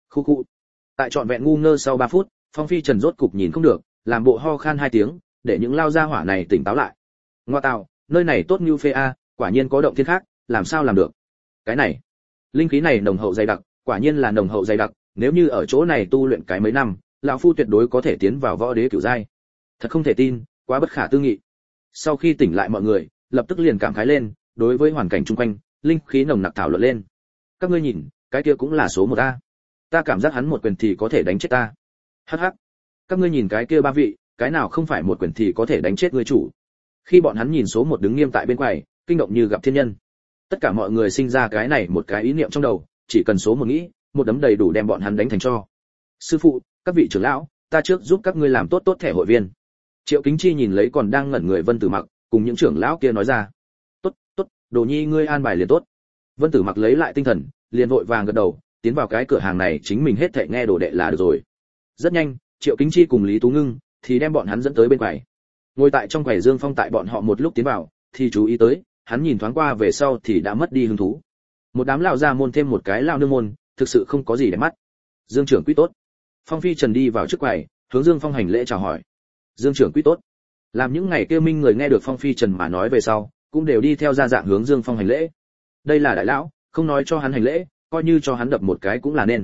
Khu khu. Tại trọn vẹn ngu ngơ sau 3 phút, Phong Phi Trần rốt cục nhìn không được, làm bộ ho khan 2 tiếng, để những lao gia hỏa này tỉnh táo lại. Ngoa tạo, nơi này tốt như phê a, quả nhiên có động thiên khác, làm sao làm được? Cái này, linh khí này nồng hậu dày đặc, quả nhiên là nồng hậu dày đặc, nếu như ở chỗ này tu luyện cái mấy năm, lão phu tuyệt đối có thể tiến vào võ đế cửu giai. Thật không thể tin, quá bất khả tư nghị. Sau khi tỉnh lại mọi người, lập tức liền cảm khái lên, đối với hoàn cảnh xung quanh, linh khí nồng nặc thảo luận lên. Các ngươi nhìn, cái kia cũng là số 1 a. Ta cảm giác hắn một quyền thì có thể đánh chết ta. Hắc hắc. Các ngươi nhìn cái kia 3 vị, cái nào không phải một quyền thì có thể đánh chết người chủ. Khi bọn hắn nhìn số 1 đứng nghiêm tại bên quầy, kinh động như gặp thiên nhân. Tất cả mọi người sinh ra cái này một cái ý niệm trong đầu, chỉ cần số 1 nghĩ, một đấm đầy đủ đem bọn hắn đánh thành tro. Sư phụ, các vị trưởng lão, ta trước giúp các ngươi làm tốt tốt thẻ hội viên. Triệu Kính Chi nhìn lấy còn đang ngẩn người Vân Tử Mặc, cùng những trưởng lão kia nói ra. Tốt, tốt, Đồ Nhi ngươi an bài liền tốt. Vân Tử Mặc lấy lại tinh thần, liền vội vàng gật đầu, tiến vào cái cửa hàng này chính mình hết thảy nghe đồ đệ là được rồi. Rất nhanh, Triệu Kính Chi cùng Lý Tú Ngưng thì đem bọn hắn dẫn tới bên quầy. Ngồi tại trong quầy Dương Phong tại bọn họ một lúc tiến vào, thì chú ý tới, hắn nhìn thoáng qua về sau thì đã mất đi hứng thú. Một đám lão gia môn thêm một cái lão nương môn, thực sự không có gì để mắt. Dương trưởng quý tốt. Phong Phi Trần đi vào trước quầy, hướng Dương Phong hành lễ chào hỏi. Dương trưởng quý tốt. Làm những ngày kia minh người nghe được Phong Phi Trần mà nói về sau, cũng đều đi theo ra dạng hướng Dương Phong hành lễ. Đây là đại lão, không nói cho hắn hành lễ, coi như cho hắn đập một cái cũng là nên.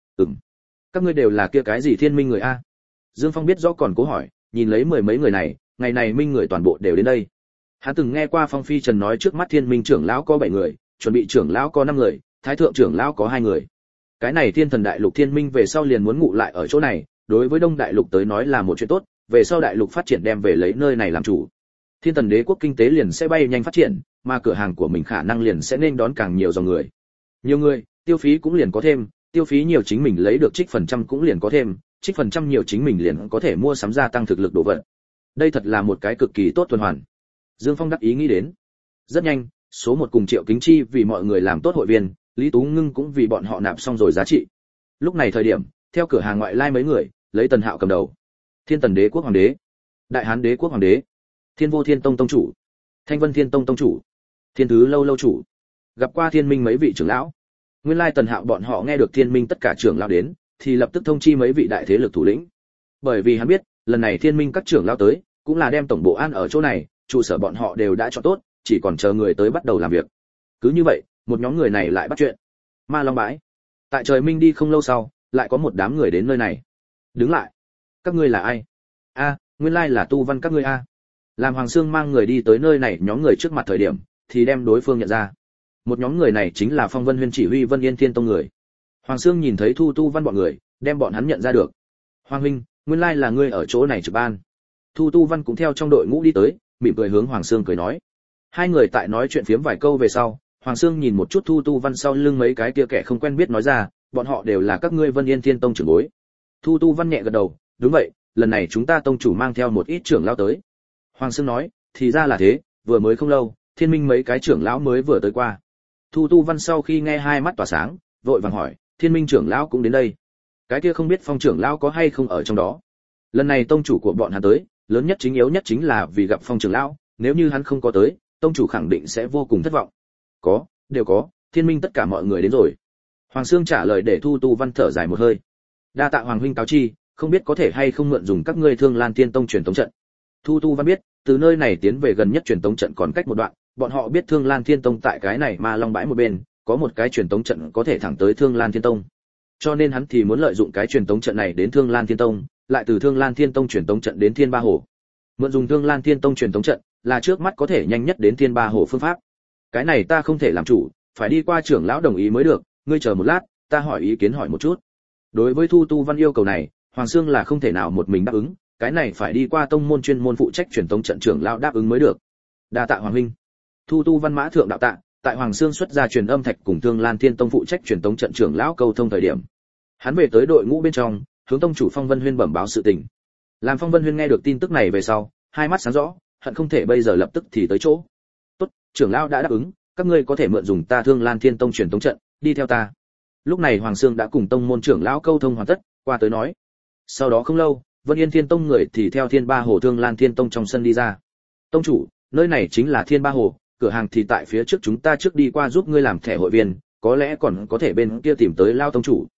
Các ngươi đều là kia cái gì thiên minh người a? Dương Phong biết rõ còn cố hỏi, nhìn lấy mười mấy người này, ngày này minh người toàn bộ đều đến đây. Hắn từng nghe qua Phong Phi Trần nói trước mắt thiên minh trưởng lão có 7 người, chuẩn bị trưởng lão có 5 người, thái thượng trưởng lão có 2 người. Cái này thiên thần đại lục thiên minh về sau liền muốn ngụ lại ở chỗ này, đối với đông đại lục tới nói là một chuyện tốt, về sau đại lục phát triển đem về lấy nơi này làm chủ. Thiên thần đế quốc kinh tế liền sẽ bay nhanh phát triển, mà cửa hàng của mình khả năng liền sẽ nên đón càng nhiều dòng người. Nhiều người, tiêu phí cũng liền có thêm, tiêu phí nhiều chính mình lấy được trích phần trăm cũng liền có thêm, trích phần trăm nhiều chính mình liền có thể mua sắm gia tăng thực lực đồ vật. Đây thật là một cái cực kỳ tốt tuần hoàn. Dương Phong đắc ý nghĩ đến. Rất nhanh, số 1 cùng Triệu Kính Chi vì mọi người làm tốt hội viên, Lý Tú Ngưng cũng vì bọn họ nạp xong rồi giá trị. Lúc này thời điểm, theo cửa hàng ngoại lai mấy người, lấy Tần Hạo cầm đầu. Thiên Tần Đế quốc hoàng đế, Đại Hán Đế quốc hoàng đế, Thiên Vô Thiên Tông tông chủ, Thanh Vân Thiên Tông tông chủ, Thiên Thứ Lâu lâu chủ. Gặp qua Thiên Minh mấy vị trưởng lão. Nguyên lai Tần Hạo bọn họ nghe được Thiên Minh tất cả trưởng lão đến, thì lập tức thông chi mấy vị đại thế lực thủ lĩnh. Bởi vì hắn biết, lần này Thiên Minh các trưởng lão tới, cũng là đem tổng bộ an ở chỗ này, trụ sở bọn họ đều đã chọn tốt, chỉ còn chờ người tới bắt đầu làm việc. Cứ như vậy, một nhóm người này lại bắt chuyện. Ma Long bãi. Tại trời minh đi không lâu sau, lại có một đám người đến nơi này. Đứng lại. Các ngươi là ai? A, nguyên lai là Tu Văn các ngươi a. Làm Hoàng Sương mang người đi tới nơi này, nhóm người trước mặt thời điểm, thì đem đối phương nhận ra. Một nhóm người này chính là Phong Vân Huyên chỉ huy Vân Yên Thiên Tông người. Hoàng Sương nhìn thấy Tu Văn bọn người, đem bọn hắn nhận ra được. Hoàng huynh, nguyên lai là ngươi ở chỗ này trực ban. Tu Văn cũng theo trong đội ngũ đi tới, mỉm cười hướng Hoàng Sương cười nói. Hai người tại nói chuyện phiếm vài câu về sau, Hoàng Sương nhìn một chút Tu Văn sau lưng mấy cái kia kẻ không quen biết nói ra, bọn họ đều là các ngươi Vân Yên Thiên Tông trưởng bối. Tu Văn nhẹ gật đầu, đúng vậy, lần này chúng ta tông chủ mang theo một ít trưởng lão tới. Hoàng Sương nói, thì ra là thế, vừa mới không lâu, Thiên Minh mấy cái trưởng lão mới vừa tới qua. Tu Văn sau khi nghe hai mắt tỏa sáng, vội vàng hỏi, Thiên Minh trưởng lão cũng đến đây. Cái kia không biết Phong trưởng lão có hay không ở trong đó. Lần này tông chủ của bọn hắn tới, lớn nhất chính yếu nhất chính là vì gặp Phong trưởng lão, nếu như hắn không có tới, tông chủ khẳng định sẽ vô cùng thất vọng. Có, đều có, Thiên Minh tất cả mọi người đến rồi. Hoàng Sương trả lời để Tu Văn thở dài một hơi. Đa tạ Hoàng huynh cáo chi, không biết có thể hay không mượn dùng các ngươi Thương Lan Thiên Tông truyền tống trận. Tu Văn biết, từ nơi này tiến về gần nhất truyền tống trận còn cách một đoạn, bọn họ biết Thương Lan Thiên Tông tại cái này Ma Long bãi một bên, có một cái truyền tống trận có thể thẳng tới Thương Lan Thiên Tông. Cho nên hắn thì muốn lợi dụng cái truyền tống trận này đến Thương Lan Thiên Tông, lại từ Thương Lan Thiên Tông truyền tống trận đến Thiên Ba Hồ. Mượn dùng Thương Lan Thiên Tông truyền tống trận, là trước mắt có thể nhanh nhất đến Thiên Ba Hồ phương pháp. Cái này ta không thể làm chủ, phải đi qua trưởng lão đồng ý mới được, ngươi chờ một lát, ta hỏi ý kiến hỏi một chút. Đối với Tu Văn yêu cầu này, Hoàng Sương là không thể nào một mình đáp ứng, cái này phải đi qua tông môn chuyên môn phụ trách truyền tống trận trưởng lão đáp ứng mới được. Đa tạ Hoàng huynh. Tu Văn mã thượng đạo tạ, tại Hoàng Sương xuất ra truyền âm thạch cùng Thương Lan Thiên Tông phụ trách truyền tống trận trưởng lão câu thông thời điểm. Hắn về tới đội ngũ bên trong, hướng tông chủ Phong Vân Huyên bẩm báo sự tình. Làm Phong Vân Huyên nghe được tin tức này về sau, hai mắt sáng rõ, hận không thể bây giờ lập tức thì tới chỗ. Tốt, trưởng lão đã đáp ứng, các ngươi có thể mượn dùng ta Thương Lan Thiên Tông truyền tống trận, đi theo ta. Lúc này Hoàng Sương đã cùng tông môn trưởng lão câu thông hoàn tất, qua tới nói. Sau đó không lâu, Vân Yên Thiên Tông người thì theo Thiên Ba Hồ Thương Lan Thiên Tông trong sân đi ra. Tông chủ, nơi này chính là Thiên Ba Hồ, cửa hàng thì tại phía trước, chúng ta trước đi qua giúp ngươi làm thẻ hội viên, có lẽ còn có thể bên kia tìm tới Lao tông chủ.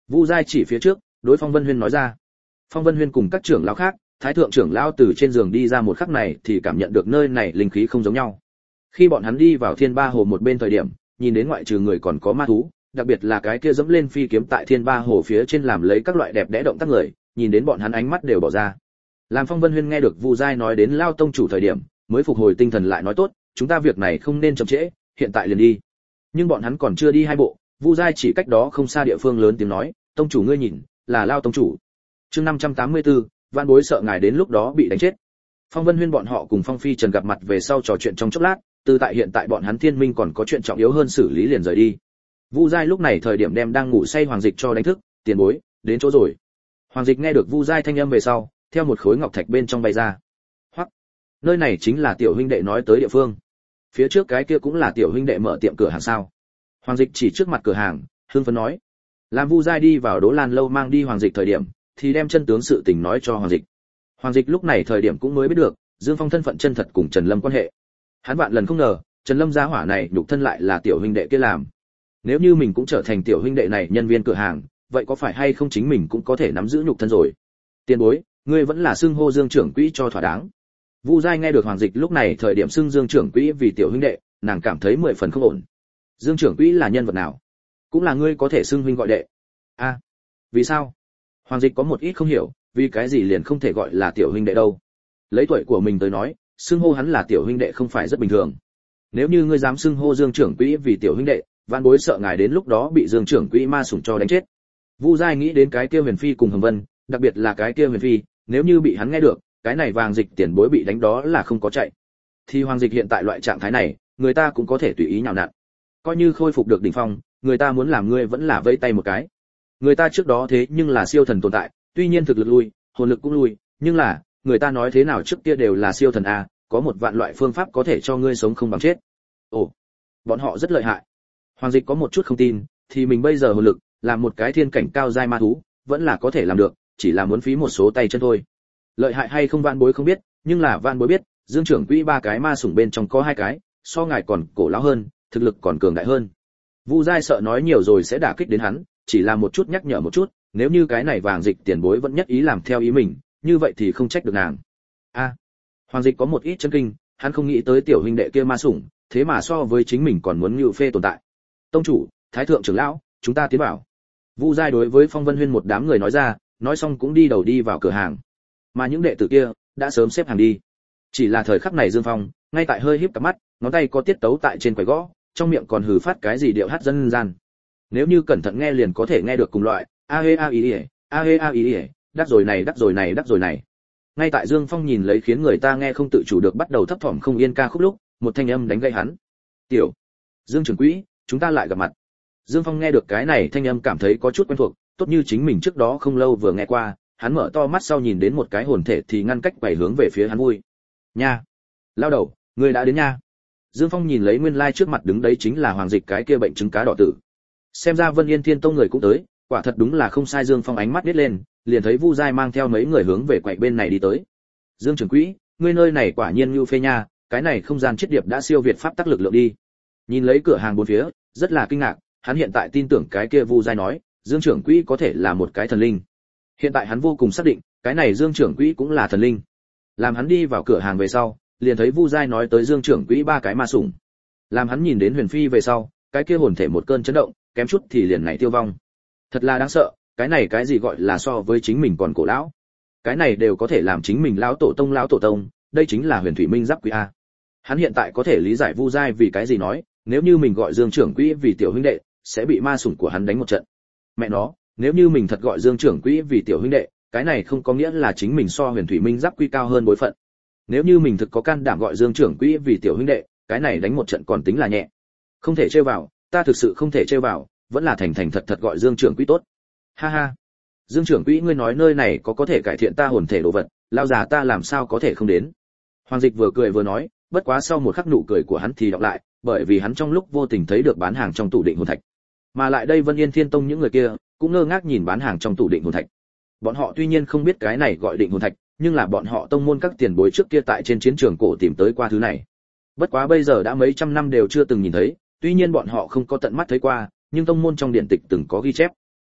Vu Giai chỉ phía trước, đối Phong Vân Huyên nói ra. Phong Vân Huyên cùng các trưởng lão khác, thái thượng trưởng lão từ trên giường đi ra một khắc này thì cảm nhận được nơi này linh khí không giống nhau. Khi bọn hắn đi vào Thiên Ba Hồ một bên thời điểm, nhìn đến ngoại trừ người còn có ma thú, đặc biệt là cái kia dẫm lên phi kiếm tại Thiên Ba Hồ phía trên làm lấy các loại đẹp đẽ động tác người, nhìn đến bọn hắn ánh mắt đều bỏ ra. Làm Phong Vân Huyên nghe được Vu Giai nói đến Lao tông chủ thời điểm, mới phục hồi tinh thần lại nói tốt, chúng ta việc này không nên chậm trễ, hiện tại liền đi. Nhưng bọn hắn còn chưa đi hai bộ, Vu Giai chỉ cách đó không xa địa phương lớn tiếng nói, tông chủ ngươi nhìn, là Lao tông chủ. Chương 584, Vạn Bối sợ ngài đến lúc đó bị đánh chết. Phong Vân Huyên bọn họ cùng Phong Phi Trần gặp mặt về sau trò chuyện trong chốc lát, từ tại hiện tại bọn hắn Thiên Minh còn có chuyện trọng yếu hơn xử lý liền rời đi. Vu Giai lúc này thời điểm đem đang ngủ say Hoàng Dịch cho đánh thức, tiền bối, đến chỗ rồi. Hoàng Dịch nghe được Vu Giai thanh âm về sau, theo một khối ngọc thạch bên trong bay ra. Hoặc, nơi này chính là tiểu huynh đệ nói tới địa phương. Phía trước cái kia cũng là tiểu huynh đệ mở tiệm cửa hàng sao? Hoàng Dịch chỉ trước mặt cửa hàng, hưng phấn nói. Làm Vu Giai đi vào Đỗ Lan lâu mang đi Hoàng Dịch thời điểm, thì đem chân tướng sự tình nói cho Hoàng Dịch. Hoàng Dịch lúc này thời điểm cũng mới biết được, Dương Phong thân phận chân thật cùng Trần Lâm quan hệ. Hắn vạn lần không ngờ, Trần Lâm gia hỏa này nhục thân lại là tiểu huynh đệ kia làm. Nếu như mình cũng trở thành tiểu huynh đệ này nhân viên cửa hàng, vậy có phải hay không chính mình cũng có thể nắm giữ nhục thân rồi? Tiền bối, ngươi vẫn là xưng hô Dương trưởng quỹ cho thỏa đáng. Vu Giai nghe được Hoàng Dịch lúc này thời điểm xưng Dương trưởng quỹ vì tiểu huynh đệ, nàng cảm thấy 10 phần không ổn. Dương trưởng quỹ là nhân vật nào? Cũng là ngươi có thể xưng huynh gọi đệ. A, vì sao? Hoàng Dịch có một ít không hiểu, vì cái gì liền không thể gọi là tiểu huynh đệ đâu? Lấy tuổi của mình tới nói, xưng hô hắn là tiểu huynh đệ không phải rất bình thường. Nếu như ngươi dám xưng hô Dương trưởng quỹ vì tiểu huynh đệ, Vạn Bối sợ ngài đến lúc đó bị Dương trưởng quỹ ma sủng cho đánh chết. Vu Giai nghĩ đến cái kia Huyền Phi cùng Hồng Vân, đặc biệt là cái kia Huyền Phi, nếu như bị hắn nghe được, cái này Vàng Dịch tiền bối bị đánh đó là không có chạy. Thì Hoàng Dịch hiện tại loại trạng thái này, người ta cũng có thể tùy ý nhào nặn. Coi như khôi phục được đỉnh phong, người ta muốn làm ngươi vẫn là vẫy tay một cái. Người ta trước đó thế nhưng là siêu thần tồn tại, tuy nhiên thực lực lui, hồn lực cũng lui, nhưng là, người ta nói thế nào trước kia đều là siêu thần a, có một vạn loại phương pháp có thể cho ngươi sống không bằng chết. Ồ, bọn họ rất lợi hại. Hoàng Dịch có một chút không tin, thì mình bây giờ hồn lực, làm một cái thiên cảnh cao giai ma thú, vẫn là có thể làm được, chỉ là muốn phí một số tay chân thôi. Lợi hại hay không Vạn Bối không biết, nhưng là Vạn Bối biết, Dương trưởng quỹ 3 cái ma sủng bên trong có 2 cái, so ngài còn cổ lão hơn, thực lực còn cường đại hơn. Vu Giai sợ nói nhiều rồi sẽ đả kích đến hắn, chỉ là một chút nhắc nhở một chút, nếu như cái này Vàng Dịch tiền bối vẫn nhất ý làm theo ý mình, như vậy thì không trách được nàng. A, Hoàng Dịch có một ít chấn kinh, hắn không nghĩ tới tiểu huynh đệ kia ma sủng, thế mà so với chính mình còn muốn nhự phê tồn tại. Tông chủ, thái thượng trưởng lão, chúng ta tiến vào. Vu Giai đối với Phong Vân Huyên một đám người nói ra, nói xong cũng đi đầu đi vào cửa hàng. Mà những đệ tử kia đã sớm xếp hàng đi. Chỉ là thời khắc này Dương Phong, ngay tại hơi híp cặp mắt, ngón tay có tiết tấu tại trên quầy gõ, trong miệng còn hừ phát cái gì điệu hát dân gian. Nếu như cẩn thận nghe liền có thể nghe được cùng loại, a he a ý, a he a ý, đắc rồi này, đắc rồi này, đắc rồi này. Ngay tại Dương Phong nhìn lấy khiến người ta nghe không tự chủ được bắt đầu thấp thỏm không yên ca khúc lúc, một thanh âm đánh gãy hắn. "Tiểu Dương trưởng quỹ, chúng ta lại gặp mặt." Dương Phong nghe được cái này thanh âm cảm thấy có chút quen thuộc, tốt như chính mình trước đó không lâu vừa nghe qua, hắn mở to mắt sau nhìn đến một cái hồn thể thì ngăn cách quay hướng về phía hắn vui. "Nha, lao đầu, ngươi đã đến nha." Dương Phong nhìn lấy nguyên lai trước mặt đứng đấy chính là Hoàng Dịch cái kia bệnh trứng cá đỏ tử. Xem ra Vân Yên Thiên Tông người cũng tới, quả thật đúng là không sai. Dương Phong ánh mắt biết lên, liền thấy Vu Giai mang theo mấy người hướng về quầy bên này đi tới. "Dương trưởng quỹ, ngươi nơi này quả nhiên như phê nha, cái này không gian chiết điệp đã siêu việt pháp tắc lực lượng đi." Nhìn lấy cửa hàng bốn phía, rất là kinh ngạc, hắn hiện tại tin tưởng cái kia Vu Giai nói, Dương trưởng quỹ có thể là một cái thần linh. Hiện tại hắn vô cùng xác định, cái này Dương trưởng quỹ cũng là thần linh. Làm hắn đi vào cửa hàng về sau, liền thấy Vu Giai nói tới Dương trưởng quỹ 3 cái ma sủng. Làm hắn nhìn đến Huyền Phi về sau, cái kia hồn thể một cơn chấn động, kém chút thì liền này tiêu vong. Thật là đáng sợ, cái này cái gì gọi là so với chính mình còn cổ lão. Cái này đều có thể làm chính mình lão tổ tông, đây chính là Huyền Thủy Minh Giáp Quý a. Hắn hiện tại có thể lý giải Vu Giai vì cái gì nói, nếu như mình gọi Dương trưởng quỹ vì tiểu huynh đệ, sẽ bị ma sủng của hắn đánh một trận. Mẹ nó, nếu như mình thật gọi Dương trưởng quỹ vì tiểu huynh đệ, cái này không có nghĩa là chính mình so Huyền Thủy Minh Giáp Quý cao hơn bối phận. Nếu như mình thực có can đảm gọi Dương trưởng quỹ vì tiểu huynh đệ, cái này đánh một trận còn tính là nhẹ. Không thể trêu vào, ta thực sự không thể trêu vào, vẫn là thành thật gọi Dương trưởng quỹ tốt. Ha ha. Dương trưởng quỹ ngươi nói nơi này có thể cải thiện ta hồn thể đồ vật, lão già ta làm sao có thể không đến. Hoàng Dịch vừa cười vừa nói, bất quá sau một khắc nụ cười của hắn thì đọc lại, bởi vì hắn trong lúc vô tình thấy được bán hàng trong tủ định hồn thạch. Mà lại đây Vân Yên Thiên Tông những người kia cũng ngơ ngác nhìn bán hàng trong tủ định hồn thạch. Bọn họ tuy nhiên không biết cái này gọi định hồn thạch, nhưng là bọn họ tông môn các tiền bối trước kia tại trên chiến trường cổ tìm tới qua thứ này. Bất quá bây giờ đã mấy trăm năm đều chưa từng nhìn thấy, tuy nhiên bọn họ không có tận mắt thấy qua, nhưng tông môn trong điển tịch từng có ghi chép.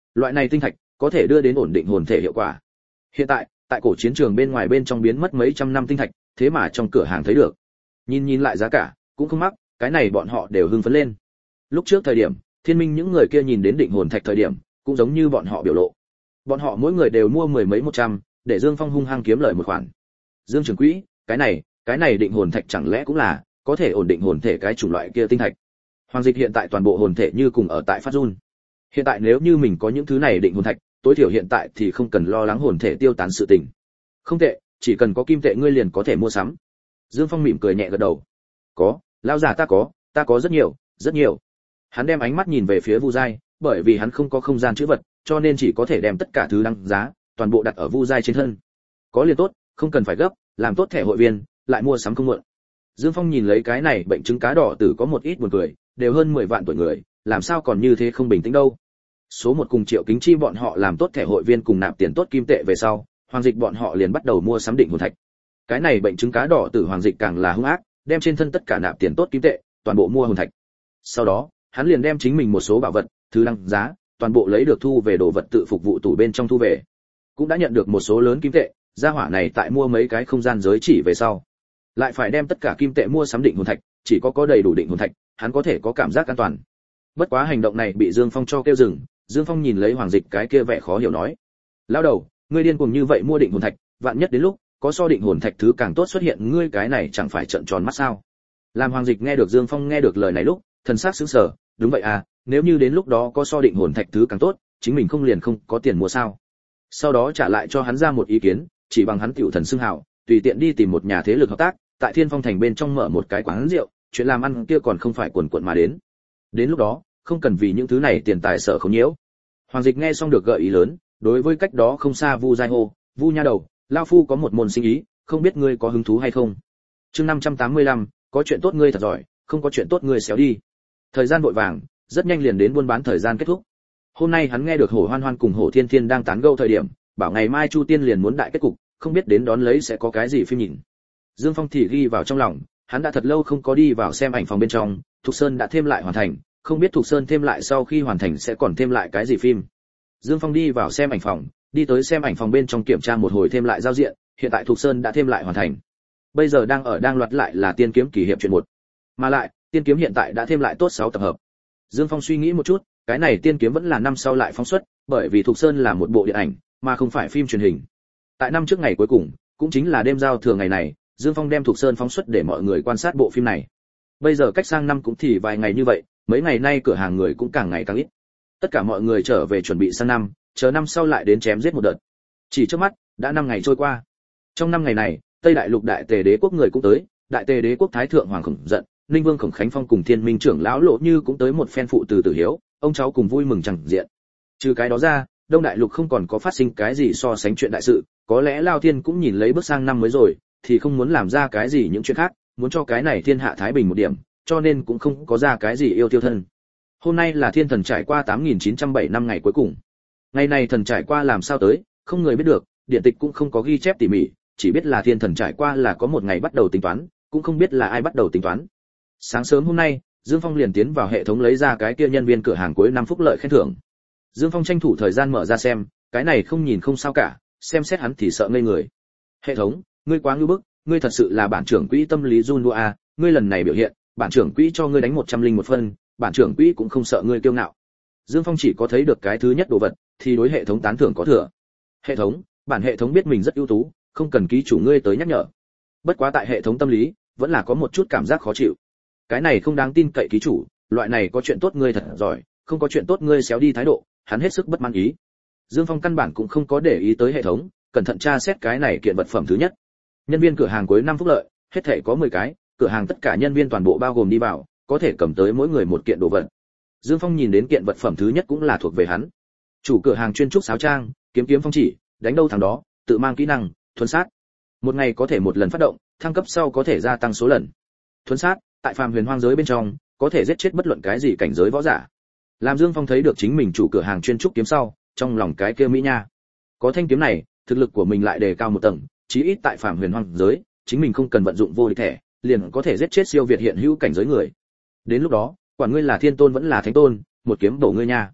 Loại này tinh thạch có thể đưa đến ổn định hồn thể hiệu quả. Hiện tại cổ chiến trường bên ngoài bên trong biến mất mấy trăm năm tinh thạch, thế mà trong cửa hàng thấy được. Nhìn lại giá cả, cũng không mắc, cái này bọn họ đều hưng phấn lên. Lúc trước thời điểm, Thiên Minh những người kia nhìn đến định hồn thạch thời điểm, cũng giống như bọn họ biểu lộ. Bọn họ mỗi người đều mua mười mấy 100, để Dương Phong hung hăng kiếm lời một khoản. Dương trưởng quỹ, cái này định hồn thạch chẳng lẽ cũng là có thể ổn định hồn thể cái chủng loại kia tinh thạch. Hoàng Dịch hiện tại toàn bộ hồn thể như cùng ở tại phát run. Hiện tại nếu như mình có những thứ này định hồn thạch, tối thiểu hiện tại thì không cần lo lắng hồn thể tiêu tán sự tình. Không tệ, chỉ cần có kim tệ ngươi liền có thể mua sắm. Dương Phong mỉm cười nhẹ gật đầu. Có, lão giả ta có rất nhiều, rất nhiều. Hắn đem ánh mắt nhìn về phía Vu Giai, bởi vì hắn không có không gian trữ vật, cho nên chỉ có thể đem tất cả thứ đăng giá, toàn bộ đặt ở Vu Giai trên thân. Có liền tốt, không cần phải gấp, làm tốt thẻ hội viên, lại mua sắm không muộn. Dương Phong nhìn lấy cái này bệnh trứng cá đỏ tử có một ít buồn cười, đều hơn 10 vạn tuổi người, làm sao còn như thế không bình tĩnh đâu. Số 1 cùng Triệu Kính Chi bọn họ làm tốt thẻ hội viên cùng nạp tiền tốt kim tệ về sau, Hoàng Dịch bọn họ liền bắt đầu mua sắm định hồn thạch. Cái này bệnh trứng cá đỏ tử Hoàng Dịch càng là hung ác, đem trên thân tất cả nạp tiền tốt kim tệ, toàn bộ mua hồn thạch. Sau đó, hắn liền đem chính mình một số bảo vật, thứ đăng giá, toàn bộ lấy được thu về đồ vật tự phục vụ tủ bên trong thu về. Cũng đã nhận được một số lớn kim tệ, gia hỏa này tại mua mấy cái không gian giới chỉ về sau, lại phải đem tất cả kim tệ mua sắm định hồn thạch, chỉ có đầy đủ định hồn thạch, hắn có thể có cảm giác an toàn. Bất quá hành động này bị Dương Phong cho kêu dừng, Dương Phong nhìn lấy Hoàng Dịch cái kia vẻ khó hiểu nói: "Lão đầu, ngươi điên cuồng như vậy mua định hồn thạch, vạn nhất đến lúc có so định hồn thạch thứ càng tốt xuất hiện, ngươi cái này chẳng phải trợn tròn mắt sao?" Làm Hoàng Dịch nghe được Dương Phong nghe được lời này lúc, thần sắc sững sờ, đúng vậy à, nếu như đến lúc đó có so định hồn thạch thứ càng tốt, chính mình không liền không có tiền mua sao? Sau đó trả lại cho hắn ra một ý kiến, chỉ bằng hắn tiểu thần xưng hào, tùy tiện đi tìm một nhà thế lực hợp tác, tại Thiên Phong thành bên trong mở một cái quán rượu, chuyện làm ăn kia còn không phải quần quật mà đến. Đến lúc đó, không cần vì những thứ này tiền tài sợ không nhiễu. Hoàng Dịch nghe xong được gợi ý lớn, đối với cách đó không xa Vu Giai hô: "Vu nha đầu, lão phu có một môn sinh ý, không biết ngươi có hứng thú hay không?" Chương 585, có chuyện tốt ngươi thật giỏi, không có chuyện tốt ngươi xéo đi. Thời gian vội vàng, rất nhanh liền đến buôn bán thời gian kết thúc. Hôm nay hắn nghe được Hổ Hoan Hoan cùng Hổ Thiên Thiên đang tán gẫu thời điểm, bảo ngày mai Chu Tiên liền muốn đại kết cục, không biết đến đón lấy sẽ có cái gì phim nhìn. Dương Phong thì ghi vào trong lòng, hắn đã thật lâu không có đi vào xem ảnh phòng bên trong, Thục Sơn đã thêm lại hoàn thành, không biết Thục Sơn thêm lại sau khi hoàn thành sẽ còn thêm lại cái gì phim. Dương Phong đi vào xem ảnh phòng, đi tới xem ảnh phòng bên trong kiểm tra một hồi thêm lại giao diện, hiện tại Thục Sơn đã thêm lại hoàn thành. Bây giờ đang loạt lại là Tiên Kiếm Kỳ Hiệp chuyện 1. Mà lại, Tiên Kiếm hiện tại đã thêm lại tốt 6 tập hợp. Dương Phong suy nghĩ một chút, cái này Tiên Kiếm vẫn là năm sau lại phóng xuất, bởi vì Thục Sơn là một bộ điện ảnh, mà không phải phim truyền hình. Tại năm trước ngày cuối cùng, cũng chính là đêm giao thừa ngày này, Dương Phong đem Thục Sơn phóng xuất để mọi người quan sát bộ phim này. Bây giờ cách sang năm cũng thì vài ngày như vậy, mấy ngày nay cửa hàng người cũng càng ngày càng ít. Tất cả mọi người trở về chuẩn bị sang năm, chờ năm sau lại đến chém giết một đợt. Chỉ trước mắt, đã 5 ngày trôi qua. Trong 5 ngày này, Tây Đại Lục Đại Tề Đế quốc người cũng tới, Đại Tề Đế quốc Thái thượng hoàng Khổng Giận, Ninh Vương Khổng Khánh Phong cùng Thiên Minh trưởng lão Lộ Như cũng tới một phen phụ từ tử hiếu, ông cháu cùng vui mừng chẳng diện. Trừ cái đó ra, Đông Đại Lục không còn có phát sinh cái gì so sánh chuyện đại sự, có lẽ Lao Thiên cũng nhìn lấy bước sang năm mới rồi, thì không muốn làm ra cái gì những chuyện khác, muốn cho cái này thiên hạ thái bình một điểm, cho nên cũng không có ra cái gì yêu tiêu thân. Hôm nay là thiên thần trải qua 8907 năm ngày cuối cùng. Ngày này thần trải qua làm sao tới, không người biết được, điện tịch cũng không có ghi chép tỉ mỉ, chỉ biết là thiên thần trải qua là có một ngày bắt đầu tính toán, cũng không biết là ai bắt đầu tính toán. Sáng sớm hôm nay, Dương Phong liền tiến vào hệ thống lấy ra cái kia nhân viên cửa hàng cuối năm phúc lợi khen thưởng. Dương Phong tranh thủ thời gian mở ra xem, cái này không nhìn không sao cả, xem xét hắn thì sợ ngây người. Hệ thống, ngươi quá ngưu bức, ngươi thật sự là bản trưởng quỹ tâm lý Junua a, ngươi lần này biểu hiện, bản trưởng quỹ cho ngươi đánh 101 phân, bản trưởng quỹ cũng không sợ ngươi kiêu ngạo. Dương Phong chỉ có thấy được cái thứ nhất đồ vật, thì đối hệ thống tán thưởng có thừa. Hệ thống, bản hệ thống biết mình rất ưu tú, không cần ký chủ ngươi tới nhắc nhở. Bất quá tại hệ thống tâm lý, vẫn là có một chút cảm giác khó chịu. Cái này không đáng tin cậy ký chủ, loại này có chuyện tốt ngươi thật giỏi, không có chuyện tốt ngươi xéo đi thái độ, hắn hết sức bất mãn ý. Dương Phong căn bản cũng không có để ý tới hệ thống, cẩn thận tra xét cái này kiện vật phẩm thứ nhất. Nhân viên cửa hàng cuối năm phúc lợi, hết thảy có 10 cái, cửa hàng tất cả nhân viên toàn bộ bao gồm đi vào, có thể cầm tới mỗi người một kiện đồ vật. Dương Phong nhìn đến kiện vật phẩm thứ nhất cũng là thuộc về hắn. Chủ cửa hàng chuyên trúc sáo trang, kiếm kiếm phong chỉ, đánh đâu thằng đó, tự mang kỹ năng, thuần sát. Một ngày có thể một lần phát động, thăng cấp sau có thể gia tăng số lần. Thuần sát, tại phàm huyền hoang giới bên trong, có thể giết chết bất luận cái gì cảnh giới võ giả. Làm Dương Phong thấy được chính mình chủ cửa hàng chuyên trúc kiếm sau, trong lòng cái kia mỹ nha. Có thanh kiếm này, thực lực của mình lại đề cao một tầng, chí ít tại phàm huyền hoang giới, chính mình không cần vận dụng vô địch thẻ, liền có thể giết chết siêu việt hiện hữu cảnh giới người. Đến lúc đó, quản ngươi là thiên tôn vẫn là thánh tôn, một kiếm bổ ngươi nha.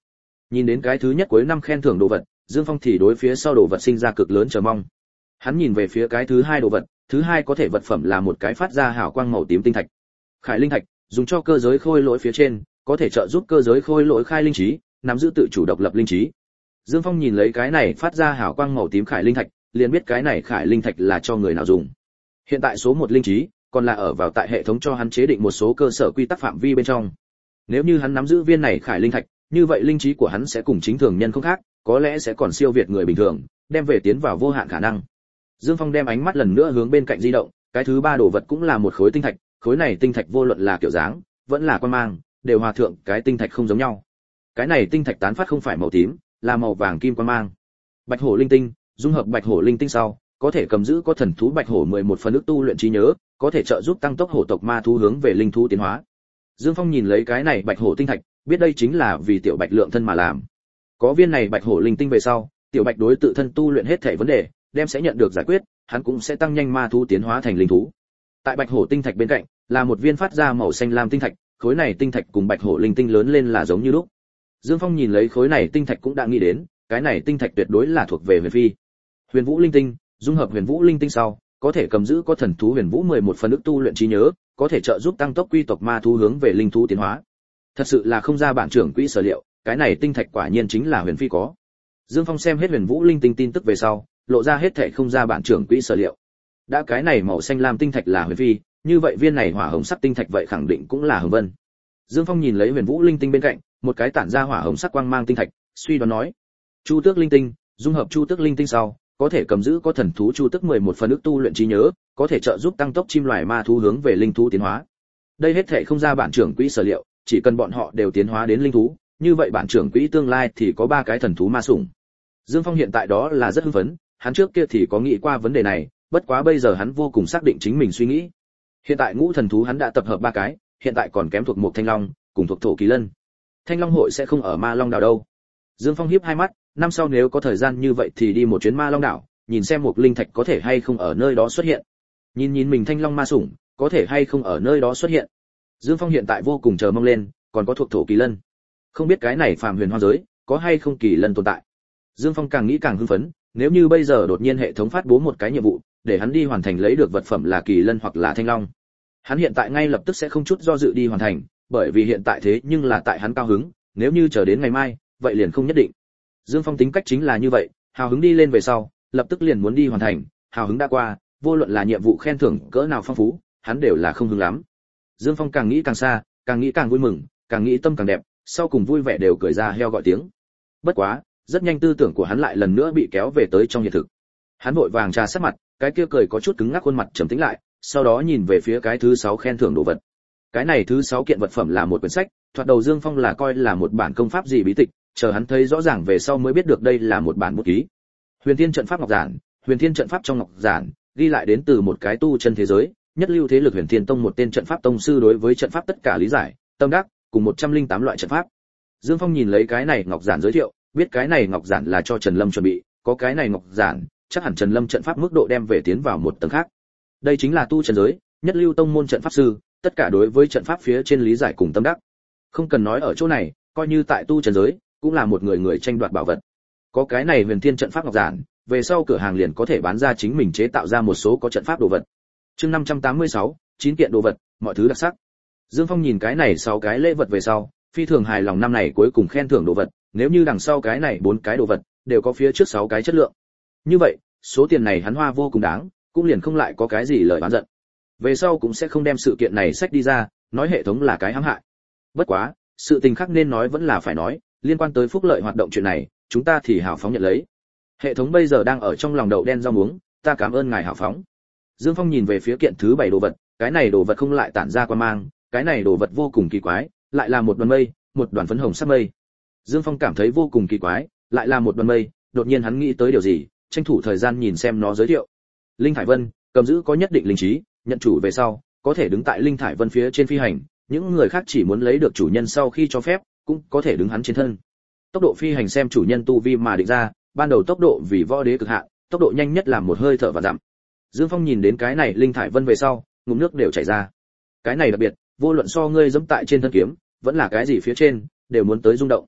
Nhìn đến cái thứ nhất cuối năm khen thưởng đồ vật, Dương Phong thì đối phía sau đồ vật sinh ra cực lớn chờ mong. Hắn nhìn về phía cái thứ hai đồ vật, thứ hai có thể vật phẩm là một cái phát ra hào quang màu tím tinh thạch. Khải linh thạch, dùng cho cơ giới khôi lỗi phía trên, có thể trợ giúp cơ giới khôi lỗi khai linh trí, nắm giữ tự chủ độc lập linh trí. Dương Phong nhìn lấy cái này phát ra hào quang màu tím khải linh thạch, liền biết cái này khải linh thạch là cho người nào dùng. Hiện tại số 1 linh trí, còn là ở vào tại hệ thống cho hắn chế định một số cơ sở quy tắc phạm vi bên trong. Nếu như hắn nắm giữ viên này khải linh thạch, như vậy linh trí của hắn sẽ cùng chính thường nhân không khác, có lẽ sẽ còn siêu việt người bình thường, đem về tiến vào vô hạn khả năng. Dương Phong đem ánh mắt lần nữa hướng bên cạnh di động, cái thứ ba đồ vật cũng là một khối tinh thạch, khối này tinh thạch vô luận là kiểu dáng, vẫn là quan mang, đều hòa thượng cái tinh thạch không giống nhau. Cái này tinh thạch tán phát không phải màu tím, là màu vàng kim quan mang. Bạch hổ linh tinh, dung hợp bạch hổ linh tinh sau, có thể cầm giữ có thần thú bạch hổ 11 phần ức tu luyện trí nhớ, có thể trợ giúp tăng tốc hổ tộc ma thú hướng về linh thú tiến hóa. Dương Phong nhìn lấy cái này bạch hổ tinh thạch, biết đây chính là vì tiểu bạch lượng thân mà làm. Có viên này bạch hổ linh tinh về sau, tiểu bạch đối tự thân tu luyện hết thảy vấn đề, đem sẽ nhận được giải quyết, hắn cũng sẽ tăng nhanh ma thú tiến hóa thành linh thú. Tại bạch hổ tinh thạch bên cạnh, là một viên phát ra màu xanh lam tinh thạch, khối này tinh thạch cùng bạch hổ linh tinh lớn lên là giống như lúc. Dương Phong nhìn lấy khối này tinh thạch cũng đã nghĩ đến, cái này tinh thạch tuyệt đối là thuộc về Huyền Phi. Huyền Vũ linh tinh, dung hợp Huyền Vũ linh tinh sau, có thể cầm giữ có thần thú Huyền Vũ 11 phần ức tu luyện trí nhớ, có thể trợ giúp tăng tốc quy tộc ma thú hướng về linh thú tiến hóa. Thật sự là không ra bản trưởng quỹ sở liệu, cái này tinh thạch quả nhiên chính là Huyền Phi có. Dương Phong xem hết Huyền Vũ linh tinh tin tức về sau, lộ ra hết thảy không ra bản trưởng quỹ sở liệu. Đã cái này màu xanh lam tinh thạch là Huyền Phi, như vậy viên này hỏa hồng sắc tinh thạch vậy khẳng định cũng là Hồng Vân. Dương Phong nhìn lấy Huyền Vũ linh tinh bên cạnh, một cái tản ra hỏa hồng sắc quang mang tinh thạch, suy đoán nói: Chu Tước linh tinh, dung hợp Chu Tước linh tinh sau, có thể cầm giữ có thần thú Chu Tước 11 phần ức tu luyện trí nhớ, có thể trợ giúp tăng tốc chim loài ma thú hướng về linh thú tiến hóa. Đây hết thảy không ra bản trưởng quỹ sở liệu, chỉ cần bọn họ đều tiến hóa đến linh thú, như vậy bản trưởng quỹ tương lai thì có 3 cái thần thú ma sủng. Dương Phong hiện tại đó là rất hưng phấn, hắn trước kia thì có nghĩ qua vấn đề này, bất quá bây giờ hắn vô cùng xác định chính mình suy nghĩ. Hiện tại ngũ thần thú hắn đã tập hợp 3 cái, hiện tại còn kém thuộc một Thanh Long, cùng thuộc Thổ Kỳ Lân. Thanh Long hội sẽ không ở Ma Long đảo đâu. Dương Phong híp hai mắt, năm sau nếu có thời gian như vậy thì đi một chuyến Ma Long đảo, nhìn xem một linh thạch có thể hay không ở nơi đó xuất hiện. Nhìn mình Thanh Long ma sủng, có thể hay không ở nơi đó xuất hiện. Dương Phong hiện tại vô cùng chờ mong lên, còn có thuộc Thổ Kỳ Lân. Không biết cái này phàm huyền hoang giới, có hay không kỳ lân tồn tại. Dương Phong càng nghĩ càng hưng phấn, nếu như bây giờ đột nhiên hệ thống phát bố một cái nhiệm vụ, để hắn đi hoàn thành lấy được vật phẩm là kỳ lân hoặc là thanh long. Hắn hiện tại ngay lập tức sẽ không chút do dự đi hoàn thành, bởi vì hiện tại thế nhưng là tại hắn cao hứng, nếu như chờ đến ngày mai, vậy liền không nhất định. Dương Phong tính cách chính là như vậy, hào hứng đi lên về sau, lập tức liền muốn đi hoàn thành, hào hứng đã qua, vô luận là nhiệm vụ khen thưởng cỡ nào phong phú, hắn đều là không hứng lắm. Dương Phong càng nghĩ càng xa, càng nghĩ càng vui mừng, càng nghĩ tâm càng đẹp, sau cùng vui vẻ đều cười ra heo gọi tiếng. Bất quá, rất nhanh tư tưởng của hắn lại lần nữa bị kéo về tới trong hiện thực. Hắn vội vàng trà sát mặt, cái kia cười có chút cứng ngắc khuôn mặt trầm tĩnh lại, sau đó nhìn về phía cái thứ 6 khen thưởng đồ vật. Cái này thứ 6 kiện vật phẩm là một quyển sách, thoạt đầu Dương Phong là coi là một bản công pháp gì bí tịch, chờ hắn thấy rõ ràng về sau mới biết được đây là một bản bút ký. Huyền Thiên trận pháp ngọc giản, Huyền Thiên trận pháp trong ngọc giản, ghi lại đến từ một cái tu chân thế giới, nhất lưu thế lực Huyền Thiên Tông một tên trận pháp tông sư đối với trận pháp tất cả lý giải, tâm đắc, cùng 108 loại trận pháp. Dương Phong nhìn lấy cái này ngọc giản giới thiệu, biết cái này ngọc giản là cho Trần Lâm chuẩn bị, có cái này ngọc giản, chắc hẳn Trần Lâm trận pháp mức độ đem về tiến vào một tầng khác. Đây chính là tu chân giới, nhất lưu tông môn trận pháp sư, tất cả đối với trận pháp phía trên lý giải cùng tâm đắc. Không cần nói ở chỗ này, coi như tại tu chân giới, cũng là một người tranh đoạt bảo vật. Có cái này Huyền Thiên trận pháp ngọc giản, về sau cửa hàng liền có thể bán ra chính mình chế tạo ra một số có trận pháp đồ vật. Chương 586, 9 kiện đồ vật, mọi thứ đặc sắc. Dương Phong nhìn cái này 6 cái lễ vật về sau, phi thường hài lòng năm này cuối cùng khen thưởng đồ vật, nếu như đằng sau cái này 4 cái đồ vật đều có phía trước 6 cái chất lượng. Như vậy, số tiền này hắn hoa vô cùng đáng, cũng liền không lại có cái gì lời oán giận. Về sau cũng sẽ không đem sự kiện này xách đi ra, nói hệ thống là cái hãm hại. Bất quá, sự tình khác nên nói vẫn là phải nói, liên quan tới phúc lợi hoạt động chuyện này, chúng ta thì hào phóng nhận lấy. Hệ thống bây giờ đang ở trong lòng đậu đen rau muống, ta cảm ơn ngài hào phóng. Dương Phong nhìn về phía kiện thứ 7 đồ vật, cái này đồ vật không lại tản ra quang mang, cái này đồ vật vô cùng kỳ quái, lại là một đoàn mây, một đoàn phấn hồng sắc mây. Dương Phong cảm thấy vô cùng kỳ quái, lại là một đoàn mây, đột nhiên hắn nghĩ tới điều gì, tranh thủ thời gian nhìn xem nó giới thiệu. Linh Thải Vân, cầm giữ có nhất định linh trí, nhận chủ về sau, có thể đứng tại Linh Thải Vân phía trên phi hành, những người khác chỉ muốn lấy được chủ nhân sau khi cho phép, cũng có thể đứng hắn trên thân. Tốc độ phi hành xem chủ nhân tu vi mà định ra, ban đầu tốc độ vì võ đế cực hạn, tốc độ nhanh nhất là một hơi thở và dặm. Dương Phong nhìn đến cái này Linh Thải Vân về sau, ngụm nước đều chảy ra. Cái này đặc biệt, vô luận so ngươi dẫm tại trên thân kiếm, vẫn là cái gì phía trên, đều muốn tới rung động.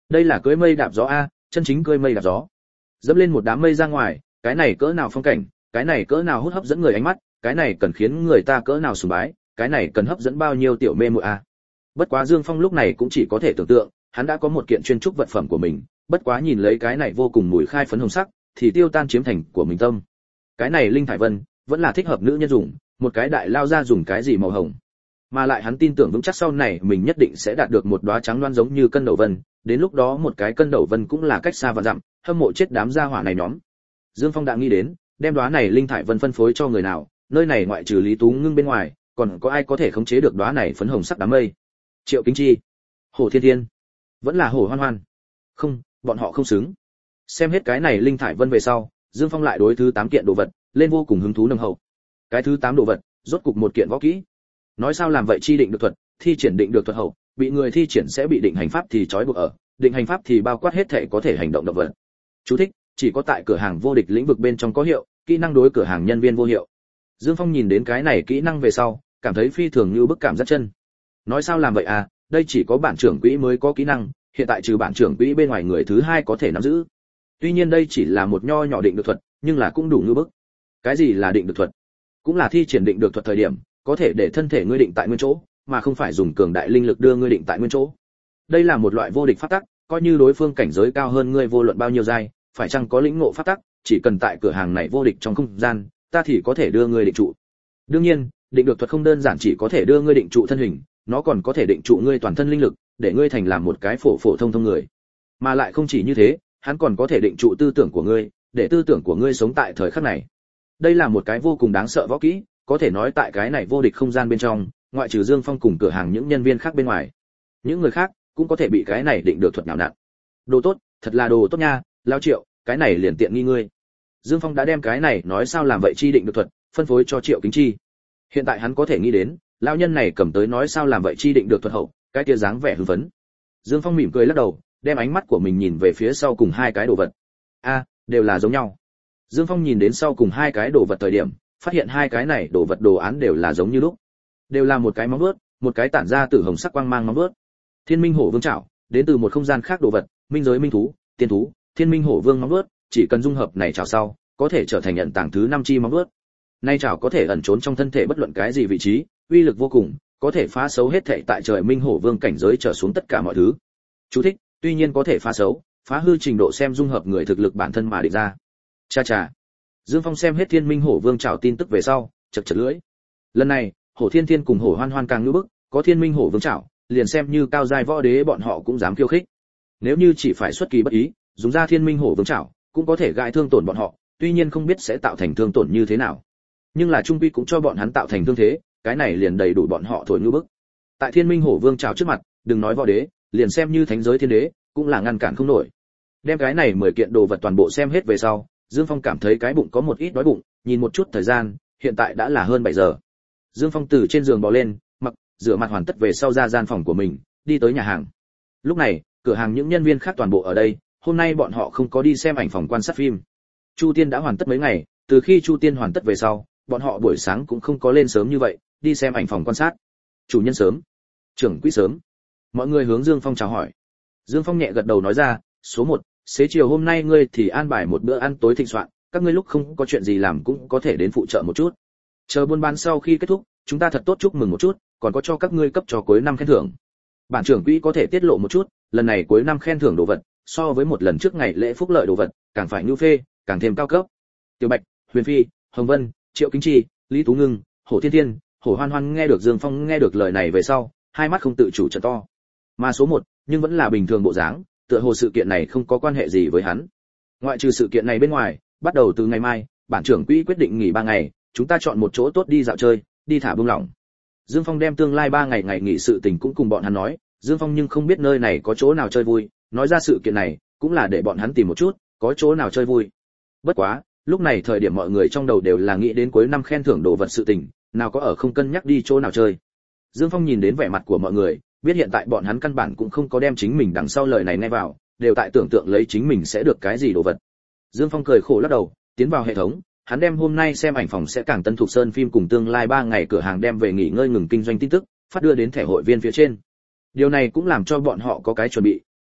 Đây là cưỡi mây đạp gió a, chân chính cưỡi mây đạp gió. Dẫm lên một đám mây ra ngoài, cái này cỡ nào phong cảnh, cái này cỡ nào hút hấp dẫn người ánh mắt, cái này cần khiến người ta cỡ nào sùng bái, cái này cần hấp dẫn bao nhiêu tiểu mê muội a. Bất quá Dương Phong lúc này cũng chỉ có thể tưởng tượng, hắn đã có một kiện chuyên trúc vật phẩm của mình, bất quá nhìn lấy cái này vô cùng mùi khai phấn hồng sắc, thì tiêu tan chiếm thành của mình tâm. Cái này linh thải vân, vẫn là thích hợp nữ nhân dùng, một cái đại lao ra dùng cái gì màu hồng. Mà lại hắn tin tưởng vững chắc sau này mình nhất định sẽ đạt được một đóa trắng loan giống như cân đầu vân, đến lúc đó một cái cân đầu vân cũng là cách xa vạn dặm, hâm mộ chết đám gia hỏa này nhóm. Dương Phong đã nghĩ đến, đem đóa này linh thải vân phân phối cho người nào, nơi này ngoại trừ Lý Tú Ngưng bên ngoài, còn có ai có thể khống chế được đóa này phấn hồng sắc đám mây? Triệu Kính Chi, Hồ Thiên Thiên, vẫn là Hồ Hoan Hoan. Không, bọn họ không xứng. Xem hết cái này linh thải vân về sau, Dương Phong lại đối thứ 8 kiện đồ vật, lên vô cùng hứng thú nồng hậu. Cái thứ 8 đồ vật, rốt cục một kiện võ kỹ. Nói sao làm vậy chi định được thuật, thi triển định được thuật hậu, bị người thi triển sẽ bị định hành pháp thì trói buộc ở, định hành pháp thì bao quát hết thể có thể hành động động vật. Chú thích, chỉ có tại cửa hàng vô địch lĩnh vực bên trong có hiệu, kỹ năng đối cửa hàng nhân viên vô hiệu. Dương Phong nhìn đến cái này kỹ năng về sau, cảm thấy phi thường như bức cảm giác chân. Nói sao làm vậy à, đây chỉ có bản trưởng quỹ mới có kỹ năng, hiện tại trừ bản trưởng quỹ bên ngoài người thứ hai có thể nắm giữ. Tuy nhiên đây chỉ là một nho nhỏ định được thuật, nhưng là cũng đủ như bức. Cái gì là định được thuật? Cũng là thi triển định được thuật thời điểm, có thể để thân thể ngươi định tại nguyên chỗ, mà không phải dùng cường đại linh lực đưa ngươi định tại nguyên chỗ. Đây là một loại vô địch pháp tắc, coi như đối phương cảnh giới cao hơn ngươi vô luận bao nhiêu giai, phải chăng có lĩnh ngộ pháp tắc, chỉ cần tại cửa hàng này vô địch trong không gian, ta thì có thể đưa ngươi định trụ. Đương nhiên, định được thuật không đơn giản chỉ có thể đưa ngươi định trụ thân hình, nó còn có thể định trụ ngươi toàn thân linh lực, để ngươi thành làm một cái phổ thông người. Mà lại không chỉ như thế, hắn còn có thể định trụ tư tưởng của ngươi, để tư tưởng của ngươi sống tại thời khắc này. Đây là một cái vô cùng đáng sợ võ kỹ, có thể nói tại cái này vô địch không gian bên trong, ngoại trừ Dương Phong cùng cửa hàng những nhân viên khác bên ngoài, những người khác cũng có thể bị cái này định được thuật nhào nặn. Đồ tốt, thật là đồ tốt nha, lao Triệu, cái này liền tiện nghi ngươi. Dương Phong đã đem cái này nói sao làm vậy chi định được thuật, phân phối cho Triệu Kính Chi. Hiện tại hắn có thể nghĩ đến, lão nhân này cầm tới nói sao làm vậy chi định được thuật hậu, cái kia dáng vẻ hưng phấn. Dương Phong mỉm cười lắc đầu, đem ánh mắt của mình nhìn về phía sau cùng hai cái đồ vật. A, đều là giống nhau. Dương Phong nhìn đến sau cùng hai cái đồ vật thời điểm, phát hiện hai cái này đồ vật đồ án đều là giống như lúc. Đều là một cái móng vuốt, một cái tản ra tử hồng sắc quang mang móng vuốt. Thiên Minh Hổ Vương trảo, đến từ một không gian khác đồ vật, minh giới minh thú, tiên thú, Thiên Minh Hổ Vương móng vuốt, chỉ cần dung hợp này trảo sau, có thể trở thành nhận tàng thứ 5 chi móng vuốt. Nay trảo có thể ẩn trốn trong thân thể bất luận cái gì vị trí, uy lực vô cùng, có thể phá xấu hết thảy tại trời Minh Hổ Vương cảnh giới trở xuống tất cả mọi thứ. Chú thích, tuy nhiên có thể phá xấu, phá hư trình độ xem dung hợp người thực lực bản thân mà định ra. Cha cha. Dương Phong xem hết Thiên Minh Hổ Vương trảo tin tức về sau, chật chật lưỡi. Lần này, Hổ Thiên Thiên cùng Hổ Hoan Hoan càng ngưỡng bức, có Thiên Minh Hổ Vương trảo, liền xem như cao giai võ đế bọn họ cũng dám khiêu khích. Nếu như chỉ phải xuất kỳ bất ý, dùng ra Thiên Minh Hổ Vương trảo, cũng có thể gãi thương tổn bọn họ, tuy nhiên không biết sẽ tạo thành thương tổn như thế nào. Nhưng là trung quy cũng cho bọn hắn tạo thành thương thế, cái này liền đầy đủ bọn họ thổi ngưỡng bức. Tại Thiên Minh Hổ Vương trảo trước mặt, đừng nói võ đế, liền xem như thánh giới thiên đế, cũng là ngăn cản không nổi. Đem cái này 10 kiện đồ vật toàn bộ xem hết về sau, Dương Phong cảm thấy cái bụng có một ít đói bụng, nhìn một chút thời gian, hiện tại đã là hơn 7 giờ. Dương Phong từ trên giường bò lên, mặc, rửa mặt hoàn tất về sau ra gian phòng của mình, đi tới nhà hàng. Lúc này, cửa hàng những nhân viên khác toàn bộ ở đây, hôm nay bọn họ không có đi xem ảnh phòng quan sát phim. Chu Tiên đã hoàn tất mấy ngày, từ khi Chu Tiên hoàn tất về sau, bọn họ buổi sáng cũng không có lên sớm như vậy, đi xem ảnh phòng quan sát. Chủ nhân sớm, trưởng quỹ sớm. Mọi người hướng Dương Phong chào hỏi. Dương Phong nhẹ gật đầu nói ra, số 1, xế chiều hôm nay ngươi thì an bài một bữa ăn tối thịnh soạn, các ngươi lúc không có chuyện gì làm cũng có thể đến phụ trợ một chút. Chờ buôn bán sau khi kết thúc, chúng ta thật tốt chúc mừng một chút, còn có cho các ngươi cấp cho cuối năm khen thưởng. Bản trưởng quỹ có thể tiết lộ một chút, lần này cuối năm khen thưởng đồ vật, so với một lần trước ngày lễ phúc lợi đồ vật, càng phải nhu phê, càng thêm cao cấp. Tiểu Bạch, Huyền Phi, Hồng Vân, Triệu Kính Chi, Lý Tú Ngưng, Hổ Thiên Thiên, Hổ Hoan Hoan nghe được Dương Phong nghe được lời này về sau, hai mắt không tự chủ trợn to. Mà số 1, nhưng vẫn là bình thường bộ dáng, tựa hồ sự kiện này không có quan hệ gì với hắn. Ngoại trừ sự kiện này bên ngoài, bắt đầu từ ngày mai, bản trưởng quỹ quyết định nghỉ 3 ngày, chúng ta chọn một chỗ tốt đi dạo chơi, đi thả buông lỏng. Dương Phong đem tương lai 3 ngày ngày nghỉ sự tình cũng cùng bọn hắn nói, Dương Phong nhưng không biết nơi này có chỗ nào chơi vui, nói ra sự kiện này, cũng là để bọn hắn tìm một chút, có chỗ nào chơi vui. Bất quá, lúc này thời điểm mọi người trong đầu đều là nghĩ đến cuối năm khen thưởng đồ vật sự tình, nào có ở không cân nhắc đi chỗ nào chơi. Dương Phong nhìn đến vẻ mặt của mọi người, biết hiện tại bọn hắn căn bản cũng không có đem chính mình đằng sau lời này nghe vào, đều tại tưởng tượng lấy chính mình sẽ được cái gì đồ vật. Dương Phong cười khổ lắc đầu, tiến vào hệ thống, hắn đem hôm nay xem ảnh phòng sẽ càng Tân Thục Sơn phim cùng tương lai 3 ngày cửa hàng đem về nghỉ ngơi ngừng kinh doanh tin tức, phát đưa đến thẻ hội viên phía trên. Điều này cũng làm cho bọn họ có cái chuẩn bị,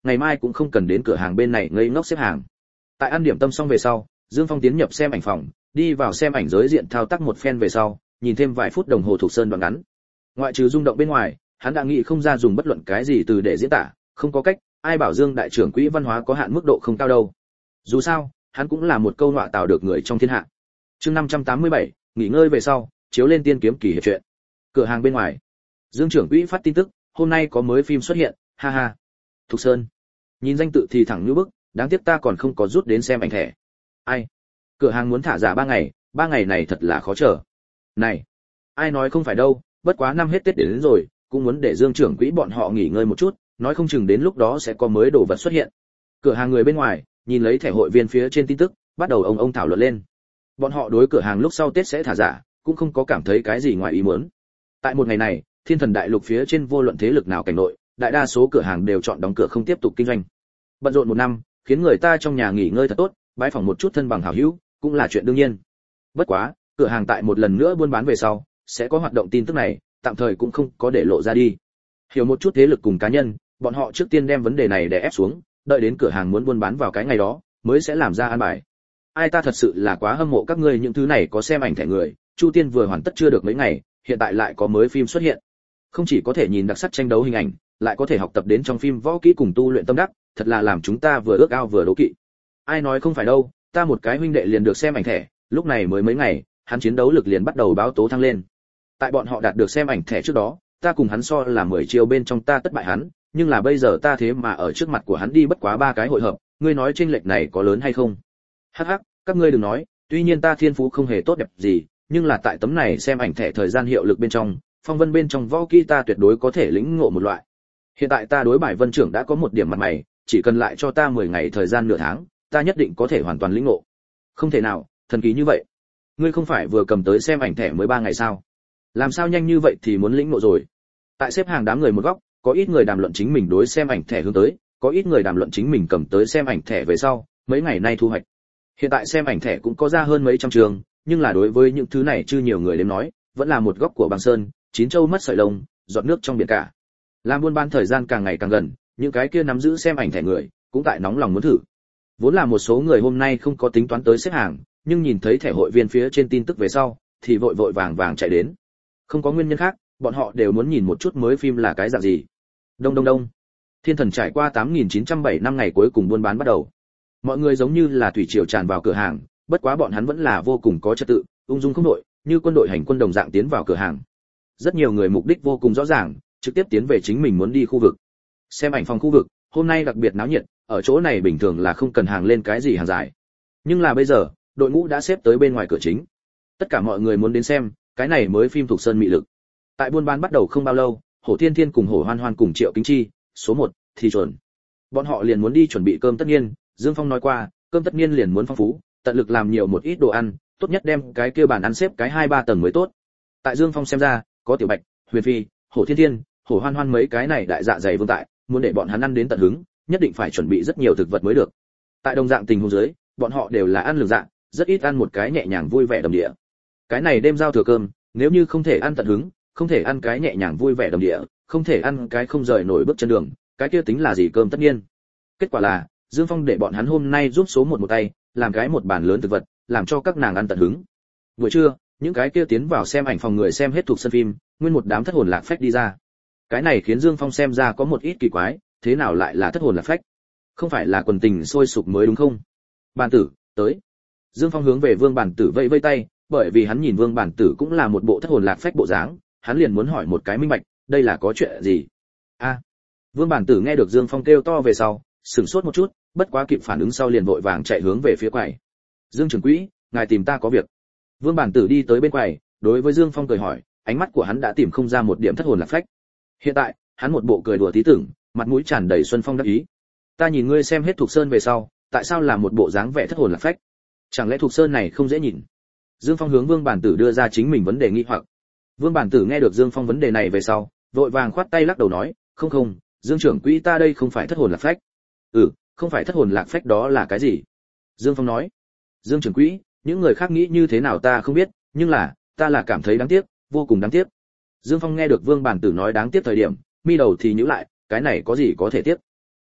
ngày mai cũng không cần đến cửa hàng bên này ngây ngốc xếp hàng. Tại ăn điểm tâm xong về sau, Dương Phong tiến nhập xem ảnh phòng, đi vào xem ảnh giới diện thao tác một phen về sau, nhìn thêm vài phút đồng hồ Thục Sơn đoạn ngắn. Ngoại trừ rung động bên ngoài, hắn đã nghĩ không ra dùng bất luận cái gì từ để diễn tả, không có cách, ai bảo Dương đại trưởng quỹ văn hóa có hạn mức độ không cao đâu. Dù sao, hắn cũng là một câu nọa tạo được người trong thiên hạ. Chương 587, nghỉ ngơi về sau, chiếu lên Tiên Kiếm Kỳ hiệp truyện. Cửa hàng bên ngoài, Dương trưởng quỹ phát tin tức, hôm nay có mới phim xuất hiện, ha ha. Thục Sơn, nhìn danh tự thì thẳng như bức, đáng tiếc ta còn không có rút đến xem ảnh thẻ. Ai? Cửa hàng muốn thả giả 3 ngày này thật là khó chờ. Này, ai nói không phải đâu, bất quá năm hết Tết đến rồi, cũng muốn để Dương trưởng quỹ bọn họ nghỉ ngơi một chút, nói không chừng đến lúc đó sẽ có mới đồ vật xuất hiện. Cửa hàng người bên ngoài, nhìn lấy thẻ hội viên phía trên tin tức, bắt đầu ông thảo luận lên. Bọn họ đối cửa hàng lúc sau Tết sẽ thả giả, cũng không có cảm thấy cái gì ngoài ý muốn. Tại một ngày này, Thiên Thần Đại Lục phía trên vô luận thế lực nào cảnh nội, đại đa số cửa hàng đều chọn đóng cửa không tiếp tục kinh doanh. Bận rộn một năm, khiến người ta trong nhà nghỉ ngơi thật tốt, bãi phòng một chút thân bằng hảo hữu, cũng là chuyện đương nhiên. Bất quá, cửa hàng tại một lần nữa buôn bán về sau, sẽ có hoạt động tin tức này, tạm thời cũng không có để lộ ra đi. Hiểu một chút thế lực cùng cá nhân, bọn họ trước tiên đem vấn đề này để ép xuống, đợi đến cửa hàng muốn buôn bán vào cái ngày đó, mới sẽ làm ra an bài. Ai ta thật sự là quá hâm mộ các ngươi những thứ này có xem ảnh thẻ người, Chu Tiên vừa hoàn tất chưa được mấy ngày, hiện tại lại có mới phim xuất hiện. Không chỉ có thể nhìn đặc sắc tranh đấu hình ảnh, lại có thể học tập đến trong phim võ kỹ cùng tu luyện tâm đắc, thật là làm chúng ta vừa ước ao vừa đố kỵ. Ai nói không phải đâu, ta một cái huynh đệ liền được xem ảnh thẻ, lúc này mới mấy ngày, hắn chiến đấu lực liền bắt đầu báo tố thăng lên. Tại bọn họ đạt được xem ảnh thẻ trước đó, ta cùng hắn so là 10 chiêu bên trong ta tất bại hắn, nhưng là bây giờ ta thế mà ở trước mặt của hắn đi bất quá 3 cái hội hợp, ngươi nói chênh lệch này có lớn hay không? Hắc hắc, các ngươi đừng nói, tuy nhiên ta thiên phú không hề tốt đẹp gì, nhưng là tại tấm này xem ảnh thẻ thời gian hiệu lực bên trong, phong vân bên trong võ kỹ ta tuyệt đối có thể lĩnh ngộ một loại. Hiện tại ta đối bài vân trưởng đã có một điểm mặt mày, chỉ cần lại cho ta 10 ngày thời gian nửa tháng, ta nhất định có thể hoàn toàn lĩnh ngộ. Không thể nào, thần kỳ như vậy. Ngươi không phải vừa cầm tới xem ảnh thẻ mới 3 ngày sao? Làm sao nhanh như vậy thì muốn lĩnh ngộ rồi? Tại xếp hàng đám người một góc, có ít người đàm luận chính mình đối xem ảnh thẻ hướng tới, có ít người đàm luận chính mình cầm tới xem ảnh thẻ về sau, mấy ngày nay thu hoạch. Hiện tại xem ảnh thẻ cũng có ra hơn mấy trăm trường, nhưng là đối với những thứ này chưa nhiều người đến nói, vẫn là một góc của băng sơn, chín châu mất sợi lông, giọt nước trong biển cả. Làm buôn bán thời gian càng ngày càng gần, những cái kia nắm giữ xem ảnh thẻ người, cũng tại nóng lòng muốn thử. Vốn là một số người hôm nay không có tính toán tới xếp hàng, nhưng nhìn thấy thẻ hội viên phía trên tin tức về sau, thì vội vội vàng vàng chạy đến. Không có nguyên nhân khác, bọn họ đều muốn nhìn một chút mới phim là cái dạng gì. Đông đông đông. Thiên Thần trải qua 8907 năm ngày cuối cùng buôn bán bắt đầu. Mọi người giống như là thủy triều tràn vào cửa hàng, bất quá bọn hắn vẫn là vô cùng có trật tự, ung dung không đội, như quân đội hành quân đồng dạng tiến vào cửa hàng. Rất nhiều người mục đích vô cùng rõ ràng, trực tiếp tiến về chính mình muốn đi khu vực. Xem ảnh phòng khu vực, hôm nay đặc biệt náo nhiệt, ở chỗ này bình thường là không cần hàng lên cái gì hàng dài. Nhưng là bây giờ, đội ngũ đã xếp tới bên ngoài cửa chính. Tất cả mọi người muốn đến xem, cái này mới phim Thục Sơn mị lực. Tại buôn bán bắt đầu không bao lâu, Hổ Thiên Thiên cùng Hổ Hoan Hoan cùng Triệu Kính Chi, số 1, thì chuẩn. Bọn họ liền muốn đi chuẩn bị cơm tất nhiên, Dương Phong nói qua, cơm tất nhiên liền muốn phong phú, tận lực làm nhiều một ít đồ ăn, tốt nhất đem cái kia bàn ăn xếp cái 2-3 tầng mới tốt. Tại Dương Phong xem ra, có Tiểu Bạch, Huyền Phi, Hổ Thiên Thiên, Hổ Hoan Hoan mấy cái này đại dạ dày vương tại, muốn để bọn hắn ăn đến tận hứng, nhất định phải chuẩn bị rất nhiều thực vật mới được. Tại đồng dạng tình huống dưới, bọn họ đều là ăn lường dạng, rất ít ăn một cái nhẹ nhàng vui vẻ đầm địa. Cái này đêm giao thừa cơm, nếu như không thể ăn tận hứng, không thể ăn cái nhẹ nhàng vui vẻ đầm địa, không thể ăn cái không rời nổi bước chân đường, cái kia tính là gì cơm tất nhiên. Kết quả là, Dương Phong để bọn hắn hôm nay giúp số 1 một tay, làm cái một bàn lớn thực vật, làm cho các nàng ăn tận hứng. Buổi trưa, những cái kia tiến vào xem ảnh phòng người xem hết thuộc sân phim, nguyên một đám thất hồn lạc phách đi ra. Cái này khiến Dương Phong xem ra có một ít kỳ quái, thế nào lại là thất hồn lạc phách? Không phải là quần tình sôi sục mới đúng không? Bản tử, tới. Dương Phong hướng về Vương Bản Tử vẫy vẫy tay, bởi vì hắn nhìn Vương Bản Tử cũng là một bộ thất hồn lạc phách bộ dáng, hắn liền muốn hỏi một cái minh bạch, đây là có chuyện gì? A. Vương Bản Tử nghe được Dương Phong kêu to về sau, sửng sốt một chút, bất quá kịp phản ứng sau liền vội vàng chạy hướng về phía quầy. Dương trưởng quỹ, ngài tìm ta có việc. Vương Bản Tử đi tới bên quầy, đối với Dương Phong cười hỏi, ánh mắt của hắn đã tìm không ra một điểm thất hồn lạc phách. Hiện tại, hắn một bộ cười đùa tí tưởng, mặt mũi tràn đầy xuân phong đắc ý. Ta nhìn ngươi xem hết Thục Sơn về sau, tại sao làm một bộ dáng vẻ thất hồn lạc phách? Chẳng lẽ Thục Sơn này không dễ nhìn? Dương Phong hướng Vương Bản Tử đưa ra chính mình vấn đề nghi hoặc. Vương Bản Tử nghe được Dương Phong vấn đề này về sau, vội vàng khoát tay lắc đầu nói, không, Dương trưởng quỹ ta đây không phải thất hồn lạc phách. Không phải thất hồn lạc phách đó là cái gì? Dương Phong nói, Dương trưởng quỹ, những người khác nghĩ như thế nào ta không biết, nhưng là, ta là cảm thấy đáng tiếc, vô cùng đáng tiếc. Dương Phong nghe được Vương Bản Tử nói đáng tiếc thời điểm, mi đầu thì nhíu lại, cái này có gì có thể tiếc?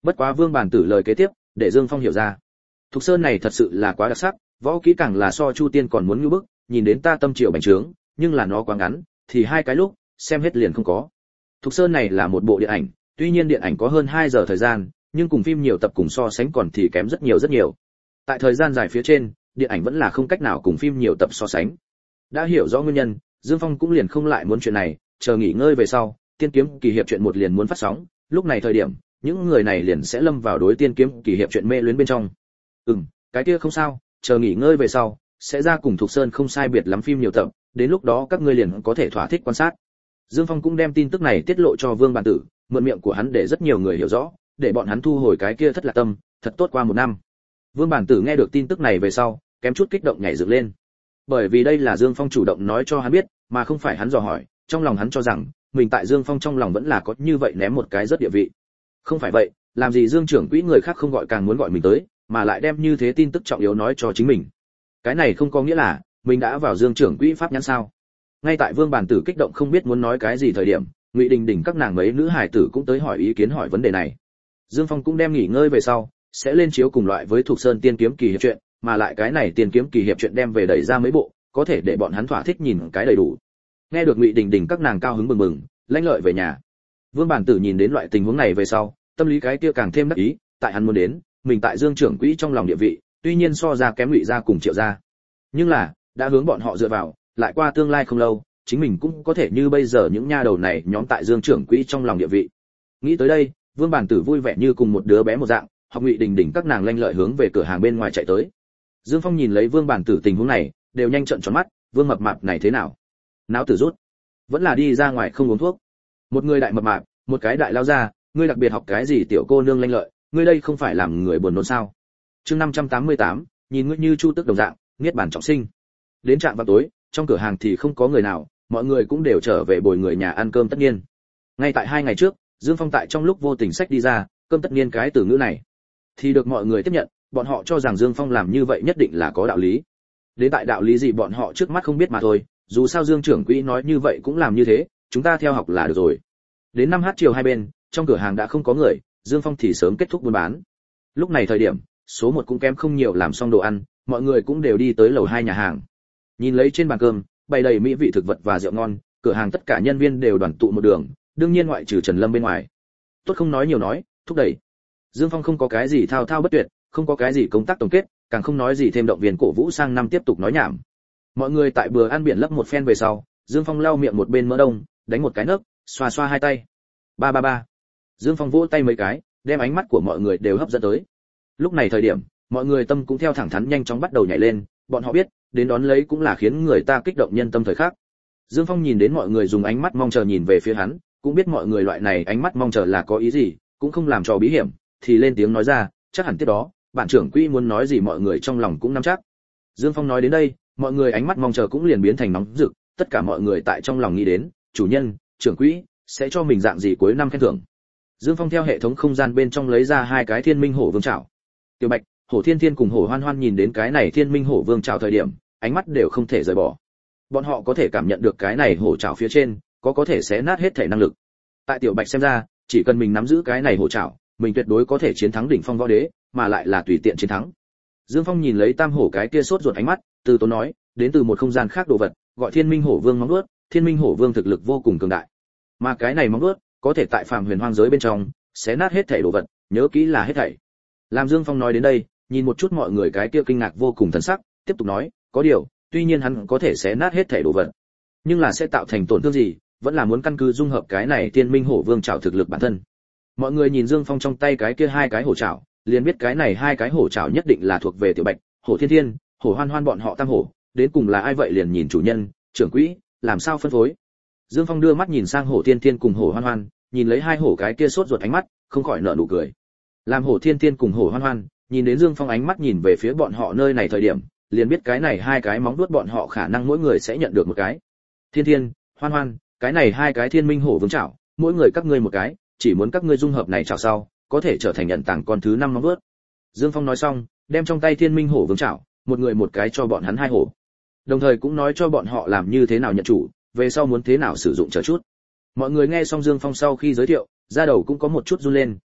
Bất quá Vương Bản Tử lời kế tiếp, để Dương Phong hiểu ra. Thục Sơn này thật sự là quá đặc sắc, võ kỹ càng là so Chu Tiên còn muốn như bức, nhìn đến ta tâm triệu bành trướng, nhưng là nó quá ngắn, thì hai cái lúc, xem hết liền không có. Thục Sơn này là một bộ điện ảnh, tuy nhiên điện ảnh có hơn 2 giờ thời gian, nhưng cùng phim nhiều tập cùng so sánh còn thì kém rất nhiều rất nhiều. Tại thời gian dài phía trên, điện ảnh vẫn là không cách nào cùng phim nhiều tập so sánh. Đã hiểu rõ nguyên nhân, Dương Phong cũng liền không lại muốn chuyện này, chờ nghỉ ngơi về sau, Tiên kiếm kỳ hiệp chuyện một liền muốn phát sóng, lúc này thời điểm, những người này liền sẽ lâm vào đối Tiên kiếm kỳ hiệp chuyện mê luyến bên trong. Cái kia không sao, chờ nghỉ ngơi về sau, sẽ ra cùng Thục Sơn không sai biệt lắm phim nhiều tập, đến lúc đó các ngươi liền có thể thỏa thích quan sát. Dương Phong cũng đem tin tức này tiết lộ cho Vương Bản Tử, mượn miệng của hắn để rất nhiều người hiểu rõ, để bọn hắn thu hồi cái kia thất lạc tâm, thật tốt qua 1 năm. Vương Bản Tử nghe được tin tức này về sau, kém chút kích động nhảy dựng lên. Bởi vì đây là Dương Phong chủ động nói cho hắn biết, mà không phải hắn dò hỏi, trong lòng hắn cho rằng, mình tại Dương Phong trong lòng vẫn là có như vậy ném một cái rất địa vị. Không phải vậy, làm gì Dương trưởng quỹ người khác không gọi càng muốn gọi mình tới, mà lại đem như thế tin tức trọng yếu nói cho chính mình. Cái này không có nghĩa là mình đã vào Dương trưởng quỹ pháp nhãn sao? Ngay tại Vương Bản Tử kích động không biết muốn nói cái gì thời điểm, Ngụy Đình Đình các nàng mấy nữ hài tử cũng tới hỏi ý kiến hỏi vấn đề này. Dương Phong cũng đem nghỉ ngơi về sau, sẽ lên chiếu cùng loại với Thục Sơn Tiên kiếm kỳ hiệp truyện, mà lại cái này Tiên kiếm kỳ hiệp truyện đem về đẩy ra mấy bộ, có thể để bọn hắn thỏa thích nhìn cái đầy đủ. Nghe được Ngụy Đình Đình các nàng cao hứng mừng mừng, lãnh lợi về nhà. Vương Bản Tử nhìn đến loại tình huống này về sau, tâm lý cái kia càng thêm đắc ý, tại hắn muốn đến, mình tại Dương trưởng quỹ trong lòng địa vị, tuy nhiên so ra kém Ngụy gia cùng Triệu gia, nhưng là đã hướng bọn họ dựa vào, lại qua tương lai không lâu, chính mình cũng có thể như bây giờ những nha đầu này nhóm tại Dương trưởng quỹ trong lòng địa vị. Nghĩ tới đây, Vương Bản Tử vui vẻ như cùng một đứa bé một dạng, học Ngụy Đình Đình các nàng lanh lợi hướng về cửa hàng bên ngoài chạy tới. Dương Phong nhìn lấy Vương Bản Tử tình huống này, đều nhanh trợn tròn mắt, Vương mập mạp này thế nào? Náo tử rút, vẫn là đi ra ngoài không uống thuốc. Một người đại mập mạp, một cái đại lao ra, ngươi đặc biệt học cái gì tiểu cô nương lanh lợi, ngươi đây không phải làm người buồn nôn sao? Chương 588, nhìn ngươi như chu tước đồng dạng, niết bàn trọng sinh. Đến trạm vào tối, trong cửa hàng thì không có người nào, mọi người cũng đều trở về bồi người nhà ăn cơm tất nhiên. Ngay tại 2 ngày trước, Dương Phong tại trong lúc vô tình sách đi ra, cơm tất nhiên cái từ ngữ này, thì được mọi người tiếp nhận, bọn họ cho rằng Dương Phong làm như vậy nhất định là có đạo lý. Đến tại đạo lý gì bọn họ trước mắt không biết mà thôi, dù sao Dương trưởng quỹ nói như vậy cũng làm như thế, chúng ta theo học là được rồi. Đến 5h chiều hai bên, trong cửa hàng đã không có người, Dương Phong thì sớm kết thúc buôn bán. Lúc này thời điểm, số 1 cũng kém không nhiều làm xong đồ ăn, mọi người cũng đều đi tới lầu 2 nhà hàng. Nhìn lấy trên bàn cơm, bày đầy mỹ vị thực vật và rượu ngon, cửa hàng tất cả nhân viên đều đoàn tụ một đường, đương nhiên ngoại trừ Trần Lâm bên ngoài. Tốt không nói nhiều nói, thúc đẩy. Dương Phong không có cái gì thao thao bất tuyệt, không có cái gì công tác tổng kết, càng không nói gì thêm động viên cổ vũ sang năm tiếp tục nói nhảm. Mọi người tại bữa ăn biển lấp một phen về sau, Dương Phong lau miệng một bên mỡ đông, đánh một cái nấc, xoa xoa hai tay. Ba ba ba. Dương Phong vỗ tay mấy cái, đem ánh mắt của mọi người đều hấp dẫn tới. Lúc này thời điểm, mọi người tâm cũng theo thẳng thắn nhanh chóng bắt đầu nhảy lên, bọn họ biết, đến đón lấy cũng là khiến người ta kích động nhân tâm thời khắc. Dương Phong nhìn đến mọi người dùng ánh mắt mong chờ nhìn về phía hắn, cũng biết mọi người loại này ánh mắt mong chờ là có ý gì, cũng không làm trò bí hiểm, thì lên tiếng nói ra, chắc hẳn tiếp đó, bản trưởng quỹ muốn nói gì mọi người trong lòng cũng nắm chắc. Dương Phong nói đến đây, mọi người ánh mắt mong chờ cũng liền biến thành nóng rực, tất cả mọi người tại trong lòng nghĩ đến, chủ nhân, trưởng quỹ sẽ cho mình dạng gì cuối năm khen thưởng. Dương Phong theo hệ thống không gian bên trong lấy ra 2 cái Thiên Minh Hổ Vương trảo. Tiểu Bạch, Hổ Thiên Thiên cùng Hổ Hoan Hoan nhìn đến cái này Thiên Minh Hổ Vương trảo thời điểm, ánh mắt đều không thể rời bỏ. Bọn họ có thể cảm nhận được cái này hổ trảo phía trên có thể xé nát hết thể năng lực. Tại Tiểu Bạch xem ra, chỉ cần mình nắm giữ cái này hổ trảo, mình tuyệt đối có thể chiến thắng đỉnh phong võ đế, mà lại là tùy tiện chiến thắng. Dương Phong nhìn lấy tam hổ cái kia sốt ruột ánh mắt, từ tốn nói, đến từ một không gian khác đồ vật, gọi Thiên Minh Hổ Vương móng vuốt, Thiên Minh Hổ Vương thực lực vô cùng cường đại. Mà cái này móng vuốt có thể tại phàm huyền hoang giới bên trong xé nát hết thảy đồ vật, nhớ kỹ là hết thảy. Làm Dương Phong nói đến đây, nhìn một chút mọi người cái kia kinh ngạc vô cùng thần sắc, tiếp tục nói, có điều, tuy nhiên hắn có thể xé nát hết thảy đồ vật, nhưng là sẽ tạo thành tổn thương gì, vẫn là muốn căn cứ dung hợp cái này Thiên Minh Hổ Vương trảo thực lực bản thân. Mọi người nhìn Dương Phong trong tay cái kia 2 cái hổ trảo, liền biết cái này 2 cái hổ trảo nhất định là thuộc về Tiểu Bạch, Hổ Thiên Thiên, Hổ Hoan Hoan bọn họ tam hổ, đến cùng là ai vậy liền nhìn chủ nhân, trưởng quỹ, làm sao phân phối. Dương Phong đưa mắt nhìn sang Hổ Thiên Thiên cùng Hổ Hoan Hoan, nhìn lấy 2 hổ cái kia sốt ruột ánh mắt, không khỏi nở nụ cười. Làm Hổ Thiên Thiên cùng Hổ Hoan Hoan, nhìn đến Dương Phong ánh mắt nhìn về phía bọn họ nơi này thời điểm, liền biết cái này 2 cái móng vuốt bọn họ khả năng mỗi người sẽ nhận được một cái. Thiên Thiên, Hoan Hoan, cái này 2 cái Thiên Minh Hổ Vương trảo, mỗi người các ngươi một cái, chỉ muốn các ngươi dung hợp này trảo sau, có thể trở thành nhận tàng con thứ 5 móng vuốt. Dương Phong nói xong, đem trong tay Thiên Minh Hổ Vương trảo, một người một cái cho bọn hắn 2 hổ. Đồng thời cũng nói cho bọn họ làm như thế nào nhận chủ, về sau muốn thế nào sử dụng chờ chút. Mọi người nghe xong Dương Phong sau khi giới thiệu, da đầu cũng có một chút run lên,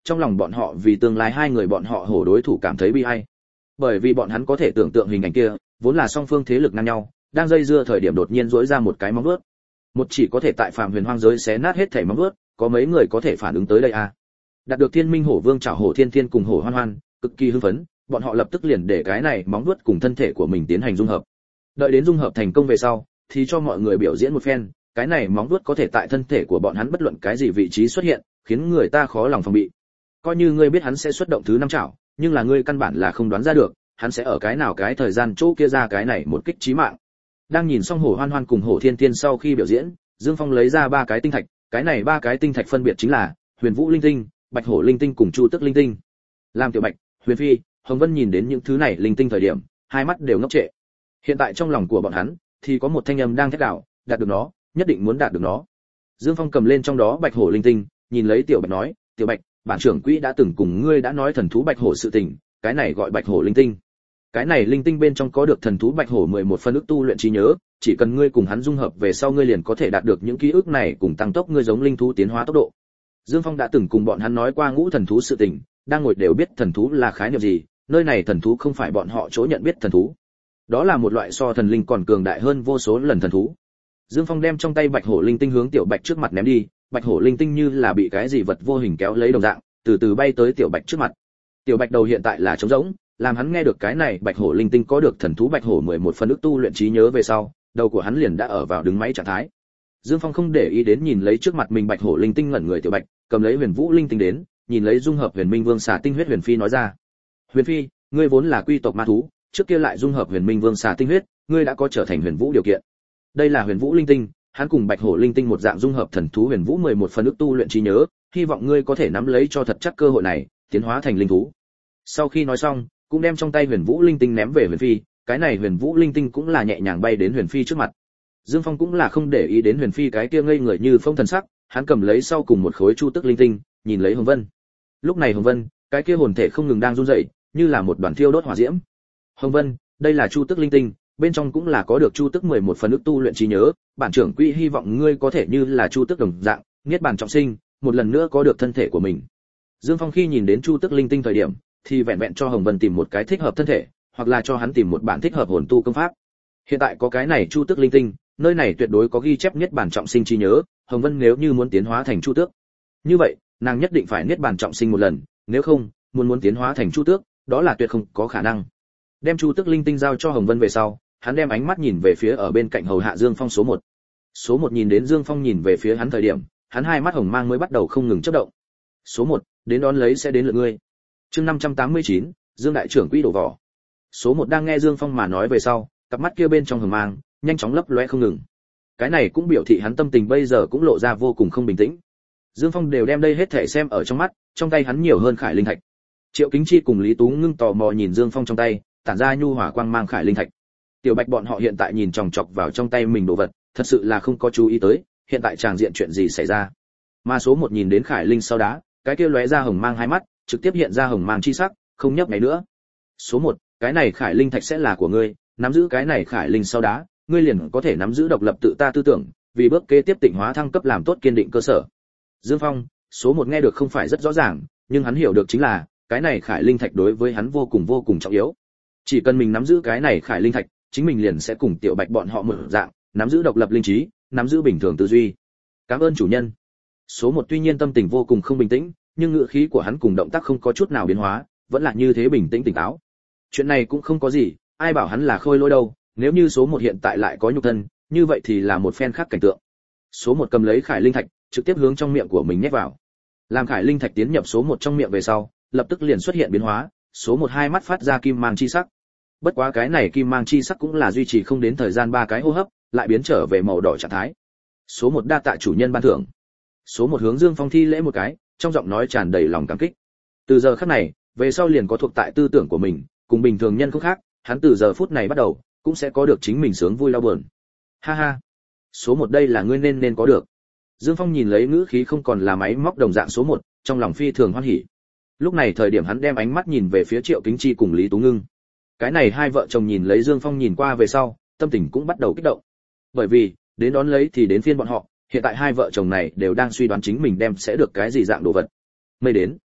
trong lòng bọn họ vì tương lai hai người bọn họ hổ đối thủ cảm thấy bi ai. Bởi vì bọn hắn có thể tưởng tượng hình ảnh kia, vốn là song phương thế lực ngang nhau, đang dây dưa thời điểm đột nhiên rỗi ra một cái móng vuốt. Một chỉ có thể tại phàm huyền hoang giới xé nát hết thảy móng vuốt, có mấy người có thể phản ứng tới đây à? Đạt được Thiên Minh Hổ Vương Trảo Hổ Thiên Thiên cùng Hổ Hoan Hoan, cực kỳ hưng phấn, bọn họ lập tức liền để cái này móng vuốt cùng thân thể của mình tiến hành dung hợp. Đợi đến dung hợp thành công về sau, thì cho mọi người biểu diễn một phen, cái này móng vuốt có thể tại thân thể của bọn hắn bất luận cái gì vị trí xuất hiện, khiến người ta khó lòng phòng bị. Coi như ngươi biết hắn sẽ xuất động thứ 5 chảo, nhưng là ngươi căn bản là không đoán ra được, hắn sẽ ở cái nào cái thời gian chỗ kia ra cái này một kích chí mạng. Đang nhìn xong Hổ Hoan Hoan cùng Hổ Thiên Thiên sau khi biểu diễn, Dương Phong lấy ra 3 cái tinh thạch, cái này 3 cái tinh thạch phân biệt chính là Huyền Vũ Linh Tinh, Bạch Hổ Linh Tinh cùng Chu Tức Linh Tinh. Làm Tiểu Bạch, Huyền Phi, Hồng Vân nhìn đến những thứ này linh tinh thời điểm, hai mắt đều ngốc trệ. Hiện tại trong lòng của bọn hắn thì có một thanh âm đang thét gào, đạt được nó, nhất định muốn đạt được nó. Dương Phong cầm lên trong đó Bạch Hổ Linh Tinh, nhìn lấy Tiểu Bạch nói, Tiểu Bạch, bản trưởng quỹ đã từng cùng ngươi đã nói thần thú Bạch Hổ sự tình, cái này gọi Bạch Hổ Linh Tinh. Cái này linh tinh bên trong có được thần thú Bạch Hổ 11 phân ức tu luyện trí nhớ, chỉ cần ngươi cùng hắn dung hợp về sau ngươi liền có thể đạt được những ký ức này cùng tăng tốc ngươi giống linh thú tiến hóa tốc độ. Dương Phong đã từng cùng bọn hắn nói qua ngũ thần thú sự tình, đang ngồi đều biết thần thú là khái niệm gì, nơi này thần thú không phải bọn họ chỗ nhận biết thần thú. Đó là một loại so thần linh còn cường đại hơn vô số lần thần thú. Dương Phong đem trong tay Bạch Hổ Linh Tinh hướng Tiểu Bạch trước mặt ném đi, Bạch Hổ Linh Tinh như là bị cái gì vật vô hình kéo lấy đồng dạng, từ từ bay tới Tiểu Bạch trước mặt. Tiểu Bạch đầu hiện tại là trống rỗng, làm hắn nghe được cái này Bạch Hổ Linh Tinh có được thần thú Bạch Hổ 11 phân ức tu luyện trí nhớ về sau, đầu của hắn liền đã ở vào đứng máy trạng thái. Dương Phong không để ý đến nhìn lấy trước mặt mình Bạch Hổ Linh Tinh ngẩn người Tiểu Bạch, cầm lấy Huyền Vũ Linh Tinh đến, nhìn lấy dung hợp Huyền Minh Vương xà tinh huyết Huyền Phi nói ra: "Huyền Phi, ngươi vốn là quy tộc ma thú, trước kia lại dung hợp Huyền Minh Vương xà tinh huyết, ngươi đã có trở thành Huyền Vũ điều kiện. Đây là Huyền Vũ Linh Tinh, hắn cùng Bạch Hổ Linh Tinh một dạng dung hợp thần thú Huyền Vũ 11 phân ức tu luyện trí nhớ, hy vọng ngươi có thể nắm lấy cho thật chắc cơ hội này, tiến hóa thành linh thú." Sau khi nói xong, cũng đem trong tay Huyền Vũ Linh Tinh ném về Huyền Phi, cái này Huyền Vũ Linh Tinh cũng là nhẹ nhàng bay đến Huyền Phi trước mặt. Dương Phong cũng là không để ý đến Huyền Phi cái kia ngây người như phong thần sắc, hắn cầm lấy sau cùng một khối Chu Tức Linh Tinh, nhìn lấy Hồng Vân. Lúc này Hồng Vân, cái kia hồn thể không ngừng đang run rẩy, như là một đoàn thiêu đốt hỏa diễm. Hồng Vân, đây là Chu Tức Linh Tinh, bên trong cũng là có được Chu Tức 11 phần ức tu luyện trí nhớ, bản trưởng quỹ hy vọng ngươi có thể như là Chu Tức đồng dạng, niết bàn trọng sinh, một lần nữa có được thân thể của mình. Dương Phong khi nhìn đến Chu Tức Linh Tinh thời điểm, thì vẹn vẹn cho Hồng Vân tìm một cái thích hợp thân thể, hoặc là cho hắn tìm một bản thích hợp hồn tu công pháp. Hiện tại có cái này Chu Tức Linh Tinh, nơi này tuyệt đối có ghi chép niết bàn trọng sinh trí nhớ, Hồng Vân nếu như muốn tiến hóa thành Chu Tước, như vậy, nàng nhất định phải niết bàn trọng sinh một lần, nếu không, muốn tiến hóa thành Chu Tước, đó là tuyệt không có khả năng. Đem Chu Tước Linh Tinh giao cho Hồng Vân về sau, hắn đem ánh mắt nhìn về phía ở bên cạnh hầu hạ Dương Phong số 1. Số 1 nhìn đến Dương Phong nhìn về phía hắn thời điểm, hắn hai mắt hồng mang mới bắt đầu không ngừng chớp động. Số 1, đến đón lấy sẽ đến lượt ngươi. Chương 589, Dương đại trưởng quỹ đổ vỏ. Số 1 đang nghe Dương Phong mà nói về sau, cặp mắt kia bên trong hồng mang nhanh chóng lấp lóe không ngừng. Cái này cũng biểu thị hắn tâm tình bây giờ cũng lộ ra vô cùng không bình tĩnh. Dương Phong đều đem đây hết thể xem ở trong mắt, trong tay hắn nhiều hơn khải linh thạch. Triệu Kính Chi cùng Lý Tú Ngưng tò mò nhìn Dương Phong trong tay, tản ra nhu hòa quang mang khải linh thạch. Tiểu Bạch bọn họ hiện tại nhìn chòng chọc vào trong tay mình đồ vật, thật sự là không có chú ý tới, hiện tại tràng diện chuyện gì xảy ra. Mà số 1 nhìn đến khải linh sau đá, cái kia lóe ra hồng mang hai mắt, trực tiếp hiện ra hồng mang chi sắc, không nhấp nháy nữa. Số 1, cái này khải linh thạch sẽ là của ngươi, nắm giữ cái này khải linh sau đá, ngươi liền có thể nắm giữ độc lập tự ta tư tưởng, vì bước kế tiếp tịnh hóa thăng cấp làm tốt kiên định cơ sở. Dương Phong, số 1 nghe được không phải rất rõ ràng, nhưng hắn hiểu được chính là, cái này khải linh thạch đối với hắn vô cùng trọng yếu. Chỉ cần mình nắm giữ cái này khải linh thạch, chính mình liền sẽ cùng Tiểu Bạch bọn họ một dạng, nắm giữ độc lập linh trí, nắm giữ bình thường tư duy. Cảm ơn chủ nhân. Số 1 tuy nhiên tâm tình vô cùng không bình tĩnh, nhưng ngữ khí của hắn cùng động tác không có chút nào biến hóa, vẫn là như thế bình tĩnh tỉnh táo. Chuyện này cũng không có gì, ai bảo hắn là khôi lỗi đâu, nếu như số 1 hiện tại lại có nhục thân, như vậy thì là một phen khác cảnh tượng. Số 1 cầm lấy khải linh thạch, trực tiếp hướng trong miệng của mình nhét vào. Làm khải linh thạch tiến nhập số 1 trong miệng về sau, lập tức liền xuất hiện biến hóa, số 1 hai mắt phát ra kim mang chi sắc. Bất quá cái này kim mang chi sắc cũng là duy trì không đến thời gian 3 cái hô hấp, lại biến trở về màu đỏ trạng thái. Số 1 đa tạ chủ nhân ban thưởng. Số 1 hướng Dương Phong thi lễ một cái, trong giọng nói tràn đầy lòng cảm kích. Từ giờ khắc này, về sau liền có thuộc tại tư tưởng của mình, cùng bình thường nhân không khác, hắn từ giờ phút này bắt đầu, cũng sẽ có được chính mình sướng vui đau buồn. Ha ha. Số 1 đây là ngươi nên có được. Dương Phong nhìn lấy ngữ khí không còn là máy móc đồng dạng số 1, trong lòng phi thường hoan hỉ. Lúc này thời điểm hắn đem ánh mắt nhìn về phía Triệu Kính Chi cùng Lý Tú Ngưng. Cái này hai vợ chồng nhìn lấy Dương Phong nhìn qua về sau, tâm tình cũng bắt đầu kích động. Bởi vì, đến đón lấy thì đến phiên bọn họ, hiện tại hai vợ chồng này đều đang suy đoán chính mình đem sẽ được cái gì dạng đồ vật. Mây đến.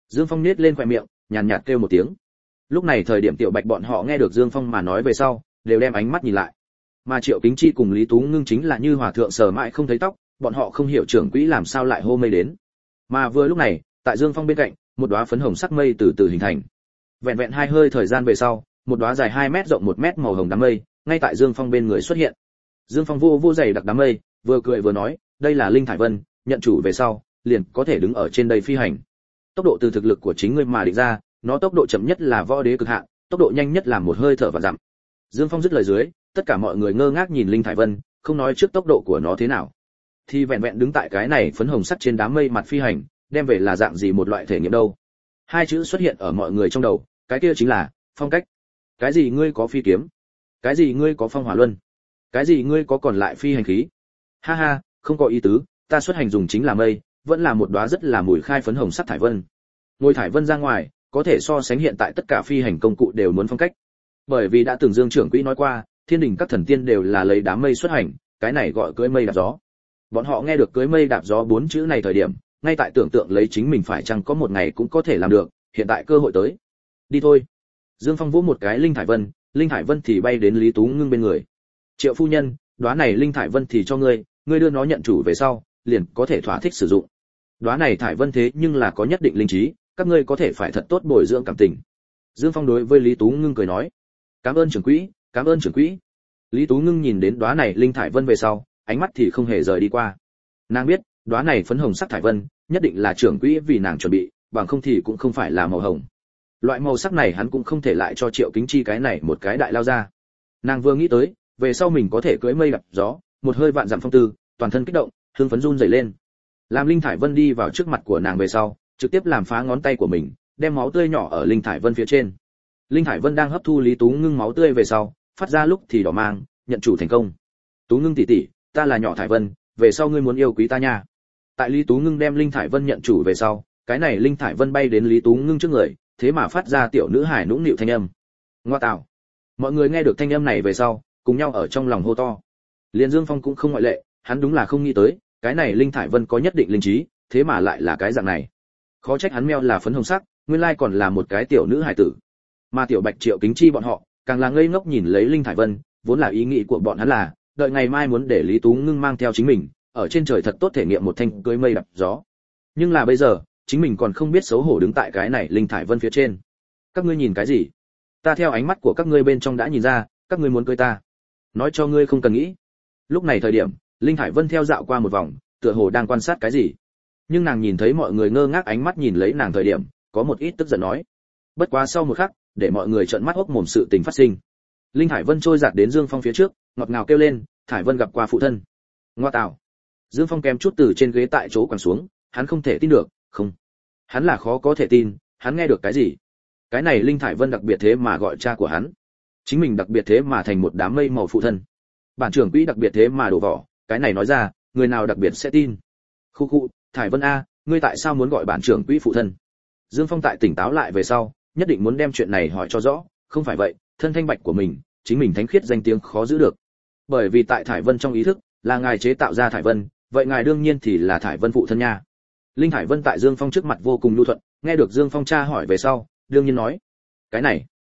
Dương Phong nhếch lên khóe miệng, nhàn nhạt kêu một tiếng. Lúc này thời điểm Tiểu Bạch bọn họ nghe được Dương Phong mà nói về sau, đều đem ánh mắt nhìn lại. Mà Triệu Kính Chi cùng Lý Tú Ngưng chính là như hòa thượng sờ mãi không thấy tóc, bọn họ không hiểu trưởng quỹ làm sao lại hô mây đến. Mà vừa lúc này, tại Dương Phong bên cạnh, một đóa phấn hồng sắc mây từ từ hình thành. Vẹn vẹn 2 hơi thời gian về sau, một đóa dài 2 mét rộng 1 mét màu hồng đám mây, ngay tại Dương Phong bên người xuất hiện. Dương Phong vô dày đặc đám mây, vừa cười vừa nói, đây là Linh Thải Vân, nhận chủ về sau, liền có thể đứng ở trên đây phi hành. Tốc độ từ thực lực của chính ngươi mà định ra, nó tốc độ chậm nhất là võ đế cực hạn, tốc độ nhanh nhất là một hơi thở và dặm. Dương Phong dứt lời dưới, tất cả mọi người ngơ ngác nhìn Linh Thải Vân, không nói trước tốc độ của nó thế nào, thì vẹn vẹn đứng tại cái này phấn hồng sắc trên đám mây mặt phi hành, đem về là dạng gì một loại thể nghiệm đâu. Hai chữ xuất hiện ở mọi người trong đầu, cái kia chính là phong cách. Cái gì ngươi có phi kiếm? Cái gì ngươi có phong hỏa luân? Cái gì ngươi có còn lại phi hành khí? Ha ha, không có ý tứ, ta xuất hành dùng chính là mây, vẫn là một đóa rất là mùi khai phấn hồng sắc thải vân. Ngôi thải vân ra ngoài, có thể so sánh hiện tại tất cả phi hành công cụ đều muốn phong cách. Bởi vì đã từng Dương trưởng quỹ nói qua, thiên đình các thần tiên đều là lấy đám mây xuất hành, cái này gọi cưỡi mây đạp gió. Bọn họ nghe được cưỡi mây đạp gió 4 chữ này thời điểm, ngay tại tưởng tượng lấy chính mình phải chăng có một ngày cũng có thể làm được, hiện tại cơ hội tới. Đi thôi. Dương Phong vỗ một cái Linh Thải Vân thì bay đến Lý Tú Ngưng bên người. Triệu phu nhân, đóa này Linh Thải Vân thì cho ngươi, ngươi đưa nó nhận chủ về sau, liền có thể thỏa thích sử dụng. Đóa này Thải Vân thế nhưng là có nhất định linh trí, các ngươi có thể phải thật tốt bồi dưỡng cảm tình. Dương Phong đối với Lý Tú Ngưng cười nói, cảm ơn trưởng quỹ, cảm ơn trưởng quỹ. Lý Tú Ngưng nhìn đến đóa này Linh Thải Vân về sau, ánh mắt thì không hề rời đi qua. Nàng biết, đóa này phấn hồng sắc thải vân, nhất định là trưởng quỹ vì nàng chuẩn bị, bằng không thì cũng không phải là màu hồng. Loại màu sắc này hắn cũng không thể lại cho Triệu Kính Chi cái này một cái đại lao ra. Nàng vừa nghĩ tới, về sau mình có thể cưỡi mây đạp gió, một hơi vạn dặm phong tư, toàn thân kích động, hương phấn run rẩy lên. Làm Linh Thải Vân đi vào trước mặt của nàng về sau, trực tiếp làm phá ngón tay của mình, đem máu tươi nhỏ ở Linh Thải Vân phía trên. Linh Thải Vân đang hấp thu Lý Tú Ngưng máu tươi về sau, phát ra lúc thì đỏ mang, nhận chủ thành công. Tú Ngưng tỷ tỷ, ta là nhỏ Thải Vân, về sau ngươi muốn yêu quý ta nha. Tại Lý Tú Ngưng đem Linh Thải Vân nhận chủ về sau, cái này Linh Thải Vân bay đến Lý Tú Ngưng trước người, thế mà phát ra tiểu nữ hài nũng nịu thanh âm. Ngoa tạo. Mọi người nghe được thanh âm này về sau, cùng nhau ở trong lòng hô to. Liên Dương Phong cũng không ngoại lệ, hắn đúng là không nghĩ tới, cái này Linh Thải Vân có nhất định linh trí, thế mà lại là cái dạng này. Khó trách hắn meo là phấn hồng sắc, nguyên lai còn là một cái tiểu nữ hài tử. Mà Tiểu Bạch Triệu Kính Chi bọn họ, càng là ngây ngốc nhìn lấy Linh Thải Vân, vốn là ý nghĩ của bọn hắn là, đợi ngày mai muốn để Lý Tú Ngưng mang theo chính mình, ở trên trời thật tốt thể nghiệm một thanh cưỡi mây đạp gió. Nhưng là bây giờ, chính mình còn không biết xấu hổ đứng tại cái này Linh Thải Vân phía trên. Các ngươi nhìn cái gì? Ta theo ánh mắt của các ngươi bên trong đã nhìn ra, các ngươi muốn cưỡi ta. Nói cho ngươi không cần nghĩ. Lúc này thời điểm, Linh Thải Vân theo dạo qua một vòng, tựa hồ đang quan sát cái gì. Nhưng nàng nhìn thấy mọi người ngơ ngác ánh mắt nhìn lấy nàng thời điểm, có một ít tức giận nói. Bất quá sau một khắc, để mọi người trợn mắt hốc mồm sự tình phát sinh. Linh Thải Vân trôi giạt đến Dương Phong phía trước, ngọt ngào kêu lên, Thải Vân gặp qua phụ thân. Ngoa tạo. Dương Phong kém chút từ trên ghế tại chỗ quẳng xuống, hắn không thể tin được, không. Hắn là khó có thể tin, hắn nghe được cái gì? Cái này Linh Thải Vân đặc biệt thế mà gọi cha của hắn. Chính mình đặc biệt thế mà thành một đám mây màu phụ thân. Bản trưởng quỹ đặc biệt thế mà đổ vỏ, cái này nói ra, người nào đặc biệt sẽ tin. Khu khu, Thải Vân a, ngươi tại sao muốn gọi bản trưởng quỹ phụ thân? Dương Phong tại tỉnh táo lại về sau, nhất định muốn đem chuyện này hỏi cho rõ, không phải vậy, thân thanh bạch của mình, chính mình thánh khiết danh tiếng khó giữ được. Bởi vì tại Thải Vân trong ý thức, là ngài chế tạo ra Thải Vân, vậy ngài đương nhiên thì là Thải Vân phụ thân nha. Linh Thải Vân tại Dương Phong trước mặt vô cùng nhu thuận, nghe được Dương Phong tra hỏi về sau, đương nhiên nói, cái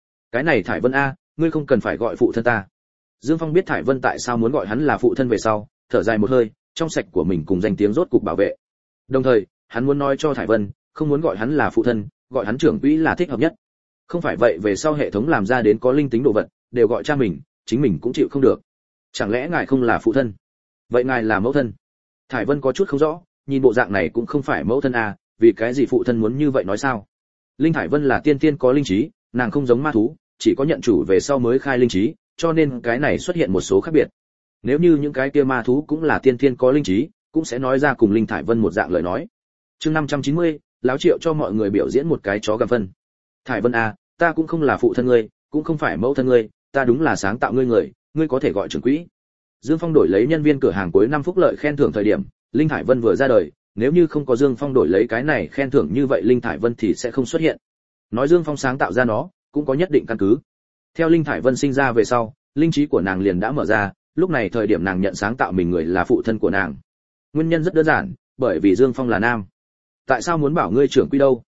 này Thải Vân a, ngươi không cần phải gọi phụ thân ta. Dương Phong biết Thải Vân tại sao muốn gọi hắn là phụ thân về sau, thở dài một hơi, trong sạch của mình cùng danh tiếng rốt cục bảo vệ. Đồng thời, hắn muốn nói cho Thải Vân, không muốn gọi hắn là phụ thân, gọi hắn trưởng quỹ là thích hợp nhất. Không phải vậy về sau hệ thống làm ra đến có linh tính đồ vật, đều gọi cha mình, chính mình cũng chịu không được. Chẳng lẽ ngài không là phụ thân? Vậy ngài là mẫu thân? Thải Vân có chút không rõ, nhìn bộ dạng này cũng không phải mẫu thân à, vì cái gì phụ thân muốn như vậy nói sao? Linh Thải Vân là tiên tiên có linh trí, nàng không giống ma thú, chỉ có nhận chủ về sau mới khai linh trí, cho nên cái này xuất hiện một số khác biệt. Nếu như những cái kia ma thú cũng là tiên tiên có linh trí, cũng sẽ nói ra cùng Linh Thải Vân một dạng lời nói. Chương 590, lão Triệu cho mọi người biểu diễn một cái chó gầm phân. Thải Vân à, ta cũng không là phụ thân ngươi, cũng không phải mẫu thân ngươi, ta đúng là sáng tạo ngươi người, ngươi có thể gọi trưởng quỹ. Dương Phong đổi lấy nhân viên cửa hàng cuối năm phúc lợi khen thưởng thời điểm, Linh Thải Vân vừa ra đời, nếu như không có Dương Phong đổi lấy cái này khen thưởng như vậy Linh Thải Vân thì sẽ không xuất hiện. Nói Dương Phong sáng tạo ra nó, cũng có nhất định căn cứ. Theo Linh Thải Vân sinh ra về sau, linh trí của nàng liền đã mở ra, lúc này thời điểm nàng nhận sáng tạo mình người là phụ thân của nàng. Nguyên nhân rất đơn giản, bởi vì Dương Phong là nam. Tại sao muốn bảo ngươi trưởng quỹ đâu?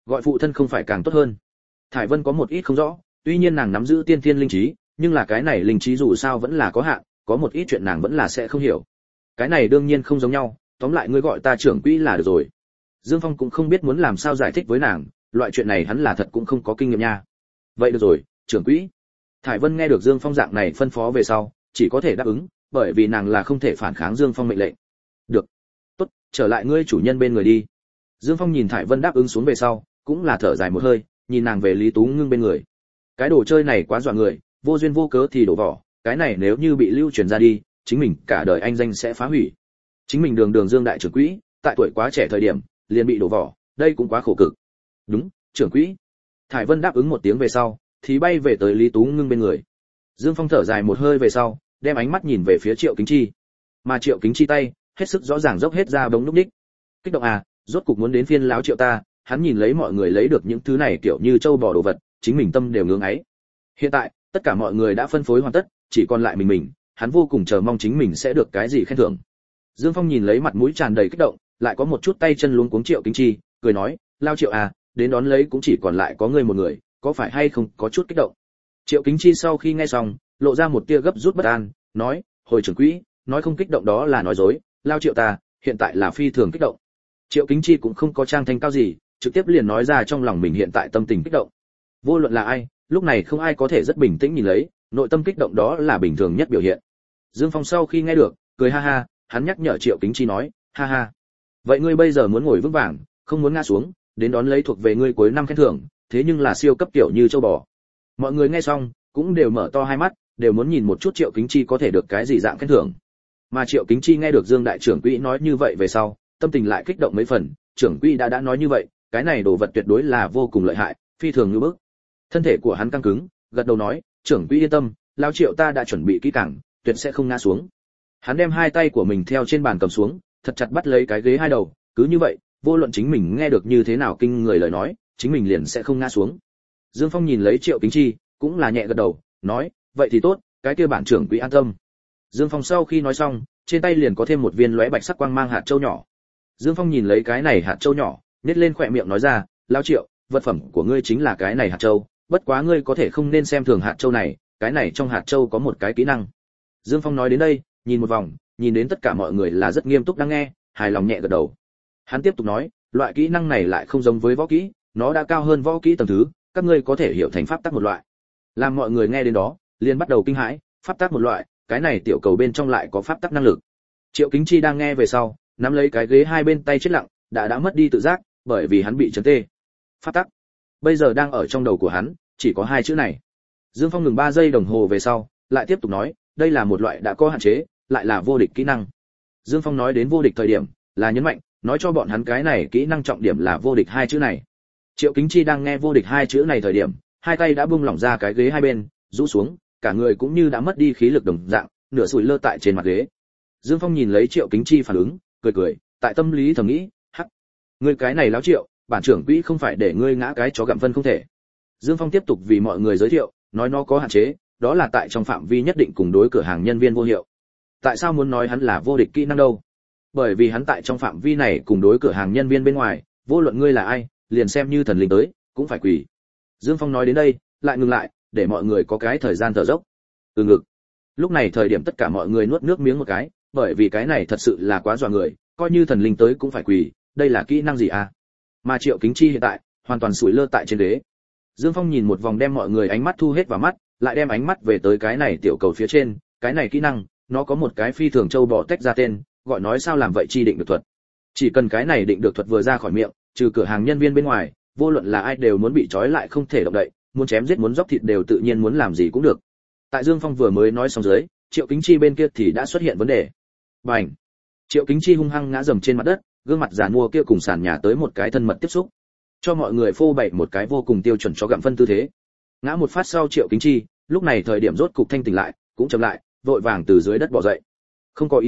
Gọi phụ thân không phải càng tốt hơn. Thải Vân có một ít không rõ, tuy nhiên nàng nắm giữ tiên thiên linh trí, nhưng là cái này linh trí dù sao vẫn là có hạn, có một ít chuyện nàng vẫn là sẽ không hiểu. Cái này đương nhiên không giống nhau, tóm lại ngươi gọi ta trưởng quỹ là được rồi. Dương Phong cũng không biết muốn làm sao giải thích với nàng, loại chuyện này hắn là thật cũng không có kinh nghiệm nha. Vậy được rồi, trưởng quỹ. Thải Vân nghe được Dương Phong dạng này phân phó về sau, chỉ có thể đáp ứng, bởi vì nàng là không thể phản kháng Dương Phong mệnh lệnh. Được, tốt, trở lại ngươi chủ nhân bên người đi. Dương Phong nhìn Thải Vân đáp ứng xuống về sau, cũng là thở dài một hơi, nhìn nàng về Lý Tú Ngưng bên người. Cái đồ chơi này quá dọa người, vô duyên vô cớ thì đổ vỏ, cái này nếu như bị lưu truyền ra đi, chính mình cả đời anh danh sẽ phá hủy. Chính mình đường Dương đại trưởng quỹ, tại tuổi quá trẻ thời điểm, liền bị đổ vỏ, đây cũng quá khổ cực. Đúng, trưởng quỹ. Thải Vân đáp ứng một tiếng về sau, thì bay về tới Lý Tú Ngưng bên người. Dương Phong thở dài một hơi về sau, đem ánh mắt nhìn về phía Triệu Kính Chi. Mà Triệu Kính Chi tay, hết sức rõ ràng dốc hết ra bóng lúc đích. Kích động à, rốt cục muốn đến phiên láo Triệu ta, hắn nhìn lấy mọi người lấy được những thứ này kiểu như châu bò đồ vật, chính mình tâm đều ngưỡng ấy. Hiện tại, tất cả mọi người đã phân phối hoàn tất, chỉ còn lại mình, hắn vô cùng chờ mong chính mình sẽ được cái gì khen thưởng. Dương Phong nhìn lấy mặt mũi tràn đầy kích động, lại có một chút tay chân luống cuống Triệu Kính Chi, cười nói, lao Triệu à, đến đón lấy cũng chỉ còn lại có ngươi một người, có phải hay không có chút kích động. Triệu Kính Chi sau khi nghe xong, lộ ra một tia gấp rút bất an, nói, hồi trưởng quỹ, nói không kích động đó là nói dối, lao Triệu ta, hiện tại là phi thường kích động. Triệu Kính Chi cũng không có trang thanh cao gì, trực tiếp liền nói ra trong lòng mình hiện tại tâm tình kích động. Vô luận là ai, lúc này không ai có thể rất bình tĩnh nhìn lấy, nội tâm kích động đó là bình thường nhất biểu hiện. Dương Phong sau khi nghe được, cười ha ha, hắn nhắc nhở Triệu Kính Chi nói, ha ha, vậy ngươi bây giờ muốn ngồi vững vàng, không muốn ngã xuống, đến đón lấy thuộc về ngươi cuối năm khen thưởng, thế nhưng là siêu cấp tiểu như châu bò. Mọi người nghe xong, cũng đều mở to hai mắt, đều muốn nhìn một chút Triệu Kính Chi có thể được cái gì dạng khen thưởng. Mà Triệu Kính Chi nghe được Dương đại trưởng quỹ nói như vậy về sau, tâm tình lại kích động mấy phần, trưởng quỹ đã nói như vậy, cái này đồ vật tuyệt đối là vô cùng lợi hại, phi thường như bức. Thân thể của hắn căng cứng, gật đầu nói, trưởng quỹ yên tâm, lão Triệu ta đã chuẩn bị kỹ càng, tuyệt sẽ không ngã xuống. Hắn đem hai tay của mình theo trên bàn cầm xuống, thật chặt bắt lấy cái ghế hai đầu, cứ như vậy, vô luận chính mình nghe được như thế nào kinh người lời nói, chính mình liền sẽ không ngã xuống. Dương Phong nhìn lấy Triệu Kính Chi, cũng là nhẹ gật đầu, nói, vậy thì tốt, cái kia bản trưởng quỹ an tâm. Dương Phong sau khi nói xong, trên tay liền có thêm một viên lóe bạch sắc quang mang hạt châu nhỏ. Dương Phong nhìn lấy cái này hạt châu nhỏ, nhếch lên khóe miệng nói ra, lão Triệu, vật phẩm của ngươi chính là cái này hạt châu, bất quá ngươi có thể không nên xem thường hạt châu này, cái này trong hạt châu có một cái kỹ năng. Dương Phong nói đến đây, nhìn một vòng, nhìn đến tất cả mọi người là rất nghiêm túc đang nghe, hài lòng nhẹ gật đầu. Hắn tiếp tục nói, loại kỹ năng này lại không giống với võ kỹ, nó đã cao hơn võ kỹ tầng thứ, các ngươi có thể hiểu thành pháp tắc một loại. Làm mọi người nghe đến đó, liền bắt đầu kinh hãi, pháp tắc một loại, cái này tiểu cầu bên trong lại có pháp tắc năng lực. Triệu Kính Chi đang nghe về sau, nắm lấy cái ghế hai bên tay chết lặng, đã mất đi tự giác, bởi vì hắn bị chấn tê. Pháp tắc. Bây giờ đang ở trong đầu của hắn, chỉ có hai chữ này. Dương Phong ngừng 3 giây đồng hồ về sau, lại tiếp tục nói, đây là một loại đã có hạn chế, lại là vô địch kỹ năng. Dương Phong nói đến vô địch thời điểm, là nhấn mạnh, nói cho bọn hắn cái này kỹ năng trọng điểm là vô địch hai chữ này. Triệu Kính Chi đang nghe vô địch hai chữ này thời điểm, hai tay đã buông lỏng ra cái ghế hai bên, rũ xuống, cả người cũng như đã mất đi khí lực đồng dạng, nửa sủi lơ tại trên mặt ghế. Dương Phong nhìn lấy Triệu Kính Chi phản ứng, cười cười, tại tâm lý thầm nghĩ, hắc, ngươi cái này láo Triệu, bản trưởng quỹ không phải để ngươi ngã cái chó gặm phân không thể. Dương Phong tiếp tục vì mọi người giới thiệu, nói nó có hạn chế, đó là tại trong phạm vi nhất định cùng đối cửa hàng nhân viên vô hiệu. Tại sao muốn nói hắn là vô địch kỹ năng đâu? Bởi vì hắn tại trong phạm vi này cùng đối cửa hàng nhân viên bên ngoài, vô luận ngươi là ai, liền xem như thần linh tới, cũng phải quỳ. Dương Phong nói đến đây, lại ngừng lại, để mọi người có cái thời gian thở dốc. Từ ngực. Lúc này thời điểm tất cả mọi người nuốt nước miếng một cái, bởi vì cái này thật sự là quá dọa người, coi như thần linh tới cũng phải quỳ, đây là kỹ năng gì à? Mà Triệu Kính Chi hiện tại, hoàn toàn sủi lơ tại trên ghế. Dương Phong nhìn một vòng đem mọi người ánh mắt thu hết vào mắt, lại đem ánh mắt về tới cái này tiểu cầu phía trên, cái này kỹ năng, nó có một cái phi thường châu bò tách ra tên, gọi nói sao làm vậy chi định được thuật. Chỉ cần cái này định được thuật vừa ra khỏi miệng, trừ cửa hàng nhân viên bên ngoài, vô luận là ai đều muốn bị trói lại không thể động đậy, muốn chém giết muốn dốc thịt đều tự nhiên muốn làm gì cũng được. Tại Dương Phong vừa mới nói xong dưới, Triệu Kính Chi bên kia thì đã xuất hiện vấn đề. Bành! Triệu Kính Chi hung hăng ngã dầm trên mặt đất, gương mặt giàn mua kia cùng sàn nhà tới một cái thân mật tiếp xúc, cho mọi người phô bày một cái vô cùng tiêu chuẩn cho gặm phân tư thế. Ngã một phát sau Triệu Kính Chi, lúc này thời điểm rốt cục thanh tỉnh lại, cũng chậm lại, vội vàng từ dưới đất bò dậy. Không có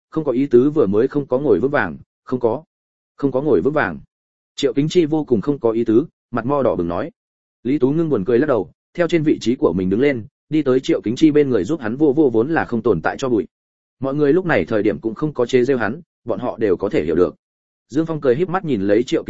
ý tứ vừa mới không có ngồi vững vàng, không có ngồi vững vàng. Triệu Kính Chi vô cùng không có ý tứ, mặt mo đỏ bừng nói. Lý Tú Ngưng buồn cười lắc đầu, theo trên vị trí của mình đứng lên, đi tới Triệu Kính Chi bên người giúp hắn vô vốn là không tồn tại cho bụi. Mọi người lúc này thời điểm cũng không có chế giễu hắn, bọn họ đều có thể hiểu được. Dương Phong cười híp mắt nhìn lấy Triệu Kính Chi,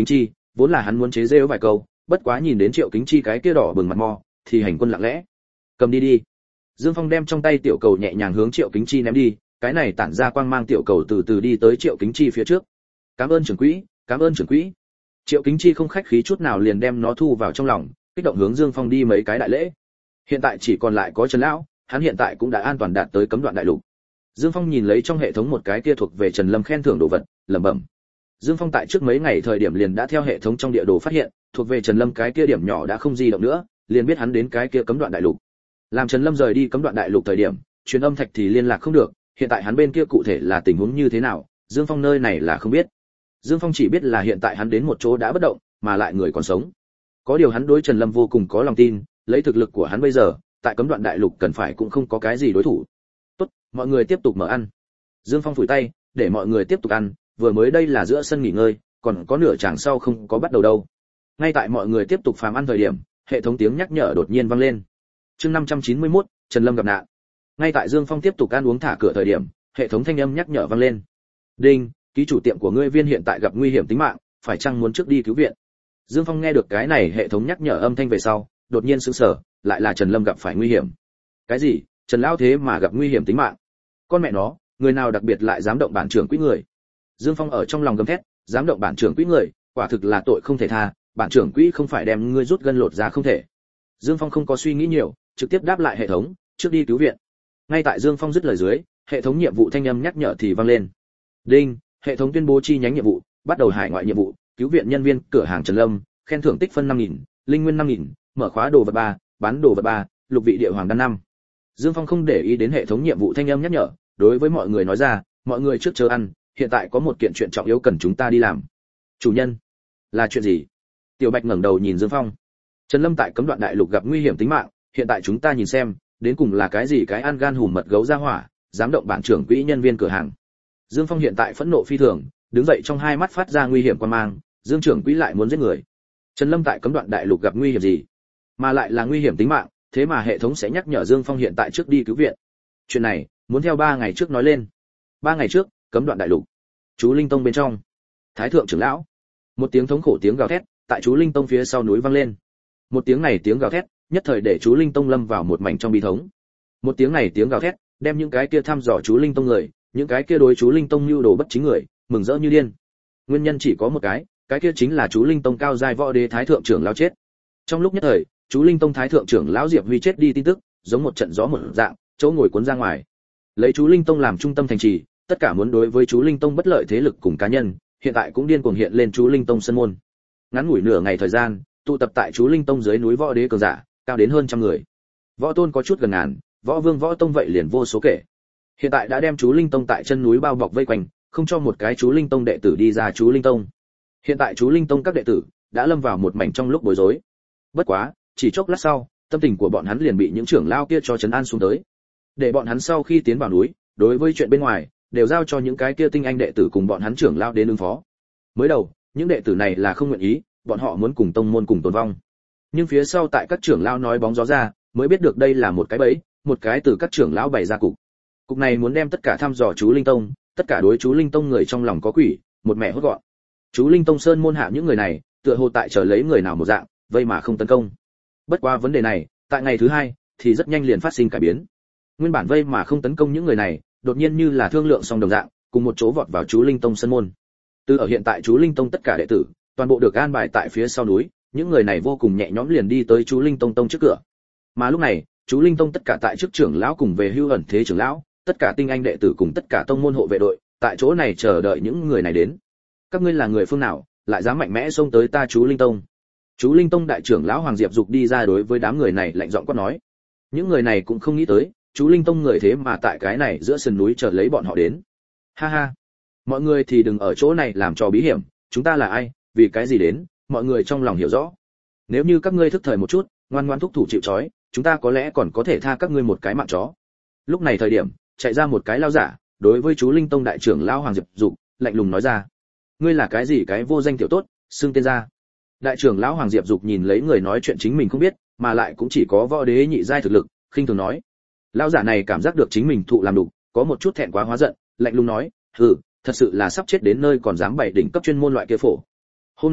vốn là hắn muốn chế giễu vài câu, bất quá nhìn đến Triệu Kính Chi cái kia đỏ bừng mặt mo, thì hành quân lặng lẽ. Cầm đi đi. Dương Phong đem trong tay tiểu cầu nhẹ nhàng hướng Triệu Kính Chi ném đi, cái này tản ra quang mang tiểu cầu từ từ đi tới Triệu Kính Chi phía trước. Cảm ơn trưởng quỹ, cảm ơn trưởng quỹ. Triệu Kính Chi không khách khí chút nào liền đem nó thu vào trong lòng, kích động hướng Dương Phong đi mấy cái đại lễ. Hiện tại chỉ còn lại có Trần lão, hắn hiện tại cũng đã an toàn đạt tới cấm đoạn đại lục. Dương Phong nhìn lấy trong hệ thống một cái kia thuộc về Trần Lâm khen thưởng đồ vật, lẩm bẩm. Dương Phong tại trước mấy ngày thời điểm liền đã theo hệ thống trong địa đồ phát hiện, thuộc về Trần Lâm cái kia điểm nhỏ đã không di động nữa, liền biết hắn đến cái kia cấm đoạn đại lục. Làm Trần Lâm rời đi cấm đoạn đại lục thời điểm, truyền âm thạch thì liên lạc không được, hiện tại hắn bên kia cụ thể là tình huống như thế nào, Dương Phong nơi này là không biết. Dương Phong chỉ biết là hiện tại hắn đến một chỗ đã bất động, mà lại người còn sống. Có điều hắn đối Trần Lâm vô cùng có lòng tin, lấy thực lực của hắn bây giờ, tại cấm đoạn đại lục cần phải cũng không có cái gì đối thủ. Tốt, mọi người tiếp tục mở ăn. Dương Phong phủi tay, để mọi người tiếp tục ăn, vừa mới đây là giữa sân nghỉ ngơi, còn có nửa chàng sau không có bắt đầu đâu. Ngay tại mọi người tiếp tục phàm ăn thời điểm, hệ thống tiếng nhắc nhở đột nhiên vang lên. Chương 591, Trần Lâm gặp nạn. Ngay tại Dương Phong tiếp tục ăn uống thả cửa thời điểm, hệ thống thanh âm nhắc nhở vang lên. Đinh, ký chủ tiệm của ngươi Viên hiện tại gặp nguy hiểm tính mạng, phải chăng muốn trước đi cứu viện? Dương Phong nghe được cái này hệ thống nhắc nhở âm thanh về sau, đột nhiên sửng sở, lại là Trần Lâm gặp phải nguy hiểm. Cái gì? Trần lão thế mà gặp nguy hiểm tính mạng? Con mẹ nó, người nào đặc biệt lại dám động bản trưởng quỹ người? Dương Phong ở trong lòng gầm thét, dám động bản trưởng quỹ người, quả thực là tội không thể tha, bản trưởng quỹ không phải đem ngươi rút gân lột ra không thể. Dương Phong không có suy nghĩ nhiều, trực tiếp đáp lại hệ thống, trước đi cứu viện. Ngay tại Dương Phong dứt lời dưới, hệ thống nhiệm vụ thanh âm nhắc nhở thì vang lên. Đinh, hệ thống tuyên bố chi nhánh nhiệm vụ, bắt đầu hải ngoại nhiệm vụ, cứu viện nhân viên cửa hàng Trần Lâm, khen thưởng tích phân 5000, linh nguyên 5000, mở khóa đồ vật 3, bán đồ vật 3, lục vị địa hoàng đan 5. Dương Phong không để ý đến hệ thống nhiệm vụ thanh âm nhắc nhở, đối với mọi người nói ra, mọi người trước chờ ăn, hiện tại có một kiện chuyện trọng yếu cần chúng ta đi làm. Chủ nhân, là chuyện gì? Tiểu Bạch ngẩng đầu nhìn Dương Phong. Trần Lâm tại cấm đoạn đại lục gặp nguy hiểm tính mạng, hiện tại chúng ta nhìn xem, đến cùng là cái gì cái ăn gan hùm mật gấu ra hỏa, dám động bản trưởng quỹ nhân viên cửa hàng. Dương Phong hiện tại phẫn nộ phi thường, đứng dậy trong hai mắt phát ra nguy hiểm quan mang, Dương trưởng quỹ lại muốn giết người. Trần Lâm tại cấm đoạn đại lục gặp nguy hiểm gì? Mà lại là nguy hiểm tính mạng, thế mà hệ thống sẽ nhắc nhở Dương Phong hiện tại trước đi cứu viện. Chuyện này, muốn theo 3 ngày trước nói lên. 3 ngày trước, cấm đoạn đại lục. Chú Linh Tông bên trong. Thái thượng trưởng lão. Một tiếng thống khổ tiếng gào thét, tại chú Linh Tông phía sau núi vang lên. Một tiếng này tiếng gào thét, nhất thời để chú Linh Tông lâm vào một mảnh trong bi thống. Một tiếng này tiếng gào thét, đem những cái kia thăm dò chú Linh Tông người, những cái kia đối chú Linh Tông nhu đồ bất chính người, mừng rỡ như điên. Nguyên nhân chỉ có một cái kia chính là chú Linh Tông cao giai võ đế thái thượng trưởng lão chết. Trong lúc nhất thời, chú Linh Tông thái thượng trưởng lão Diệp Huy chết đi tin tức, giống một trận gió một dạng, chỗ ngồi cuốn ra ngoài. Lấy chú Linh Tông làm trung tâm thành trì, tất cả muốn đối với chú Linh Tông bất lợi thế lực cùng cá nhân, hiện tại cũng điên cuồng hiện lên chú Linh Tông sân môn. Ngắn ngủi nửa ngày thời gian, tụ tập tại chú Linh Tông dưới núi võ đế cường giả, cao đến hơn 100 người. Võ tôn có chút gần ngàn, võ vương võ tông vậy liền vô số kể. Hiện tại đã đem chú Linh Tông tại chân núi bao bọc vây quanh, không cho một cái chú Linh Tông đệ tử đi ra chú Linh Tông. Hiện tại chú Linh Tông các đệ tử đã lâm vào một mảnh trong lúc bối rối. Bất quá, chỉ chốc lát sau, tâm tình của bọn hắn liền bị những trưởng lao kia cho trấn an xuống tới. Để bọn hắn sau khi tiến vào núi, đối với chuyện bên ngoài, đều giao cho những cái kia tinh anh đệ tử cùng bọn hắn trưởng lao đến ứng phó. Mới đầu, những đệ tử này là không nguyện ý, bọn họ muốn cùng tông môn cùng tồn vong. Nhưng phía sau tại các trưởng lao nói bóng gió ra, mới biết được đây là một cái bẫy, một cái từ các trưởng lão bày ra cục. Cục này muốn đem tất cả thăm dò chú Linh Tông, tất cả đối chú Linh Tông người trong lòng có quỷ, một mẹ hốt gọn. Chú Linh Tông sơn môn hạ những người này, tựa hồ tại chờ lấy người nào một dạng, vây mà không tấn công. Bất qua vấn đề này, tại ngày thứ 2 thì rất nhanh liền phát sinh cải biến. Nguyên bản vây mà không tấn công những người này, đột nhiên như là thương lượng xong đồng dạng, cùng một chỗ vọt vào chú Linh Tông sơn môn. Từ ở hiện tại chú Linh Tông tất cả đệ tử, toàn bộ được an bài tại phía sau núi, những người này vô cùng nhẹ nhõm liền đi tới chú Linh Tông tông trước cửa. Mà lúc này, chú Linh Tông tất cả tại chức trưởng lão cùng về hưu ẩn thế trưởng lão, tất cả tinh anh đệ tử cùng tất cả tông môn hộ vệ đội, tại chỗ này chờ đợi những người này đến. Các ngươi là người phương nào, lại dám mạnh mẽ xông tới ta chú Linh Tông? Chú Linh Tông đại trưởng lão Hoàng Diệp Dục đi ra đối với đám người này lạnh giọng quát nói. Những người này cũng không nghĩ tới, chú Linh Tông người thế mà tại cái này giữa sườn núi chờ lấy bọn họ đến. Ha ha, mọi người thì đừng ở chỗ này làm trò bí hiểm, chúng ta là ai, vì cái gì đến, mọi người trong lòng hiểu rõ. Nếu như các ngươi thức thời một chút, ngoan ngoãn thúc thủ chịu trói, chúng ta có lẽ còn có thể tha các ngươi một cái mạng chó. Lúc này thời điểm, chạy ra một cái lao giả, đối với chú Linh Tông đại trưởng lão Hoàng Diệp Dục, lạnh lùng nói ra: ngươi là cái gì cái vô danh tiểu tốt, xưng tên ra. Đại trưởng lão Hoàng Diệp Dục nhìn lấy người nói chuyện chính mình không biết, mà lại cũng chỉ có võ đế nhị giai thực lực, khinh thường nói. Lão giả này cảm giác được chính mình thụ làm đủ, có một chút thẹn quá hóa giận, lạnh lùng nói: hừ, thật sự là sắp chết đến nơi còn dám bày đỉnh cấp chuyên môn loại kia phổ. Hôm nay,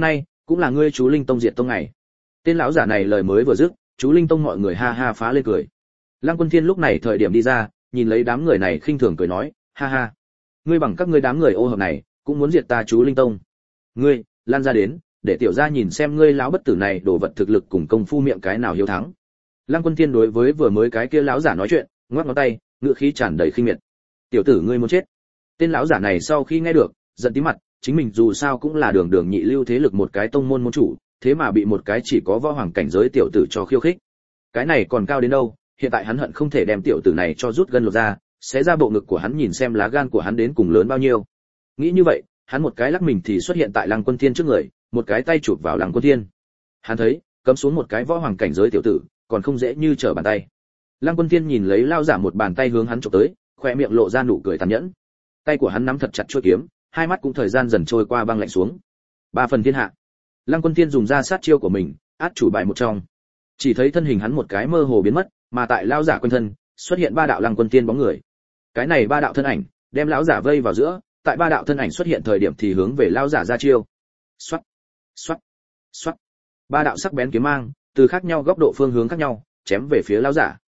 cũng là ngươi chú Linh Tông diệt tông này. Tên lão giả này lời mới vừa dứt, chú Linh Tông mọi người ha ha phá lên cười. Lăng Quân Thiên lúc này thời điểm đi ra, nhìn lấy đám người này khinh thường cười nói, ha ha, ngươi bằng các ngươi đám người ô hợp này, cũng muốn diệt ta chú Linh Tông. Ngươi, lan ra đến, để tiểu gia nhìn xem ngươi lão bất tử này đồ vật thực lực cùng công phu miệng cái nào hiếu thắng. Lăng Quân Thiên đối với vừa mới cái kia lão giả nói chuyện, ngoắc ngón tay, ngựa khí tràn đầy khinh miệt. Tiểu tử ngươi muốn chết. Tên lão giả này sau khi nghe được, giận tím mặt, chính mình dù sao cũng là đường đường nhị lưu thế lực một cái tông môn môn chủ, thế mà bị một cái chỉ có võ hoàng cảnh giới tiểu tử cho khiêu khích. Cái này còn cao đến đâu, hiện tại hắn hận không thể đem tiểu tử này cho rút gân lột ra, xé ra bộ ngực của hắn nhìn xem lá gan của hắn đến cùng lớn bao nhiêu. Nghĩ như vậy, hắn một cái lắc mình thì xuất hiện tại Lăng Quân Thiên trước người, một cái tay chụp vào Lăng Quân Thiên. Hắn thấy, cấm xuống một cái võ hoàng cảnh giới tiểu tử, còn không dễ như trở bàn tay. Lăng Quân Thiên nhìn lấy lao giả một bàn tay hướng hắn chụp tới, khóe miệng lộ ra nụ cười tàn nhẫn. Tay của hắn nắm thật chặt chuôi kiếm, hai mắt cũng thời gian dần trôi qua băng lạnh xuống. Ba phần thiên hạ. Lăng Quân Thiên dùng ra sát chiêu của mình, át chủ bài một trong. Chỉ thấy thân hình hắn một cái mơ hồ biến mất, mà tại lão giả quanh thân xuất hiện ba đạo Lăng Quân Thiên bóng người. Cái này ba đạo thân ảnh đem lão giả vây vào giữa, tại ba đạo thân ảnh xuất hiện thời điểm thì hướng về lão giả ra chiêu. Xoát, xoát, xoát. Ba đạo sắc bén kiếm mang, từ khác nhau góc độ phương hướng khác nhau, chém về phía lão giả.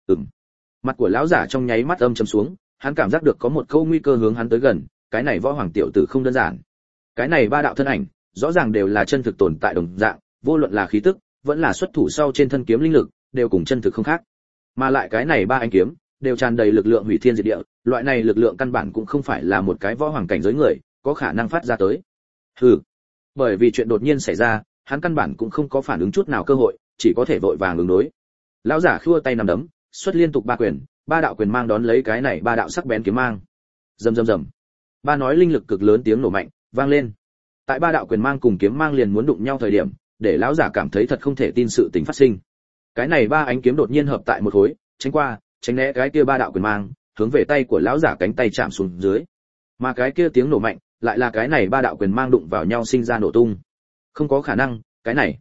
Mặt của lão giả trong nháy mắt âm trầm xuống, hắn cảm giác được có một câu nguy cơ hướng hắn tới gần, cái này võ hoàng tiểu tử không đơn giản. Cái này ba đạo thân ảnh, rõ ràng đều là chân thực tồn tại đồng dạng, vô luận là khí tức, vẫn là xuất thủ sau trên thân kiếm linh lực, đều cùng chân thực không khác. Mà lại cái này ba ánh kiếm, đều tràn đầy lực lượng hủy thiên diệt địa, loại này lực lượng căn bản cũng không phải là một cái võ hoàng cảnh giới người có khả năng phát ra tới. Hừ. Bởi vì chuyện đột nhiên xảy ra, hắn căn bản cũng không có phản ứng chút nào cơ hội, chỉ có thể vội vàng ứng đối. Lão giả khua tay nắm đấm, xuất liên tục ba quyền, ba đạo quyền mang đón lấy cái này ba đạo sắc bén kiếm mang. Rầm rầm rầm. Ba nói linh lực cực lớn tiếng nổ mạnh vang lên. Tại ba đạo quyền mang cùng kiếm mang liền muốn đụng nhau thời điểm, để lão giả cảm thấy thật không thể tin sự tình phát sinh. Cái này ba ánh kiếm đột nhiên hợp tại một khối, tránh qua, tránh né cái kia ba đạo quyền mang, hướng về tay của lão giả cánh tay chạm xuống dưới. Mà cái kia tiếng nổ mạnh, lại là cái này ba đạo quyền mang đụng vào nhau sinh ra nổ tung. Không có khả năng, cái này.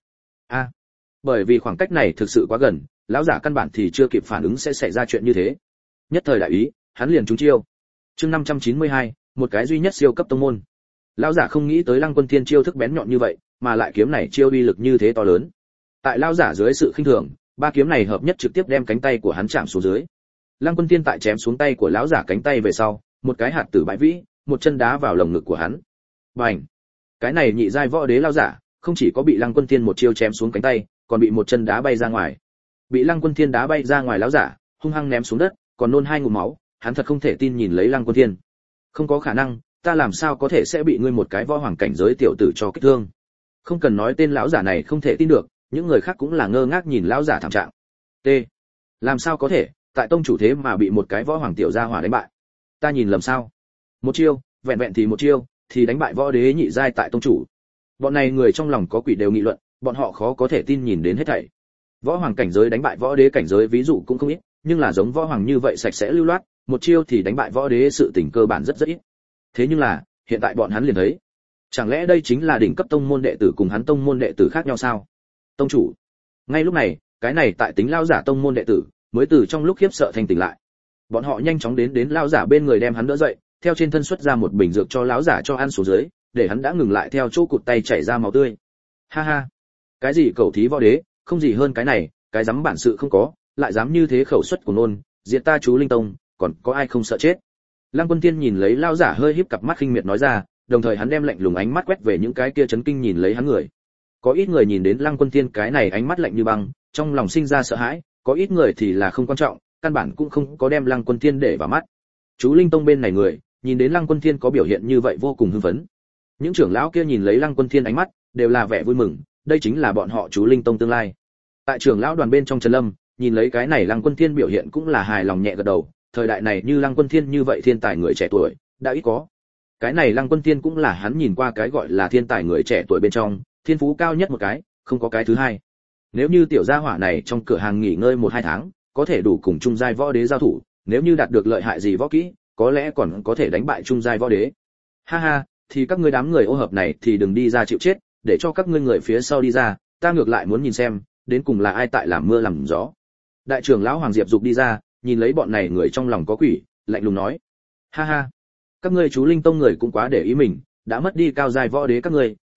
Bởi vì khoảng cách này thực sự quá gần, lão giả căn bản thì chưa kịp phản ứng sẽ xảy ra chuyện như thế. Nhất thời đại ý, hắn liền trúng chiêu. Chương 592, một cái duy nhất siêu cấp tông môn. Lão giả không nghĩ tới Lăng Quân Thiên chiêu thức bén nhọn như vậy, mà lại kiếm này chiêu uy lực như thế to lớn. Tại lão giả dưới sự khinh thường, ba kiếm này hợp nhất trực tiếp đem cánh tay của hắn chạm xuống dưới. Lăng Quân Thiên tại chém xuống tay của lão giả cánh tay về sau, một cái hạt tử bãi vĩ, một chân đá vào lồng ngực của hắn. Bành! Cái này nhị giai võ đế lão giả, không chỉ có bị Lăng Quân Thiên một chiêu chém xuống cánh tay, còn bị một chân đá bay ra ngoài. Bị Lăng Quân Thiên đá bay ra ngoài lão giả, hung hăng ném xuống đất, còn nôn hai ngụm máu, hắn thật không thể tin nhìn lấy Lăng Quân Thiên. Không có khả năng, ta làm sao có thể sẽ bị ngươi một cái võ hoàng cảnh giới tiểu tử cho kích thương. Không cần nói tên lão giả này không thể tin được, những người khác cũng là ngơ ngác nhìn lão giả thảm trạng. T. Làm sao có thể, tại tông chủ thế mà bị một cái võ hoàng tiểu gia hỏa đánh bại. Ta nhìn lầm sao? Một chiêu, vẹn vẹn thì một chiêu, thì đánh bại võ đế nhị giai tại tông chủ. Bọn này người trong lòng có quỷ đều nghị luận, bọn họ khó có thể tin nhìn đến hết thảy. Võ hoàng cảnh giới đánh bại võ đế cảnh giới ví dụ cũng không ít, nhưng là giống võ hoàng như vậy sạch sẽ lưu loát, một chiêu thì đánh bại võ đế sự tình cơ bản rất ít. Thế nhưng là, hiện tại bọn hắn liền thấy, chẳng lẽ đây chính là đỉnh cấp tông môn đệ tử cùng hắn tông môn đệ tử khác nhau sao? Tông chủ. Ngay lúc này, cái này tại tính lao giả tông môn đệ tử, mới từ trong lúc khiếp sợ thành tỉnh lại. Bọn họ nhanh chóng đến lao giả bên người đem hắn đỡ dậy, theo trên thân xuất ra một bình dược cho lão giả cho ăn xuống dưới, để hắn đã ngừng lại theo chỗ cụt tay chảy ra máu tươi. Ha ha, cái gì cẩu thí võ đế, không gì hơn cái này, cái dám bản sự không có, lại dám như thế khẩu suất của nôn, diệt ta chú Linh Tông, còn có ai không sợ chết? Lăng Quân Thiên nhìn lấy lao giả hơi híp cặp mắt khinh miệt nói ra, đồng thời hắn đem lạnh lùng ánh mắt quét về những cái kia chấn kinh nhìn lấy hắn người. Có ít người nhìn đến Lăng Quân Thiên cái này ánh mắt lạnh như băng, trong lòng sinh ra sợ hãi, có ít người thì là không quan trọng, căn bản cũng không có đem Lăng Quân Thiên để vào mắt. Chú Linh Tông bên này người, nhìn đến Lăng Quân Thiên có biểu hiện như vậy vô cùng hưng phấn. Những trưởng lão kia nhìn lấy Lăng Quân Thiên ánh mắt, đều là vẻ vui mừng, đây chính là bọn họ chú Linh Tông tương lai. Tại trưởng lão đoàn bên trong Trần Lâm, nhìn lấy cái này Lăng Quân Thiên biểu hiện cũng là hài lòng nhẹ gật đầu, thời đại này như Lăng Quân Thiên như vậy thiên tài người trẻ tuổi, đã ít có. Cái này Lăng Quân Thiên cũng là hắn nhìn qua cái gọi là thiên tài người trẻ tuổi bên trong, thiên phú cao nhất một cái, không có cái thứ hai. Nếu như tiểu gia hỏa này trong cửa hàng nghỉ ngơi 1-2 tháng, có thể đủ cùng trung giai võ đế giao thủ, nếu như đạt được lợi hại gì võ kỹ, có lẽ còn có thể đánh bại trung giai võ đế. Ha ha, thì các ngươi đám người ô hợp này thì đừng đi ra chịu chết, để cho các ngươi người phía sau đi ra, ta ngược lại muốn nhìn xem, đến cùng là ai tại làm mưa làm gió. Đại trưởng lão Hoàng Diệp Dục đi ra, nhìn lấy bọn này người trong lòng có quỷ, lạnh lùng nói: "Ha ha, các ngươi chú Linh Tông người cũng quá để ý mình, đã mất đi cao giai võ đế các ngươi,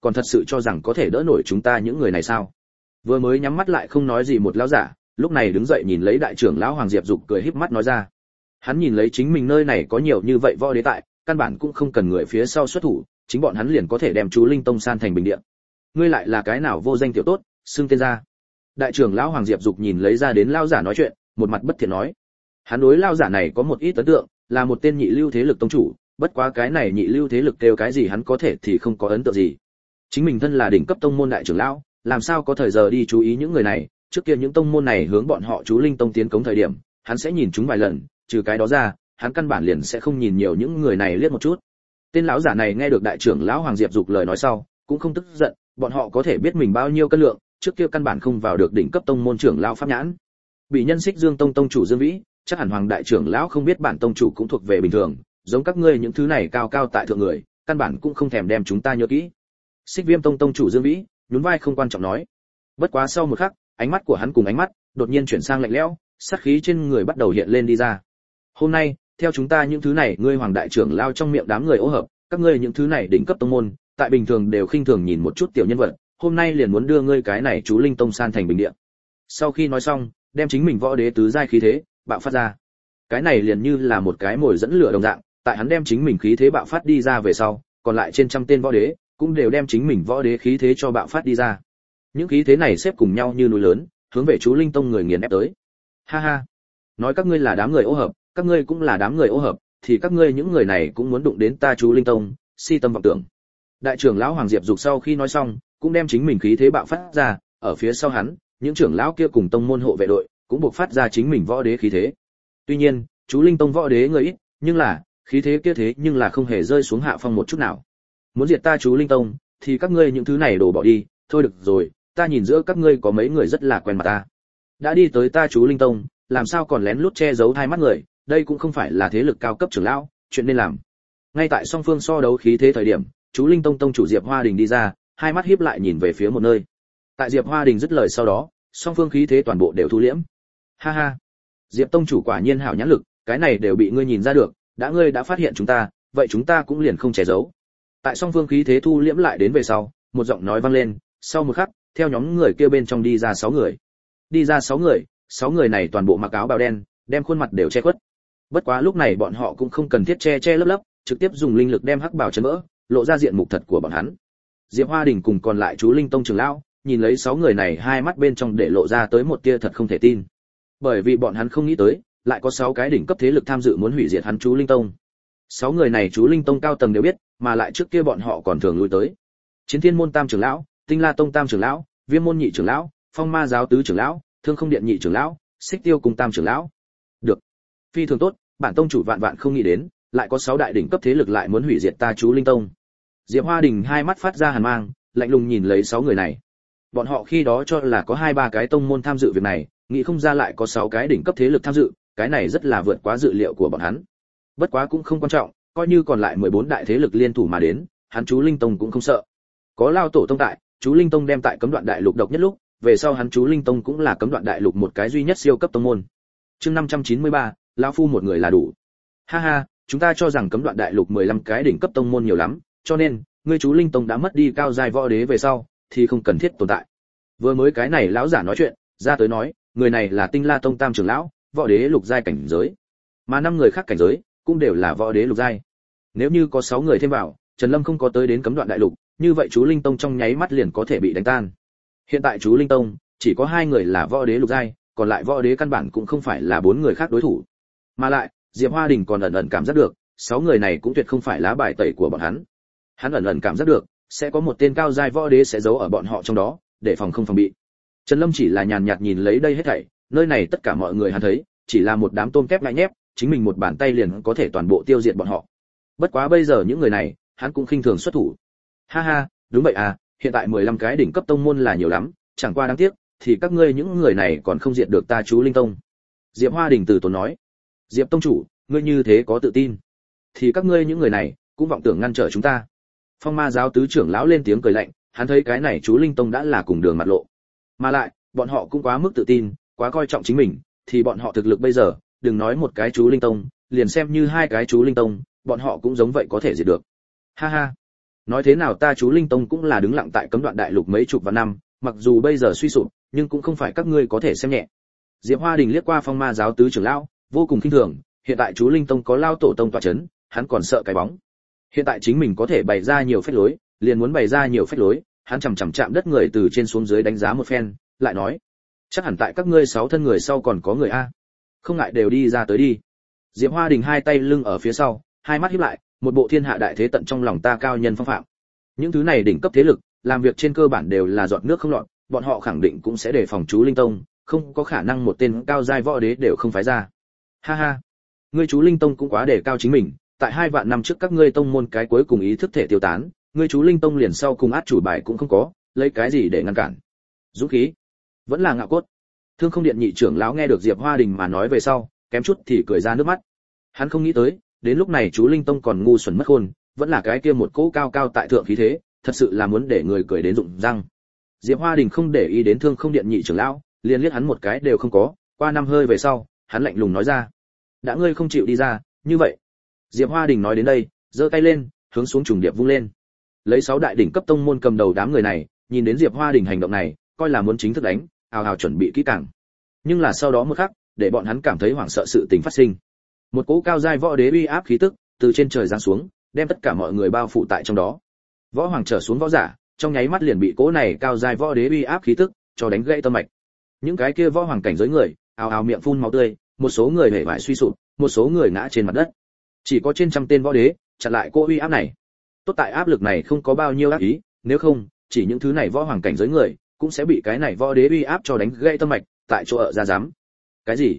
còn thật sự cho rằng có thể đỡ nổi chúng ta những người này sao? Vừa mới nhắm mắt lại không nói gì một lão giả, lúc này đứng dậy nhìn lấy đại trưởng lão Hoàng Diệp Dục cười híp mắt nói ra. Hắn nhìn lấy chính mình nơi này có nhiều như vậy võ đế tại, căn bản cũng không cần người phía sau xuất thủ, chính bọn hắn liền có thể đem chú Linh Tông san thành bình địa. Ngươi lại là cái nào vô danh tiểu tốt, xưng tên ra. Đại trưởng lão Hoàng Diệp Dục nhìn lấy ra đến lão giả nói chuyện, một mặt bất thiện nói. Hắn đối lão giả này có một ít ấn tượng, là một tên nhị lưu thế lực tông chủ, bất quá cái này nhị lưu thế lực kêu cái gì hắn có thể thì không có ấn tượng gì. Chính mình thân là đỉnh cấp tông môn đại trưởng lão, làm sao có thời giờ đi chú ý những người này, trước kia những tông môn này hướng bọn họ chú Linh Tông tiến cống thời điểm, hắn sẽ nhìn chúng vài lần, trừ cái đó ra, hắn căn bản liền sẽ không nhìn nhiều những người này liếc một chút. Tên lão giả này nghe được đại trưởng lão Hoàng Diệp Dục lời nói sau, cũng không tức giận, bọn họ có thể biết mình bao nhiêu cân lượng, trước kia căn bản không vào được đỉnh cấp tông môn trưởng lão pháp nhãn. Bị nhân Xích Dương Tông tông chủ Dương Vĩ, chắc hẳn Hoàng đại trưởng lão không biết bản tông chủ cũng thuộc về bình thường, giống các ngươi những thứ này cao cao tại thượng người, căn bản cũng không thèm đem chúng ta nhớ kỹ. Xích Viêm Tông tông chủ Dương Vĩ, nhún vai không quan trọng nói. Bất quá sau một khắc, ánh mắt của hắn cùng ánh mắt đột nhiên chuyển sang lạnh lẽo, sát khí trên người bắt đầu hiện lên đi ra. Hôm nay, theo chúng ta những thứ này, ngươi Hoàng đại trưởng lao trong miệng đám người ô hợp, các ngươi những thứ này đỉnh cấp tông môn, tại bình thường đều khinh thường nhìn một chút tiểu nhân vật, hôm nay liền muốn đưa ngươi cái này chú Linh Tông san thành bình địa. Sau khi nói xong, đem chính mình võ đế tứ giai khí thế bạo phát ra. Cái này liền như là một cái mồi dẫn lửa đồng dạng, tại hắn đem chính mình khí thế bạo phát đi ra về sau, còn lại trên trăm tên võ đế cũng đều đem chính mình võ đế khí thế cho bạo phát đi ra. Những khí thế này xếp cùng nhau như núi lớn, hướng về chú Linh Tông người nghiền ép tới. Ha ha, nói các ngươi là đám người ô hợp, các ngươi cũng là đám người ô hợp, thì các ngươi những người này cũng muốn đụng đến ta chú Linh Tông, si tâm vọng tưởng. Đại trưởng lão Hoàng Diệp Dục sau khi nói xong, cũng đem chính mình khí thế bạo phát ra, ở phía sau hắn, những trưởng lão kia cùng tông môn hộ vệ đội cũng buộc phát ra chính mình võ đế khí thế. Tuy nhiên, chú Linh Tông võ đế người ít, nhưng là khí thế kia thế nhưng là không hề rơi xuống hạ phong một chút nào. Muốn diệt ta chú Linh Tông, thì các ngươi những thứ này đổ bỏ đi, thôi được rồi, ta nhìn giữa các ngươi có mấy người rất là quen mặt ta. Đã đi tới ta chú Linh Tông, làm sao còn lén lút che giấu hai mắt người, đây cũng không phải là thế lực cao cấp trưởng lão, chuyện nên làm. Ngay tại song phương so đấu khí thế thời điểm, chú Linh Tông tông chủ Diệp Hoa Đình đi ra, hai mắt híp lại nhìn về phía một nơi. Tại Diệp Hoa Đình dứt lời sau đó, song phương khí thế toàn bộ đều thu liễm. Ha ha, Diệp tông chủ quả nhiên hảo nhãn lực, cái này đều bị ngươi nhìn ra được, đã ngươi đã phát hiện chúng ta, vậy chúng ta cũng liền không che giấu. Tại song phương khí thế thu liễm lại đến về sau, một giọng nói vang lên, sau một khắc, theo nhóm người kia bên trong đi ra 6 người. Đi ra 6 người này toàn bộ mặc áo bào đen, đem khuôn mặt đều che khuất. Bất quá lúc này bọn họ cũng không cần thiết che lấp lấp, trực tiếp dùng linh lực đem hắc bào chấn vỡ, lộ ra diện mục thật của bọn hắn. Diệp Hoa Đình cùng còn lại chú Linh Tông trưởng lão, nhìn lấy 6 người này hai mắt bên trong để lộ ra tới một tia thật không thể tin. Bởi vì bọn hắn không nghĩ tới, lại có 6 cái đỉnh cấp thế lực tham dự muốn hủy diệt hắn chú Linh Tông. 6 người này chú Linh Tông cao tầng đều biết, mà lại trước kia bọn họ còn thường lui tới. Chiến Thiên môn tam trưởng lão, Tinh La Tông tam trưởng lão, Viêm môn nhị trưởng lão, Phong Ma giáo tứ trưởng lão, Thương Không điện nhị trưởng lão, Xích Tiêu cùng tam trưởng lão. Được, phi thường tốt, bản tông chủ vạn vạn không nghĩ đến, lại có 6 đại đỉnh cấp thế lực lại muốn hủy diệt ta chú Linh Tông. Diệp Hoa Đình hai mắt phát ra hàn mang, lạnh lùng nhìn lấy 6 người này. Bọn họ khi đó cho là có 2-3 cái tông môn tham dự việc này, nghĩ không ra lại có 6 cái đỉnh cấp thế lực tham dự, cái này rất là vượt quá dự liệu của bọn hắn. Bất quá cũng không quan trọng, coi như còn lại 14 đại thế lực liên thủ mà đến, hắn chú Linh Tông cũng không sợ. Có lao tổ tông tại, chú Linh Tông đem tại cấm đoạn đại lục độc nhất lúc, về sau hắn chú Linh Tông cũng là cấm đoạn đại lục một cái duy nhất siêu cấp tông môn. Chương 593, lão phu một người là đủ. Ha ha, chúng ta cho rằng cấm đoạn đại lục 15 cái đỉnh cấp tông môn nhiều lắm, cho nên, ngươi chú Linh Tông đã mất đi cao giai võ đế về sau, thì không cần thiết tồn tại. Vừa mới cái này lão giả nói chuyện, ra tới nói, người này là Tinh La Tông tam trưởng lão, võ đế lục giai cảnh giới. Mà 5 người khác cảnh giới cũng đều là võ đế lục giai. Nếu như có 6 người thêm vào, Trần Lâm không có tới đến cấm đoạn đại lục, như vậy chú Linh Tông trong nháy mắt liền có thể bị đánh tan. Hiện tại chú Linh Tông chỉ có 2 người là võ đế lục giai, còn lại võ đế căn bản cũng không phải là 4 người khác đối thủ. Mà lại, Diệp Hoa Đình còn ẩn ẩn cảm giác được, 6 người này cũng tuyệt không phải lá bài tẩy của bọn hắn. Hắn ẩn ẩn cảm giác được, sẽ có một tên cao giai võ đế sẽ giấu ở bọn họ trong đó, để phòng không phòng bị. Trần Lâm chỉ là nhàn nhạt nhìn lấy đây hết thảy, nơi này tất cả mọi người hắn thấy, chỉ là một đám tôm tép lại nhép, chính mình một bàn tay liền có thể toàn bộ tiêu diệt bọn họ. Bất quá bây giờ những người này, hắn cũng khinh thường xuất thủ. Ha ha, đúng vậy à, hiện tại 15 cái đỉnh cấp tông môn là nhiều lắm, chẳng qua đáng tiếc, thì các ngươi những người này còn không diệt được ta chú Linh Tông. Diệp Hoa Đình từ tốn nói. Diệp tông chủ, ngươi như thế có tự tin, thì các ngươi những người này cũng vọng tưởng ngăn trở chúng ta. Phong Ma giáo tứ trưởng lão lên tiếng cười lạnh, hắn thấy cái này chú Linh Tông đã là cùng đường mặt lộ. Mà lại, bọn họ cũng quá mức tự tin, quá coi trọng chính mình, thì bọn họ thực lực bây giờ, đừng nói một cái chú Linh Tông, liền xem như 2 cái chú Linh Tông, bọn họ cũng giống vậy có thể diệt được. Ha ha. Nói thế nào ta chú Linh Tông cũng là đứng lặng tại cấm đoạn đại lục mấy chục vạn năm, mặc dù bây giờ suy sụp, nhưng cũng không phải các ngươi có thể xem nhẹ. Diệp Hoa Đình liếc qua Phong Ma giáo tứ trưởng lão, vô cùng khinh thường, hiện tại chú Linh Tông có lao tổ tông tọa chấn, hắn còn sợ cái bóng. Hiện tại chính mình có thể bày ra nhiều phép lối, liền muốn bày ra nhiều phép lối, hắn chằm chạm đất người từ trên xuống dưới đánh giá một phen, lại nói: "Chắc hẳn tại các ngươi 6 thân người sau còn có người a. Không ngại đều đi ra tới đi." Diệp Hoa Đình hai tay lưng ở phía sau, hai mắt híp lại, một bộ thiên hạ đại thế tận trong lòng ta cao nhân phong phạm. Những thứ này đỉnh cấp thế lực, làm việc trên cơ bản đều là giọt nước không lọt, bọn họ khẳng định cũng sẽ đề phòng chú Linh Tông, không có khả năng một tên cao giai võ đế đều không phái ra. Ha ha, ngươi chú Linh Tông cũng quá đề cao chính mình, tại 2 vạn năm trước các ngươi tông môn cái cuối cùng ý thức thể tiêu tán, ngươi chú Linh Tông liền sau cùng át chủ bài cũng không có, lấy cái gì để ngăn cản? Dũng khí, vẫn là ngạo cốt. Thương Không Điện nhị trưởng lão nghe được Diệp Hoa Đình mà nói về sau, kém chút thì cười ra nước mắt. Hắn không nghĩ tới, đến lúc này chú Linh Tông còn ngu xuẩn mất khôn, vẫn là cái kia một cỗ cao cao tại thượng khí thế, thật sự là muốn để người cười đến rụng răng. Diệp Hoa Đình không để ý đến Thương Không Điện nhị trưởng lão, liền liếc hắn một cái đều không có, qua năm hơi về sau, hắn lạnh lùng nói ra: "Đã ngươi không chịu đi ra, như vậy." Diệp Hoa Đình nói đến đây, giơ tay lên, hướng xuống trùng điệp vung lên. Lấy 6 đại đỉnh cấp tông môn cầm đầu đám người này, nhìn đến Diệp Hoa Đình hành động này, coi là muốn chính thức đánh, ào ào chuẩn bị kỹ càng. Nhưng là sau đó một khắc, để bọn hắn cảm thấy hoảng sợ sự tình phát sinh. Một cỗ cao giai võ đế uy áp khí tức từ trên trời giáng xuống, đem tất cả mọi người bao phủ tại trong đó. Võ hoàng trở xuống võ giả, trong nháy mắt liền bị cỗ này cao giai võ đế uy áp khí tức cho đánh gãy tâm mạch. Những cái kia võ hoàng cảnh giới người, ào ào miệng phun máu tươi, một số người hể bại suy sụp, một số người ngã trên mặt đất. Chỉ có trên trăm tên võ đế chặn lại cỗ uy áp này. Tốt tại áp lực này không có bao nhiêu ác ý, nếu không, chỉ những thứ này võ hoàng cảnh giới người cũng sẽ bị cái này võ đế uy áp cho đánh gãy tâm mạch, tại chỗ ở ra dám. Cái gì?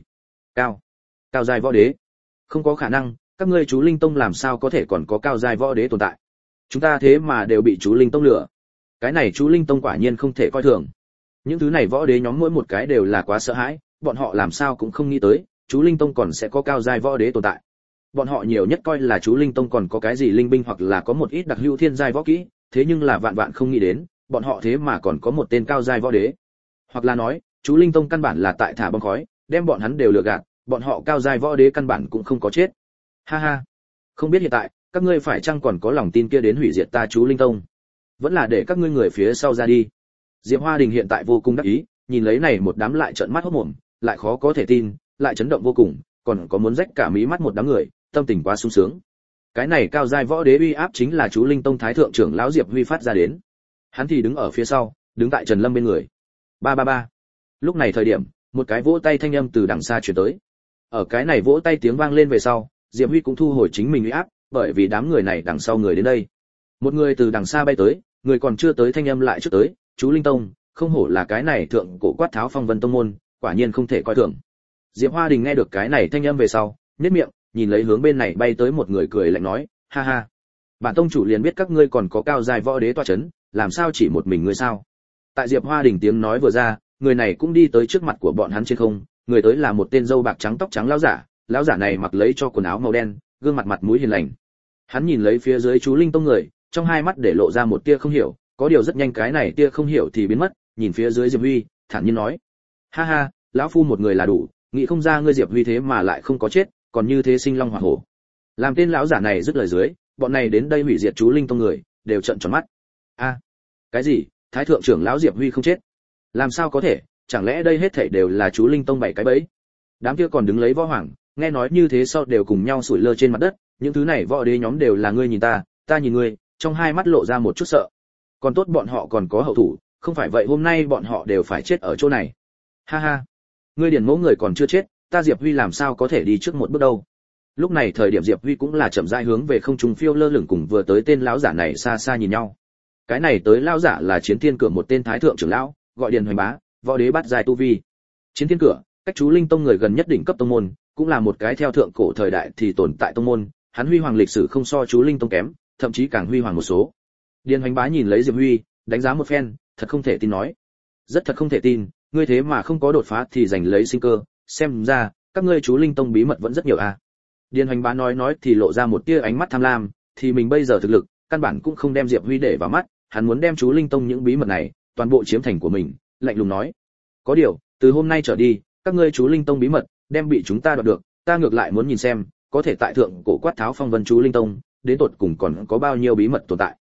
Cao giai võ đế? Không có khả năng, các ngươi chú Linh Tông làm sao có thể còn có cao giai võ đế tồn tại? Chúng ta thế mà đều bị chú Linh Tông lừa. Cái này chú Linh Tông quả nhiên không thể coi thường. Những thứ này võ đế nhóm mỗi một cái đều là quá sợ hãi, bọn họ làm sao cũng không nghĩ tới, chú Linh Tông còn sẽ có cao giai võ đế tồn tại. Bọn họ nhiều nhất coi là chú Linh Tông còn có cái gì linh binh hoặc là có một ít đặc hữu thiên giai võ kỹ, thế nhưng là vạn vạn không nghĩ đến, bọn họ thế mà còn có một tên cao giai võ đế. Hoặc là nói, chú Linh Tông căn bản là tại thả bom khói, đem bọn hắn đều lừa gạt, bọn họ cao giai võ đế căn bản cũng không có chết. Ha ha, không biết hiện tại các ngươi phải chăng còn có lòng tin kia đến hủy diệt ta chú Linh Tông, vẫn là để các ngươi người phía sau ra đi. Diệp Hoa Đình hiện tại vô cùng đắc ý, nhìn lấy này một đám lại trợn mắt hốt mồm, lại khó có thể tin, lại chấn động vô cùng, còn có muốn rách cả mí mắt một đám người, tâm tình quá sung sướng. Cái này cao giai võ đế uy áp chính là chú Linh Tông thái thượng trưởng lão Diệp Huy phát ra đến. Hắn thì đứng ở phía sau, đứng tại Trần Lâm bên người. Ba ba ba. Lúc này thời điểm, một cái vỗ tay thanh âm từ đằng xa truyền tới. Ở cái này vỗ tay tiếng vang lên về sau, Diệp Huy cũng thu hồi chính mình uy áp, bởi vì đám người này đằng sau người đến đây. Một người từ đằng xa bay tới, người còn chưa tới thanh âm lại trước tới, chú Linh Tông, không hổ là cái này thượng cổ quát tháo phong vân tông môn, quả nhiên không thể coi thường. Diệp Hoa Đình nghe được cái này thanh âm về sau, nhếch miệng, nhìn lấy hướng bên này bay tới một người cười lạnh nói, ha ha, bản tông chủ liền biết các ngươi còn có cao giai võ đế tọa chấn, làm sao chỉ một mình ngươi sao? Tại Diệp Hoa Đình tiếng nói vừa ra, người này cũng đi tới trước mặt của bọn hắn trên không, người tới là một tên râu bạc trắng tóc trắng lão giả này mặc lấy cho quần áo màu đen, gương mặt mặt mũi hiền lành. Hắn nhìn lấy phía dưới chú Linh Tông người, trong hai mắt để lộ ra một tia không hiểu, có điều rất nhanh cái này tia không hiểu thì biến mất, nhìn phía dưới Diệp Huy, thản nhiên nói: "Ha ha, lão phu một người là đủ, nghĩ không ra ngươi Diệp Huy thế mà lại không có chết, còn như thế sinh long hỏa hổ." Làm tên lão giả này dứt lời dưới, bọn này đến đây hủy diệt chú Linh Tông người, đều trợn tròn mắt. A, cái gì? Thái thượng trưởng lão Diệp Huy không chết? Làm sao có thể, chẳng lẽ đây hết thảy đều là chú Linh Tông bảy cái bẫy? Đám kia còn đứng lấy võ hoàng, nghe nói như thế sau đều cùng nhau sủi lơ trên mặt đất, những thứ này võ đế nhóm đều là ngươi nhìn ta, ta nhìn ngươi, trong hai mắt lộ ra một chút sợ. Còn tốt bọn họ còn có hậu thủ, không phải vậy hôm nay bọn họ đều phải chết ở chỗ này. Ha ha, ngươi Điền Mỗ người còn chưa chết, ta Diệp Huy làm sao có thể đi trước một bước đâu. Lúc này thời điểm Diệp Huy cũng là chậm rãi hướng về không trung phiêu lơ lửng, cùng vừa tới tên lão giả này xa xa nhìn nhau. Cái này tới lão giả là Chiến Thiên Cửa một tên thái thượng trưởng lão, gọi Điền Hoành Bá, võ đế bát giai tu vi. Chiến Thiên Cửa, cách chú Linh Tông người gần nhất đỉnh cấp tông môn, cũng là một cái theo thượng cổ thời đại thì tồn tại tông môn, hắn huy hoàng lịch sử không so chú Linh Tông kém, thậm chí càng huy hoàng một số. Điền Hoành Bá nhìn lấy Diệp Huy, đánh giá một phen, thật không thể tin nói: "Rất thật không thể tin, ngươi thế mà không có đột phá thì giành lấy sinh cơ, xem ra các ngươi chú Linh Tông bí mật vẫn rất nhiều a." Điền Hoành Bá nói thì lộ ra một tia ánh mắt tham lam, thì mình bây giờ thực lực, căn bản cũng không đem Diệp Huy để vào mắt, hắn muốn đem chú Linh Tông những bí mật này toàn bộ chiếm thành của mình, lạnh lùng nói: "Có điều, từ hôm nay trở đi, các ngươi chú Linh Tông bí mật đem bị chúng ta đoạt được, ta ngược lại muốn nhìn xem, có thể tại thượng cổ quát tháo phong vân chú Linh Tông, đến tột cùng còn có bao nhiêu bí mật tồn tại."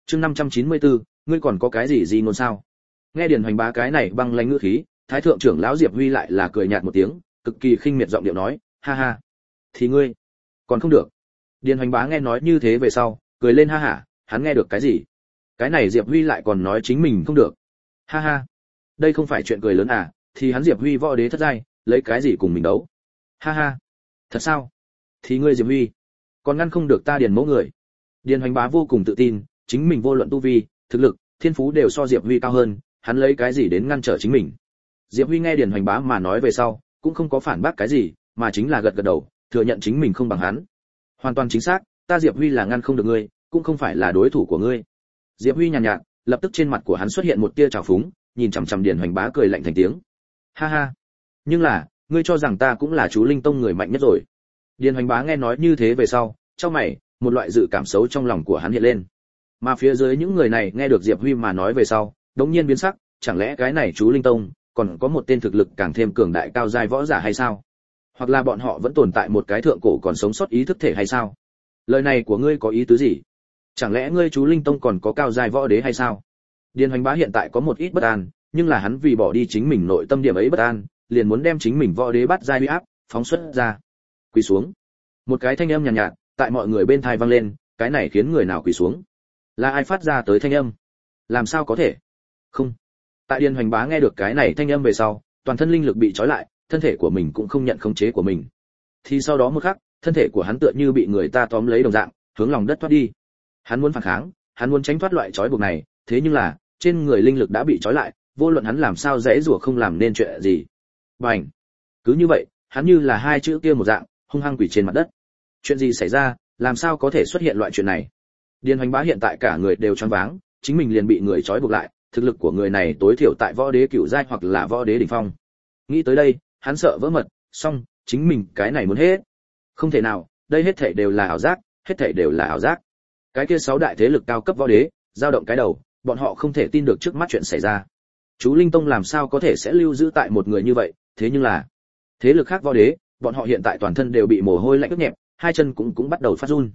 Chương 594, ngươi còn có cái gì ngôn sao? Nghe Điền Hoành Bá cái này băng lãnh ngữ khí, Thái thượng trưởng lão Diệp Huy lại là cười nhạt một tiếng, cực kỳ khinh miệt giọng điệu nói, ha ha, thì ngươi còn không được. Điền Hoành Bá nghe nói như thế về sau, cười lên ha hả, hắn nghe được cái gì? Cái này Diệp Huy lại còn nói chính mình không được. Ha ha, đây không phải chuyện cười lớn à, thì hắn Diệp Huy võ đế thất giai, lấy cái gì cùng mình đấu? Ha ha, thật sao? Thì ngươi Diệp Huy còn ngăn không được ta Điền mẫu người. Điền Hoành Bá vô cùng tự tin, chính mình vô luận tu vi, thực lực, thiên phú đều so Diệp Huy cao hơn, hắn lấy cái gì đến ngăn trở chính mình? Diệp Huy nghe Điền Hoành Bá mà nói về sau, cũng không có phản bác cái gì, mà chính là gật gật đầu, thừa nhận chính mình không bằng hắn. Hoàn toàn chính xác, ta Diệp Huy là ngăn không được ngươi, cũng không phải là đối thủ của ngươi. Diệp Huy nhàn nhạt, lập tức trên mặt của hắn xuất hiện một tia trào phúng, nhìn chằm chằm Điền Hoành Bá cười lạnh thành tiếng. Ha ha, nhưng là, ngươi cho rằng ta cũng là chú Linh Tông người mạnh nhất rồi? Điền Hoành Bá nghe nói như thế về sau, trong mày, một loại dự cảm xấu trong lòng của hắn hiện lên. Mà phía dưới những người này nghe được Diệp Huy mà nói về sau, đống nhiên biến sắc, chẳng lẽ cái này chú Linh Tông còn có một tên thực lực càng thêm cường đại cao giai võ giả hay sao? Hoặc là bọn họ vẫn tồn tại một cái thượng cổ còn sống sót ý thức thể hay sao? Lời này của ngươi có ý tứ gì? Chẳng lẽ ngươi chú Linh Tông còn có cao giai võ đế hay sao? Điền Hoành Bá hiện tại có một ít bất an, nhưng là hắn vì bỏ đi chính mình nội tâm điểm ấy bất an, liền muốn đem chính mình võ đế bắt giai uy áp phóng xuất ra. Quỳ xuống. Một cái thanh âm nhàn nhạt, tại mọi người bên tai vang lên, cái này khiến người nào quỳ xuống? Là ai phát ra tới thanh âm? Làm sao có thể? Không. Tại Điền Hoành Bá nghe được cái này thanh âm về sau, toàn thân linh lực bị trói lại, thân thể của mình cũng không nhận khống chế của mình. Thì sau đó một khắc, thân thể của hắn tựa như bị người ta tóm lấy đồng dạng, hướng lòng đất thoát đi. Hắn muốn phản kháng, hắn muốn tránh thoát loại trói buộc này, thế nhưng là, trên người linh lực đã bị trói lại, vô luận hắn làm sao dễ rủa không làm nên chuyện gì. Bành! Cứ như vậy, hắn như là hai chữ kia một dạng, hung hăng quỳ trên mặt đất. Chuyện gì xảy ra, làm sao có thể xuất hiện loại chuyện này? Điền Hoành Bá hiện tại cả người đều choáng váng, chính mình liền bị người trói buộc lại, thực lực của người này tối thiểu tại võ đế cửu giai hoặc là võ đế đỉnh phong. Nghĩ tới đây, hắn sợ vỡ mật, xong, chính mình cái này muốn hết. Không thể nào, đây hết thảy đều là ảo giác, hết thảy đều là ảo giác. Cái kia 6 đại thế lực cao cấp võ đế, dao động cái đầu, bọn họ không thể tin được trước mắt chuyện xảy ra. Chú Linh Tông làm sao có thể sẽ lưu giữ tại một người như vậy, thế nhưng là thế lực khác võ đế, bọn họ hiện tại toàn thân đều bị mồ hôi lạnh ướt nhẹp, hai chân cũng bắt đầu phát run.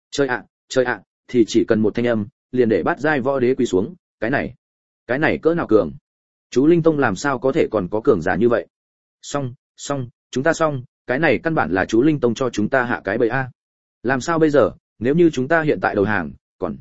Chơi ạ, thì chỉ cần một thanh âm, liền để bắt giai võ đế quỳ xuống, cái này cỡ nào cường? Chú Linh Tông làm sao có thể còn có cường giả như vậy? Xong, chúng ta xong, cái này căn bản là chú Linh Tông cho chúng ta hạ cái bẫy a. Làm sao bây giờ, nếu như chúng ta hiện tại đầu hàng,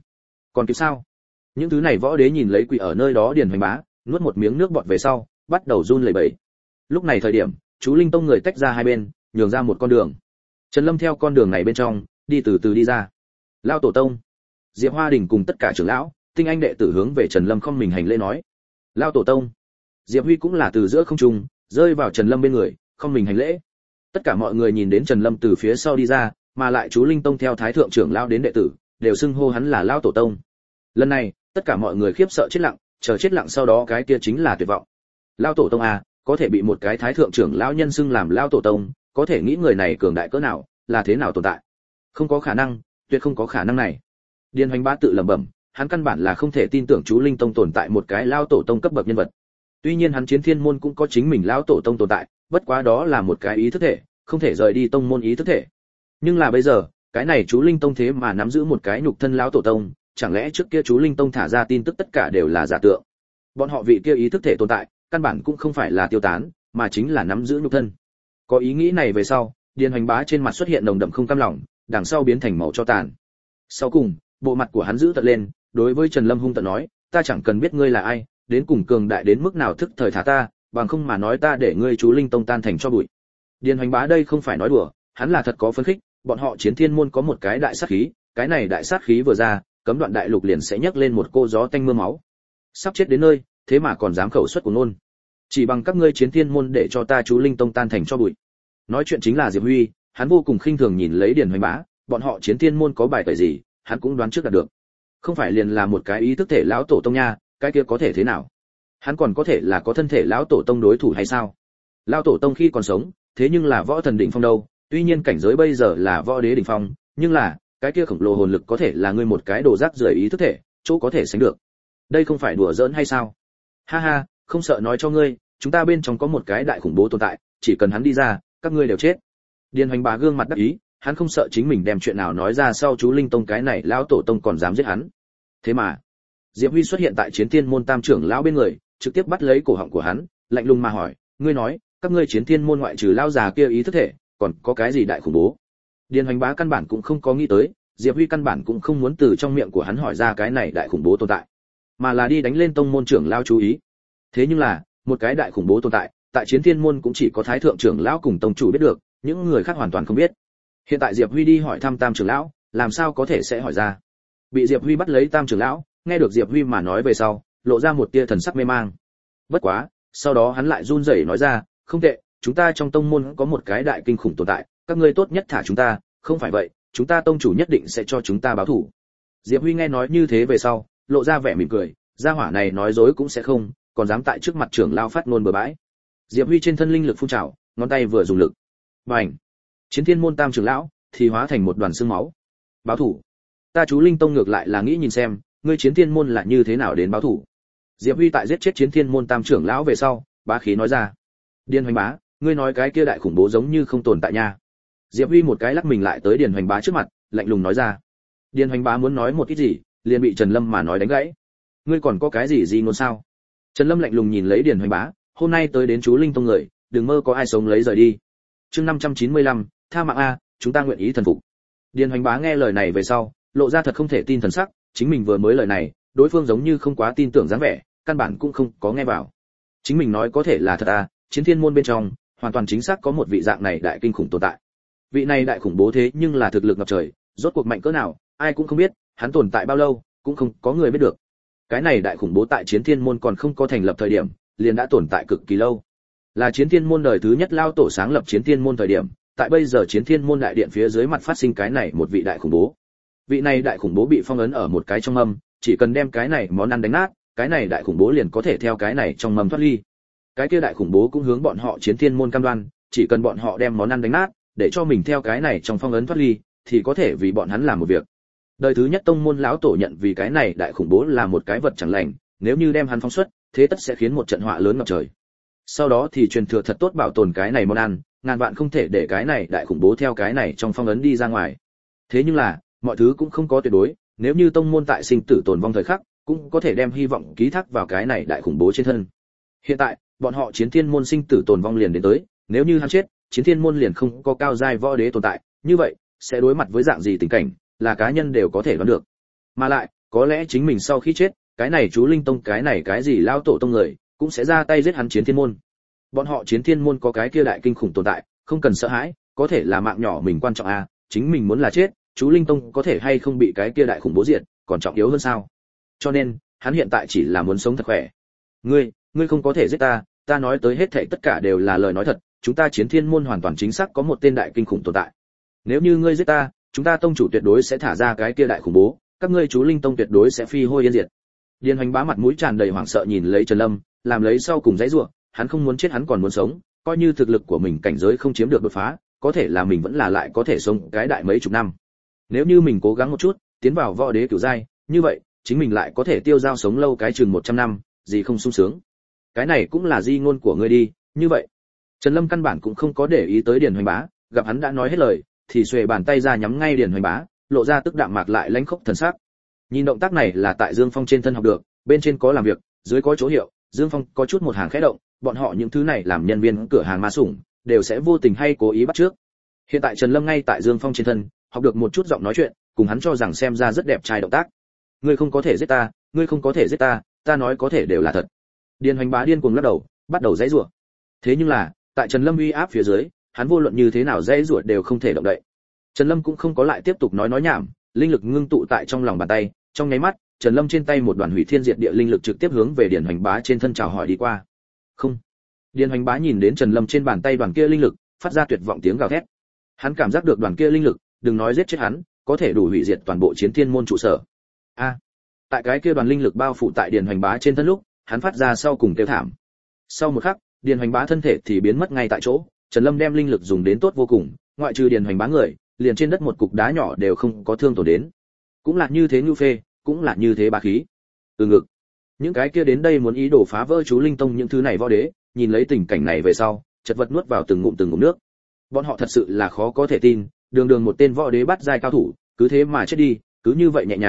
còn kịp sao? Những thứ này võ đế nhìn lấy quỳ ở nơi đó Điền Hoành Bá, nuốt một miếng nước bọt về sau, bắt đầu run lẩy bẩy. Lúc này thời điểm, chú Linh Tông người tách ra hai bên, nhường ra một con đường. Trần Lâm theo con đường này bên trong, đi từ từ đi ra. Lão tổ tông, Diệp Hoa Đình cùng tất cả trưởng lão, tinh anh đệ tử hướng về Trần Lâm không mình hành lễ nói. Lão tổ tông. Diệp Huy cũng là từ giữa không trung, rơi vào Trần Lâm bên người, không mình hành lễ. Tất cả mọi người nhìn đến Trần Lâm từ phía sau đi ra, mà lại chú Linh Tông theo thái thượng trưởng lão đến đệ tử, đều xưng hô hắn là Lão tổ tông. Lần này, tất cả mọi người khiếp sợ chết lặng, chờ chết lặng sau đó cái kia chính là tuyệt vọng. Lão tổ tông à, có thể bị một cái thái thượng trưởng lão nhân xưng làm Lão tổ tông, có thể nghĩ người này cường đại cỡ nào, là thế nào tồn tại? Không có khả năng, tuyệt không có khả năng này. Điền Hoành Bá tự lẩm bẩm, hắn căn bản là không thể tin tưởng chú Linh Tông tồn tại một cái Lão tổ tông cấp bậc nhân vật. Tuy nhiên hắn Chiến Thiên môn cũng có chính mình Lão tổ tông tồn tại, bất quá đó là một cái ý thức thể, không thể rời đi tông môn ý thức thể. Nhưng là bây giờ, cái này chú Linh Tông thế mà nắm giữ một cái nhục thân Lão tổ tông, chẳng lẽ trước kia chú Linh Tông thả ra tin tức tất cả đều là giả tượng? Bọn họ vị kia ý thức thể tồn tại, căn bản cũng không phải là tiêu tán, mà chính là nắm giữ nhục thân. Có ý nghĩ này về sau, Điền Hoành Bá trên mặt xuất hiện nồng đậm không cam lòng, đằng sau biến thành màu cho tàn. Sau cùng, bộ mặt của hắn giữ tợn lên, đối với Trần Lâm hung tợn nói, ta chẳng cần biết ngươi là ai, đến cùng cường đại đến mức nào thức thời thả ta, bằng không mà nói ta để ngươi chú Linh Tông tan thành cho bụi. Điền Hoành Bá đây không phải nói đùa, hắn là thật có phấn khích, bọn họ Chiến Thiên môn có một cái đại sát khí, cái này đại sát khí vừa ra, cấm đoạn đại lục liền sẽ nhấc lên một cô gió tanh mưa máu. Sắp chết đến nơi, thế mà còn dám khẩu xuất của nôn. Chỉ bằng các ngươi Chiến Thiên môn để cho ta chú Linh Tông tan thành cho bụi. Nói chuyện chính là Diệp Huy, hắn vô cùng khinh thường nhìn lấy Điền Hoành Bá, bọn họ Chiến Thiên môn có bài tẩy gì, hắn cũng đoán trước đạt được. Không phải liền là một cái ý thức thể lão tổ tông nha, cái kia có thể thế nào? Hắn còn có thể là có thân thể lão tổ tông đối thủ hay sao? Lão tổ tông khi còn sống, thế nhưng là võ thần đỉnh phong đâu, tuy nhiên cảnh giới bây giờ là võ đế đỉnh phong, nhưng là cái kia khổng lồ hồn lực có thể là ngươi một cái đồ rác rưởi ý thức thể, chỗ có thể sánh được. Đây không phải đùa giỡn hay sao? Ha ha, không sợ nói cho ngươi, chúng ta bên trong có một cái đại khủng bố tồn tại, chỉ cần hắn đi ra, các ngươi đều chết. Điền Hoành Bá gương mặt đắc ý, hắn không sợ chính mình đem chuyện nào nói ra sau chú Linh Tông cái này lão tổ tông còn dám giết hắn. Thế mà, Diệp Huy xuất hiện tại Chiến Thiên môn tam trưởng lão bên người, trực tiếp bắt lấy cổ họng của hắn, lạnh lùng mà hỏi, ngươi nói, các ngươi Chiến Thiên môn ngoại trừ lão già kia ý thức thể, còn có cái gì đại khủng bố? Điền Hoành Bá căn bản cũng không có nghĩ tới, Diệp Huy căn bản cũng không muốn từ trong miệng của hắn hỏi ra cái này đại khủng bố tồn tại, mà là đi đánh lên tông môn trưởng lão chú ý. Thế nhưng là, một cái đại khủng bố tồn tại, tại Chiến Thiên môn cũng chỉ có Thái thượng trưởng lão cùng tông chủ biết được, những người khác hoàn toàn không biết. Hiện tại Diệp Huy đi hỏi thăm tam trưởng lão, làm sao có thể sẽ hỏi ra? Bị Diệp Huy bắt lấy tam trưởng lão, nghe được Diệp Huy mà nói về sau, lộ ra một tia thần sắc mê mang. Bất quá, sau đó hắn lại run rẩy nói ra, không tệ, chúng ta trong tông môn có một cái đại kinh khủng tồn tại, các ngươi tốt nhất thả chúng ta, không phải vậy, chúng ta tông chủ nhất định sẽ cho chúng ta báo thù. Diệp Huy nghe nói như thế về sau, lộ ra vẻ mỉm cười, gia hỏa này nói dối cũng sẽ không, còn dám tại trước mặt trưởng lão phát ngôn bừa bãi. Diệp Huy trên thân linh lực phun trào, ngón tay vừa dùng lực, bành, Chiến Thiên môn tam trưởng lão thì hóa thành một đoàn xương máu. Báo thù? Ta chú Linh tông ngược lại là nghĩ nhìn xem, ngươi Chiến Thiên môn là như thế nào đến báo thù. Diệp Huy tại giết chết Chiến Thiên môn tam trưởng lão về sau, bá khí nói ra. Điền Hoành Bá, ngươi nói cái kia đại khủng bố giống như không tồn tại nha. Diệp Huy một cái lắc mình lại tới Điền Hoành Bá trước mặt, lạnh lùng nói ra. Điền Hoành Bá muốn nói một ít gì, liền bị Trần Lâm mà nói đánh gãy. Ngươi còn có cái gì ngôn sao? Trần Lâm lạnh lùng nhìn lấy Điền Hoành Bá, hôm nay tới đến chú Linh tông người, đừng mơ có ai sống lấy rời đi. Chương 595, tha mạng a, chúng ta nguyện ý thần phục. Điền Hoành Bá nghe lời này về sau, lộ ra thật không thể tin thần sắc, chính mình vừa mới lời này, đối phương giống như không quá tin tưởng dáng vẻ, căn bản cũng không có nghe vào. Chính mình nói có thể là thật à, Chiến Thiên môn bên trong, hoàn toàn chính xác có một vị dạng này đại kinh khủng tồn tại. Vị này đại khủng bố thế nhưng là thực lực ngập trời, rốt cuộc mạnh cỡ nào, ai cũng không biết, hắn tồn tại bao lâu, cũng không có người biết được. Cái này đại khủng bố tại Chiến Thiên môn còn không có thành lập thời điểm, liền đã tồn tại cực kỳ lâu. Là Chiến Thiên môn đời thứ nhất lao tổ sáng lập Chiến Thiên môn thời điểm, tại bây giờ Chiến Thiên môn đại điện phía dưới mặt phát sinh cái này một vị đại khủng bố. Vị này đại khủng bố bị phong ấn ở một cái trong mâm, chỉ cần đem cái này món ăn đánh nát, cái này đại khủng bố liền có thể theo cái này trong mâm thoát ly. Cái kia đại khủng bố cũng hướng bọn họ Chiến Thiên môn cam đoan, chỉ cần bọn họ đem món ăn đánh nát, để cho mình theo cái này trong phong ấn thoát ly, thì có thể vì bọn hắn làm một việc. Đời thứ nhất tông môn lão tổ nhận vì cái này đại khủng bố là một cái vật chẳng lành, nếu như đem hắn phóng xuất, thế tất sẽ khiến một trận họa lớn ngập trời. Sau đó thì truyền thừa thật tốt bảo tồn cái này món ăn, ngàn vạn không thể để cái này đại khủng bố theo cái này trong phong ấn đi ra ngoài. Thế nhưng là, mọi thứ cũng không có tuyệt đối, nếu như tông môn tại sinh tử tồn vong thời khắc, cũng có thể đem hy vọng ký thác vào cái này đại khủng bố trên thân. Hiện tại, bọn họ Chiến Thiên môn sinh tử tồn vong liền đến tới, nếu như hắn chết, Chiến Thiên môn liền không có cao giai võ đế tồn tại, như vậy, sẽ đối mặt với dạng gì tình cảnh, là cá nhân đều có thể đoán được. Mà lại, có lẽ chính mình sau khi chết, cái này chú Linh tông cái này cái gì lao tổ tông người, cũng sẽ ra tay giết hắn Chiến Thiên môn. Bọn họ Chiến Thiên môn có cái kia đại kinh khủng tồn tại, không cần sợ hãi, có thể là mạng nhỏ mình quan trọng à, chính mình muốn là chết, chú Linh tông có thể hay không bị cái kia đại khủng bố diệt, còn trọng yếu hơn sao? Cho nên, hắn hiện tại chỉ là muốn sống thật khỏe. Ngươi không có thể giết ta, ta nói tới hết thảy tất cả đều là lời nói thật, chúng ta Chiến Thiên môn hoàn toàn chính xác có một tên đại kinh khủng tồn tại. Nếu như ngươi giết ta, chúng ta tông chủ tuyệt đối sẽ thả ra cái kia đại khủng bố, các ngươi chú Linh tông tuyệt đối sẽ phi hôi yên diệt. Điền Hoành Bá mặt mũi tràn đầy hoảng sợ nhìn lấy Trần Lâm, làm lấy sau cùng giãy giụa, hắn không muốn chết hắn còn muốn sống, coi như thực lực của mình cảnh giới không chiếm được đột phá, có thể là mình vẫn là lại có thể sống cái đại mấy chục năm. Nếu như mình cố gắng một chút, tiến vào võ đế cửu giai, như vậy, chính mình lại có thể tiêu dao sống lâu cái chừng 100 năm, gì không sung sướng. Cái này cũng là di ngôn của ngươi đi, như vậy. Trần Lâm căn bản cũng không có để ý tới Điền Hoành Bá, gặp hắn đã nói hết lời, thì xuề bàn tay ra nhắm ngay Điền Hoành Bá, lộ ra tức đạm mạc lại lãnh khốc thần sắc. Nhìn động tác này là tại Dương Phong trên thân học được, bên trên có làm việc, dưới có chỗ hiệu, Dương Phong có chút một hàng khẽ động, bọn họ những thứ này làm nhân viên cửa hàng ma sủng, đều sẽ vô tình hay cố ý bắt trước. Hiện tại Trần Lâm ngay tại Dương Phong trên thân, học được một chút giọng nói chuyện, cùng hắn cho rằng xem ra rất đẹp trai động tác. Ngươi không có thể giết ta, ngươi không có thể giết ta, ta nói có thể đều là thật. Điền Hoành Bá điên cuồng lắc đầu, bắt đầu giãy giụa. Thế nhưng là, tại Trần Lâm uy áp phía dưới, hắn vô luận như thế nào giãy giụa đều không thể động đậy. Trần Lâm cũng không có lại tiếp tục nói nhảm, linh lực ngưng tụ tại trong lòng bàn tay, trong nháy mắt, Trần Lâm trên tay một đoàn hủy thiên diệt địa linh lực trực tiếp hướng về Điền Hoành Bá trên thân chào hỏi đi qua. Không. Điền Hoành Bá nhìn đến Trần Lâm trên bàn tay đoàn kia linh lực, phát ra tuyệt vọng tiếng gào thét. Hắn cảm giác được đoàn kia linh lực, đừng nói giết chết hắn, có thể đủ hủy diệt toàn bộ Chiến Thiên môn trụ sở. Tại cái kia đoàn linh lực bao phủ tại Điền Hoành Bá trên thân lúc, hắn phát ra sau cùng kêu thảm. Sau một khắc, Điền Hoành Bá thân thể thì biến mất ngay tại chỗ, Trần Lâm đem linh lực dùng đến tốt vô cùng, ngoại trừ Điền Hoành Bá người, liền trên đất một cục đá nhỏ đều không có thương tổn đến. Cũng là như thế nhu phê, cũng là như thế bá khí. Từ ngực. Những cái kia đến đây muốn ý đồ phá vỡ chú Linh tông những thứ này võ đế, nhìn lấy tình cảnh này về sau, chật vật nuốt vào từng ngụm nước. Bọn họ thật sự là khó có thể tin, đường đường một tên võ đế bắt giai cao thủ, cứ thế mà chết đi, cứ như vậy nhẹ nhàng,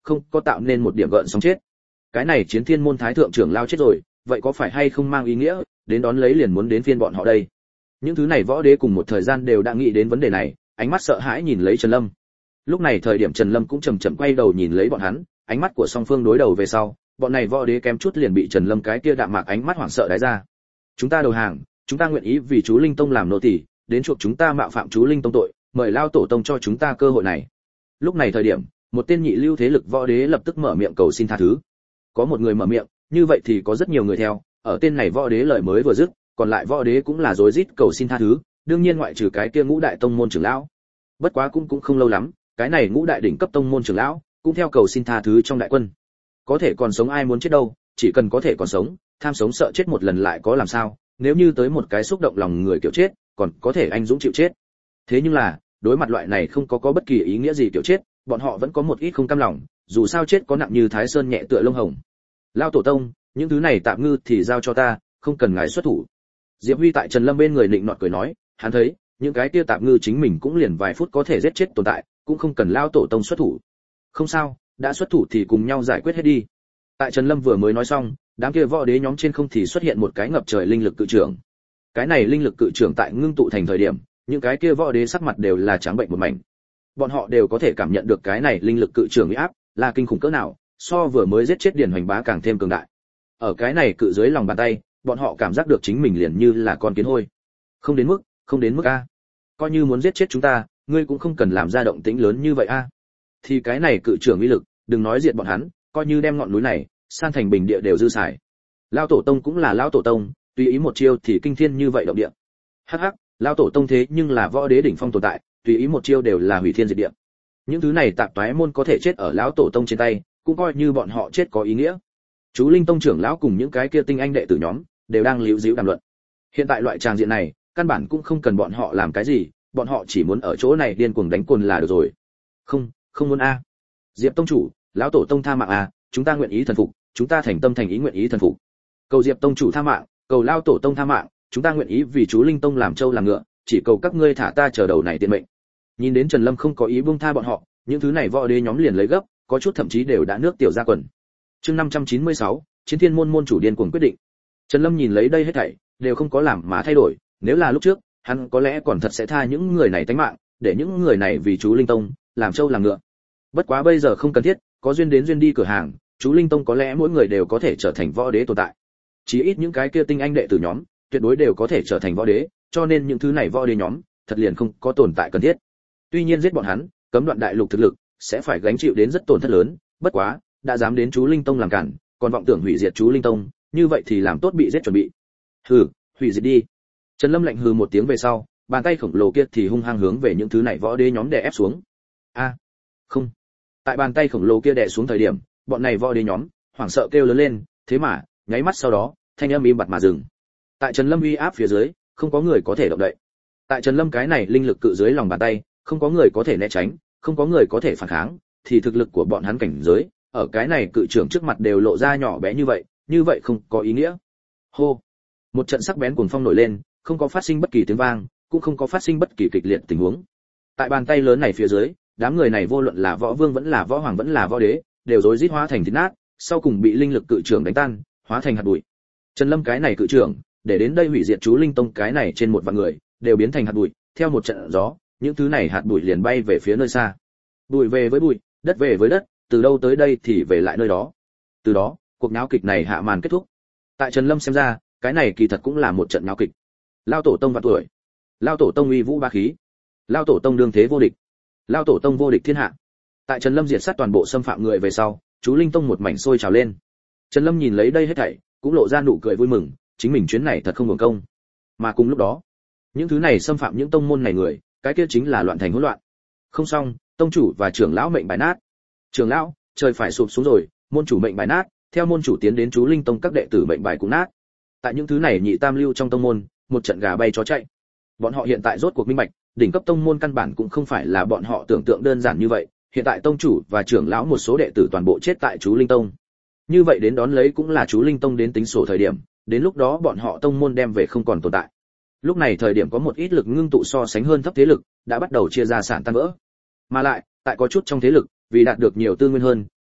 không có tạo nên một điểm gợn sóng chết. Cái này Chiến Thiên môn thái thượng trưởng lao chết rồi, vậy có phải hay không mang ý nghĩa đến đón lấy liền muốn đến phiên bọn họ đây? Những thứ này võ đế cùng một thời gian đều đã nghĩ đến vấn đề này, ánh mắt sợ hãi nhìn lấy Trần Lâm. Lúc này thời điểm Trần Lâm cũng chậm chậm quay đầu nhìn lấy bọn hắn, ánh mắt của song phương đối đầu về sau, bọn này võ đế kém chút liền bị Trần Lâm cái kia đạm mạc ánh mắt hoảng sợ đái ra. Chúng ta đầu hàng, chúng ta nguyện ý vì chú Linh Tông làm nô tỳ, đến chuộc chúng ta mạo phạm chú Linh Tông tội, mời lao tổ tông cho chúng ta cơ hội này. Lúc này thời điểm, một tên nhị lưu thế lực võ đế lập tức mở miệng cầu xin tha thứ. Có một người mở miệng, như vậy thì có rất nhiều người theo, ở tên này võ đế lời mới vừa dứt, còn lại võ đế cũng là rối rít cầu xin tha thứ, đương nhiên ngoại trừ cái kia ngũ đại tông môn trưởng lão. Bất quá cũng không lâu lắm, cái này ngũ đại đỉnh cấp tông môn trưởng lão cũng theo cầu xin tha thứ trong đại quân. Có thể còn sống ai muốn chết đâu, chỉ cần có thể còn sống, tham sống sợ chết một lần lại có làm sao, nếu như tới một cái xúc động lòng người kiểu chết, còn có thể anh dũng chịu chết. Thế nhưng là, đối mặt loại này không có bất kỳ ý nghĩa gì kiểu chết, bọn họ vẫn có một ít không cam lòng, dù sao chết có nặng như Thái Sơn nhẹ tựa lông hồng. Lao tổ tông, những thứ này tạm ngư thì giao cho ta, không cần ngài xuất thủ. Diệp Huy tại Trần Lâm bên người nịnh nọt cười nói, hắn thấy, những cái kia tạm ngư chính mình cũng liền vài phút có thể giết chết tồn tại, cũng không cần lao tổ tông xuất thủ. Không sao, đã xuất thủ thì cùng nhau giải quyết hết đi. Tại Trần Lâm vừa mới nói xong, đám kia võ đế nhóm trên không thì xuất hiện một cái ngập trời linh lực cự trưởng. Cái này linh lực cự trưởng tại ngưng tụ thành thời điểm, những cái kia võ đế sắc mặt đều là trắng bệnh một mảnh. Bọn họ đều có thể cảm nhận được cái này linh lực cự trưởng uy áp là kinh khủng cỡ nào, so vừa mới giết chết Điền Hoành Bá càng thêm cường đại. Ở cái này cự dưới lòng bàn tay, bọn họ cảm giác được chính mình liền như là con kiến hôi. Không đến mức a. Coi như muốn giết chết chúng ta, ngươi cũng không cần làm ra động tĩnh lớn như vậy a. Thì cái này cự trưởng uy lực, đừng nói diệt bọn hắn, coi như đem ngọn núi này san thành bình địa đều dư xài. Lão tổ tông cũng là lão tổ tông, tùy ý một chiêu thì kinh thiên như vậy động địa. Hắc hắc, lão tổ tông thế nhưng là võ đế đỉnh phong tồn tại, tùy ý một chiêu đều là hủy thiên diệt địa. Những thứ này tạp toái môn có thể chết ở lão tổ tông trên tay, cũng coi như bọn họ chết có ý nghĩa. Chú Linh Tông trưởng lão cùng những cái kia tinh anh đệ tử nhóm đều đang líu díu đàm luận. Hiện tại loại tràng diện này, căn bản cũng không cần bọn họ làm cái gì, bọn họ chỉ muốn ở chỗ này điên cuồng đánh cồn là được rồi. Không muốn a. Diệp tông chủ, lão tổ tông tha mạng a, chúng ta nguyện ý thần phục, chúng ta thành tâm thành ý nguyện ý thần phục. Cầu Diệp tông chủ tha mạng, cầu lão tổ tông tha mạng, chúng ta nguyện ý vì chú Linh Tông làm trâu làm ngựa, chỉ cầu các ngươi thả ta chờ đầu này tiện mệnh. Nhìn đến Trần Lâm không có ý buông tha bọn họ, những thứ này võ đế nhóm liền lấy gấp, có chút thậm chí đều đã nước tiểu ra quần. Chương 596, Chiến Thiên môn môn chủ điên cuồng quyết định. Trần Lâm nhìn lấy đây hết thảy, đều không có làm mà thay đổi, nếu là lúc trước, hắn có lẽ còn thật sẽ tha những người này tánh mạng, để những người này vì chú Linh Tông làm trâu làm ngựa. Bất quá bây giờ không cần thiết, có duyên đến duyên đi cửa hàng, chú Linh Tông có lẽ mỗi người đều có thể trở thành võ đế tồn tại. Chí ít những cái kia tinh anh đệ tử nhóm, tuyệt đối đều có thể trở thành võ đế, cho nên những thứ này võ đế nhóm, thật liền không có tồn tại cần thiết. Tuy nhiên giết bọn hắn, cấm đoạn đại lục thực lực sẽ phải gánh chịu đến rất tổn thất lớn, bất quá, đã dám đến chú Linh Tông làm cản, còn vọng tưởng hủy diệt chú Linh Tông, như vậy thì làm tốt bị giết chuẩn bị. Hừ, hủy diệt đi. Trần Lâm lạnh hừ một tiếng về sau, bàn tay khổng lồ kia thì hung hăng hướng về những thứ này võ đế nhóm đè ép xuống. A, không. Tại bàn tay khổng lồ kia đè xuống thời điểm, bọn này võ đế nhóm hoảng sợ kêu lớn lên, thế mà, nháy mắt sau đó, thanh âm im bặt mà dừng. Tại Trần Lâm uy áp phía dưới, không có người có thể động đậy. Tại Trần Lâm cái này linh lực cự dưới lòng bàn tay, không có người có thể né tránh, không có người có thể phản kháng, thì thực lực của bọn hắn cảnh giới, ở cái này cự trưởng trước mặt đều lộ ra nhỏ bé như vậy không có ý nghĩa. Hô. Một trận sắc bén cuồng phong nổi lên, không có phát sinh bất kỳ tiếng vang, cũng không có phát sinh bất kỳ kịch liệt tình huống. Tại bàn tay lớn này phía dưới, đám người này vô luận là võ vương vẫn là võ hoàng vẫn là võ đế, đều rối rít hóa thành thịt nát, sau cùng bị linh lực cự trưởng đánh tan, hóa thành hạt bụi. Trần Lâm cái này cự trưởng, để đến đây hủy diệt chú Linh Tông cái này trên một vạn người, đều biến thành hạt bụi, theo một trận gió, những thứ này hạt bụi liền bay về phía nơi xa. Bụi về với bụi, đất về với đất, từ đâu tới đây thì về lại nơi đó. Từ đó, cuộc náo kịch này hạ màn kết thúc. Tại Trần Lâm xem ra, cái này kỳ thật cũng là một trận náo kịch. Lao tổ tông vạn tuổi, Lao tổ tông uy vũ ba khí, Lao tổ tông đương thế vô địch, Lao tổ tông vô địch thiên hạ. Tại Trần Lâm diệt sát toàn bộ xâm phạm người về sau, chú Linh Tông một mảnh sôi trào lên. Trần Lâm nhìn lấy đây hết thảy, cũng lộ ra nụ cười vui mừng, chính mình chuyến này thật không hưởng công. Mà cùng lúc đó, những thứ này xâm phạm những tông môn này người, cái kia chính là loạn thành hỗn loạn. Không xong, tông chủ và trưởng lão mệnh bài nát. Trưởng lão, trời phải sụp xuống rồi, môn chủ mệnh bài nát, theo môn chủ tiến đến chú Linh Tông các đệ tử mệnh bài cũng nát. Tại những thứ này nhị tam lưu trong tông môn, một trận gà bay chó chạy. Bọn họ hiện tại rốt cuộc minh bạch, đỉnh cấp tông môn căn bản cũng không phải là bọn họ tưởng tượng đơn giản như vậy, hiện tại tông chủ và trưởng lão một số đệ tử toàn bộ chết tại chú Linh Tông. Như vậy đến đón lấy cũng là chú Linh Tông đến tính sổ thời điểm, đến lúc đó bọn họ tông môn đem về không còn tồn tại. Lúc này thời điểm có một ít lực ngưng tụ so sánh hơn thấp thế lực, đã bắt đầu chia ra sản tan vỡ. Mà lại, tại có chút trong thế lực, vì đạt được nhiều tư nguyên hơn,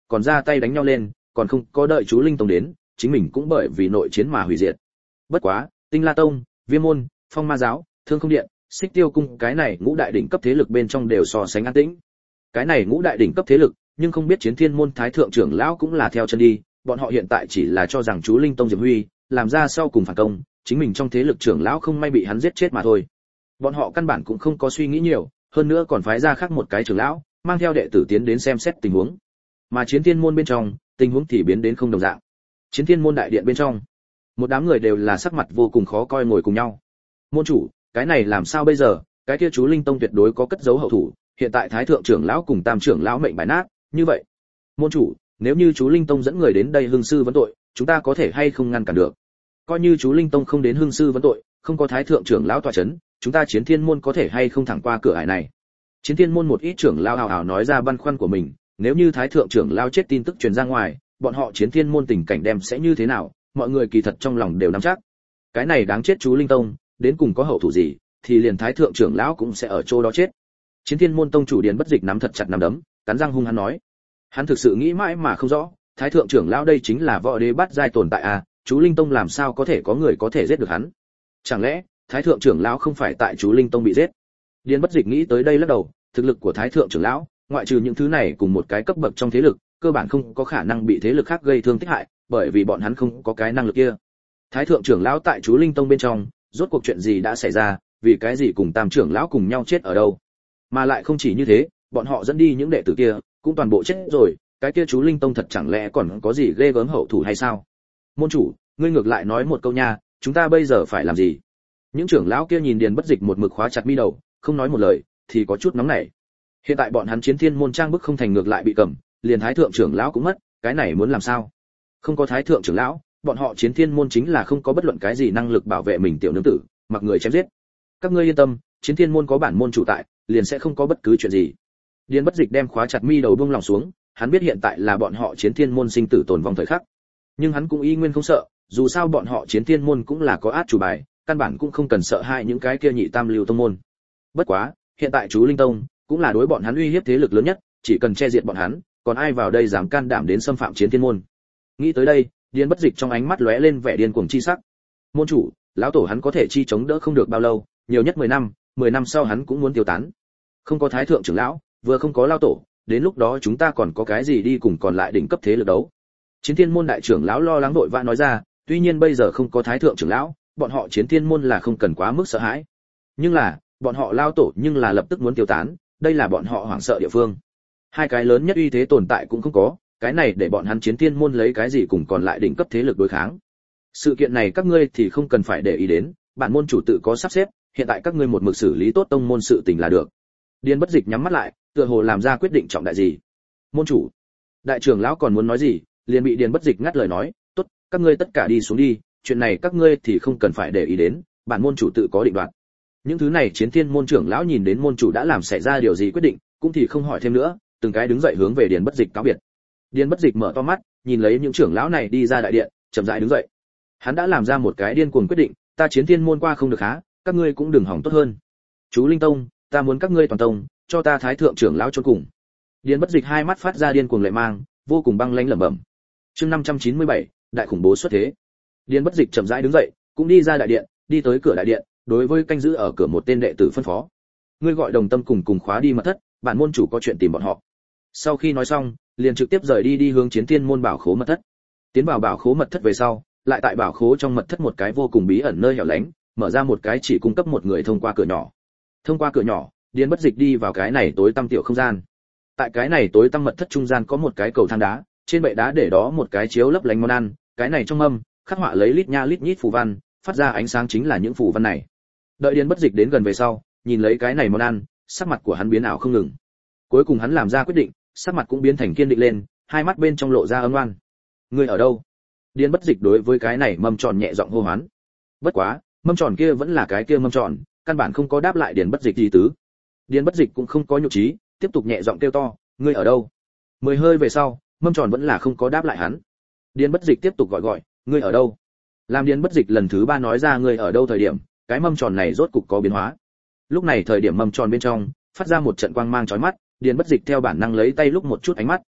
còn ra tay đánh nhau lên, còn không có đợi chú Linh Tông đến, chính mình cũng bởi vì nội chiến mà hủy diệt. Bất quá, Tinh La Tông, Viêm môn, Phong Ma giáo, Thương Không điện, Xích Tiêu cung cái này ngũ đại đỉnh cấp thế lực bên trong đều so sánh an tĩnh. Cái này ngũ đại đỉnh cấp thế lực, nhưng không biết Chiến Thiên môn thái thượng trưởng lão cũng là theo chân đi, bọn họ hiện tại chỉ là cho rằng chú Linh Tông Diệp Huy làm ra sau cùng phản công, chính mình trong thế lực trưởng lão không may bị hắn giết chết mà thôi. Bọn họ căn bản cũng không có suy nghĩ nhiều, hơn nữa còn phái ra khác một cái trưởng lão, mang theo đệ tử tiến đến xem xét tình huống. Mà Chiến Thiên môn bên trong, tình huống thì biến đến không đồng dạng. Chiến Thiên môn đại điện bên trong, một đám người đều là sắc mặt vô cùng khó coi ngồi cùng nhau. Môn chủ, cái này làm sao bây giờ? Cái kia chú Linh Tông tuyệt đối có cất giấu hậu thủ, hiện tại thái thượng trưởng lão cùng tam trưởng lão mệnh bài nát, như vậy. Môn chủ, nếu như chú Linh Tông dẫn người đến đây hưng sư vấn tội, chúng ta có thể hay không ngăn cản được? Coi như chú Linh Tông không đến hưng sư vấn tội, không có thái thượng trưởng lão tọa chấn, chúng ta Chiến Thiên môn có thể hay không thẳng qua cửa ải này? Chiến Thiên môn một ít trưởng lão hào hào nói ra băn khoăn của mình, nếu như thái thượng trưởng lão chết tin tức truyền ra ngoài, bọn họ Chiến Thiên môn tình cảnh đem sẽ như thế nào, mọi người kỳ thật trong lòng đều nắm chắc. Cái này đáng chết chú Linh Tông, đến cùng có hậu thủ gì, thì liền thái thượng trưởng lão cũng sẽ ở chỗ đó chết. Chiến Thiên môn tông chủ Điền Bất Dịch nắm thật chặt nắm đấm, cắn răng hung hăng nói. Hắn thực sự nghĩ mãi mà không rõ, thái thượng trưởng lão đây chính là võ đế bát giai tồn tại à, chú Linh Tông làm sao có thể có người có thể giết được hắn? Chẳng lẽ thái thượng trưởng lão không phải tại chú Linh Tông bị giết? Điền Bất Dịch nghĩ tới đây lắc đầu, thực lực của thái thượng trưởng lão, ngoại trừ những thứ này cùng một cái cấp bậc trong thế lực, cơ bản không có khả năng bị thế lực khác gây thương tích hại, bởi vì bọn hắn không có cái năng lực kia. Thái thượng trưởng lão tại chú Linh Tông bên trong, rốt cuộc chuyện gì đã xảy ra, vì cái gì cùng tam trưởng lão cùng nhau chết ở đâu? Mà lại không chỉ như thế, bọn họ dẫn đi những đệ tử kia, cũng toàn bộ chết rồi, cái kia chú Linh Tông thật chẳng lẽ còn có gì ghê gớm hậu thủ hay sao? Môn chủ, ngươi ngược lại nói một câu nha, chúng ta bây giờ phải làm gì? Những trưởng lão kia nhìn Điền Bất Dịch một mực khóa chặt mi đầu, không nói một lời, thì có chút nóng nảy. Hiện tại bọn hắn Chiến Thiên môn trang bức không thành ngược lại bị cầm, liền thái thượng trưởng lão cũng mất, cái này muốn làm sao? Không có thái thượng trưởng lão, bọn họ Chiến Thiên môn chính là không có bất luận cái gì năng lực bảo vệ mình tiểu nương tử, mặc người chém giết. Các ngươi yên tâm, Chiến Thiên môn có bản môn chủ tại, liền sẽ không có bất cứ chuyện gì. Điền Bất Dịch đem khóa chặt mi đầu buông lòng xuống, hắn biết hiện tại là bọn họ Chiến Thiên môn sinh tử tồn vong thời khắc. Nhưng hắn cũng y nguyên không sợ, dù sao bọn họ Chiến Thiên môn cũng là có át chủ bài, căn bản cũng không cần sợ hại những cái kia nhị tam lưu tông môn. Bất quá, hiện tại chú Linh Tông cũng là đối bọn hắn uy hiếp thế lực lớn nhất, chỉ cần che diệt bọn hắn, còn ai vào đây dám can đảm đến xâm phạm Chiến Thiên môn. Nghĩ tới đây, Điền Bất Dịch trong ánh mắt lóe lên vẻ điên cuồng chi sắc. Môn chủ, lão tổ hắn có thể chi chống đỡ không được bao lâu, nhiều nhất 10 năm sau hắn cũng muốn tiêu tán. Không có thái thượng trưởng lão, vừa không có lão tổ, đến lúc đó chúng ta còn có cái gì đi cùng còn lại đỉnh cấp thế lực đấu? Chiến Thiên môn đại trưởng lão lo lắng đội vã nói ra, tuy nhiên bây giờ không có thái thượng trưởng lão, bọn họ Chiến Thiên môn là không cần quá mức sợ hãi. Nhưng là, bọn họ lão tổ nhưng là lập tức muốn tiêu tán, đây là bọn họ hoảng sợ địa phương. Hai cái lớn nhất uy thế tồn tại cũng không có, cái này để bọn hắn Chiến Thiên môn lấy cái gì cùng còn lại đỉnh cấp thế lực đối kháng. Sự kiện này các ngươi thì không cần phải để ý đến, bản môn chủ tự có sắp xếp, hiện tại các ngươi một mực xử lý tốt tông môn sự tình là được. Điền Bất Dịch nhắm mắt lại, tựa hồ làm ra quyết định trọng đại gì. Môn chủ, đại trưởng lão còn muốn nói gì, liền bị Điền Bất Dịch ngắt lời nói, tốt, các ngươi tất cả đi xuống đi, chuyện này các ngươi thì không cần phải để ý đến, bản môn chủ tự có định đoạt. Những thứ này Chiến Thiên môn trưởng lão nhìn đến môn chủ đã làm xảy ra điều gì quyết định, cũng thì không hỏi thêm nữa, từng cái đứng dậy hướng về Điền Bất Dịch cáo biệt. Điền Bất Dịch mở to mắt, nhìn lấy những trưởng lão này đi ra đại điện, chậm rãi đứng dậy. Hắn đã làm ra một cái điên cuồng quyết định, ta Chiến Thiên môn qua không được há, các ngươi cũng đừng hỏng tốt hơn. Chú Linh Tông, ta muốn các ngươi toàn tông, cho ta thái thượng trưởng lão chôn cùng. Điền Bất Dịch hai mắt phát ra điên cuồng lệ mang, vô cùng băng lãnh lẩm bẩm. Chương 597, đại khủng bố xuất thế. Điền Bất Dịch chậm rãi đứng dậy, cũng đi ra đại điện, đi tới cửa đại điện, đối với canh giữ ở cửa một tên đệ tử phân phó. Ngươi gọi Đồng Tâm cùng khóa đi mật thất, bản môn chủ có chuyện tìm bọn họ. Sau khi nói xong, liền trực tiếp rời đi hướng Chiến Thiên môn bảo khố mật thất. Tiến vào bảo khố mật thất về sau, lại tại bảo khố trong mật thất một cái vô cùng bí ẩn nơi hẻo lánh, mở ra một cái chỉ cung cấp một người thông qua cửa nhỏ. Thông qua cửa nhỏ, Điền Bất Dịch đi vào cái này tối tăm tiểu không gian. Tại cái này tối tăm mật thất trung gian có một cái cầu thang đá, trên bệ đá để đó một cái chiếu lấp lánh món ăn, cái này trong mâm khắc họa lấy lít nha lít nhít phù văn, phát ra ánh sáng chính là những phù văn này. Đợi Điền Bất Dịch đến gần về sau, nhìn lấy cái này món ăn, sắc mặt của hắn biến ảo không ngừng. Cuối cùng hắn làm ra quyết định, sắc mặt cũng biến thành kiên định lên, hai mắt bên trong lộ ra âm oan. Ngươi ở đâu? Điền Bất Dịch đối với cái này mâm tròn nhẹ giọng hô hoán. Bất quá, mâm tròn kia vẫn là cái kia mâm tròn, căn bản không có đáp lại Điền Bất Dịch gì tứ. Điền Bất Dịch cũng không có nhục trí, tiếp tục nhẹ giọng kêu to, ngươi ở đâu? 10 hơi về sau, mâm tròn vẫn là không có đáp lại hắn. Điền Bất Dịch tiếp tục gọi, ngươi ở đâu? Làm Điền Bất Dịch lần thứ 3 nói ra ngươi ở đâu thời điểm, cái mâm tròn này rốt cục có biến hóa. Lúc này thời điểm mâm tròn bên trong phát ra một trận quang mang chói mắt, Điền Bất Dịch theo bản năng lấy tay lúc một chút ánh mắt.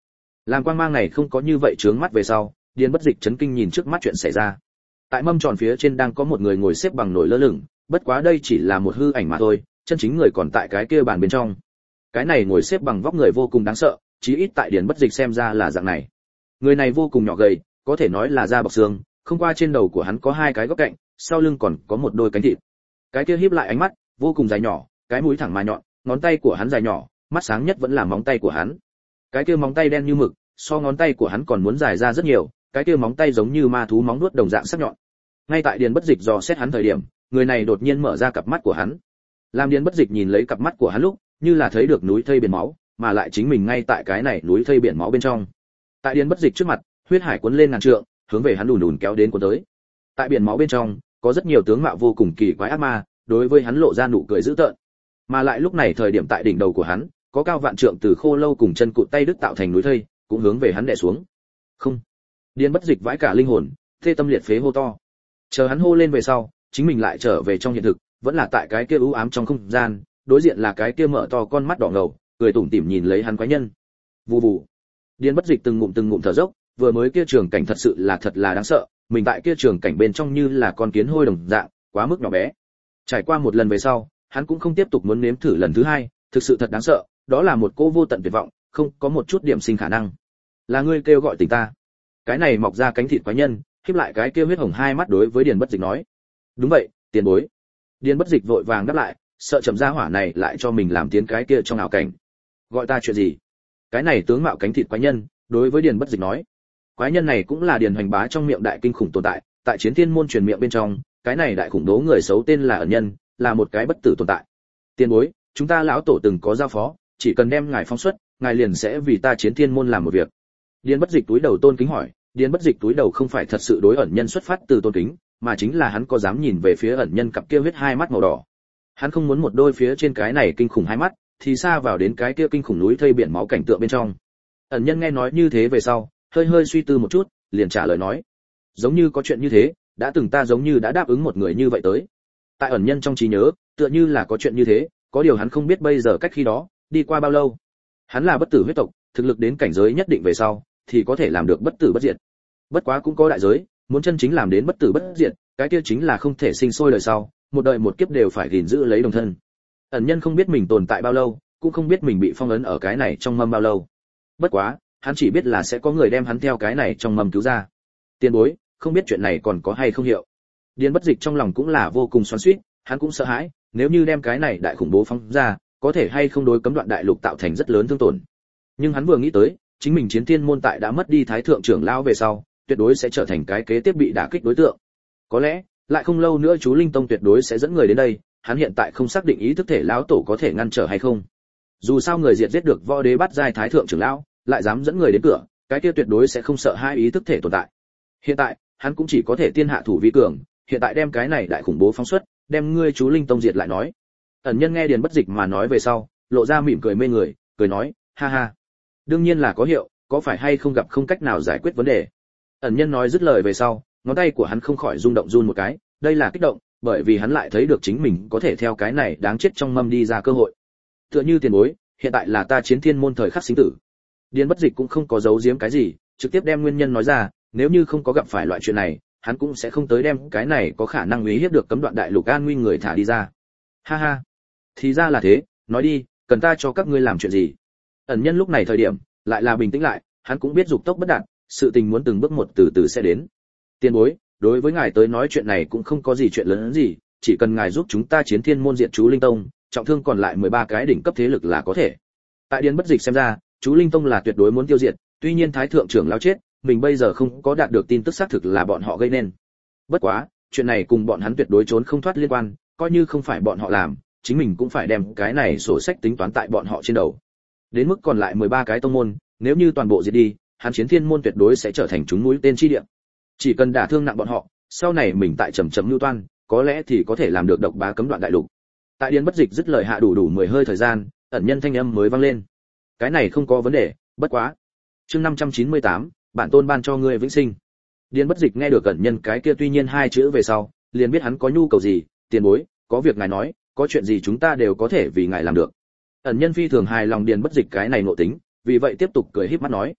Làm quang mang này không có như vậy chướng mắt về sau, Điền Bất Dịch chấn kinh nhìn trước mắt chuyện xảy ra. Tại mâm tròn phía trên đang có một người ngồi xếp bằng nổi lơ lửng, bất quá đây chỉ là một hư ảnh mà thôi, chân chính người còn tại cái kia bàn bên trong. Cái này ngồi xếp bằng vóc người vô cùng đáng sợ, chí ít tại Điền Bất Dịch xem ra là dạng này. Người này vô cùng nhỏ gầy, có thể nói là da bọc xương, không qua trên đầu của hắn có hai cái góc cạnh, sau lưng còn có một đôi cánh thịt. Cái kia híp lại ánh mắt, vô cùng dài nhỏ, cái mũi thẳng mà nhọn, ngón tay của hắn dài nhỏ, mắt sáng nhất vẫn là móng tay của hắn. Cái kia móng tay đen như mực, so ngón tay của hắn còn muốn dài ra rất nhiều, cái kia móng tay giống như ma thú móng vuốt đồng dạng sắc nhọn. Ngay tại Điền Bất Dịch dò xét hắn thời điểm, người này đột nhiên mở ra cặp mắt của hắn. Làm Điền Bất Dịch nhìn lấy cặp mắt của hắn lúc, như là thấy được núi thây biển máu, mà lại chính mình ngay tại cái này núi thây biển máu bên trong. Tại Điền Bất Dịch trước mặt, huyết hải cuốn lên ngàn trượng, hướng về hắn đùn đùn kéo đến cuốn tới. Tại biển máu bên trong, có rất nhiều tướng mạo vô cùng kỳ quái ác ma, đối với hắn lộ ra nụ cười dữ tợn. Mà lại lúc này thời điểm tại đỉnh đầu của hắn, có cao vạn trượng từ khô lâu cùng chân cụt tay đứt tạo thành núi thây, cũng hướng về hắn đè xuống. Không. Điền Bất Dịch vãi cả linh hồn, tê tâm liệt phế hô to. Chờ hắn hô lên về sau, chính mình lại trở về trong hiện thực, vẫn là tại cái kia u ám trong không gian, đối diện là cái kia mở to con mắt đỏ ngầu, cười tủm tỉm nhìn lấy hắn quái nhân. Vù vù. Điền Bất Dịch từng ngụm thở dốc, vừa mới kia trường cảnh thật sự là đáng sợ, mình tại kia trường cảnh bên trong như là con kiến hôi đồng dạng, quá mức nhỏ bé. Trải qua một lần về sau, hắn cũng không tiếp tục muốn nếm thử lần thứ hai, thực sự thật đáng sợ, đó là một cô vô tận tuyệt vọng, không có một chút điểm sinh khả năng. Là ngươi kêu gọi tỉnh ta. Cái này mọc ra cánh thịt quái nhân, khép lại cái kia huyết hồng hai mắt đối với Điền Bất Dịch nói. Đúng vậy, tiền bối. Điền Bất Dịch vội vàng đáp lại, sợ chậm ra hỏa này lại cho mình làm tiến cái kia trong ảo cảnh. Gọi ta chuyện gì? Cái này tướng mạo cánh thịt quái nhân, đối với Điền Bất Dịch nói. Quái nhân này cũng là Điền Hoành Bá trong miệng đại kinh khủng tồn tại, tại Chiến Thiên môn truyền miệng bên trong, cái này đại khủng bố người xấu tên là ẩn nhân, là một cái bất tử tồn tại. Tiền bối, chúng ta lão tổ từng có giao phó, chỉ cần đem ngài phóng xuất, ngài liền sẽ vì ta Chiến Thiên môn làm một việc. Điền Bất Dịch túi đầu tôn kính hỏi, Điền Bất Dịch túi đầu không phải thật sự đối ẩn nhân xuất phát từ tôn kính, mà chính là hắn có dám nhìn về phía ẩn nhân cặp kia huyết hai mắt màu đỏ. Hắn không muốn một đôi phía trên cái này kinh khủng hai mắt, thì xa vào đến cái kia kinh khủng núi thây biển máu cảnh tượng bên trong. Ẩn nhân nghe nói như thế về sau, hơi suy tư một chút, liền trả lời nói, giống như có chuyện như thế, đã từng ta giống như đã đáp ứng một người như vậy tới. Tại ẩn nhân trong trí nhớ, tựa như là có chuyện như thế, có điều hắn không biết bây giờ cách khi đó đi qua bao lâu. Hắn là bất tử huyết tộc, thực lực đến cảnh giới nhất định về sau thì có thể làm được bất tử bất diệt. Bất quá cũng có đại giới, muốn chân chính làm đến bất tử bất diệt, cái kia chính là không thể sinh sôi đời sau, một đời một kiếp đều phải gìn giữ lấy đồng thân. Ẩn nhân không biết mình tồn tại bao lâu, cũng không biết mình bị phong ấn ở cái này trong mâm bao lâu. Bất quá, hắn chỉ biết là sẽ có người đem hắn theo cái này trong mâm cứu ra. Tiền bối, không biết chuyện này còn có hay không hiệu. Điền Bất Dịch trong lòng cũng là vô cùng xoắn xuýt, hắn cũng sợ hãi, nếu như đem cái này đại khủng bố phóng ra, có thể hay không đối cấm đoạn đại lục tạo thành rất lớn thương tổn. Nhưng hắn vừa nghĩ tới, chính mình Chiến Thiên môn tại đã mất đi thái thượng trưởng lão về sau, tuyệt đối sẽ trở thành cái kế tiếp bị đả kích đối tượng. Có lẽ, lại không lâu nữa chú Linh Tông tuyệt đối sẽ dẫn người đến đây, hắn hiện tại không xác định ý thức thể lão tổ có thể ngăn trở hay không. Dù sao người diệt giết được võ đế bắt giai thái thượng trưởng lão, lại dám dẫn người đến cửa, cái kia tuyệt đối sẽ không sợ hai ý thức thể tồn tại. Hiện tại, hắn cũng chỉ có thể tiên hạ thủ vi cường, hiện tại đem cái này đại khủng bố phóng xuất, đem ngươi chú Linh Tông diệt lại nói. Ẩn nhân nghe Điền Bất Dịch mà nói về sau, lộ ra mỉm cười mê người, cười nói, ha ha, đương nhiên là có hiệu, có phải hay không gặp không cách nào giải quyết vấn đề. Ẩn nhân nói dứt lời về sau, ngón tay của hắn không khỏi rung động run một cái, đây là kích động, bởi vì hắn lại thấy được chính mình có thể theo cái này đáng chết trong mâm đi ra cơ hội. Tựa như tiền bối, hiện tại là ta Chiến Thiên môn thời khắc sinh tử. Điền Bất Dịch cũng không có giấu giếm cái gì, trực tiếp đem nguyên nhân nói ra, nếu như không có gặp phải loại chuyện này, hắn cũng sẽ không tới đem cái này có khả năng uy hiếp được cấm đoạn đại lục an nguy người thả đi ra. Ha ha, thì ra là thế, nói đi, cần ta cho các ngươi làm chuyện gì? Ẩn nhân lúc này thời điểm, lại là bình tĩnh lại, hắn cũng biết dục tốc bất đạt, sự tình muốn từng bước một từ từ sẽ đến. Tiên bối, đối với ngài tới nói chuyện này cũng không có gì chuyện lớn hơn gì, chỉ cần ngài giúp chúng ta Chiến Thiên môn diệt chú Linh Tông, trọng thương còn lại 13 cái đỉnh cấp thế lực là có thể. Tại Điền Bất Dịch xem ra, chú Linh Tông là tuyệt đối muốn tiêu diệt, tuy nhiên thái thượng trưởng lão chết, mình bây giờ không có đạt được tin tức xác thực là bọn họ gây nên. Bất quá, chuyện này cùng bọn hắn tuyệt đối trốn không thoát liên quan, coi như không phải bọn họ làm, chính mình cũng phải đem cái này sổ sách tính toán tại bọn họ trên đầu. Đến mức còn lại 13 cái tông môn, nếu như toàn bộ diệt đi, hắn Chiến Thiên môn tuyệt đối sẽ trở thành chúng mũi tên chi địa. Chỉ cần đả thương nặng bọn họ, sau này mình tại chậm lưu toan, có lẽ thì có thể làm được độc bá cấm đoạn đại lục. Tại Điền Bất Dịch dứt lời hạ đủ 10 hơi thời gian, ẩn nhân thanh âm mới vang lên. Cái này không có vấn đề, bất quá. Chương 598, bản tôn ban cho ngươi vĩnh sinh. Điền Bất Dịch nghe được ẩn nhân cái kia tuy nhiên hai chữ về sau, liền biết hắn có nhu cầu gì, tiền bối, có việc ngài nói, có chuyện gì chúng ta đều có thể vì ngài làm được. Ẩn nhân phi thường hài lòng Điền Bất Dịch cái này ngộ tính, vì vậy tiếp tục cười híp mắt nói.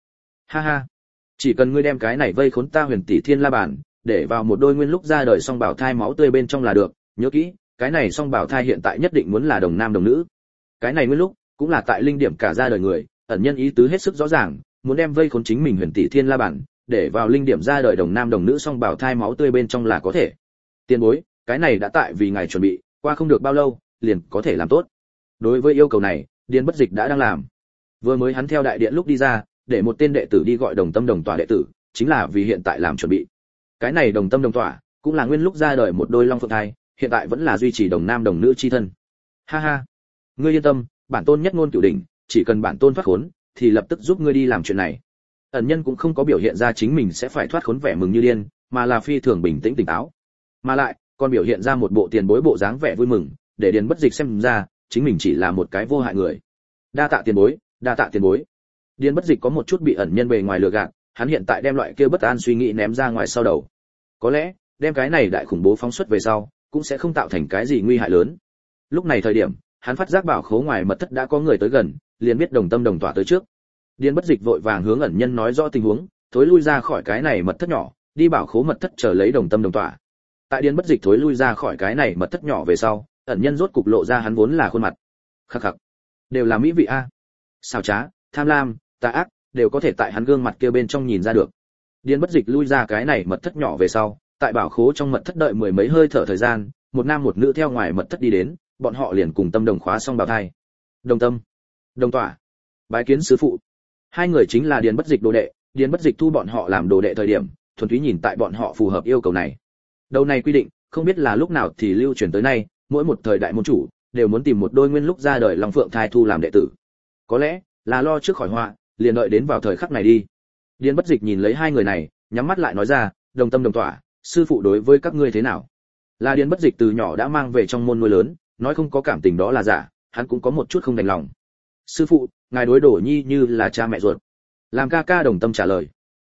Ha ha, chỉ cần ngươi đem cái này vây khốn ta Huyền Tỷ Thiên La Bàn, để vào một đôi nguyên lúc ra đời song bảo thai máu tươi bên trong là được, nhớ kỹ, cái này song bảo thai hiện tại nhất định muốn là đồng nam đồng nữ. Cái này nguyên lúc cũng là tại linh điểm cả ra đời người, ẩn nhân ý tứ hết sức rõ ràng, muốn đem vây khốn chính mình Huyền Tỷ Thiên La Bàn, để vào linh điểm ra đời đồng nam đồng nữ song bảo thai máu tươi bên trong là có thể. Tiền bối, cái này đã tại vì ngài chuẩn bị, qua không được bao lâu, liền có thể làm tốt. Đối với yêu cầu này, Điền Bất Dịch đã đang làm. Vừa mới hắn theo đại điện lúc đi ra, để một tên đệ tử đi gọi Đồng Tâm Đồng Tỏa đệ tử, chính là vì hiện tại làm chuẩn bị. Cái này Đồng Tâm Đồng Tỏa, cũng là nguyên lúc ra đời một đôi long phượng thai, hiện tại vẫn là duy trì đồng nam đồng nữ chi thân. Ha ha, ngươi yên tâm, bản tôn nhất ngôn cửu đỉnh, chỉ cần bản tôn thoát khốn, thì lập tức giúp ngươi đi làm chuyện này. Ẩn nhân cũng không có biểu hiện ra chính mình sẽ phải thoát khốn vẻ mừng như điên, mà là phi thường bình tĩnh tỉnh táo. Mà lại, còn biểu hiện ra một bộ tiền bối bộ dáng vẻ vui mừng, để Điền Bất Dịch xem ra, chính mình chỉ là một cái vô hại người. Đa tạ tiền bối, đa tạ tiền bối. Điền Bất Dịch có một chút bị ẩn nhân bề ngoài lừa gạt, hắn hiện tại đem loại kia bất an suy nghĩ ném ra ngoài sau đầu. Có lẽ, đem cái này đại khủng bố phóng xuất về sau, cũng sẽ không tạo thành cái gì nguy hại lớn. Lúc này thời điểm, hắn phát giác bảo khố ngoài mật thất đã có người tới gần, liền biết Đồng Tâm Đồng Tỏa tới trước. Điền Bất Dịch vội vàng hướng ẩn nhân nói rõ tình huống, thối lui ra khỏi cái này mật thất nhỏ, đi bảo khố mật thất chờ lấy Đồng Tâm Đồng Tỏa. Tại Điền Bất Dịch thối lui ra khỏi cái này mật thất nhỏ về sau, ẩn nhân rốt cục lộ ra hắn vốn là khuôn mặt. Khắc khắc, đều là mỹ vị a. Xảo trá, tham lam, tà ác, đều có thể tại hắn gương mặt kia bên trong nhìn ra được. Điền Bất Dịch lui ra cái này mật thất nhỏ về sau, tại bảo khố trong mật thất đợi mười mấy hơi thở thời gian, một nam một nữ theo ngoài mật thất đi đến, bọn họ liền cùng tâm đồng khóa xong bào thai. Đồng Tâm, Đồng Tỏa, bái kiến sư phụ. Hai người chính là Điền Bất Dịch đồ đệ, Điền Bất Dịch thu bọn họ làm đồ đệ thời điểm, thuần túy nhìn tại bọn họ phù hợp yêu cầu này. Đầu này quy định, không biết là lúc nào thì lưu truyền tới nay, mỗi một thời đại môn chủ đều muốn tìm một đôi nguyên lúc ra đời long phượng thai thu làm đệ tử. Có lẽ là lo trước khỏi họa, liền đợi đến vào thời khắc này đi. Điền Bất Dịch nhìn lấy hai người này, nhắm mắt lại nói ra, Đồng Tâm Đồng Tỏa, sư phụ đối với các ngươi thế nào? Là Điền Bất Dịch từ nhỏ đã mang về trong môn nuôi lớn, nói không có cảm tình đó là giả, hắn cũng có một chút không đành lòng. Sư phụ, ngài đối Đổ Nhi như là cha mẹ ruột. Làm ca ca Đồng Tâm trả lời.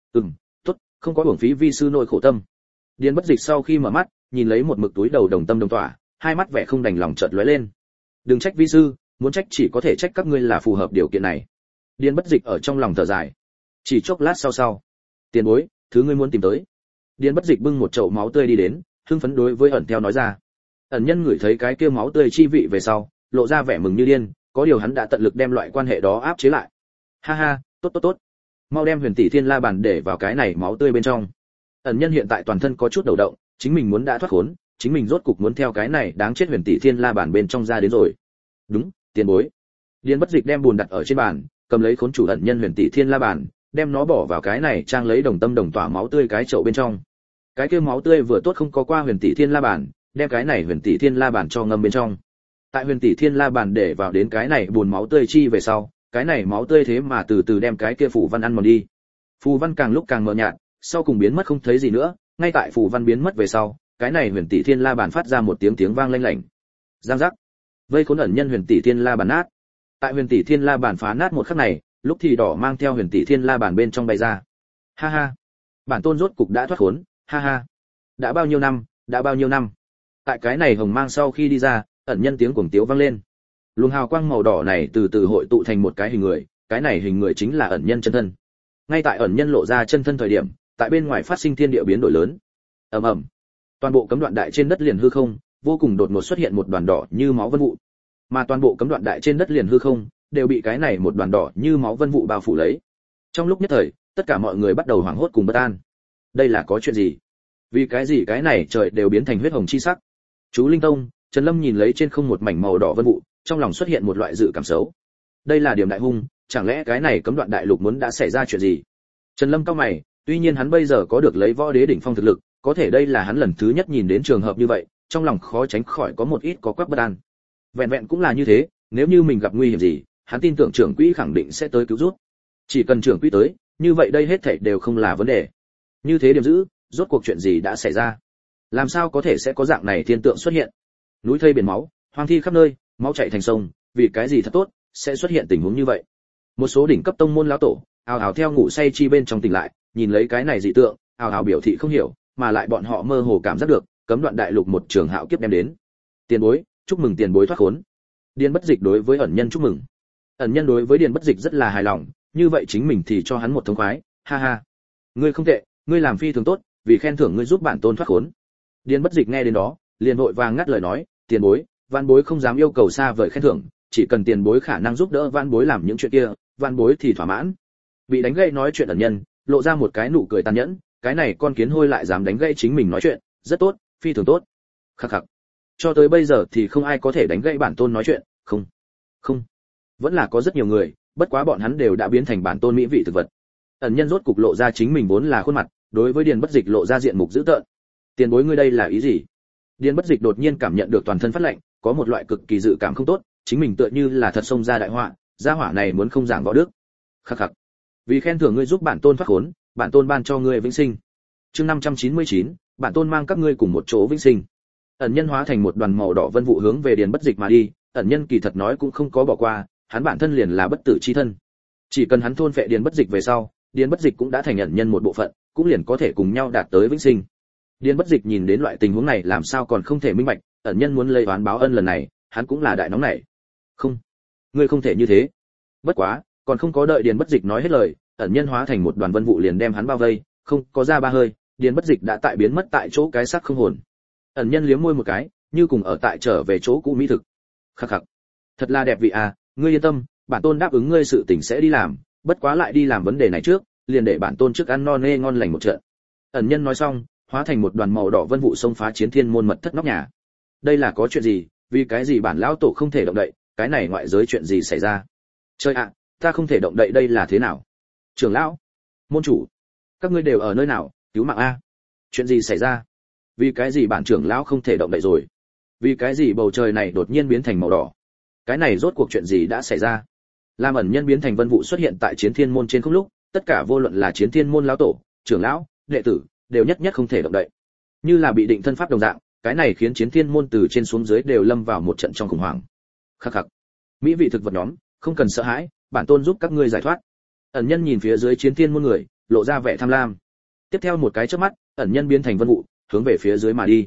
Tốt, không có uổng phí vi sư nội khổ tâm. Điền Bất Dịch sau khi mở mắt, nhìn lấy một mực túi đầu Đồng Tâm Đồng Tỏa, hai mắt vẻ không đành lòng chợt lóe lên. Đừng trách vi sư, muốn trách chỉ có thể trách các ngươi là phù hợp điều kiện này. Điền Bất Dịch ở trong lòng thở dài. Chỉ chốc lát sau, tiền bối, thứ ngươi muốn tìm tới. Điền Bất Dịch bưng một chậu máu tươi đi đến, hưng phấn đối với ẩn theo nói ra. Ẩn nhân ngửi thấy cái kia máu tươi chi vị về sau, lộ ra vẻ mừng như điên, có điều hắn đã tận lực đem loại quan hệ đó áp chế lại. Ha ha, tốt, mau đem Huyền Tỷ Thiên La Bàn để vào cái này máu tươi bên trong. Ẩn nhân hiện tại toàn thân có chút đầu động, chính mình muốn đã thoát khốn, chính mình rốt cục muốn theo cái này đáng chết Huyền Tỷ Thiên La Bàn bên trong ra đến rồi. Đúng, tiền bối. Điền Bất Dịch đem bùn đặt ở trên bàn, cầm lấy khốn chủ ẩn nhân Huyền Tỷ Thiên La Bàn, đem nó bỏ vào cái này trang lấy Đồng Tâm Đồng Tỏa máu tươi cái chậu bên trong. Cái kia máu tươi vừa tốt không có qua Huyền Tỷ Thiên La Bàn, đem cái này Huyền Tỷ Thiên La Bàn cho ngâm bên trong. Tại Huyền Tỷ Thiên La Bàn để vào đến cái này buồn máu tươi chi về sau, cái này máu tươi thế mà từ từ đem cái kia phù văn ăn mòn đi. Phù văn càng lúc càng mờ nhạt, sau cùng biến mất không thấy gì nữa, ngay tại phù văn biến mất về sau, cái này Huyền Tỷ Thiên La Bàn phát ra một tiếng vang lanh lảnh. Giang giác. Vây khốn ẩn nhân Huyền Tỷ Thiên La Bàn nát. Tại Huyền Tỷ Thiên La Bàn phá nát một khắc này, lúc thì đỏ mang theo Huyền Tỷ Thiên La Bàn bên trong bay ra. Ha ha, bản tôn rốt cục đã thoát khốn, ha ha. Đã bao nhiêu năm. Tại cái này hồng mang sau khi đi ra, ẩn nhân tiếng cuồng tiếu vang lên. Luồng hào quang màu đỏ này từ từ hội tụ thành một cái hình người, cái này hình người chính là ẩn nhân chân thân. Ngay tại ẩn nhân lộ ra chân thân thời điểm, tại bên ngoài phát sinh thiên địa biến đổi lớn. Ầm ầm. Toàn bộ cấm đoạn đại trên đất liền hư không, vô cùng đột ngột xuất hiện một đoàn đỏ như máu vân vụ. Mà toàn bộ cấm đoạn đại trên đất liền hư không đều bị cái này một đoàn đỏ như máu vân vụ bao phủ lấy. Trong lúc nhất thời, tất cả mọi người bắt đầu hoảng hốt cùng bất an. Đây là có chuyện gì? Vì cái gì cái này trời đều biến thành huyết hồng chi sắc? Chú Linh Tông, Trần Lâm nhìn lấy trên không một mảnh màu đỏ vân vụ, trong lòng xuất hiện một loại dự cảm xấu. Đây là điểm đại hung, chẳng lẽ cái này cấm đoạn đại lục muốn đã xảy ra chuyện gì? Trần Lâm cau mày, tuy nhiên hắn bây giờ có được lấy võ đế đỉnh phong thực lực, có thể đây là hắn lần thứ nhất nhìn đến trường hợp như vậy, trong lòng khó tránh khỏi có một ít có quắc bất an. Vẹn vẹn cũng là như thế, nếu như mình gặp nguy hiểm gì, hắn tin tưởng trưởng quỹ khẳng định sẽ tới cứu giúp. Chỉ cần trưởng quỹ tới, như vậy đây hết thảy đều không là vấn đề. Như thế điểm giữ, rốt cuộc chuyện gì đã xảy ra? Làm sao có thể sẽ có dạng này thiên tượng xuất hiện? Núi thây biển máu, hoang thi khắp nơi, máu chảy thành sông, vì cái gì thật tốt sẽ xuất hiện tình huống như vậy? Một số đỉnh cấp tông môn lão tổ, ào ào theo ngủ say chi bên trong tỉnh lại, nhìn lấy cái này dị tượng, ào ào biểu thị không hiểu, mà lại bọn họ mơ hồ cảm giác được, cấm đoạn đại lục một trường hạo kiếp đem đến. Tiền bối, chúc mừng tiền bối thoát khốn. Điền Bất Dịch đối với ẩn nhân chúc mừng. Ẩn nhân đối với Điền Bất Dịch rất là hài lòng, như vậy chính mình thì cho hắn một thông khoái, Ha ha, ngươi không tệ, ngươi làm phi thường tốt, vì khen thưởng ngươi giúp bản tôn thoát khốn. Điền Bất Dịch nghe đến đó, liền vội vàng ngắt lời nói, tiền bối, vạn bối không dám yêu cầu xa vời khen thưởng, chỉ cần tiền bối khả năng giúp đỡ vạn bối làm những chuyện kia, vạn bối thì thỏa mãn. Bị đánh gãy nói chuyện ẩn nhân, lộ ra một cái nụ cười tàn nhẫn, cái này con kiến hôi lại dám đánh gãy chính mình nói chuyện, rất tốt, phi thường tốt. Khắc khắc. Cho tới bây giờ thì không ai có thể đánh gãy bản tôn nói chuyện, không. Không. Vẫn là có rất nhiều người, bất quá bọn hắn đều đã biến thành bản tôn mỹ vị thực vật. Ẩn nhân rốt cục lộ ra chính mình vốn là khuôn mặt, đối với Điền Bất Dịch lộ ra diện mục dữ tợn. Tiền bối ngươi đây là ý gì? Điền Bất Dịch đột nhiên cảm nhận được toàn thân phát lạnh, có một loại cực kỳ dự cảm không tốt, chính mình tựa như là thật xông ra đại họa, gia hỏa này muốn không giảng võ đức. Khắc khắc. Vì khen thưởng ngươi giúp bản tôn thoát khốn, bản tôn ban cho ngươi vĩnh sinh. Chương 599, bản tôn mang các ngươi cùng một chỗ vĩnh sinh. Ẩn nhân hóa thành một đoàn màu đỏ vân vụ hướng về Điền Bất Dịch mà đi, ẩn nhân kỳ thật nói cũng không có bỏ qua, hắn bản thân liền là bất tử chi thân. Chỉ cần hắn thôn phệ Điền Bất Dịch về sau, Điền Bất Dịch cũng đã thành ẩn nhân một bộ phận, cũng liền có thể cùng nhau đạt tới vĩnh sinh. Điền Bất Dịch nhìn đến loại tình huống này làm sao còn không thể minh bạch, ẩn nhân muốn lấy oán báo ân lần này, hắn cũng là đại nóng nảy. Không, ngươi không thể như thế. Bất quá, còn không có đợi Điền Bất Dịch nói hết lời, ẩn nhân hóa thành một đoàn vân vụ liền đem hắn bao vây, không có ra ba hơi, Điền Bất Dịch đã tại biến mất tại chỗ cái xác không hồn. Ẩn nhân liếm môi một cái, như cùng ở tại trở về chỗ cũ mỹ thực. Khắc khắc, thật là đẹp vị à, ngươi yên tâm, bản tôn đáp ứng ngươi sự tình sẽ đi làm, bất quá lại đi làm vấn đề này trước, liền để bản tôn trước ăn no nê ngon lành một trận. Ẩn nhân nói xong, hóa thành một đoàn màu đỏ vân vụ xông phá chiến thiên môn mật thất nóc nhà. Đây là có chuyện gì, vì cái gì bản lão tổ không thể động đậy, cái này ngoại giới chuyện gì xảy ra? Trời ạ, ta không thể động đậy đây là thế nào? Trưởng lão, môn chủ, các ngươi đều ở nơi nào, cứu mạng a. Chuyện gì xảy ra? Vì cái gì bản trưởng lão không thể động đậy rồi? Vì cái gì bầu trời này đột nhiên biến thành màu đỏ? Cái này rốt cuộc chuyện gì đã xảy ra? Lam ẩn nhân biến thành vân vụ xuất hiện tại chiến thiên môn trên không lúc, tất cả vô luận là chiến thiên môn lão tổ, trưởng lão, đệ tử, đều nhất nhất không thể động đậy. Như là bị định thân pháp đồng dạng, cái này khiến chiến thiên môn từ trên xuống dưới đều lâm vào một trận trong khủng hoảng. Khắc khắc. Mỹ vị thực vật nhóm, không cần sợ hãi, bản tôn giúp các ngươi giải thoát. Ẩn nhân nhìn phía dưới chiến thiên môn người, lộ ra vẻ tham lam. Tiếp theo một cái chớp mắt, ẩn nhân biến thành vân vụ, hướng về phía dưới mà đi.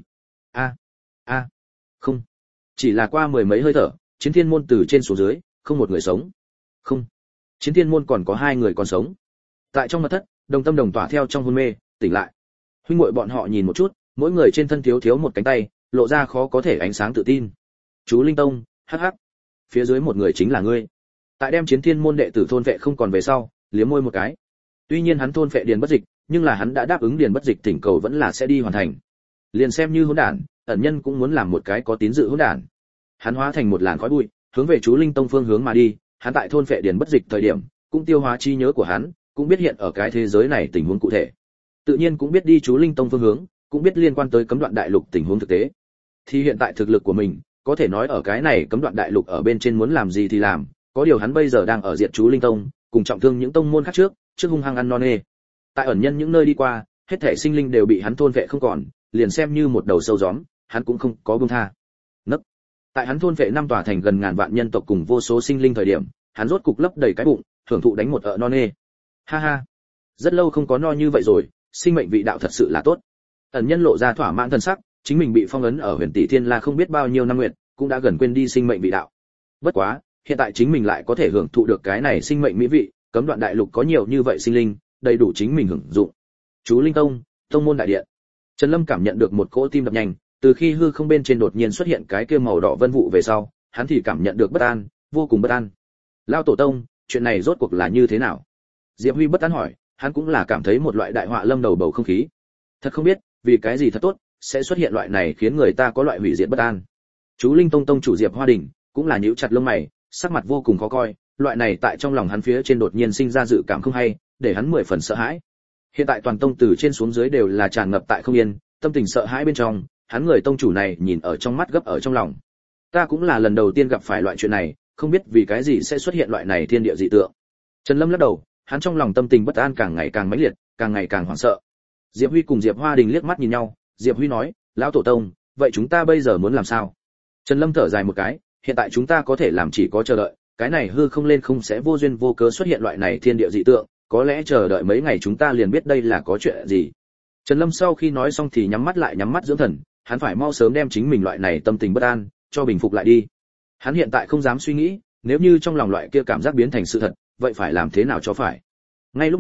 A, không. Chỉ là qua mười mấy hơi thở, chiến thiên môn từ trên xuống dưới, không một người sống. Không. Chiến thiên môn còn có hai người còn sống. Tại trong mật thất, đồng tâm đồng tỏa theo trong hôn mê, tỉnh lại. Huynh muội bọn họ nhìn một chút, mỗi người trên thân thiếu thiếu một cánh tay, lộ ra khó có thể ánh sáng tự tin. Chú Linh Tông, hắc hắc. Phía dưới một người chính là ngươi. Tại đem chiến thiên môn đệ tử thôn vệ không còn về sau, liếm môi một cái. Tuy nhiên hắn thôn vệ Điền Bất Dịch, nhưng là hắn đã đáp ứng Điền Bất Dịch thỉnh cầu vẫn là sẽ đi hoàn thành. Liền xem như hỗn đản, ẩn nhân cũng muốn làm một cái có tín dự hỗn đản. Hắn hóa thành một làn khói bụi, hướng về chú Linh Tông phương hướng mà đi, hắn tại thôn vệ Điền Bất Dịch thời điểm, cũng tiêu hóa trí nhớ của hắn, cũng biết hiện ở cái thế giới này tình huống cụ thể. Tự nhiên cũng biết đi chú Linh Tông phương hướng, cũng biết liên quan tới cấm đoạn đại lục tình huống thực tế. Thì hiện tại thực lực của mình, có thể nói ở cái này cấm đoạn đại lục ở bên trên muốn làm gì thì làm, có điều hắn bây giờ đang ở diện chú Linh Tông, cùng trọng thương những tông môn khác trước hung hăng ăn non nê. Tại ẩn nhân những nơi đi qua, hết thảy sinh linh đều bị hắn thôn vệ không còn, liền xem như một đầu sâu gióm, hắn cũng không có buông tha. Nấc. Tại hắn thôn vệ năm tòa thành gần ngàn vạn nhân tộc cùng vô số sinh linh thời điểm, hắn rốt cục lấp đầy cái bụng, hưởng thụ đánh một ợ non nê. Ha ha, rất lâu không có no như vậy rồi, sinh mệnh vị đạo thật sự là tốt. Ẩn nhân lộ ra thỏa mãn thần sắc, chính mình bị phong ấn ở Huyền Tỷ Thiên La không biết bao nhiêu năm nguyện, cũng đã gần quên đi sinh mệnh vị đạo. Bất quá, hiện tại chính mình lại có thể hưởng thụ được cái này sinh mệnh mỹ vị, cấm đoạn đại lục có nhiều như vậy sinh linh, đầy đủ chính mình hưởng dụng. Chú Linh Tông, tông môn đại điện. Trần Lâm cảm nhận được một cỗ tim đập nhanh, từ khi hư không bên trên đột nhiên xuất hiện cái kia màu đỏ vân vụ về sau, hắn thì cảm nhận được bất an, vô cùng bất an. Lao tổ tông, chuyện này rốt cuộc là như thế nào? Diệp Huy bất an hỏi, hắn cũng là cảm thấy một loại đại họa lâm đầu bầu không khí. Thật không biết, vì cái gì thật tốt, sẽ xuất hiện loại này khiến người ta có loại hủy diệt bất an. Chú Linh Tông tông chủ Diệp Hoa Đình cũng là nhíu chặt lông mày, sắc mặt vô cùng khó coi, loại này tại trong lòng hắn phía trên đột nhiên sinh ra dự cảm không hay, để hắn 10 phần sợ hãi. Hiện tại toàn tông từ trên xuống dưới đều là tràn ngập tại không yên, tâm tình sợ hãi bên trong, hắn người tông chủ này nhìn ở trong mắt gấp ở trong lòng. Ta cũng là lần đầu tiên gặp phải loại chuyện này, không biết vì cái gì sẽ xuất hiện loại này thiên địa dị tượng. Trần Lâm lắc đầu, hắn trong lòng tâm tình bất an càng ngày càng mãnh liệt, càng ngày càng hoảng sợ. Diệp Huy cùng Diệp Hoa Đình liếc mắt nhìn nhau, Diệp Huy nói, lão tổ tông, vậy chúng ta bây giờ muốn làm sao? Trần Lâm thở dài một cái, hiện tại chúng ta có thể làm chỉ có chờ đợi, cái này hư không lên không sẽ vô duyên vô cớ xuất hiện loại này thiên địa dị tượng, có lẽ chờ đợi mấy ngày chúng ta liền biết đây là có chuyện gì. Trần Lâm sau khi nói xong thì nhắm mắt dưỡng thần, hắn phải mau sớm đem chính mình loại này tâm tình bất an cho bình phục lại đi. Hắn hiện tại không dám suy nghĩ, nếu như trong lòng loại kia cảm giác biến thành sự thật, vậy phải làm thế nào cho phải. Ngay lúc này,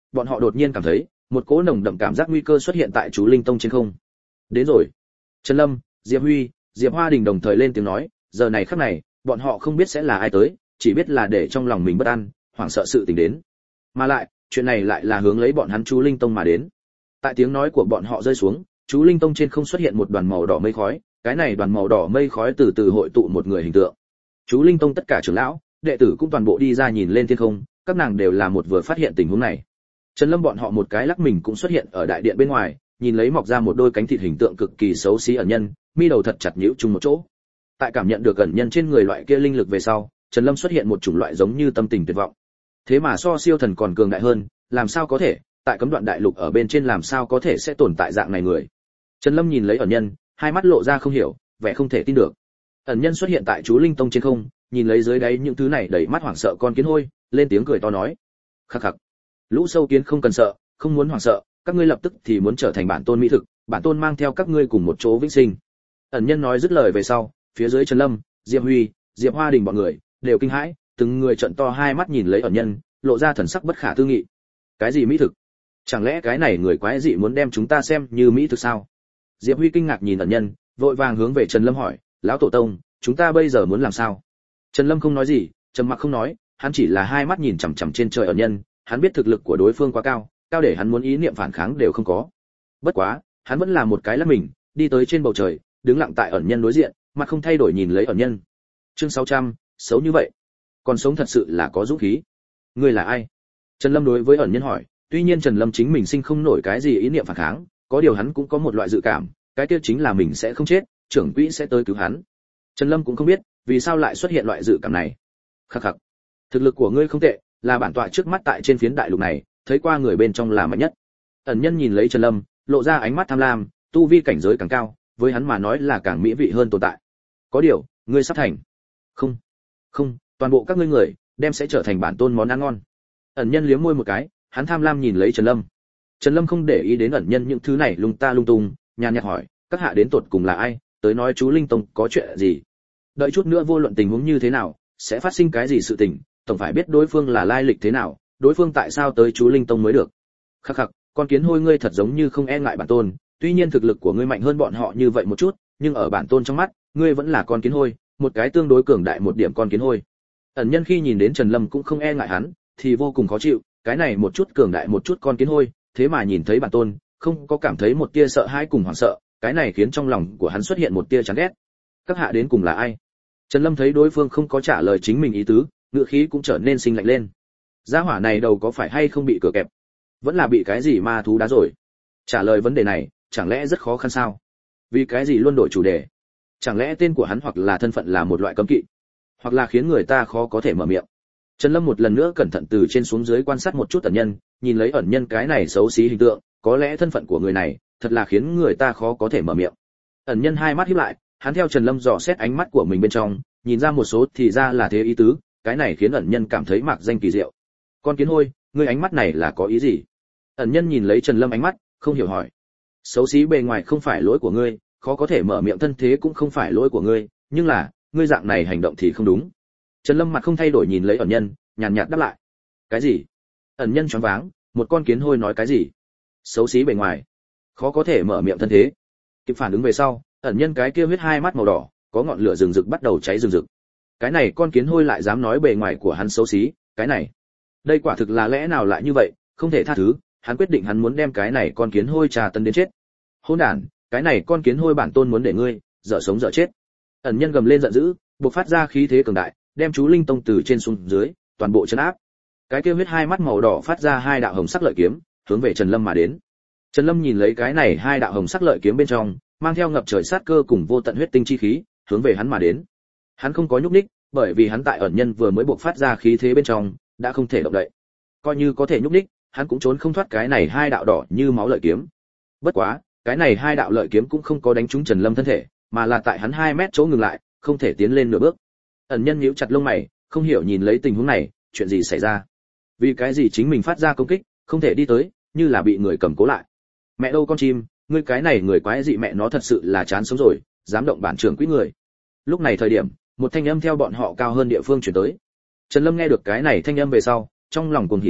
bọn họ đột nhiên cảm thấy một cỗ nồng đậm cảm giác nguy cơ xuất hiện tại chú linh tông trên không. Đến rồi. Trần Lâm, Diệp Huy, Diệp Hoa Đình đồng thời lên tiếng nói, giờ này khắc này bọn họ không biết sẽ là ai tới, chỉ biết là để trong lòng mình bất an, hoảng sợ sự tình đến. Mà lại chuyện này lại là hướng lấy bọn hắn chú linh tông mà đến. Tại tiếng nói của bọn họ rơi xuống, chú linh tông trên không xuất hiện một đoàn màu đỏ mây khói, cái này đoàn màu đỏ mây khói từ từ hội tụ một người hình tượng. Chú linh tông tất cả trưởng lão, đệ tử cũng toàn bộ đi ra nhìn lên thiên không, các nàng đều là một vừa phát hiện tình huống này. Trần Lâm bọn họ một cái lắc mình cũng xuất hiện ở đại điện bên ngoài, nhìn lấy mọc ra một đôi cánh thịt hình tượng cực kỳ xấu xí ẩn nhân, mi đầu thật chặt nhíu chung một chỗ. Tại cảm nhận được ẩn nhân trên người loại kia linh lực về sau, Trần Lâm xuất hiện một chủng loại giống như tâm tình tuyệt vọng. Thế mà so siêu thần còn cường đại hơn, làm sao có thể, tại cấm đoạn đại lục ở bên trên làm sao có thể sẽ tồn tại dạng này người. Trần Lâm nhìn lấy ẩn nhân, hai mắt lộ ra không hiểu, vẻ không thể tin được. Ẩn nhân xuất hiện tại chú linh tông trên không, nhìn lấy dưới đáy những thứ này đầy mắt hoảng sợ con kiến hôi, lên tiếng cười to nói: "Khắc khắc, lũ sâu kiến không cần sợ, không muốn hoảng sợ, các ngươi lập tức thì muốn trở thành bản tôn mỹ thực, bản tôn mang theo các ngươi cùng một chỗ vĩnh sinh." Ẩn nhân nói dứt lời về sau, phía dưới Trần Lâm, Diệp Huy, Diệp Hoa Đình bọn người đều kinh hãi, từng người trợn to hai mắt nhìn lấy ẩn nhân, lộ ra thần sắc bất khả tư nghị. Cái gì mỹ thực? Chẳng lẽ cái này người quái dị muốn đem chúng ta xem như mỹ thực sao? Diệp Huy kinh ngạc nhìn ẩn nhân, vội vàng hướng về Trần Lâm hỏi: "Lão tổ tông, chúng ta bây giờ muốn làm sao?" Trần Lâm không nói gì, trầm mặc không nói, hắn chỉ là hai mắt nhìn chằm chằm trên trời ẩn nhân, hắn biết thực lực của đối phương quá cao, cao để hắn muốn ý niệm phản kháng đều không có. Bất quá, hắn vẫn là một cái lắc mình, đi tới trên bầu trời, đứng lặng tại ẩn nhân đối diện, mặt không thay đổi nhìn lấy ẩn nhân. Chương 600, xấu như vậy, còn sống thật sự là có dũng khí. Ngươi là ai? Trần Lâm đối với ẩn nhân hỏi, tuy nhiên Trần Lâm chính mình sinh không nổi cái gì ý niệm phản kháng, có điều hắn cũng có một loại dự cảm, cái kia chính là mình sẽ không chết, trưởng quỹ sẽ tới cứu hắn. Trần Lâm cũng không biết vì sao lại xuất hiện loại dự cảm này. Khắc khắc, thực lực của ngươi không tệ, là bản tọa trước mắt tại trên phiến đại lục này thấy qua người bên trong là mạnh nhất. Ẩn nhân nhìn lấy Trần Lâm, lộ ra ánh mắt tham lam, tu vi cảnh giới càng cao, với hắn mà nói là càng mỹ vị hơn tồn tại. Có điều, ngươi sắp thành. Không, không, toàn bộ các ngươi người đem sẽ trở thành bản tôn món ăn ngon. Ẩn nhân liếm môi một cái, hắn tham lam nhìn lấy Trần Lâm. Trần Lâm không để ý đến ẩn nhân những thứ này lung ta lung tung, nhàn nhạt hỏi, các hạ đến tột cùng là ai, tới nói chú linh tông có chuyện gì? Đợi chút nữa vô luận tình huống như thế nào, sẽ phát sinh cái gì sự tình, tổng phải biết đối phương là lai lịch thế nào, đối phương tại sao tới chú linh tông mới được. Khắc khắc, con kiến hôi ngươi thật giống như không e ngại bản tôn, tuy nhiên thực lực của ngươi mạnh hơn bọn họ như vậy một chút, nhưng ở bản tôn trong mắt, ngươi vẫn là con kiến hôi, một cái tương đối cường đại một điểm con kiến hôi. Ẩn nhân khi nhìn đến Trần Lâm cũng không e ngại hắn, thì vô cùng khó chịu, cái này một chút cường đại một chút con kiến hôi, thế mà nhìn thấy bản tôn, không có cảm thấy một tia sợ hãi cùng hoảng sợ, cái này khiến trong lòng của hắn xuất hiện một tia chán ghét. Các hạ đến cùng là ai? Trần Lâm thấy đối phương không có trả lời chính mình ý tứ, ngựa khí cũng trở nên sinh lạnh lên. Gia hỏa này đầu có phải hay không bị cửa kẹp, vẫn là bị cái gì ma thú đá rồi? Trả lời vấn đề này, chẳng lẽ rất khó khăn sao? Vì cái gì luôn đổi chủ đề? Chẳng lẽ tên của hắn hoặc là thân phận là một loại cấm kỵ, hoặc là khiến người ta khó có thể mở miệng? Trần Lâm một lần nữa cẩn thận từ trên xuống dưới quan sát một chút ẩn nhân, nhìn lấy ẩn nhân cái này xấu xí hình tượng, có lẽ thân phận của người này thật là khiến người ta khó có thể mở miệng. Ẩn nhân hai mắt híp lại, hắn theo Trần Lâm dò xét ánh mắt của mình bên trong, nhìn ra một số thì ra là thế ý tứ, cái này khiến ẩn nhân cảm thấy mạc danh kỳ diệu. Con kiến hôi, ngươi ánh mắt này là có ý gì? Ẩn nhân nhìn lấy Trần Lâm ánh mắt, không hiểu hỏi. Xấu xí bề ngoài không phải lỗi của ngươi, khó có thể mở miệng thân thế cũng không phải lỗi của ngươi, nhưng là, ngươi dạng này hành động thì không đúng. Trần Lâm mặt không thay đổi nhìn lấy ẩn nhân, nhàn nhạt đáp lại. Cái gì? Ẩn nhân choáng váng, một con kiến hôi nói cái gì? Xấu xí bề ngoài, khó có thể mở miệng thân thế. Kịp phản ứng về sau, ẩn nhân cái kia huyết hai mắt màu đỏ, có ngọn lửa rừng rực bắt đầu cháy rừng rực. Cái này con kiến hôi lại dám nói bề ngoài của hắn xấu xí, cái này, đây quả thực là lẽ nào lại như vậy, không thể tha thứ, hắn quyết định hắn muốn đem cái này con kiến hôi trà tấn đến chết. Hỗn đản, cái này con kiến hôi bản tôn muốn để ngươi dở sống dở chết. Ẩn nhân gầm lên giận dữ, bộc phát ra khí thế cường đại, đem chú linh tông từ trên xuống dưới toàn bộ trấn áp. Cái kia huyết hai mắt màu đỏ phát ra hai đạo hồng sắc lợi kiếm, hướng về Trần Lâm mà đến. Trần Lâm nhìn lấy cái này hai đạo hồng sắc lợi kiếm bên trong, mang theo ngập trời sát cơ cùng vô tận huyết tinh chi khí, hướng về hắn mà đến. Hắn không có nhúc nhích, bởi vì hắn tại ẩn nhân vừa mới bộc phát ra khí thế bên trong, đã không thể động đậy. Coi như có thể nhúc nhích, hắn cũng trốn không thoát cái này hai đạo đỏ như máu lợi kiếm. Bất quá, cái này hai đạo lợi kiếm cũng không có đánh trúng Trần Lâm thân thể, mà là tại hắn 2 mét chỗ ngừng lại, không thể tiến lên nửa bước. Ẩn nhân nhíu chặt lông mày, không hiểu nhìn lấy tình huống này, chuyện gì xảy ra? Vì cái gì chính mình phát ra công kích, không thể đi tới, như là bị người cầm cố lại. Mẹ đâu con chim, ngươi cái này người quái dị mẹ nó thật sự là chán sống rồi, dám động bản trưởng quỹ người. Lúc này thời điểm, một thanh âm theo bọn họ cao hơn địa phương truyền tới. Trần Lâm nghe được cái này thanh âm về sau, trong lòng cuồng hỉ lên,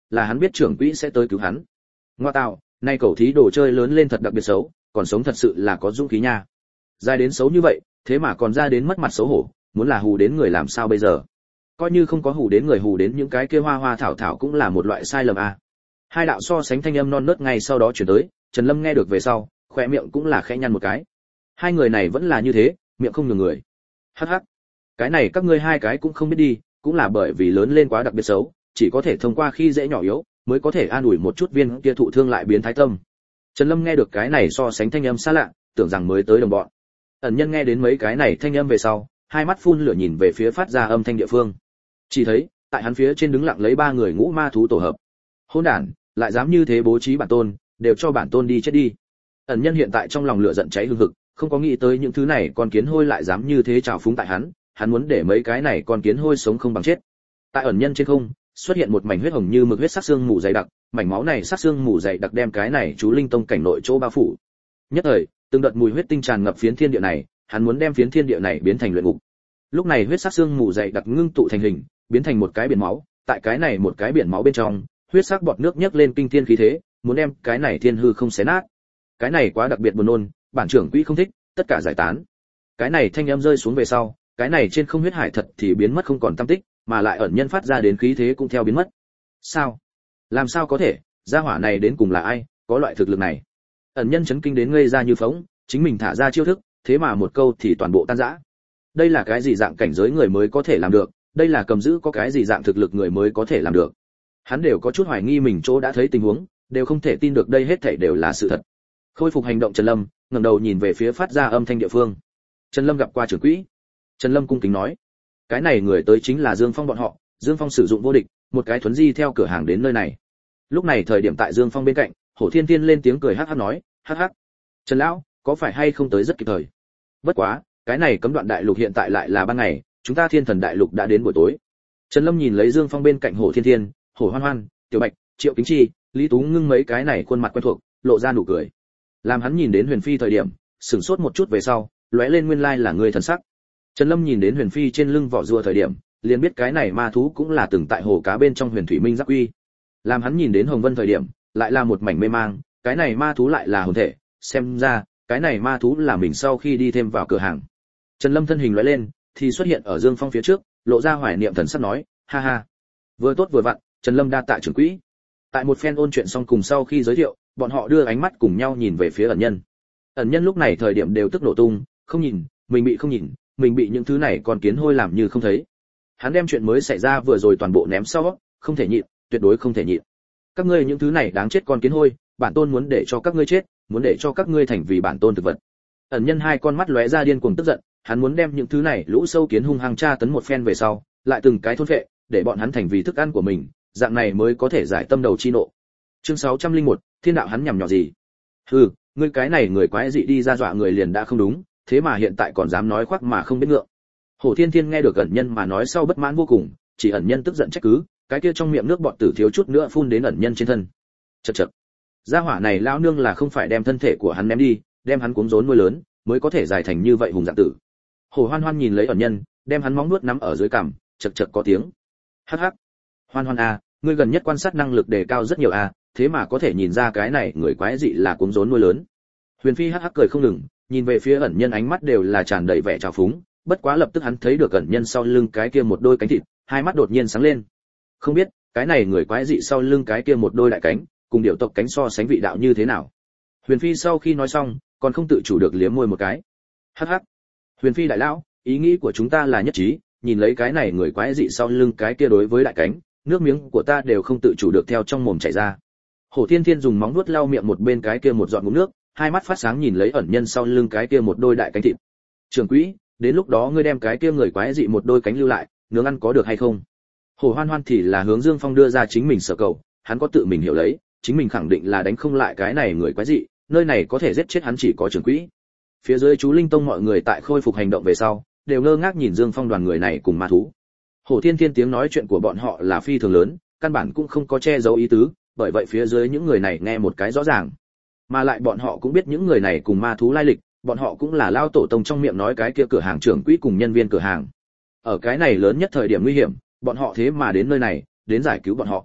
là hắn biết trưởng quỹ sẽ tới cứu hắn. Ngoa tạo, nay cẩu thí đồ chơi lớn lên thật đặc biệt xấu, còn sống thật sự là có dũng khí nha. Dài đến xấu như vậy, thế mà còn ra đến mất mặt xấu hổ, muốn là hù đến người làm sao bây giờ? Coi như không có hù đến người, hù đến những cái kia hoa hoa thảo thảo cũng là một loại sai lầm à. Hai đạo so sánh thanh âm non nớt ngay sau đó chuyển tới, Trần Lâm nghe được về sau, khóe miệng cũng là khẽ nhăn một cái. Hai người này vẫn là như thế, miệng không nhường người. Hắc hắc. Cái này các ngươi hai cái cũng không biết đi, cũng là bởi vì lớn lên quá đặc biệt xấu, chỉ có thể thông qua khi dễ nhỏ yếu, mới có thể an ủi một chút viên kia thụ thương lại biến thái tâm. Trần Lâm nghe được cái này so sánh thanh âm xa lạ, tưởng rằng mới tới đồng bọn. Ẩn Nhân nghe đến mấy cái này thanh âm về sau, hai mắt phun lửa nhìn về phía phát ra âm thanh địa phương. Chỉ thấy, tại hắn phía trên đứng lặng lấy ba người ngũ ma thú tổ hợp. Hỗn đản, lại dám như thế bố trí bản tôn, đều cho bản tôn đi chết đi. Ẩn Nhân hiện tại trong lòng lửa giận cháy hừng hực, không có nghĩ tới những thứ này con kiến hôi lại dám như thế trào phúng tại hắn muốn để mấy cái này con kiến hôi sống không bằng chết. Tại Ẩn Nhân trên không, xuất hiện một mảnh huyết hồng như mực huyết sắc xương mù dày đặc, mảnh máu này sắc xương mù dày đặc đem cái này chú linh tông cảnh nội chỗ bao phủ. Nhất thời, từng đợt mùi huyết tinh tràn ngập phiến thiên địa này, hắn muốn đem phiến thiên địa này biến thành luyện ngục. Lúc này huyết sắc xương mù dày đặc ngưng tụ thành hình, biến thành một cái biển máu, tại cái này một cái biển máu bên trong, huyết sắc bọt nước nhấc lên kinh thiên khí thế, muốn đem cái này thiên hư không xé nát. Cái này quá đặc biệt buồn nôn, bản trưởng quỹ không thích, tất cả giải tán. Cái này thanh âm rơi xuống về sau, cái này trên không huyết hải thật thì biến mất không còn tăm tích, mà lại Ẩn Nhân phát ra đến khí thế cũng theo biến mất. Sao? Làm sao có thể? Gia hỏa này đến cùng là ai, có loại thực lực này? Ẩn Nhân chấn kinh đến ngây ra như phỗng, chính mình thả ra chiêu thức, thế mà một câu thì toàn bộ tan rã. Đây là cái gì dạng cảnh giới người mới có thể làm được, đây là cầm giữ có cái gì dạng thực lực người mới có thể làm được. Hắn đều có chút hoài nghi mình chỗ đã thấy tình huống, đều không thể tin được đây hết thảy đều là sự thật. Khôi phục hành động Trần Lâm, ngẩng đầu nhìn về phía phát ra âm thanh địa phương. Trần Lâm gặp qua trưởng quỹ. Trần Lâm cung kính nói, cái này người tới chính là Dương Phong bọn họ. Dương Phong sử dụng vô địch, một cái thuấn di theo cửa hàng đến nơi này. Lúc này thời điểm tại Dương Phong bên cạnh, Hổ Thiên Tiên lên tiếng cười hắc hắc nói, hắc hắc, Trần lão, có phải hay không tới rất kịp thời. Bất quá, cái này cấm đoạn đại lục hiện tại lại là ban ngày, chúng ta Thiên Thần đại lục đã đến buổi tối. Trần Lâm nhìn lấy Dương Phong bên cạnh Hổ Thiên Tiên, Hổ Hoan Hoan, Tiểu Bạch, Triệu Kính Chi, Lý Tú Ngưng mấy cái này khuôn mặt quen thuộc, lộ ra nụ cười. Làm hắn nhìn đến Huyền Phi thời điểm, sửng sốt một chút về sau, lóe lên nguyên lai là người thần sắc. Trần Lâm nhìn đến Huyền Phi trên lưng vỏ rùa thời điểm, liền biết cái này ma thú cũng là từng tại hồ cá bên trong Huyền Thủy Minh Giáp Uy. Làm hắn nhìn đến Hồng Vân thời điểm, lại là một mảnh mê mang, cái này ma thú lại là hồn thể, xem ra, cái này ma thú là mình sau khi đi thêm vào cửa hàng. Trần Lâm thân hình lóe lên, thì xuất hiện ở Dương Phong phía trước, lộ ra hoài niệm thần sắc nói, ha ha, vừa tốt vừa vặn, Trần Lâm đa tạ trưởng quỹ. Tại một phen ôn chuyện xong cùng sau khi giới thiệu, bọn họ đưa ánh mắt cùng nhau nhìn về phía Ẩn Nhân. Ẩn Nhân lúc này thời điểm đều tức nổ tung, không nhìn, không nhìn, mình bị những thứ này còn kiến hôi làm như không thấy. Hắn đem chuyện mới xảy ra vừa rồi toàn bộ ném sau, không thể nhịn, tuyệt đối không thể nhịn. Các ngươi những thứ này đáng chết con kiến hôi, bản tôn muốn để cho các ngươi chết, muốn để cho các ngươi thành vì bản tôn thực vật. Ẩn Nhân hai con mắt lóe ra điên cuồng tức giận, hắn muốn đem những thứ này lũ sâu kiến hung hăng tra tấn một phen về sau, lại từng cái thôn phệ, để bọn hắn thành vì thức ăn của mình, dạng này mới có thể giải tâm đầu chi nộ. Chương 601, Thiên đạo hắn nhằm nhỏ gì? Hừ, ngươi cái này người quái dị đi ra dọa người liền đã không đúng, thế mà hiện tại còn dám nói khoác mà không biết ngượng. Hổ Thiên Thiên nghe được Ẩn Nhân mà nói sau bất mãn vô cùng, chỉ Ẩn Nhân tức giận trách cứ, cái kia trong miệng nước bọt tử thiếu chút nữa phun đến Ẩn Nhân trên thân. Chậc chậc. Gia hỏa này lão nương là không phải đem thân thể của hắn ném đi, đem hắn cuống rốn nuôi lớn, mới có thể dài thành như vậy hùng dạng tử. Hổ Hoan Hoan nhìn lấy Ẩn Nhân, đem hắn móng nuốt nắm ở dưới cằm, chậc chậc có tiếng. Hắc hắc. Hoan Hoan à, ngươi gần nhất quan sát năng lực đề cao rất nhiều à, thế mà có thể nhìn ra cái này người quái dị là cuống rốn nuôi lớn. Huyền Phi hắc hắc cười không ngừng, nhìn về phía Ẩn Nhân ánh mắt đều là tràn đầy vẻ trào phúng, bất quá lập tức hắn thấy được Ẩn Nhân sau lưng cái kia một đôi cánh thịt, hai mắt đột nhiên sáng lên. Không biết, cái này người quái dị sau lưng cái kia một đôi đại cánh, cùng điểu tộc cánh so sánh vị đạo như thế nào? Huyền Phi sau khi nói xong, còn không tự chủ được liếm môi một cái. Hắc hắc. Huyền Phi đại lão, ý nghĩ của chúng ta là nhất trí, nhìn lấy cái này người quái dị sau lưng cái kia đối với đại cánh, nước miếng của ta đều không tự chủ được theo trong mồm chảy ra. Hổ Thiên Thiên dùng móng vuốt lau miệng một bên cái kia một giọt ngụm nước, hai mắt phát sáng nhìn lấy Ẩn Nhân sau lưng cái kia một đôi đại cánh thịt. Trưởng quỹ, đến lúc đó ngươi đem cái kia người quái dị một đôi cánh lưu lại, nướng ăn có được hay không? Hổ Hoan Hoan thì là hướng Dương Phong đưa ra chính mình sở cầu, hắn có tự mình hiểu lấy, chính mình khẳng định là đánh không lại cái này người quái dị, nơi này có thể giết chết hắn chỉ có trưởng quỹ. Phía dưới chú linh tông mọi người tại khôi phục hành động về sau, đều ngơ ngác nhìn Dương Phong đoàn người này cùng ma thú. Hổ Thiên Thiên tiếng nói chuyện của bọn họ là phi thường lớn, căn bản cũng không có che giấu ý tứ, bởi vậy phía dưới những người này nghe một cái rõ ràng. Mà lại bọn họ cũng biết những người này cùng ma thú lai lịch, bọn họ cũng là lao tổ tông trong miệng nói cái kia cửa hàng trưởng quỹ cùng nhân viên cửa hàng. Ở cái này lớn nhất thời điểm nguy hiểm, bọn họ thế mà đến nơi này, đến giải cứu bọn họ.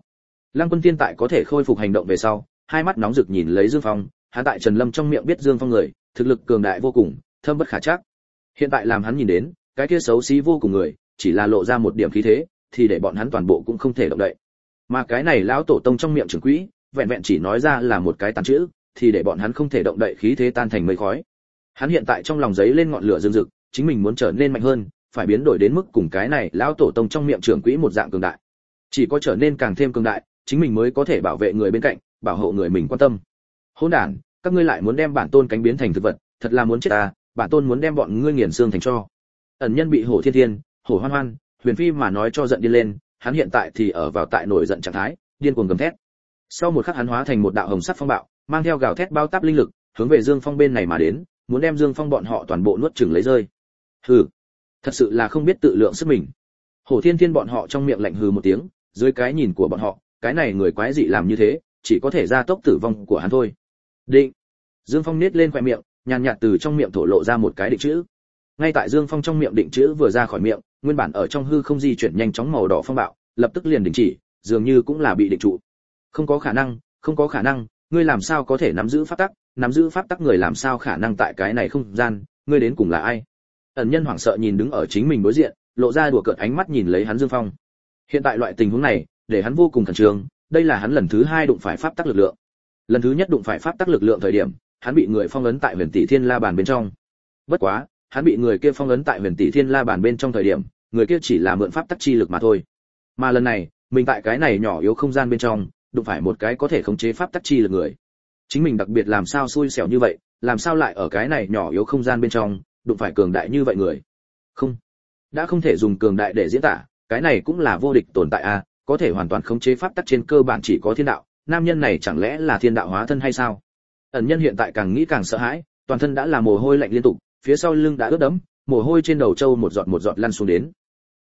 Lăng Quân Tiên tại có thể khôi phục hành động về sau, hai mắt nóng rực nhìn lấy Dương Phong, hắn tại Trần Lâm trong miệng biết Dương Phong người, thực lực cường đại vô cùng, thâm bất khả trắc. Hiện tại làm hắn nhìn đến, cái kia xấu xí vô cùng người, chỉ là lộ ra một điểm khí thế, thì để bọn hắn toàn bộ cũng không thể động đậy. Mà cái này lão tổ tông trong miệng trưởng quỹ, vẹn vẹn chỉ nói ra là một cái tàn chữ, thì để bọn hắn không thể động đậy, khí thế tan thành mây khói. Hắn hiện tại trong lòng giấy lên ngọn lửa rừng rực, chính mình muốn trở nên mạnh hơn, phải biến đổi đến mức cùng cái này lão tổ tông trong miệng trưởng quỹ một dạng cường đại. Chỉ có trở nên càng thêm cường đại, chính mình mới có thể bảo vệ người bên cạnh, bảo hộ người mình quan tâm. Hỗn đản, các ngươi lại muốn đem bản tôn cánh biến thành thực vật, thật là muốn chết ta, bản tôn muốn đem bọn ngươi nghiền xương thành tro. Ẩn Nhân bị Hổ Thiên Thiên, Hổ Hoan Hoan, Huyền Phi mà nói cho giận điên lên, hắn hiện tại thì ở vào tại nổi giận trạng thái, điên cuồng gầm thét. Sau một khắc hắn hóa thành một đạo hồng sắc phong bạo, mang theo gào thét bao táp linh lực, hướng về Dương Phong bên này mà đến, muốn đem Dương Phong bọn họ toàn bộ nuốt chửng lấy rơi. Hừ, thật sự là không biết tự lượng sức mình. Hổ Thiên Thiên bọn họ trong miệng lạnh hừ một tiếng, dưới cái nhìn của bọn họ, cái này người quái dị làm như thế, chỉ có thể gia tốc tử vong của hắn thôi. Định. Dương Phong nhếch lên khóe miệng, nhàn nhạt từ trong miệng thổ lộ ra một cái định chữ. Ngay tại Dương Phong trong miệng định chữ vừa ra khỏi miệng, nguyên bản ở trong hư không di chuyển nhanh chóng màu đỏ phong bạo, lập tức liền đình chỉ, dường như cũng là bị định trụ. Không có khả năng, không có khả năng, ngươi làm sao có thể nắm giữ pháp tắc, nắm giữ pháp tắc người làm sao khả năng tại cái này không gian, ngươi đến cùng là ai? Ẩn Nhân hoảng sợ nhìn đứng ở chính mình đối diện, lộ ra đùa cợt ánh mắt nhìn lấy hắn Dương Phong. Hiện tại loại tình huống này, để hắn vô cùng khẩn trương, đây là hắn lần thứ hai đụng phải pháp tắc lực lượng. Lần thứ nhất đụng phải pháp tắc lực lượng thời điểm, hắn bị người phong ấn tại Huyền Tỷ Thiên La bàn bên trong. Bất quá, hắn bị người kia phong ấn tại Huyền Tỷ Thiên La bàn bên trong thời điểm, người kia chỉ là mượn pháp tắc chi lực mà thôi. Mà lần này, mình tại cái này nhỏ yếu không gian bên trong, đụng phải một cái có thể khống chế pháp tắc chi lực người. Chính mình đặc biệt làm sao xui xẻo như vậy, làm sao lại ở cái này nhỏ yếu không gian bên trong, đụng phải cường đại như vậy người. Không, đã không thể dùng cường đại để diễn tả, cái này cũng là vô địch tồn tại a, có thể hoàn toàn khống chế pháp tắc trên cơ bản chỉ có thiên đạo, nam nhân này chẳng lẽ là thiên đạo hóa thân hay sao? Ẩn Nhân hiện tại càng nghĩ càng sợ hãi, toàn thân đã là mồ hôi lạnh liên tục, phía sau lưng đã ướt đẫm, mồ hôi trên đầu trâu một giọt lăn xuống đến.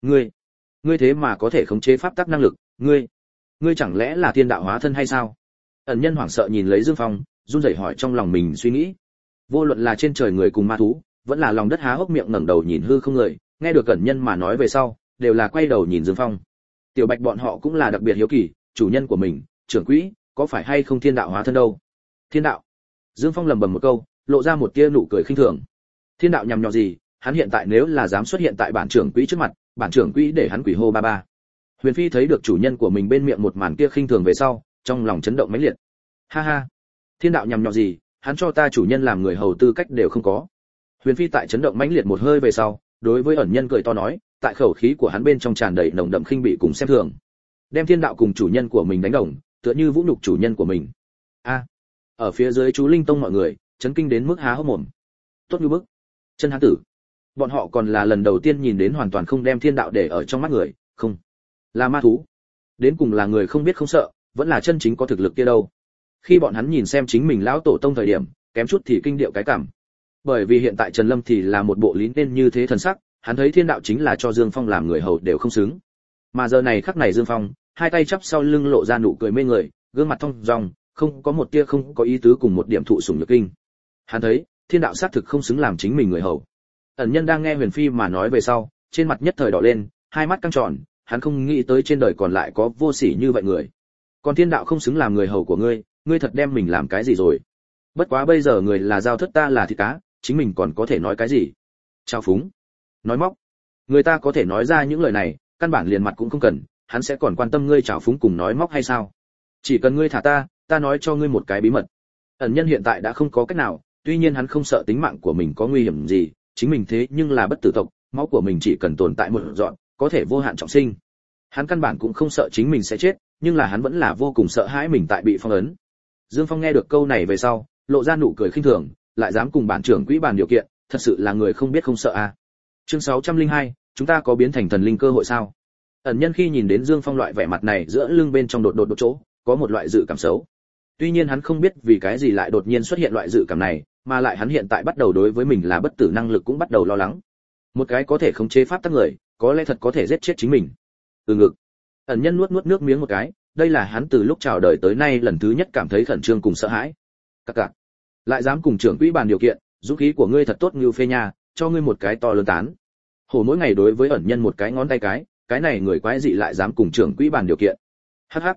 Ngươi thế mà có thể khống chế pháp tắc năng lực, ngươi chẳng lẽ là thiên đạo hóa thân hay sao? Ẩn Nhân hoảng sợ nhìn lấy Dương Phong, run rẩy hỏi trong lòng mình suy nghĩ. Vô luận là trên trời người cùng ma thú, vẫn là lòng đất há hốc miệng ngẩng đầu nhìn hư không người, nghe được Ẩn Nhân mà nói về sau, đều là quay đầu nhìn Dương Phong. Tiểu Bạch bọn họ cũng là đặc biệt hiếu kỳ, chủ nhân của mình, trưởng quỹ, có phải hay không thiên đạo hóa thân đâu? Thiên đạo? Dương Phong lẩm bẩm một câu, lộ ra một tia nụ cười khinh thường. Thiên đạo nhằm nhọ gì, hắn hiện tại nếu là dám xuất hiện tại bản trưởng quỹ trước mặt, bản trưởng quỹ để hắn quỷ hô ba ba. Huyền Phi thấy được chủ nhân của mình bên miệng một màn kia khinh thường về sau, trong lòng chấn động mãnh liệt. Ha ha, thiên đạo nhằm nhọ gì, hắn cho ta chủ nhân làm người hầu tư cách đều không có. Huyền Phi tại chấn động mãnh liệt một hơi về sau, đối với Ẩn Nhân cười to nói, tại khẩu khí của hắn bên trong tràn đầy nồng đậm khinh bỉ cùng xem thường. Đem thiên đạo cùng chủ nhân của mình đánh đồng, tựa như vũ nhục chủ nhân của mình. A, ở phía dưới chú Linh Tông mọi người, chấn kinh đến mức há hốc mồm. Tốt như bức. Chân hán tử. Bọn họ còn là lần đầu tiên nhìn đến hoàn toàn không đem thiên đạo để ở trong mắt người, không. Là ma thú. Đến cùng là người không biết không sợ, vẫn là chân chính có thực lực kia đâu. Khi bọn hắn nhìn xem chính mình lão tổ tông thời điểm, kém chút thì kinh điệu cái cảm. Bởi vì hiện tại Trần Lâm thì là một bộ lín tên như thế thần sắc, hắn thấy thiên đạo chính là cho Dương Phong làm người hầu đều không xứng. Mà giờ này khắc này Dương Phong, hai tay chắp sau lưng lộ ra nụ cười mê người, gương mặt thông dong, không có một tia không có ý tứ cùng một điểm thụ sủng nhược kinh. Hắn thấy, thiên đạo xác thực không xứng làm chính mình người hầu. Ẩn Nhân đang nghe Huyền Phi mà nói về sau, trên mặt nhất thời đỏ lên, hai mắt căng tròn, hắn không nghĩ tới trên đời còn lại có vô sỉ như vậy người. Còn thiên đạo không xứng làm người hầu của ngươi, ngươi thật đem mình làm cái gì rồi? Bất quá bây giờ người là giao thất, ta là thịt cá, chính mình còn có thể nói cái gì? Trao phúng, nói móc. Người ta có thể nói ra những lời này, căn bản liền mặt cũng không cần, hắn sẽ còn quan tâm ngươi trào phúng cùng nói móc hay sao? Chỉ cần ngươi thả ta nói cho ngươi một cái bí mật. Ẩn Nhân hiện tại đã không có cách nào, tuy nhiên hắn không sợ tính mạng của mình có nguy hiểm gì, chính mình thế nhưng là bất tử tộc, máu của mình chỉ cần tồn tại một dọn, có thể vô hạn trọng sinh. Hắn căn bản cũng không sợ chính mình sẽ chết, nhưng là hắn vẫn là vô cùng sợ hãi mình tại bị phong ấn. Dương Phong nghe được câu này về sau, lộ ra nụ cười khinh thường, lại dám cùng bản trưởng quỹ bàn điều kiện, thật sự là người không biết không sợ à. Chương 602, chúng ta có biến thành thần linh cơ hội sao? Ẩn Nhân khi nhìn đến Dương Phong loại vẻ mặt này giữa lưng bên trong đột chỗ, có một loại dự cảm xấu. Tuy nhiên hắn không biết vì cái gì lại đột nhiên xuất hiện loại dự cảm này, mà lại hắn hiện tại bắt đầu đối với mình là bất tử năng lực cũng bắt đầu lo lắng. Một cái có thể khống chế pháp tắc người, có lẽ thật có thể giết chết chính mình. Ngực. Ẩn Nhân nuốt nước miếng một cái, đây là hắn từ lúc chào đời tới nay lần thứ nhất cảm thấy khẩn trương cùng sợ hãi. Cặc. Lại dám cùng trưởng quỹ bàn điều kiện, dũng khí của ngươi thật tốt như phê nha, cho ngươi một cái to lớn tán. Hổ mỗi ngày đối với Ẩn Nhân một cái ngón tay cái này người quái dị lại dám cùng trưởng quỹ bàn điều kiện. Hắc hắc.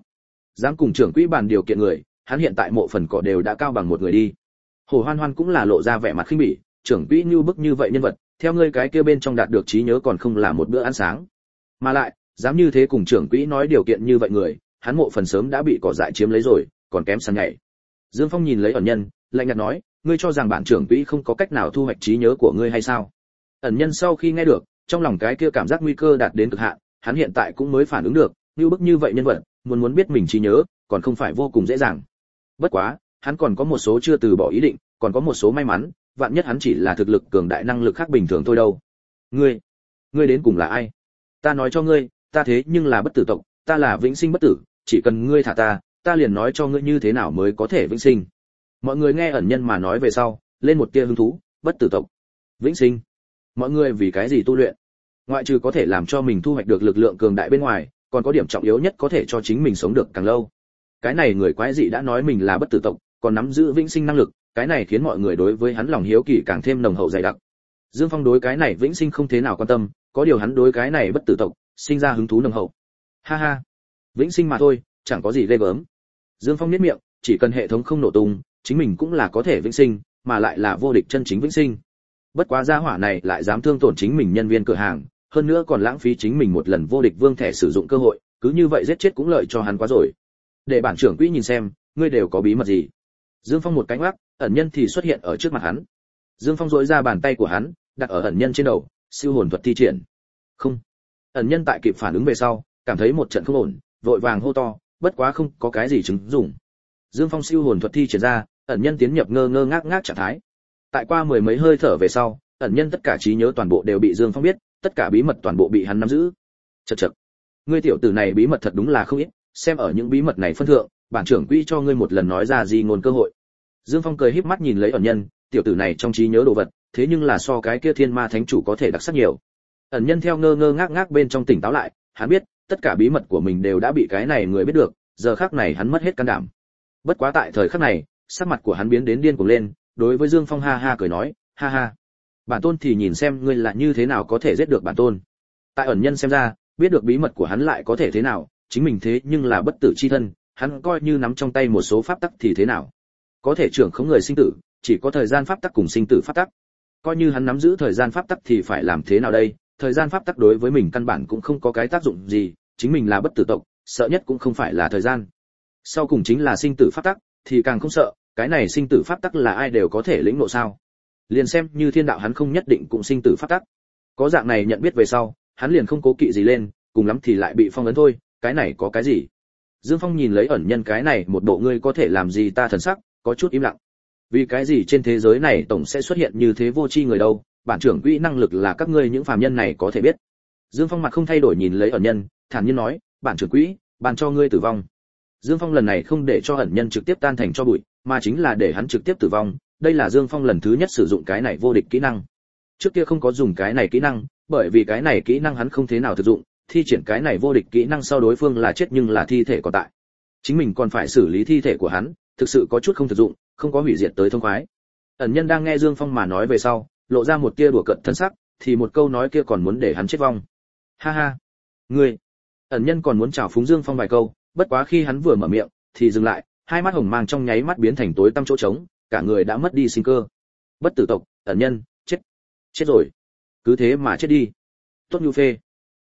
dám cùng trưởng quỹ bàn điều kiện người, hắn hiện tại mộ phần cỏ đều đã cao bằng một người đi. Hồ Hoan Hoan cũng là lộ ra vẻ mặt khinh bỉ, trưởng quỹ như bức như vậy nhân vật, theo ngươi cái kia bên trong đạt được trí nhớ còn không là một bữa ăn sáng. Mà lại, dám như thế cùng trưởng quỹ nói điều kiện như vậy người, hắn mộ phần sớm đã bị cỏ dại chiếm lấy rồi, còn kém săn nhảy. Dương Phong nhìn lấy ẩn nhân, lạnh nhạt nói, ngươi cho rằng bản trưởng quỹ không có cách nào thu hoạch trí nhớ của ngươi hay sao? Ẩn nhân sau khi nghe được, trong lòng cái kia cảm giác nguy cơ đạt đến cực hạn, hắn hiện tại cũng mới phản ứng được, như bức như vậy nhân vật, muốn biết mình trí nhớ, còn không phải vô cùng dễ dàng. Bất quá, hắn còn có một số chưa từ bỏ ý định, còn có một số may mắn, vạn nhất hắn chỉ là thực lực cường đại năng lực khác bình thường thôi đâu. Ngươi đến cùng là ai? Ta nói cho ngươi, ta thế nhưng là bất tử tộc, ta là vĩnh sinh bất tử, chỉ cần ngươi thả ta liền nói cho ngươi như thế nào mới có thể vĩnh sinh. Mọi người nghe ẩn nhân mà nói về sau, lên một tia hứng thú, bất tử tộc, vĩnh sinh. Mọi người vì cái gì tu luyện? Ngoại trừ có thể làm cho mình thu hoạch được lực lượng cường đại bên ngoài, còn có điểm trọng yếu nhất có thể cho chính mình sống được càng lâu. Cái này người quái dị đã nói mình là bất tử tộc, còn nắm giữ vĩnh sinh năng lực, cái này khiến mọi người đối với hắn lòng hiếu kỳ càng thêm nồng hậu dày đặc. Dương Phong đối cái này vĩnh sinh không thế nào quan tâm, có điều hắn đối cái này bất tử tộc sinh ra hứng thú nồng hậu. Ha ha, vĩnh sinh mà thôi, chẳng có gì ghê gớm. Dương Phong nhếch miệng, chỉ cần hệ thống không nổ tung, chính mình cũng là có thể vĩnh sinh, mà lại là vô địch chân chính vĩnh sinh. Bất quá gia hỏa này lại dám thương tổn chính mình nhân viên cửa hàng, hơn nữa còn lãng phí chính mình một lần vô địch vương thẻ sử dụng cơ hội, cứ như vậy giết chết cũng lợi cho hắn quá rồi. Để bản trưởng quỹ nhìn xem, ngươi đều có bí mật gì? Dương Phong một cái ngoắc, ẩn nhân thì xuất hiện ở trước mặt hắn. Dương Phong duỗi ra bàn tay của hắn, đặt ở ẩn nhân trên đầu, siêu hồn thuật thi triển. Không. Ẩn nhân tại kịp phản ứng về sau, cảm thấy một trận không ổn, vội vàng hô to, bất quá không có cái gì chứng dụng. Dương Phong siêu hồn thuật thi triển ra, ẩn nhân tiến nhập ngơ ngơ ngác ngác trạng thái. Tại qua mười mấy hơi thở về sau, ẩn nhân tất cả trí nhớ toàn bộ đều bị Dương Phong biết, tất cả bí mật toàn bộ bị hắn nắm giữ. Chậc chậc. Ngươi tiểu tử này bí mật thật đúng là không ít, xem ở những bí mật này phân thượng, bản trưởng quỹ cho ngươi một lần nói ra gì ngôn cơ hội. Dương Phong cười híp mắt nhìn lấy ẩn nhân, tiểu tử này trong trí nhớ đồ vật, thế nhưng là so cái kia Thiên Ma Thánh chủ có thể đặc sắc nhiều. Ẩn nhân theo ngơ ngơ ngác ngác bên trong tỉnh táo lại, hắn biết, tất cả bí mật của mình đều đã bị cái này người biết được, giờ khắc này hắn mất hết can đảm. Bất quá tại thời khắc này, sắc mặt của hắn biến đến điên cuồng lên, đối với Dương Phong ha ha cười nói, ha ha, bản tôn thì nhìn xem ngươi là như thế nào có thể giết được bản tôn. Tại ẩn nhân xem ra, biết được bí mật của hắn lại có thể thế nào, chính mình thế nhưng là bất tử chi thân, hắn coi như nắm trong tay một số pháp tắc thì thế nào? Có thể trưởng khống người sinh tử, chỉ có thời gian pháp tắc cùng sinh tử pháp tắc. Coi như hắn nắm giữ thời gian pháp tắc thì phải làm thế nào đây? Thời gian pháp tắc đối với mình căn bản cũng không có cái tác dụng gì, chính mình là bất tử tộc, sợ nhất cũng không phải là thời gian. Sau cùng chính là sinh tử pháp tắc, thì càng không sợ, cái này sinh tử pháp tắc là ai đều có thể lĩnh ngộ sao? Liền xem như thiên đạo hắn không nhất định cũng sinh tử pháp tắc. Có dạng này nhận biết về sau, hắn liền không cố kỵ gì lên, cùng lắm thì lại bị phong ấn thôi, cái này có cái gì? Dương Phong nhìn lấy ẩn nhân cái này một bộ ngươi có thể làm gì ta thần sắc, có chút im lặng. Vì cái gì trên thế giới này tổng sẽ xuất hiện như thế vô tri người đâu, bản trưởng quỹ năng lực là các ngươi những phàm nhân này có thể biết. Dương Phong mặt không thay đổi nhìn lấy ẩn nhân, thản nhiên nói, bản trưởng quỹ, ban cho ngươi tử vong. Dương Phong lần này không để cho ẩn nhân trực tiếp tan thành cho bụi, mà chính là để hắn trực tiếp tử vong, đây là Dương Phong lần thứ nhất sử dụng cái này vô địch kỹ năng. Trước kia không có dùng cái này kỹ năng, bởi vì cái này kỹ năng hắn không thế nào thực dụng, thi triển cái này vô địch kỹ năng sau đối phương là chết nhưng là thi thể còn tại. Chính mình còn phải xử lý thi thể của hắn, thực sự có chút không thực dụng, không có hủy diệt tới thông khoái. Ẩn nhân đang nghe Dương Phong mà nói về sau, lộ ra một tia đùa cợt thân sắc, thì một câu nói kia còn muốn để hắn chết vong. Ha ha, ngươi. Ẩn nhân còn muốn chào phúng Dương Phong vài câu, bất quá khi hắn vừa mở miệng, thì dừng lại, hai mắt hồng mang trong nháy mắt biến thành tối tăm chỗ trống, cả người đã mất đi sinh cơ. Bất tử tộc, ẩn nhân, chết rồi. Cứ thế mà chết đi. Tốt như phê.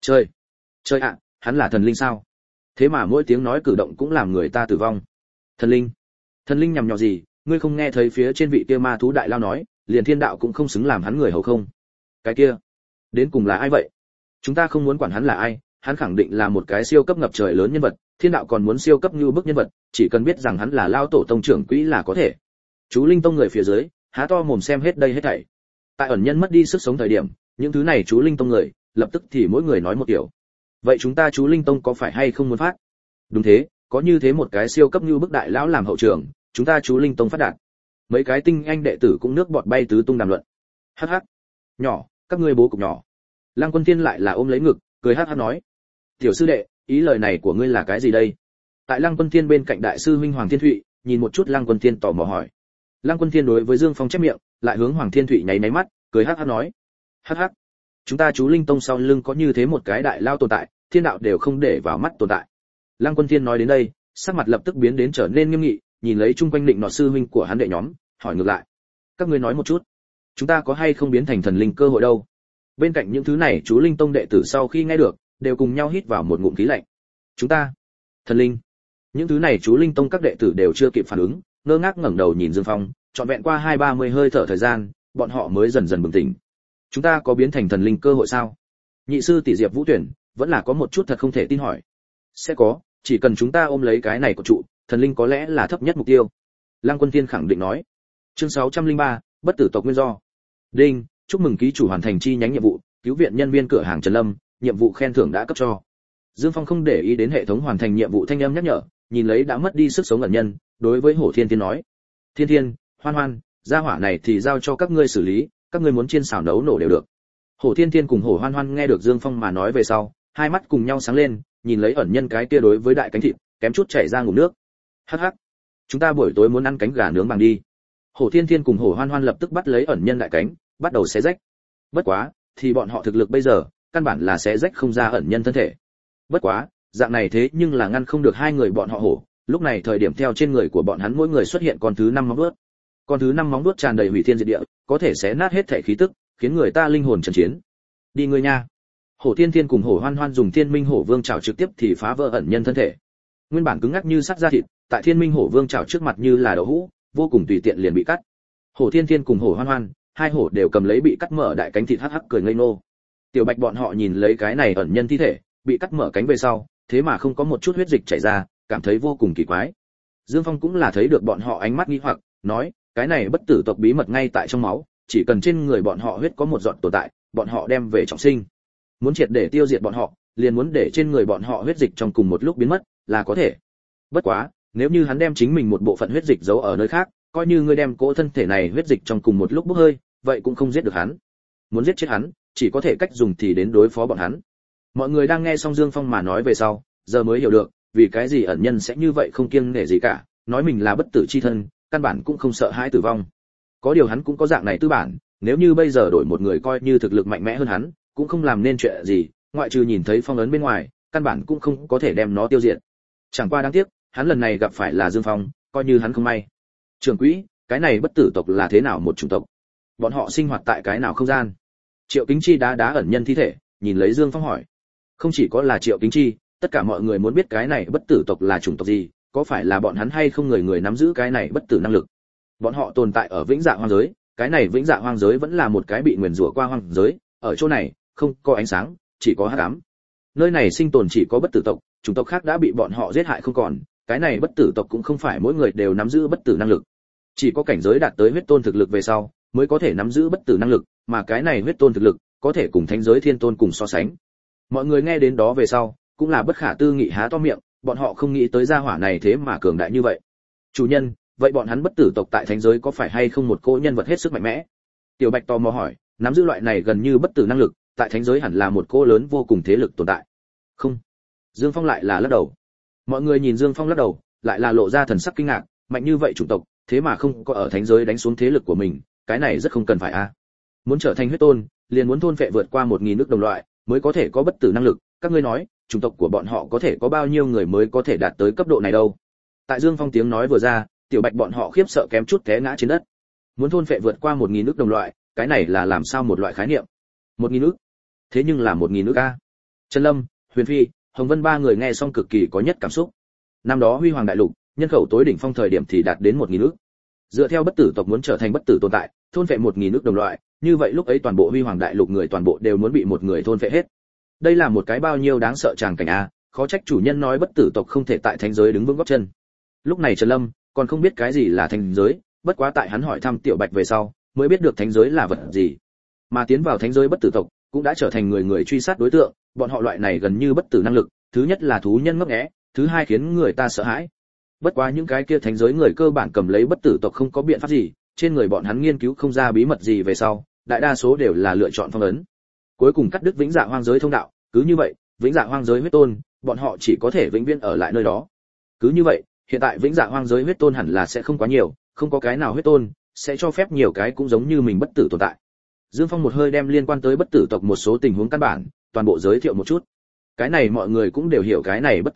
Trời ạ, hắn là thần linh sao? Thế mà mỗi tiếng nói cử động cũng làm người ta tử vong. Thần linh nhằm nhọ gì, ngươi không nghe thấy phía trên vị kia ma thú đại lao nói, liền thiên đạo cũng không xứng làm hắn người hầu không? Cái kia, đến cùng là ai vậy? Chúng ta không muốn quản hắn là ai, hắn khẳng định là một cái siêu cấp ngập trời lớn nhân vật, thiên đạo còn muốn siêu cấp như bức nhân vật, chỉ cần biết rằng hắn là lao tổ tông trưởng quỹ là có thể. Chú linh tông người phía dưới, há to mồm xem hết đây hết thảy. Tại ẩn nhân mất đi sức sống thời điểm, những thứ này chú linh tông người, lập tức thì mỗi người nói một kiểu. Vậy chúng ta chú linh tông có phải hay không muốn phát? Đúng thế, có như thế một cái siêu cấp như bức đại lão làm hậu trường, chúng ta chú linh tông phát đạt. Mấy cái tinh anh đệ tử cũng nước bọt bay tứ tung đàm luận. Hắc hắc. Nhỏ, các ngươi bố cục nhỏ. Lăng Quân Tiên lại là ôm lấy ngực, cười hắc hắc nói: "Tiểu sư đệ, ý lời này của ngươi là cái gì đây?" Tại Lăng Quân Tiên bên cạnh đại sư huynh Hoàng Thiên Thụy, nhìn một chút Lăng Quân Tiên tò mò hỏi. Lăng Quân Tiên đối với Dương Phong chép miệng, lại hướng Hoàng Thiên Thụy nháy nháy mắt, cười hắc hắc nói: "Hắc hắc. Chúng ta chú linh tông sau lưng có như thế một cái đại lao tồn tại, thiên đạo đều không để vào mắt tồn tại." Lăng Quân Tiên nói đến đây, sắc mặt lập tức biến đến trở nên nghiêm nghị, nhìn lấy chung quanh định nọ sư huynh của hắn đệ nhóm, hỏi ngược lại: các ngươi nói một chút, chúng ta có hay không biến thành thần linh cơ hội đâu? Bên cạnh những thứ này chú linh tông đệ tử sau khi nghe được, đều cùng nhau hít vào một ngụm khí lạnh. Chúng ta thần linh? Những thứ này chú linh tông các đệ tử đều chưa kịp phản ứng, ngơ ngác ngẩng đầu nhìn Dương Phong, trọn vẹn qua 20-30 hơi thở thời gian, bọn họ mới dần dần bừng tỉnh. Chúng ta có biến thành thần linh cơ hội sao? Nhị sư tỷ Diệp Vũ Tuyển vẫn là có một chút thật không thể tin hỏi. Sẽ có, chỉ cần chúng ta ôm lấy cái này của trụ, thần linh có lẽ là thấp nhất mục tiêu. Lăng Quân Tiên khẳng định nói. Chương 603, bất tử tộc nguyên do. Đinh, chúc mừng ký chủ hoàn thành chi nhánh nhiệm vụ, cứu viện nhân viên cửa hàng Trần Lâm, nhiệm vụ khen thưởng đã cấp cho. Dương Phong không để ý đến hệ thống hoàn thành nhiệm vụ thanh âm nhắc nhở, nhìn lấy đã mất đi sức sống ẩn nhân, đối với Hổ Thiên Thiên nói: "Thiên Thiên, Hoan Hoan, gia hỏa này thì giao cho các ngươi xử lý, các ngươi muốn chiên xào nấu nổ đều được." Hổ Thiên Thiên cùng Hổ Hoan Hoan nghe được Dương Phong mà nói về sau, hai mắt cùng nhau sáng lên, nhìn lấy ẩn nhân cái kia đối với đại cánh thịt, kém chút chảy ra ngụm nước. Hắc hắc, chúng ta buổi tối muốn ăn cánh gà nướng bằng đi. Hổ Thiên Thiên cùng Hổ Hoan Hoan lập tức bắt lấy ẩn nhân đại cánh, bắt đầu xé rách. Bất quá, thì bọn họ thực lực bây giờ, căn bản là xé rách không ra ẩn nhân thân thể. Bất quá, dạng này thế nhưng là ngăn không được hai người bọn họ hổ, lúc này thời điểm theo trên người của bọn hắn mỗi người xuất hiện con thứ 5 móng vuốt. Con thứ 5 móng vuốt tràn đầy hủy thiên diệt địa, có thể xé nát hết thể khí tức, khiến người ta linh hồn chấn chiến. Đi ngươi nha. Hổ Thiên Thiên cùng Hổ Hoan Hoan dùng Thiên Minh Hổ Vương trảo trực tiếp thì phá vỡ ẩn nhân thân thể. Nguyên bản cứng ngắc như sắt da thịt, tại Thiên Minh Hổ Vương trảo trước mặt như là đậu hũ, vô cùng tùy tiện liền bị cắt. Hổ Thiên Thiên cùng Hổ Hoan Hoan, hai hổ đều cầm lấy bị cắt mở đại cánh thịt hắc hắc cười ngây ngô. Tiểu Bạch bọn họ nhìn lấy cái này ẩn nhân thi thể, bị cắt mở cánh về sau, thế mà không có một chút huyết dịch chảy ra, cảm thấy vô cùng kỳ quái. Dương Phong cũng là thấy được bọn họ ánh mắt nghi hoặc, nói: cái này bất tử tộc bí mật ngay tại trong máu, chỉ cần trên người bọn họ huyết có một giọt tồn tại, bọn họ đem về trọng sinh. Muốn triệt để tiêu diệt bọn họ, liền muốn để trên người bọn họ huyết dịch trong cùng một lúc biến mất, là có thể. Bất quá, nếu như hắn đem chính mình một bộ phận huyết dịch giấu ở nơi khác, coi như ngươi đem cỗ thân thể này huyết dịch trong cùng một lúc bốc hơi, vậy cũng không giết được hắn. Muốn giết chết hắn, chỉ có thể cách dùng thì đến đối phó bọn hắn. Mọi người đang nghe xong Dương Phong mà nói về sau, giờ mới hiểu được, vì cái gì ẩn nhân sẽ như vậy không kiêng nể gì cả, nói mình là bất tử chi thân, căn bản cũng không sợ hãi tử vong. Có điều hắn cũng có dạng này tư bản, nếu như bây giờ đổi một người coi như thực lực mạnh mẽ hơn hắn, cũng không làm nên chuyện gì, ngoại trừ nhìn thấy phong ấn bên ngoài, căn bản cũng không có thể đem nó tiêu diệt. Chẳng qua đáng tiếc, hắn lần này gặp phải là Dương Phong, coi như hắn không may. Trưởng quỹ, cái này bất tử tộc là thế nào một chủng tộc? Bọn họ sinh hoạt tại cái nào không gian? Triệu Kính Chi đá ẩn nhân thi thể, nhìn lấy Dương Phong hỏi. Không chỉ có là Triệu Kính Chi, tất cả mọi người muốn biết cái này bất tử tộc là chủng tộc gì, có phải là bọn hắn hay không người nắm giữ cái này bất tử năng lực. Bọn họ tồn tại ở vĩnh dạ hoang giới, cái này vĩnh dạ hoang giới vẫn là một cái bị nguyền rủa qua hoang giới, ở chỗ này không có ánh sáng, chỉ có hắc ám. Nơi này sinh tồn chỉ có bất tử tộc, chủng tộc khác đã bị bọn họ giết hại không còn, cái này bất tử tộc cũng không phải mỗi người đều nắm giữ bất tử năng lực. Chỉ có cảnh giới đạt tới huyết tôn thực lực về sau, mới có thể nắm giữ bất tử năng lực, mà cái này huyết tôn thực lực có thể cùng thánh giới thiên tôn cùng so sánh. Mọi người nghe đến đó về sau, cũng là bất khả tư nghị há to miệng, bọn họ không nghĩ tới gia hỏa này thế mà cường đại như vậy. Chủ nhân, vậy bọn hắn bất tử tộc tại thánh giới có phải hay không một cô nhân vật hết sức mạnh mẽ? Tiểu Bạch tò mò hỏi, nắm giữ loại này gần như bất tử năng lực, tại thánh giới hẳn là một cô lớn vô cùng thế lực tồn tại. Không. Dương Phong lại là lắc đầu. Mọi người nhìn Dương Phong lắc đầu, lại là lộ ra thần sắc kinh ngạc, mạnh như vậy chủng tộc, thế mà không có ở thánh giới đánh xuống thế lực của mình, cái này rất không cần phải a. Muốn trở thành huyết tôn, liền muốn thôn phệ vượt qua 1000 nước đồng loại, mới có thể có bất tử năng lực, các ngươi nói, chủng tộc của bọn họ có thể có bao nhiêu người mới có thể đạt tới cấp độ này đâu? Tại Dương Phong tiếng nói vừa ra, Tiểu Bạch bọn họ khiếp sợ kém chút té ngã trên đất. Muốn thôn phệ vượt qua 1000 nước đồng loại, cái này là làm sao một loại khái niệm? 1000 nước? Thế nhưng là 1000 nước a. Trần Lâm, Huyền Phi, Hồng Vân ba người nghe xong cực kỳ có nhất cảm xúc. Năm đó Huy Hoàng đại lục, nhân khẩu tối đỉnh phong thời điểm thì đạt đến 1000 nước. Dựa theo bất tử tộc muốn trở thành bất tử tồn tại, thôn phệ 1000 nước đồng loại, như vậy lúc ấy toàn bộ Huy Hoàng đại lục người toàn bộ đều muốn bị một người thôn phệ hết. Đây là một cái bao nhiêu đáng sợ tràng cảnh a, khó trách chủ nhân nói bất tử tộc không thể tại thánh giới đứng vững gót chân. Lúc này Trần Lâm còn không biết cái gì là thánh giới, bất quá tại hắn hỏi thăm Tiểu Bạch về sau, mới biết được thánh giới là vật gì. Mà tiến vào thánh giới bất tử tộc, cũng đã trở thành người truy sát đối tượng, bọn họ loại này gần như bất tử năng lực, thứ nhất là thú nhân ngấp nghé, thứ hai khiến người ta sợ hãi. Bất quá những cái kia thánh giới người cơ bản cầm lấy bất tử tộc không có biện pháp gì, trên người bọn hắn nghiên cứu không ra bí mật gì về sau, đại đa số đều là lựa chọn phong ấn. Cuối cùng cắt đứt vĩnh dạ hoang giới thông đạo, cứ như vậy, vĩnh dạ hoang giới huyết tôn, bọn họ chỉ có thể vĩnh viễn ở lại nơi đó. Cứ như vậy, hiện tại vĩnh dạ hoang giới huyết tôn hẳn là sẽ không quá nhiều, không có cái nào huyết tôn sẽ cho phép nhiều cái cũng giống như mình bất tử tồn tại. Dương Phong một hơi đem liên quan tới bất tử tộc một số tình huống căn bản toàn bộ giới thiệu một chút. Cái này mọi người cũng đều hiểu, cái này bất tử tộc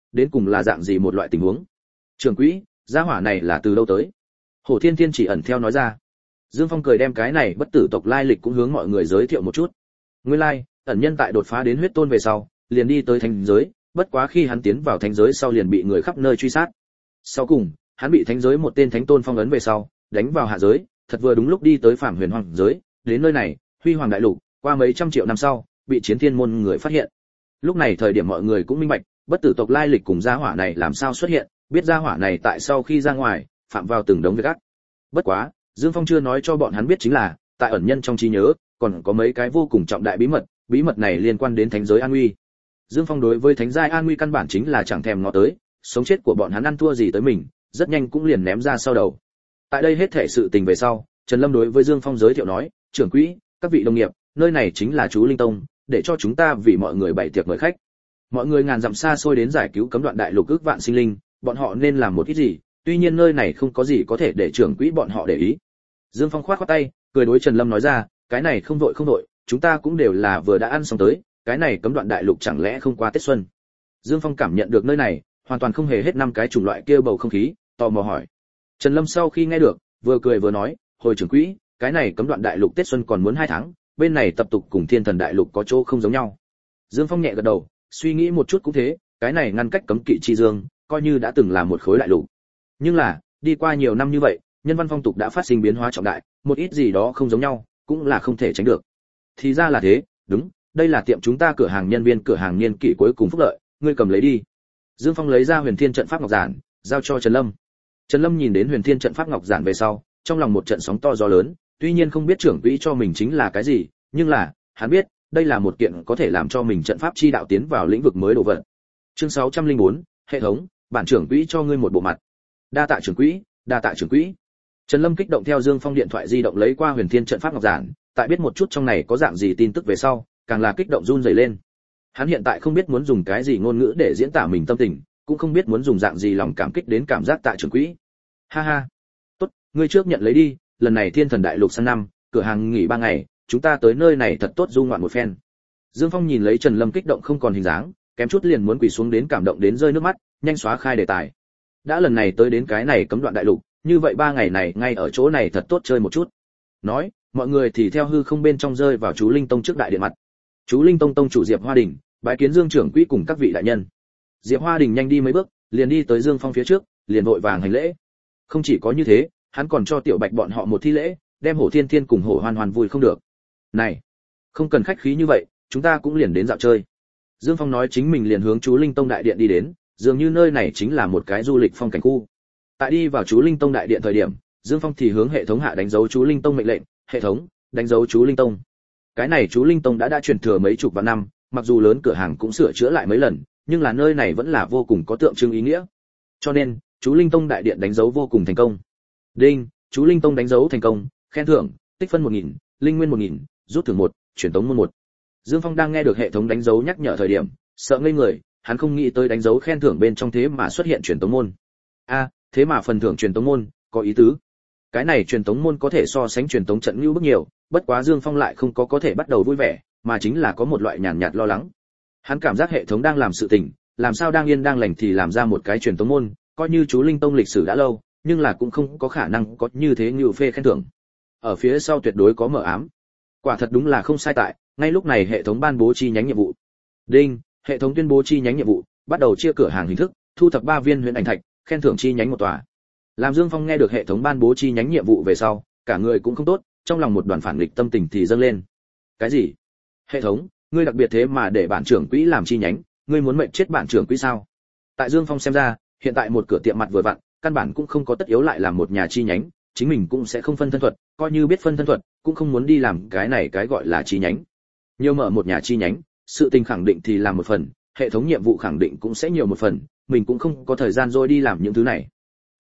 đến cùng là dạng gì một loại tình huống. Trưởng quỹ, gia hỏa này là từ đâu tới? Hổ Thiên Thiên chỉ ẩn theo nói ra. Dương Phong cười đem cái này bất tử tộc lai lịch cũng hướng mọi người giới thiệu một chút. Nguyên lai, ẩn nhân tại đột phá đến huyết tôn về sau, liền đi tới thánh giới, bất quá khi hắn tiến vào thánh giới sau liền bị người khắp nơi truy sát. Sau cùng, hắn bị thánh giới một tên thánh tôn phong ấn về sau, đánh vào hạ giới, thật vừa đúng lúc đi tới Phạm Huyền Hoàng giới, đến nơi này, Huy Hoàng đại lục, qua mấy trăm triệu năm sau, bị Chiến Thiên môn người phát hiện. Lúc này thời điểm mọi người cũng minh bạch, bất tử tộc lai lịch cùng gia hỏa này làm sao xuất hiện, biết gia hỏa này tại sau khi ra ngoài, phạm vào từng đống việc ác. Bất quá, Dương Phong chưa nói cho bọn hắn biết chính là, tại ẩn nhân trong trí nhớ, còn có mấy cái vô cùng trọng đại bí mật này liên quan đến thánh giới an nguy. Dương Phong đối với thánh giai an nguy căn bản chính là chẳng thèm ngó tới, sống chết của bọn hắn ăn thua gì tới mình, rất nhanh cũng liền ném ra sau đầu. Tại đây hết thảy sự tình về sau, Trần Lâm đối với Dương Phong giới thiệu nói, trưởng quỹ, các vị đồng nghiệp, nơi này chính là chú Linh Tông, để cho chúng ta vì mọi người bày tiệc mời khách. Mọi người ngàn dặm xa xôi đến giải cứu cấm đoạn đại lục ước vạn sinh linh, bọn họ nên làm một ít gì, tuy nhiên nơi này không có gì có thể để trưởng quỹ bọn họ để ý. Dương Phong khoát khoát tay, cười đối Trần Lâm nói ra, cái này không vội, chúng ta cũng đều là vừa đã ăn xong tới, cái này cấm đoạn đại lục chẳng lẽ không qua Tết xuân. Dương Phong cảm nhận được nơi này, hoàn toàn không hề hết năm cái chủng loại kia bầu không khí, tò mò hỏi. Trần Lâm sau khi nghe được, vừa cười vừa nói, hồi trưởng quỹ, cái này cấm đoạn đại lục Tết xuân còn muốn 2 tháng, bên này tập tục cùng Thiên Thần đại lục có chỗ không giống nhau. Dương Phong nhẹ gật đầu, suy nghĩ một chút cũng thế, cái này ngăn cách cấm kỵ chi dương, coi như đã từng là một khối đại lục. Nhưng là, đi qua nhiều năm như vậy, nhân văn phong tục đã phát sinh biến hóa trọng đại, một ít gì đó không giống nhau, cũng là không thể tránh được. Thì ra là thế, đúng, đây là tiệm chúng ta cửa hàng nhân viên cửa hàng niên kỷ cuối cùng phúc lợi, ngươi cầm lấy đi. Dương Phong lấy ra Huyền Thiên trận pháp ngọc giản, giao cho Trần Lâm. Trần Lâm nhìn đến Huyền Thiên trận pháp ngọc giản về sau, trong lòng một trận sóng to gió lớn, tuy nhiên không biết trưởng quỹ cho mình chính là cái gì, nhưng là, hắn biết, đây là một kiện có thể làm cho mình trận pháp chi đạo tiến vào lĩnh vực mới đồ vật. Chương 604, hệ thống, bản trưởng quỹ cho ngươi một bộ mặt. Đa tạ trưởng quỹ, đa tạ trưởng quỹ. Trần Lâm kích động theo Dương Phong điện thoại di động lấy qua Huyền Thiên trận pháp ngọc giản, tại biết một chút trong này có dạng gì tin tức về sau, càng là kích động run rẩy lên. Hắn hiện tại không biết muốn dùng cái gì ngôn ngữ để diễn tả mình tâm tình, cũng không biết muốn dùng dạng gì lòng cảm kích đến cảm giác tạ trưởng quỹ. Ha ha. Tốt, ngươi trước nhận lấy đi, lần này Thiên Thần đại lục sang năm, cửa hàng nghỉ 3 ngày, chúng ta tới nơi này thật tốt du ngoạn một phen. Dương Phong nhìn lấy Trần Lâm kích động không còn hình dáng, kém chút liền muốn quỳ xuống đến cảm động đến rơi nước mắt, nhanh xóa khai đề tài. Đã lần này tới đến cái này cấm đoạn đại lục, như vậy 3 ngày này ngay ở chỗ này thật tốt chơi một chút. Nói, mọi người thì theo hư không bên trong rơi vào chú Linh Tông trước đại điện mặt. Chú Linh Tông tông chủ Diệp Hoa Đình, bái kiến Dương trưởng quỹ cùng các vị đại nhân. Diệp Hoa Đình nhanh đi mấy bước, liền đi tới Dương Phong phía trước, liền vội vàng hành lễ. Không chỉ có như thế, hắn còn cho Tiểu Bạch bọn họ một thi lễ, đem Hổ Thiên Thiên cùng Hổ Hoan Hoan vui không được. Này, không cần khách khí như vậy, chúng ta cũng liền đến dạo chơi. Dương Phong nói chính mình liền hướng chú Linh Tông đại điện đi đến, dường như nơi này chính là một cái du lịch phong cảnh khu. Tại đi vào chú Linh Tông đại điện thời điểm, Dương Phong thì hướng hệ thống hạ đánh dấu chú Linh Tông mệnh lệnh, hệ thống, đánh dấu chú Linh Tông. Cái này chú Linh Tông đã truyền thừa mấy chục vạn năm, mặc dù lớn cửa hàng cũng sửa chữa lại mấy lần, nhưng là nơi này vẫn là vô cùng có tượng trưng ý nghĩa. Cho nên, chú Linh Tông đại điện đánh dấu vô cùng thành công. Đinh, chú Linh Tông đánh dấu thành công, khen thưởng, tích phân 1000, linh nguyên 1000, rút thưởng 1, truyền tống môn 1. Dương Phong đang nghe được hệ thống đánh dấu nhắc nhở thời điểm, sợ ngây người, hắn không nghĩ tới đánh dấu khen thưởng bên trong thế mà xuất hiện truyền tống môn. A, thế mà phần thưởng truyền tống môn, có ý tứ. Cái này truyền tống môn có thể so sánh truyền tống trận lưu bức nhiều, bất quá Dương Phong lại không có thể bắt đầu vui vẻ, mà chính là có một loại nhàn nhạt lo lắng. Hắn cảm giác hệ thống đang làm sự tình, làm sao đang yên đang lành thì làm ra một cái truyền tống môn, coi như chú Linh Tông lịch sử đã lâu, nhưng là cũng không có khả năng có như thế nhiều phê khen thưởng. Ở phía sau tuyệt đối có mờ ám. Quả thật đúng là không sai tại, ngay lúc này hệ thống ban bố chi nhánh nhiệm vụ. Đinh, hệ thống tuyên bố chi nhánh nhiệm vụ, bắt đầu chia cửa hàng hình thức, thu thập 3 viên huyền ảnh thạch, khen thưởng chi nhánh một tòa. Làm Dương Phong nghe được hệ thống ban bố chi nhánh nhiệm vụ về sau, cả người cũng không tốt, trong lòng một đoàn phản nghịch tâm tình thì dâng lên. Cái gì? Hệ thống, ngươi đặc biệt thế mà để bản trưởng quỹ làm chi nhánh, ngươi muốn mệnh chết bản trưởng quỹ sao? Tại Dương Phong xem ra, hiện tại một cửa tiệm mặt vừa vặn, căn bản cũng không có tất yếu lại làm một nhà chi nhánh, chính mình cũng sẽ không phân thân thuật, coi như biết phân thân thuật, cũng không muốn đi làm cái này cái gọi là chi nhánh. Nhiều mở một nhà chi nhánh, sự tình khẳng định thì làm một phần, hệ thống nhiệm vụ khẳng định cũng sẽ nhiều một phần, mình cũng không có thời gian rồi đi làm những thứ này.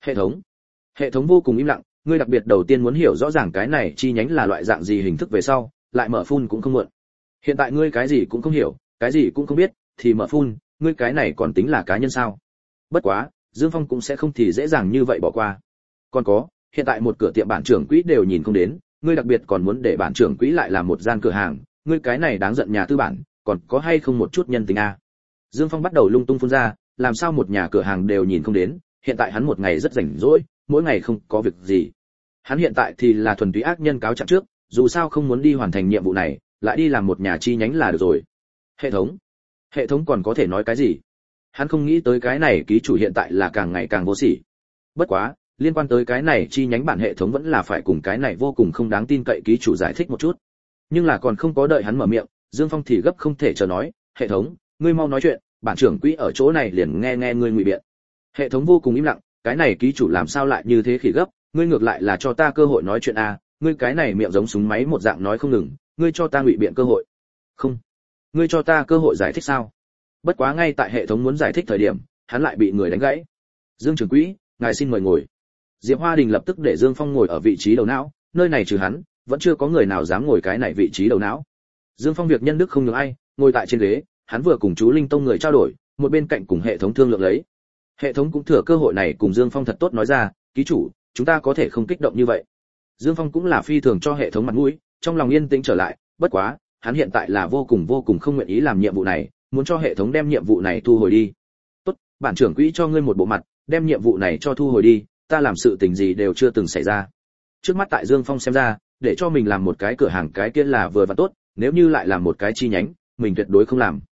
Hệ thống vô cùng im lặng, ngươi đặc biệt đầu tiên muốn hiểu rõ ràng cái này chi nhánh là loại dạng gì hình thức về sau, lại mở phun cũng không muộn. Hiện tại ngươi cái gì cũng không hiểu, cái gì cũng không biết, thì mở phun, ngươi cái này còn tính là cá nhân sao? Bất quá, Dương Phong cũng sẽ không thì dễ dàng như vậy bỏ qua. Còn có, hiện tại một cửa tiệm bản trưởng quỹ đều nhìn không đến, ngươi đặc biệt còn muốn để bản trưởng quỹ lại làm một gian cửa hàng, ngươi cái này đáng giận nhà tư bản, còn có hay không một chút nhân tình a? Dương Phong bắt đầu lung tung phun ra, làm sao một nhà cửa hàng đều nhìn không đến, hiện tại hắn một ngày rất rảnh rỗi, mỗi ngày không có việc gì. Hắn hiện tại thì là thuần túy ác nhân cáo trạng trước, dù sao không muốn đi hoàn thành nhiệm vụ này, lại đi làm một nhà chi nhánh là được rồi. Hệ thống còn có thể nói cái gì? Hắn không nghĩ tới cái này ký chủ hiện tại là càng ngày càng vô sỉ. Bất quá, liên quan tới cái này chi nhánh bản hệ thống vẫn là phải cùng cái này vô cùng không đáng tin cậy ký chủ giải thích một chút. Nhưng là còn không có đợi hắn mở miệng, Dương Phong thì gấp không thể chờ nói, "Hệ thống, ngươi mau nói chuyện, bản trưởng quỹ ở chỗ này liền nghe ngươi ngụy biện." Hệ thống vô cùng im lặng, cái này ký chủ làm sao lại như thế khỉ gấp, ngươi ngược lại là cho ta cơ hội nói chuyện a, ngươi cái này miệng giống súng máy một dạng nói không ngừng, ngươi cho ta ngụy biện cơ hội. Không, ngươi cho ta cơ hội giải thích sao? Bất quá ngay tại hệ thống muốn giải thích thời điểm, hắn lại bị người đánh gãy. "Dương trưởng quỹ, ngài xin mời ngồi." Diệp Hoa Đình lập tức để Dương Phong ngồi ở vị trí đầu não, nơi này trừ hắn, vẫn chưa có người nào dám ngồi cái này vị trí đầu não. Dương Phong việc nhân đức không nhường ai, ngồi tại trên ghế, hắn vừa cùng chú Linh Tông người trao đổi, một bên cạnh cùng hệ thống thương lượng lấy. Hệ thống cũng thừa cơ hội này cùng Dương Phong thật tốt nói ra, "Ký chủ, chúng ta có thể không kích động như vậy." Dương Phong cũng là phi thường cho hệ thống mặt mũi, trong lòng yên tĩnh trở lại, bất quá, hắn hiện tại là vô cùng không nguyện ý làm nhiệm vụ này, muốn cho hệ thống đem nhiệm vụ này thu hồi đi. "Tốt, bản trưởng quỹ cho ngươi một bộ mặt, đem nhiệm vụ này cho thu hồi đi, ta làm sự tình gì đều chưa từng xảy ra." Trước mắt tại Dương Phong xem ra, để cho mình làm một cái cửa hàng cái kia là vừa và tốt, nếu như lại làm một cái chi nhánh, mình tuyệt đối không làm.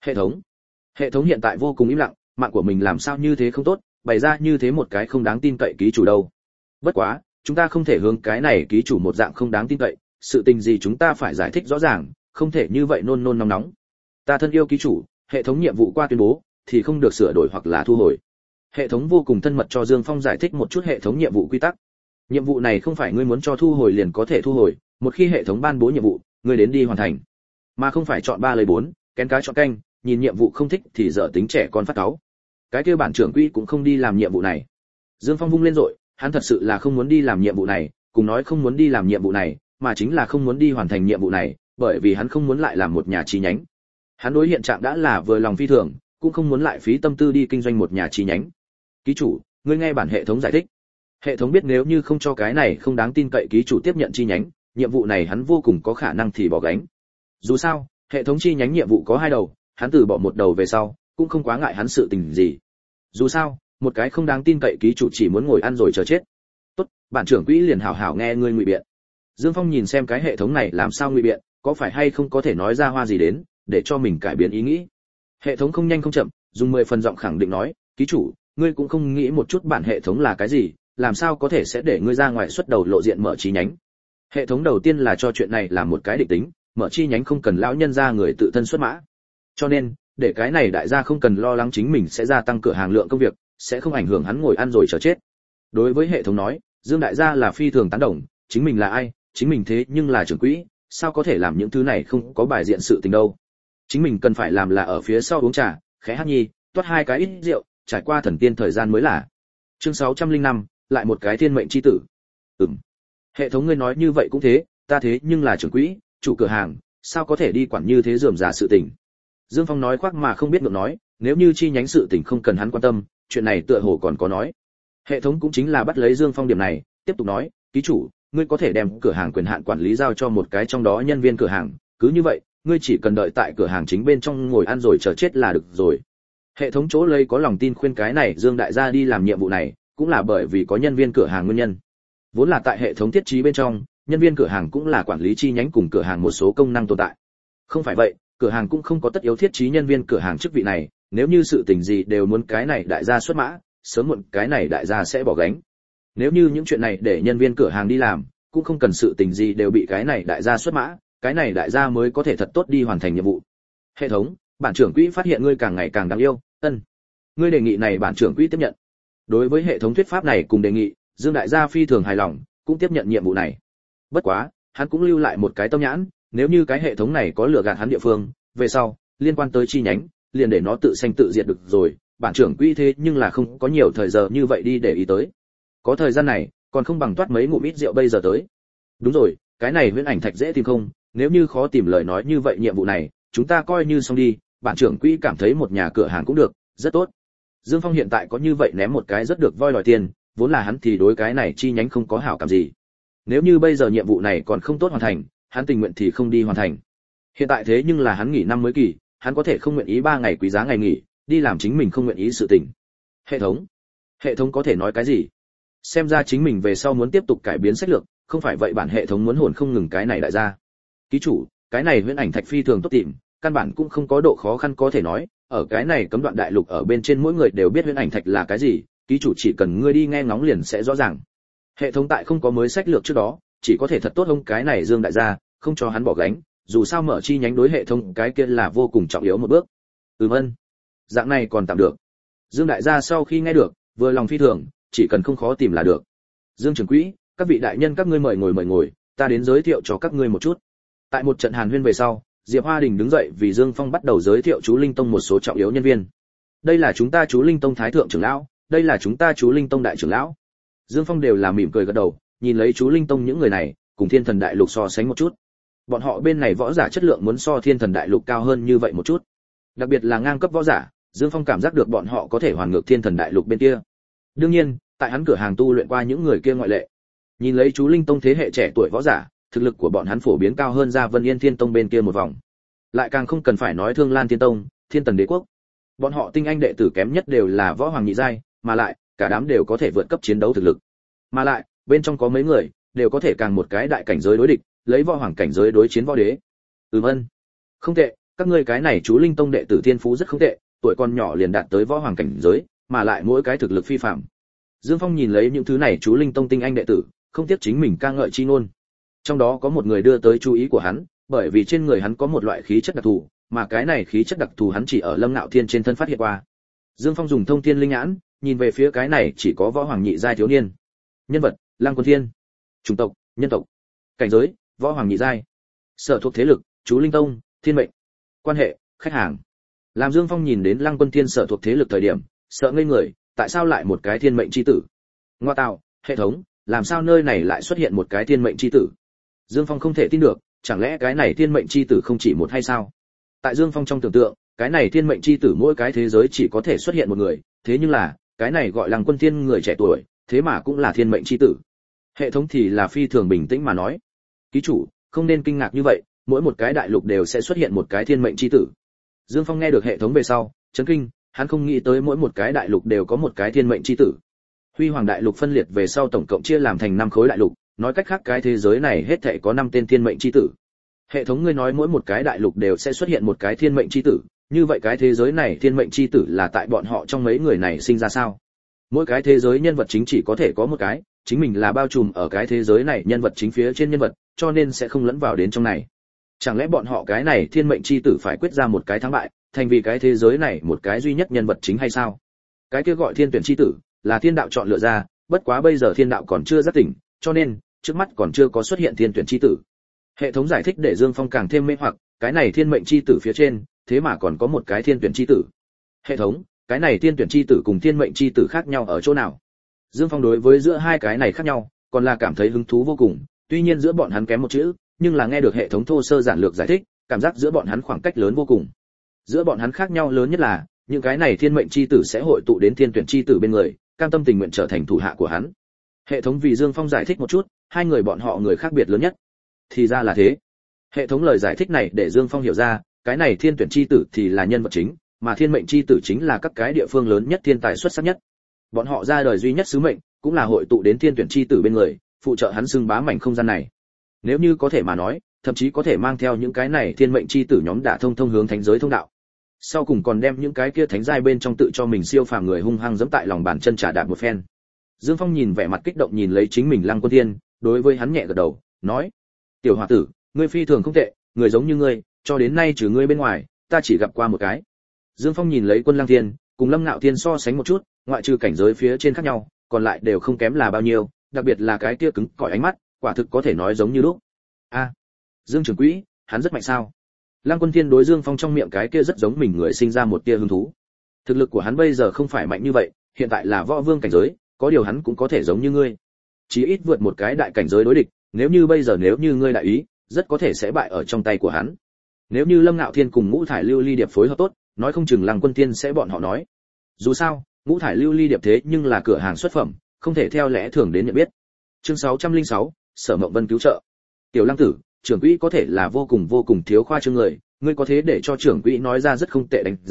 Hệ thống hiện tại vô cùng im lặng, mạng của mình làm sao như thế không tốt, bày ra như thế một cái không đáng tin cậy ký chủ đâu. Bất quá, chúng ta không thể hướng cái này ký chủ một dạng không đáng tin cậy, sự tình gì chúng ta phải giải thích rõ ràng, không thể như vậy nôn nóng nóng. "Ta thân yêu ký chủ, hệ thống nhiệm vụ qua tuyên bố thì không được sửa đổi hoặc là thu hồi." Hệ thống vô cùng thân mật cho Dương Phong giải thích một chút hệ thống nhiệm vụ quy tắc. Nhiệm vụ này không phải ngươi muốn cho thu hồi liền có thể thu hồi, một khi hệ thống ban bố nhiệm vụ, ngươi đến đi hoàn thành, mà không phải chọn 3 lấy 4, kén cá chọn canh, nhìn nhiệm vụ không thích thì dở tính trẻ con phát cáu. Cái kia bản trưởng quỹ cũng không đi làm nhiệm vụ này. Dương Phong vung lên rồi, hắn thật sự là không muốn đi làm nhiệm vụ này, cùng nói không muốn đi làm nhiệm vụ này, mà chính là không muốn đi hoàn thành nhiệm vụ này, bởi vì hắn không muốn lại làm một nhà chi nhánh. Hắn đối hiện trạng đã là vừa lòng phi thường, cũng không muốn lại phí tâm tư đi kinh doanh một nhà chi nhánh. "Ký chủ, ngươi nghe bản hệ thống giải thích." Hệ thống biết nếu như không cho cái này không đáng tin cậy ký chủ tiếp nhận chi nhánh, nhiệm vụ này hắn vô cùng có khả năng thì bỏ gánh. Dù sao, hệ thống chi nhánh nhiệm vụ có 2 đầu, hắn từ bỏ một đầu về sau, cũng không quá ngại hắn sự tình gì. Dù sao, một cái không đáng tin cậy ký chủ chỉ muốn ngồi ăn rồi chờ chết. "Tốt, bản trưởng quỹ liền hảo hảo nghe ngươi ngụy biện." Dương Phong nhìn xem cái hệ thống này làm sao ngụy biện, có phải hay không có thể nói ra hoa gì đến, để cho mình cải biến ý nghĩ. Hệ thống không nhanh không chậm, dùng 10 phần giọng khẳng định nói, "Ký chủ, ngươi cũng không nghĩ một chút bản hệ thống là cái gì, làm sao có thể sẽ để ngươi ra ngoài xuất đầu lộ diện mở chi nhánh." Hệ thống đầu tiên là cho chuyện này làm một cái định tính, mở chi nhánh không cần lão nhân ra người tự thân xuất mã. Cho nên, để cái này đại gia không cần lo lắng chính mình sẽ gia tăng cửa hàng lượng công việc, sẽ không ảnh hưởng hắn ngồi ăn rồi chờ chết. Đối với hệ thống nói, Dương đại gia là phi thường tán đồng, chính mình là ai, chính mình thế nhưng là trưởng quỹ, sao có thể làm những thứ này không có bài diện sự tình đâu. Chính mình cần phải làm là ở phía sau uống trà, khẽ hát nhi, toát 2 cái ít rượu, trải qua thần tiên thời gian mới là. Chương 605, lại một cái thiên mệnh chi tử. Hệ thống ngươi nói như vậy cũng thế, ta thế nhưng là trưởng quỹ, chủ cửa hàng, sao có thể đi quản như thế rườm rà sự tình. Dương Phong nói khoác mà không biết ngượng nói, nếu như chi nhánh sự tình không cần hắn quan tâm, chuyện này tựa hồ còn có nói. Hệ thống cũng chính là bắt lấy Dương Phong điểm này, tiếp tục nói, "Ký chủ, ngươi có thể đem cửa hàng quyền hạn quản lý giao cho một cái trong đó nhân viên cửa hàng, cứ như vậy, ngươi chỉ cần đợi tại cửa hàng chính bên trong ngồi ăn rồi chờ chết là được rồi." Hệ thống chỗ lấy có lòng tin khuyên cái này Dương đại gia đi làm nhiệm vụ này, cũng là bởi vì có nhân viên cửa hàng nguyên nhân. Vốn là tại hệ thống thiết trí bên trong, nhân viên cửa hàng cũng là quản lý chi nhánh cùng cửa hàng một số công năng tồn tại. Không phải vậy, cửa hàng cũng không có tất yếu thiết trí nhân viên cửa hàng chức vị này, nếu như sự tình gì đều muốn cái này đại gia xuất mã, sớm muộn cái này đại gia sẽ bỏ gánh. Nếu như những chuyện này để nhân viên cửa hàng đi làm, cũng không cần sự tình gì đều bị cái này đại gia xuất mã, cái này đại gia mới có thể thật tốt đi hoàn thành nhiệm vụ. Hệ thống, bản trưởng quỹ phát hiện ngươi càng ngày càng đáng yêu, ngươi đề nghị này bản trưởng quỹ tiếp nhận. Đối với hệ thống thuyết pháp này cùng đề nghị, Dương đại gia phi thường hài lòng, cũng tiếp nhận nhiệm vụ này. Bất quá, hắn cũng lưu lại một cái tâm nhãn, nếu như cái hệ thống này có lừa gạt hắn địa phương, về sau, liên quan tới chi nhánh, liền để nó tự sanh tự diệt được rồi, bản trưởng quỹ thế nhưng là không có nhiều thời giờ như vậy đi để ý tới. Có thời gian này, còn không bằng toát mấy ngụm ít rượu bây giờ tới. Đúng rồi, cái này huyễn ảnh thạch dễ tìm không, nếu như khó tìm lời nói như vậy nhiệm vụ này, chúng ta coi như xong đi, bản trưởng quỹ cảm thấy một nhà cửa hàng cũng được, rất tốt. Dương Phong hiện tại có như vậy ném một cái rất được voi đòi tiền, vốn là hắn thì đối cái này chi nhánh không có hảo cảm gì. Nếu như bây giờ nhiệm vụ này còn không tốt hoàn thành, hắn tình nguyện thì không đi hoàn thành. Hiện tại thế nhưng là hắn nghỉ năm mới kỳ, hắn có thể không nguyện ý 3 ngày quý giá ngày nghỉ, đi làm chính mình không nguyện ý sự tình. Hệ thống có thể nói cái gì? Xem ra chính mình về sau muốn tiếp tục cải biến sách lược, không phải vậy bản hệ thống muốn hồn không ngừng cái này đại gia. Ký chủ, cái này huyễn ảnh thạch phi thường tốt tìm, căn bản cũng không có độ khó khăn có thể nói, ở cái này cấm đoạn đại lục ở bên trên mỗi người đều biết huyễn ảnh thạch là cái gì, ký chủ chỉ cần ngươi đi nghe ngóng liền sẽ rõ ràng. Hệ thống tại không có mới sách lược trước đó, chỉ có thể thật tốt ông cái này Dương đại gia, không cho hắn bỏ gánh, dù sao mở chi nhánh đối hệ thống cái kia là vô cùng trọng yếu một bước. Ân, dạng này còn tạm được. Dương đại gia sau khi nghe được, vừa lòng phi thường, chỉ cần không khó tìm là được. Dương trưởng quỹ, các vị đại nhân các ngươi mời ngồi, ta đến giới thiệu cho các ngươi một chút. Tại một trận hàn huyên về sau, Diệp Hoa Đình đứng dậy vì Dương Phong bắt đầu giới thiệu chú Linh Tông một số trọng yếu nhân viên. Đây là chúng ta chú Linh Tông thái thượng trưởng lão, đây là chúng ta chú Linh Tông đại trưởng lão. Dương Phong đều là mỉm cười gật đầu, nhìn lấy chú Linh Tông những người này, cùng Thiên Thần Đại Lục so sánh một chút. Bọn họ bên này võ giả chất lượng muốn so Thiên Thần Đại Lục cao hơn như vậy một chút. Đặc biệt là ngang cấp võ giả, Dương Phong cảm giác được bọn họ có thể hoàn ngược Thiên Thần Đại Lục bên kia. Đương nhiên, tại hắn cửa hàng tu luyện qua những người kia ngoại lệ. Nhìn lấy chú Linh Tông thế hệ trẻ tuổi võ giả, thực lực của bọn hắn phổ biến cao hơn ra Vân Yên Thiên Tông bên kia một vòng. Lại càng không cần phải nói Thương Lan Thiên Tông, Thiên Tần Đế Quốc. Bọn họ tinh anh đệ tử kém nhất đều là võ hoàng nhị giai, mà lại cả đám đều có thể vượt cấp chiến đấu thực lực. Mà lại, bên trong có mấy người đều có thể càng một cái đại cảnh giới đối địch, lấy võ hoàng cảnh giới đối chiến võ đế. Không tệ, các ngươi cái này chú Linh Tông đệ tử thiên phú rất không tệ, tuổi còn nhỏ liền đạt tới võ hoàng cảnh giới, mà lại mỗi cái thực lực phi phàm. Dương Phong nhìn lấy những thứ này chú Linh Tông tinh anh đệ tử, không tiếc chính mình ca ngợi chi ngôn. Trong đó có một người đưa tới chú ý của hắn, bởi vì trên người hắn có một loại khí chất đặc thù, mà cái này khí chất đặc thù hắn chỉ ở Lâm Nạo Thiên trên thân phát hiện qua. Dương Phong dùng thông thiên linh nhãn, nhìn về phía cái này chỉ có võ hoàng nhị giai thiếu niên. Nhân vật: Lăng Quân Thiên. Chủng tộc: nhân tộc. Cảnh giới: võ hoàng nhị giai. Sở thuộc thế lực: chú Linh Tông, Thiên Mệnh. Quan hệ: khách hàng. Làm Dương Phong nhìn đến Lăng Quân Thiên sở thuộc thế lực thời điểm, sợ ngây người, tại sao lại một cái thiên mệnh chi tử? Ngoa tạo, hệ thống, làm sao nơi này lại xuất hiện một cái thiên mệnh chi tử? Dương Phong không thể tin được, chẳng lẽ cái này thiên mệnh chi tử không chỉ một hay sao? Tại Dương Phong trong tưởng tượng, cái này thiên mệnh chi tử mỗi cái thế giới chỉ có thể xuất hiện một người, thế nhưng là, cái này gọi Lăng Quân Thiên người trẻ tuổi, thế mà cũng là thiên mệnh chi tử. Hệ thống thì là phi thường bình tĩnh mà nói, ký chủ, không nên kinh ngạc như vậy, mỗi một cái đại lục đều sẽ xuất hiện một cái thiên mệnh chi tử. Dương Phong nghe được hệ thống về sau, chấn kinh, hắn không nghĩ tới mỗi một cái đại lục đều có một cái thiên mệnh chi tử. Huy Hoàng đại lục phân liệt về sau tổng cộng chia làm thành 5 khối đại lục, nói cách khác cái thế giới này hết thảy có 5 tên thiên mệnh chi tử. Hệ thống ngươi nói mỗi một cái đại lục đều sẽ xuất hiện một cái thiên mệnh chi tử, như vậy cái thế giới này thiên mệnh chi tử là tại bọn họ trong mấy người này sinh ra sao? Mỗi cái thế giới nhân vật chính chỉ có thể có một cái, chính mình là bao trùm ở cái thế giới này nhân vật chính phía trên nhân vật, cho nên sẽ không lẫn vào đến trong này. Chẳng lẽ bọn họ cái này thiên mệnh chi tử phải quyết ra một cái thắng bại, thành vì cái thế giới này một cái duy nhất nhân vật chính hay sao? Cái kia gọi thiên tuyển chi tử, là thiên đạo chọn lựa ra, bất quá bây giờ thiên đạo còn chưa giác tỉnh, cho nên trước mắt còn chưa có xuất hiện thiên tuyển chi tử. Hệ thống giải thích để Dương Phong càng thêm mê hoặc, cái này thiên mệnh chi tử phía trên, thế mà còn có một cái thiên tuyển chi tử. Hệ thống, cái này thiên tuyển chi tử cùng thiên mệnh chi tử khác nhau ở chỗ nào? Dương Phong đối với giữa hai cái này khác nhau, còn là cảm thấy hứng thú vô cùng, tuy nhiên giữa bọn hắn kém một chữ, nhưng là nghe được hệ thống thô sơ giản lược giải thích, cảm giác giữa bọn hắn khoảng cách lớn vô cùng. Giữa bọn hắn khác nhau lớn nhất là, những cái này thiên mệnh chi tử sẽ hội tụ đến thiên tuyển chi tử bên người, cam tâm tình nguyện trở thành thủ hạ của hắn. Hệ thống vì Dương Phong giải thích một chút, hai người bọn họ người khác biệt lớn nhất. Thì ra là thế. Hệ thống lời giải thích này để Dương Phong hiểu ra, cái này thiên tuyển chi tử thì là nhân vật chính, mà thiên mệnh chi tử chính là các cái địa phương lớn nhất thiên tài xuất sắc nhất. Bọn họ ra đời duy nhất sứ mệnh, cũng là hội tụ đến thiên tuyển chi tử bên người, phụ trợ hắn xưng bá mảnh không gian này. Nếu như có thể mà nói, thậm chí có thể mang theo những cái này thiên mệnh chi tử nhóm đả thông hướng thánh giới thông đạo. Sau cùng còn đem những cái kia thánh giai bên trong tự cho mình siêu phàm người hung hăng giẫm tại lòng bàn chân trả đạp một phen. Dương Phong nhìn vẻ mặt kích động nhìn lấy chính mình Lăng Quân Thiên, đối với hắn nhẹ gật đầu, nói: "Tiểu hòa tử, ngươi phi thường không tệ, người giống như ngươi, cho đến nay trừ ngươi bên ngoài, ta chỉ gặp qua một cái." Dương Phong nhìn lấy Quân Lăng Thiên, cùng Lâm Ngạo Thiên so sánh một chút, ngoại trừ cảnh giới phía trên khác nhau, còn lại đều không kém là bao nhiêu, đặc biệt là cái kia cứng cỏi ánh mắt, quả thực có thể nói giống như lúc. A, Dương trưởng quỹ, hắn rất mạnh sao? Lăng Quân Thiên đối Dương Phong trong miệng cái kia rất giống mình người sinh ra một tia hứng thú. Thực lực của hắn bây giờ không phải mạnh như vậy, hiện tại là võ vương cảnh giới, có điều hắn cũng có thể giống như ngươi, chí ít vượt một cái đại cảnh giới đối địch, nếu như bây giờ nếu như ngươi đại ý, rất có thể sẽ bại ở trong tay của hắn. Nếu như Lâm Ngạo Thiên cùng Ngũ Thải Lưu Ly Điệp phối hợp tốt, nói không chừng Lăng Quân Thiên sẽ bọn họ nói. Dù sao, Ngũ Thải Lưu Ly Điệp thế nhưng là cửa hàng xuất phẩm, không thể theo lẽ thường đến nhận biết. Chương 606, Sở Mộng Vân cứu trợ. Tiểu Lăng tử, trưởng quỹ có thể là vô cùng thiếu khoa trương người, ngươi có thế để cho trưởng quỹ nói ra rất không tệ đánh giá,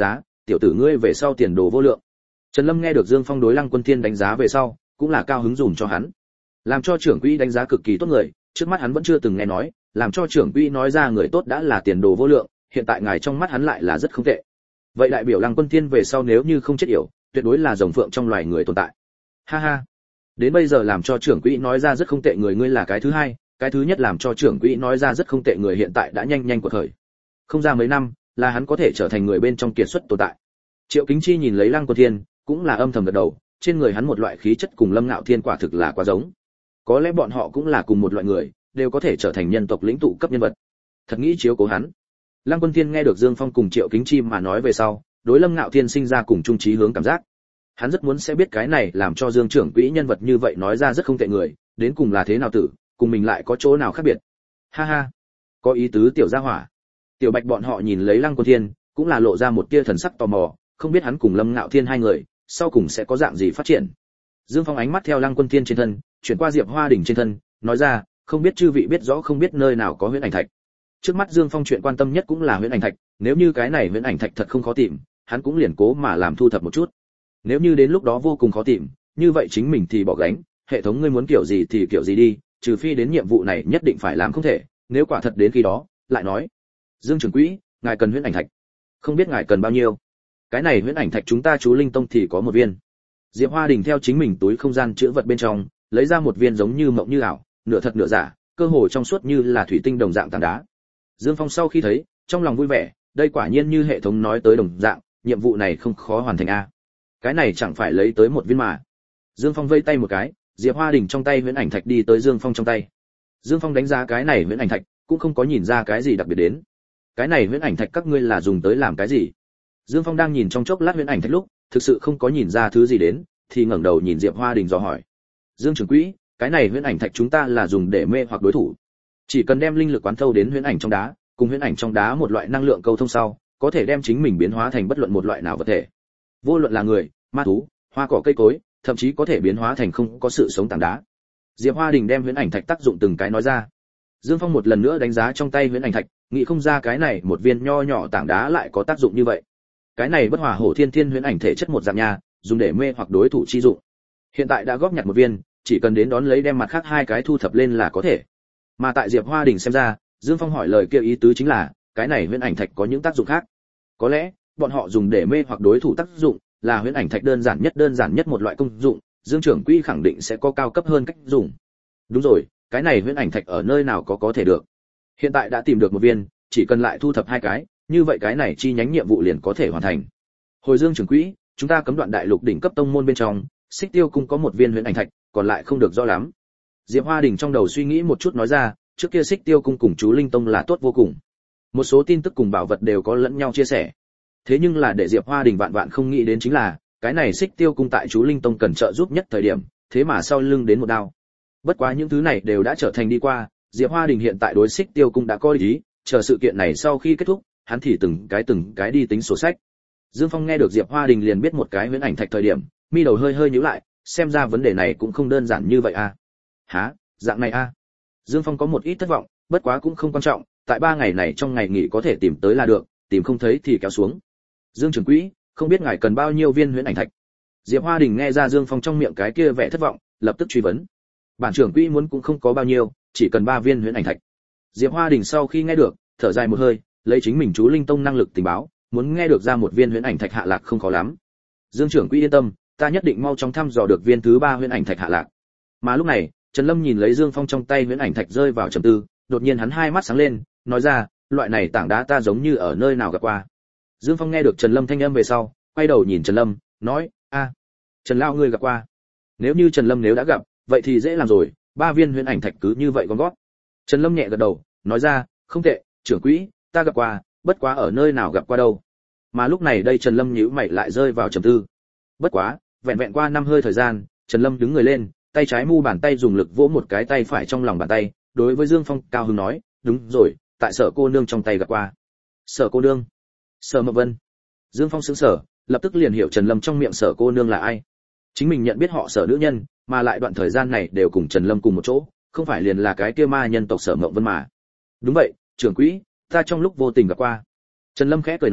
tiểu tử ngươi về sau tiền đồ vô lượng. Trần Lâm nghe được Dương Phong đối Lăng Quân Thiên đánh giá về sau, cũng là cao hứng dùm cho hắn. Làm cho trưởng quỹ đánh giá cực kỳ tốt người, trước mắt hắn vẫn chưa từng nghe nói, làm cho trưởng quỹ nói ra người tốt đã là tiền đồ vô lượng, hiện tại ngài trong mắt hắn lại là rất không tệ. Vậy đại biểu Lăng Quân Thiên về sau nếu như không chết yểu, tuyệt đối là rồng phượng trong loài người tồn tại. Ha ha. Đến bây giờ làm cho trưởng quỹ nói ra rất không tệ người ngươi là cái thứ hai, cái thứ nhất làm cho trưởng quỹ nói ra rất không tệ người hiện tại đã nhanh nhanh quật khởi. Không ra mấy năm, là hắn có thể trở thành người bên trong kiệt xuất tồn tại. Triệu Kính Chi nhìn lấy Lăng Quân Thiên, cũng là âm thầm gật đầu, trên người hắn một loại khí chất cùng Lâm Ngạo Thiên quả thực là quá giống. Có lẽ bọn họ cũng là cùng một loại người, đều có thể trở thành nhân tộc lĩnh tụ cấp nhân vật. Thật nghĩ chiếu cố hắn. Lăng Quân Thiên nghe được Dương Phong cùng Triệu Kính Chi mà nói về sau, đối Lâm Ngạo Thiên sinh ra cùng chung chí hướng cảm giác. Hắn rất muốn sẽ biết cái này làm cho Dương trưởng quỹ nhân vật như vậy nói ra rất không tệ người, đến cùng là thế nào tử, cùng mình lại có chỗ nào khác biệt. Ha ha, có ý tứ tiểu gia hỏa. Tiểu Bạch bọn họ nhìn lấy Lăng Quân Thiên, cũng là lộ ra một tia thần sắc tò mò, không biết hắn cùng Lâm Ngạo Thiên hai người, sau cùng sẽ có dạng gì phát triển. Dương Phong ánh mắt theo Lăng Quân Thiên trên thân, chuyển qua Diệp Hoa Đình trên thân, nói ra, không biết chư vị biết rõ không biết nơi nào có huyễn ảnh thạch. Trước mắt Dương Phong chuyện quan tâm nhất cũng là huyễn ảnh thạch, nếu như cái này huyễn ảnh thạch thật không khó tìm, hắn cũng liền cố mà làm thu thập một chút. Nếu như đến lúc đó vô cùng khó tìm, như vậy chính mình thì bỏ gánh, hệ thống ngươi muốn kiểu gì thì kiểu gì đi, trừ phi đến nhiệm vụ này nhất định phải làm không thể, nếu quả thật đến khi đó, lại nói. Dương trưởng quỹ, ngài cần huyễn ảnh thạch. Không biết ngài cần bao nhiêu? Cái này huyễn ảnh thạch chúng ta chú Linh Tông thì có một viên. Diệp Hoa Đình theo chính mình túi không gian chứa vật bên trong, lấy ra một viên giống như mộng như ảo, nửa thật nửa giả, cơ hồ trong suốt như là thủy tinh đồng dạng tảng đá. Dương Phong sau khi thấy, trong lòng vui vẻ, đây quả nhiên như hệ thống nói tới đồng dạng, nhiệm vụ này không khó hoàn thành a. Cái này chẳng phải lấy tới một viên mà. Dương Phong vây tay một cái, Diệp Hoa Đình trong tay huyễn ảnh thạch đi tới Dương Phong trong tay. Dương Phong đánh giá cái này huyễn ảnh thạch, cũng không có nhìn ra cái gì đặc biệt đến. Cái này huyễn ảnh thạch các ngươi là dùng tới làm cái gì? Dương Phong đang nhìn trong chốc lát huyễn ảnh thạch lúc, thực sự không có nhìn ra thứ gì đến, thì ngẩng đầu nhìn Diệp Hoa Đình dò hỏi. Dương trưởng quỹ, cái này huyễn ảnh thạch chúng ta là dùng để mê hoặc đối thủ. Chỉ cần đem linh lực quán thâu đến huyễn ảnh trong đá, cùng huyễn ảnh trong đá một loại năng lượng câu thông sau, có thể đem chính mình biến hóa thành bất luận một loại nào vật thể. Vô luận là người, ma thú, hoa cỏ cây cối, thậm chí có thể biến hóa thành không có sự sống tảng đá. Diệp Hoa Đình đem huyễn ảnh thạch tác dụng từng cái nói ra. Dương Phong một lần nữa đánh giá trong tay huyễn ảnh thạch, nghĩ không ra cái này một viên nho nhỏ tảng đá lại có tác dụng như vậy. Cái này bất hỏa hổ thiên thiên huyễn ảnh thể chất một dạng nha, dùng để mê hoặc đối thủ chi dụng. Hiện tại đã góp nhặt một viên, chỉ cần đến đón lấy đem mặt khác hai cái thu thập lên là có thể. Mà tại Diệp Hoa Đình xem ra, Dương Phong hỏi lời kia ý tứ chính là, cái này huyễn ảnh thạch có những tác dụng khác. Có lẽ, bọn họ dùng để mê hoặc đối thủ tác dụng, là huyễn ảnh thạch đơn giản nhất một loại công dụng, Dương trưởng quỹ khẳng định sẽ có cao cấp hơn cách dùng. Đúng rồi, cái này huyễn ảnh thạch ở nơi nào có thể được. Hiện tại đã tìm được một viên, chỉ cần lại thu thập hai cái, như vậy cái này chi nhánh nhiệm vụ liền có thể hoàn thành. Hồi Dương trưởng quỹ, chúng ta cấm đoạn đại lục đỉnh cấp tông môn bên trong, Xích Tiêu cung có một viên huyễn ảnh thạch, còn lại không được rõ lắm. Diệp Hoa Đình trong đầu suy nghĩ một chút nói ra, trước kia Xích Tiêu cung cùng chú Linh Tông là tốt vô cùng. Một số tin tức cùng bảo vật đều có lẫn nhau chia sẻ. Thế nhưng là để Diệp Hoa Đình vạn vạn không nghĩ đến chính là, cái này Xích Tiêu cung tại chú Linh Tông cần trợ giúp nhất thời điểm, thế mà sau lưng đến một đao. Bất quá những thứ này đều đã trở thành đi qua, Diệp Hoa Đình hiện tại đối Xích Tiêu cung đã có ý, chờ sự kiện này sau khi kết thúc, hắn thì từng cái đi tính sổ sách. Dương Phong nghe được Diệp Hoa Đình liền biết một cái huyễn ảnh thạch thời điểm, mi đầu hơi nhíu lại, xem ra vấn đề này cũng không đơn giản như vậy à. Hả, dạng này à? Dương Phong có một ít thất vọng, bất quá cũng không quan trọng, tại 3 ngày này trong ngày nghỉ có thể tìm tới là được, tìm không thấy thì kéo xuống. Dương trưởng quỹ, không biết ngài cần bao nhiêu viên huyễn ảnh thạch? Diệp Hoa Đình nghe ra Dương Phong trong miệng cái kia vẻ thất vọng, lập tức truy vấn. Bản trưởng quỹ muốn cũng không có bao nhiêu, chỉ cần 3 viên huyễn ảnh thạch. Diệp Hoa Đình sau khi nghe được, thở dài một hơi, lấy chính mình chú Linh Tông năng lực tình báo, muốn nghe được ra một viên huyễn ảnh thạch hạ lạc không khó lắm. Dương trưởng quỹ yên tâm, ta nhất định mau chóng thăm dò được viên thứ 3 huyễn ảnh thạch hạ lạc. Mà lúc này, Trần Lâm nhìn lấy Dương Phong trong tay huyễn ảnh thạch rơi vào trầm tư, đột nhiên hắn hai mắt sáng lên, nói ra, loại này tảng đá ta giống như ở nơi nào gặp qua. Dương Phong nghe được Trần Lâm thanh âm về sau, quay đầu nhìn Trần Lâm, nói, Trần lão ngươi gặp qua. Nếu như Trần Lâm nếu đã gặp, vậy thì dễ làm rồi, 3 viên huyễn ảnh thạch cứ như vậy gom gót. Trần Lâm nhẹ gật đầu, nói ra, không tệ, trưởng quỹ, ta gặp qua, bất quá ở nơi nào gặp qua đâu. Mà lúc này đây Trần Lâm nhíu mày lại rơi vào trầm tư. Bất quá, vẹn vẹn qua 5 hơi thời gian, Trần Lâm đứng người lên, tay trái mu bàn tay dùng lực vỗ một cái tay phải trong lòng bàn tay, đối với Dương Phong cao hứng nói, đúng rồi, tại Sở cô nương trong tay gặp qua. Sở cô nương? Sở Mộng Vân. Dương Phong sững sờ, lập tức liền hiểu Trần Lâm trong miệng Sở cô nương là ai. Chính mình nhận biết họ Sở nữ nhân, mà lại đoạn thời gian này đều cùng Trần Lâm cùng một chỗ, không phải liền là cái kia ma nhân tộc Sở Mộng Vân mà. Đúng vậy, trưởng quỹ, ta trong lúc vô tình gặp qua. Trần Lâm khẽ cười nói,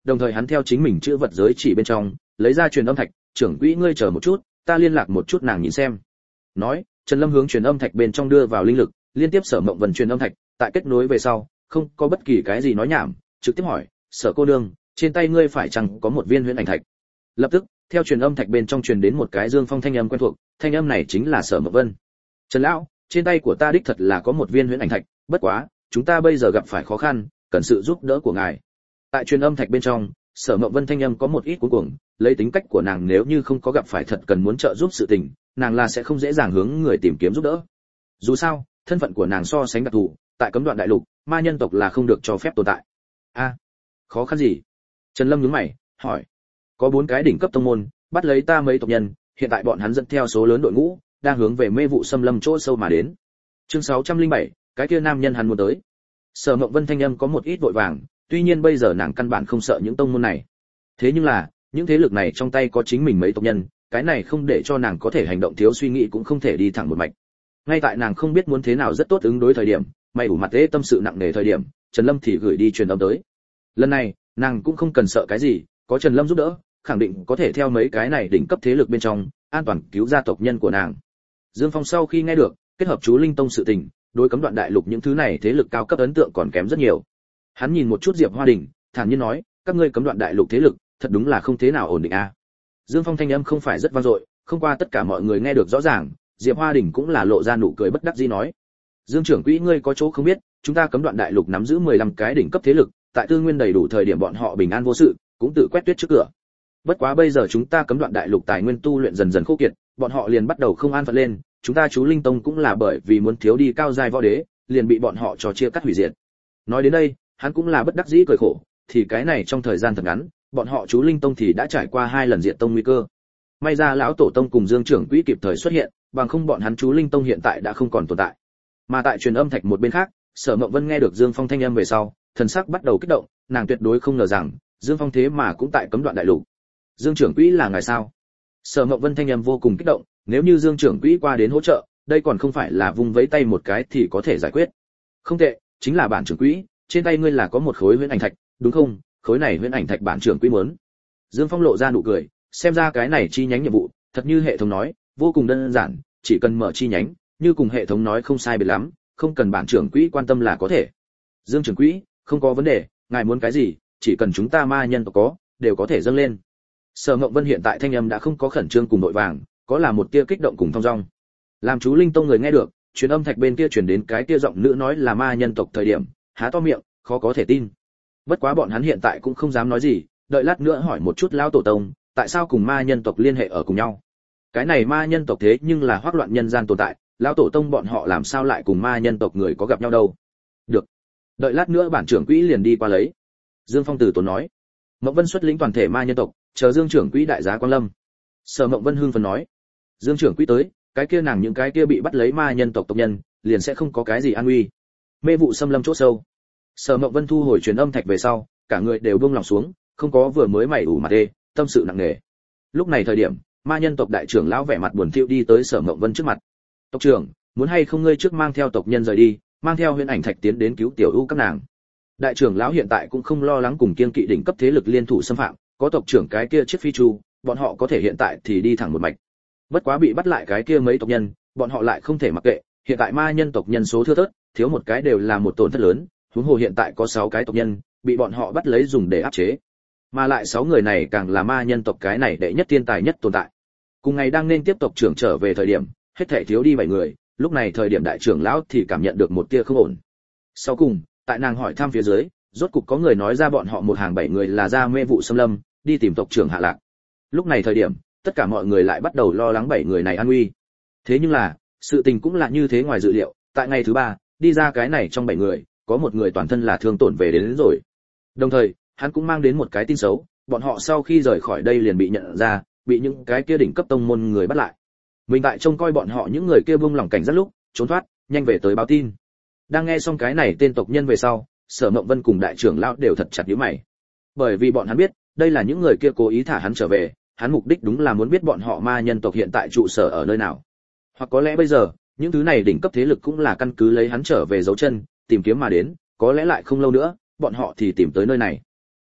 đồng thời hắn theo chính mình chữ vật giới chỉ bên trong lấy ra truyền âm thạch, trưởng quỹ ngươi chờ một chút, ta liên lạc một chút nàng nhìn xem. Nói, Trần Lâm hướng truyền âm thạch bên trong đưa vào linh lực, liên tiếp Sở Mộng Vân truyền âm thạch, tại kết nối về sau, không có bất kỳ cái gì nói nhảm, trực tiếp hỏi, Sở cô nương, trên tay ngươi phải chăng có một viên huyễn ảnh thạch? Lập tức, theo truyền âm thạch bên trong truyền đến một cái Dương Phong thanh âm quen thuộc, thanh âm này chính là Sở Mộng Vân. Trần lão, trên tay của ta đích thật là có một viên huyễn ảnh thạch, bất quá, chúng ta bây giờ gặp phải khó khăn, cần sự giúp đỡ của ngài. Tại truyền âm thạch bên trong, Sở Mộng Vân thanh âm có một ít cuống cuồng, lấy tính cách của nàng nếu như không có gặp phải thật cần muốn trợ giúp sự tình, nàng là sẽ không dễ dàng hướng người tìm kiếm giúp đỡ. Dù sao, thân phận của nàng so sánh đặc thù, tại cấm đoạn đại lục, ma nhân tộc là không được cho phép tồn tại. A, khó khăn gì? Trần Lâm nhướng mày, hỏi. Có 4 cái đỉnh cấp tông môn, bắt lấy ta mấy tộc nhân, hiện tại bọn hắn dẫn theo số lớn đội ngũ, đang hướng về mê vụ xâm lâm chỗ sâu mà đến. Chương 607, cái kia nam nhân hắn muốn tới. Sở Mộng Vân thanh âm có một ít vội vàng, tuy nhiên bây giờ nàng căn bản không sợ những tông môn này. Thế nhưng là, những thế lực này trong tay có chính mình mấy tộc nhân, cái này không để cho nàng có thể hành động thiếu suy nghĩ cũng không thể đi thẳng một mạch. Ngay tại nàng không biết muốn thế nào rất tốt ứng đối thời điểm, mày ủ mặt tế tâm sự nặng nề thời điểm, Trần Lâm thì gửi đi truyền âm tới. Lần này, nàng cũng không cần sợ cái gì, có Trần Lâm giúp đỡ, khẳng định có thể theo mấy cái này đỉnh cấp thế lực bên trong, an toàn cứu ra tộc nhân của nàng. Dương Phong sau khi nghe được, kết hợp chú Linh Tông sự tình, đối cấm đoạn đại lục những thứ này thế lực cao cấp ấn tượng còn kém rất nhiều. Hắn nhìn một chút Diệp Hoa Đình, thản nhiên nói, các ngươi cấm đoạn đại lục thế lực, thật đúng là không thế nào ổn định a. Dương Phong thanh âm không phải rất vang dội, không qua tất cả mọi người nghe được rõ ràng, Diệp Hoa Đình cũng là lộ ra nụ cười bất đắc dĩ nói, Dương trưởng quỹ ngươi có chỗ không biết, chúng ta cấm đoạn đại lục nắm giữ 15 cái đỉnh cấp thế lực, tại tư nguyên đầy đủ thời điểm bọn họ bình an vô sự, cũng tự quét tuyết trước cửa. Bất quá bây giờ chúng ta cấm đoạn đại lục tài nguyên tu luyện dần dần khô kiệt, bọn họ liền bắt đầu không an phận lên, chúng ta chú Linh Tông cũng là bởi vì muốn thiếu đi cao giai võ đế, liền bị bọn họ cho chia cắt hủy diệt. Nói đến đây, hắn cũng là bất đắc dĩ cười khổ, thì cái này trong thời gian thật ngắn, bọn họ chú Linh Tông thì đã trải qua 2 lần diệt tông nguy cơ. May ra lão tổ tông cùng Dương trưởng quỹ kịp thời xuất hiện, bằng không bọn hắn chú Linh Tông hiện tại đã không còn tồn tại. Mà tại truyền âm thạch một bên khác, Sở Mộng Vân nghe được Dương Phong thanh âm về sau, thần sắc bắt đầu kích động, nàng tuyệt đối không ngờ rằng Dương Phong thế mà cũng tại cấm đoạn đại lục. Dương trưởng quỹ là ngài sao? Sở Mộng Vân thanh âm vô cùng kích động, nếu như Dương trưởng quỹ qua đến hỗ trợ, đây còn không phải là vung vẫy tay một cái thì có thể giải quyết. Không tệ, chính là bản trưởng quỹ, trên tay ngươi là có một khối huyễn ảnh thạch, đúng không? Khối này huyễn ảnh thạch bản trưởng quỹ muốn. Dương Phong lộ ra nụ cười, xem ra cái này chi nhánh nhiệm vụ, thật như hệ thống nói, vô cùng đơn giản, chỉ cần mở chi nhánh, như cùng hệ thống nói không sai biệt lắm, không cần bản trưởng quỹ quan tâm là có thể. Dương trưởng quỹ, không có vấn đề, ngài muốn cái gì, chỉ cần chúng ta ma nhân tộc có, đều có thể dâng lên. Sở Mộng Vân hiện tại thanh âm đã không có khẩn trương cùng nội vàng, có là một tia kích động cùng thong dong. Làm chú Linh Tông người nghe được, truyền âm thạch bên kia truyền đến cái tia giọng nữ nói là ma nhân tộc thời điểm, há to miệng, khó có thể tin. Bất quá bọn hắn hiện tại cũng không dám nói gì, đợi lát nữa hỏi một chút lão tổ tông, tại sao cùng ma nhân tộc liên hệ ở cùng nhau. Cái này ma nhân tộc thế nhưng là hoắc loạn nhân gian tồn tại, lão tổ tông bọn họ làm sao lại cùng ma nhân tộc người có gặp nhau đâu. Được, đợi lát nữa bản trưởng quỹ liền đi qua lấy. Dương Phong Tử tốn nói. Mộng Vân xuất lĩnh toàn thể ma nhân tộc, chờ Dương trưởng quỹ đại giá quan lâm. Sở Mộng Vân hưng phấn nói, Dương trưởng quỹ tới, cái kia nàng những cái kia bị bắt lấy ma nhân tộc tộc nhân, liền sẽ không có cái gì an nguy. Mê vụ xâm lâm chỗ sâu. Sở Mộng Vân thu hồi truyền âm thạch về sau, cả người đều buông lòng xuống, không có vừa mới mày ủ mặt đê, tâm sự nặng nề. Lúc này thời điểm, ma nhân tộc đại trưởng lão vẻ mặt buồn thiu đi tới Sở Mộng Vân trước mặt. Tộc trưởng, muốn hay không ngươi trước mang theo tộc nhân rời đi, mang theo huyễn ảnh thạch tiến đến cứu tiểu u các nàng. Đại trưởng lão hiện tại cũng không lo lắng cùng kiên kỵ đỉnh cấp thế lực liên thủ xâm phạm, có tộc trưởng cái kia chiếc phi chu, bọn họ có thể hiện tại thì đi thẳng một mạch. Bất quá bị bắt lại cái kia mấy tộc nhân, bọn họ lại không thể mặc kệ, hiện tại ma nhân tộc nhân số thưa thớt, thiếu một cái đều là một tổn thất lớn, huống hồ hiện tại có 6 cái tộc nhân, bị bọn họ bắt lấy dùng để áp chế. Mà lại 6 người này càng là ma nhân tộc cái này đệ nhất thiên tài nhất tồn tại. Cùng ngày đang nên tiếp tộc trưởng trở về thời điểm, hết thảy thiếu đi 7 người, lúc này thời điểm đại trưởng lão thì cảm nhận được một tia không ổn. Sau cùng, tại nàng hỏi thăm phía dưới, rốt cục có người nói ra bọn họ một hàng 7 người là ra mê vụ xâm lâm, đi tìm tộc trưởng hạ lạc. Lúc này thời điểm, tất cả mọi người lại bắt đầu lo lắng 7 người này an nguy. Thế nhưng là, sự tình cũng là như thế ngoài dự liệu, tại ngày thứ 3, đi ra cái này trong 7 người, có một người toàn thân là thương tổn về đến rồi. Đồng thời, hắn cũng mang đến một cái tin xấu, bọn họ sau khi rời khỏi đây liền bị nhận ra, bị những cái kia đỉnh cấp tông môn người bắt lại. Mình tại trông coi bọn họ những người kia buông lỏng cảnh giác lúc, trốn thoát, nhanh về tới báo tin. Đang nghe xong cái này tên tộc nhân về sau, Sở Mộng Vân cùng đại trưởng lão đều thật chặt nhíu mày. Bởi vì bọn hắn biết, đây là những người kia cố ý thả hắn trở về, hắn mục đích đúng là muốn biết bọn họ ma nhân tộc hiện tại trụ sở ở nơi nào. Hoặc có lẽ bây giờ, những thứ này đỉnh cấp thế lực cũng là căn cứ lấy hắn trở về dấu chân, tìm kiếm mà đến, có lẽ lại không lâu nữa, bọn họ thì tìm tới nơi này.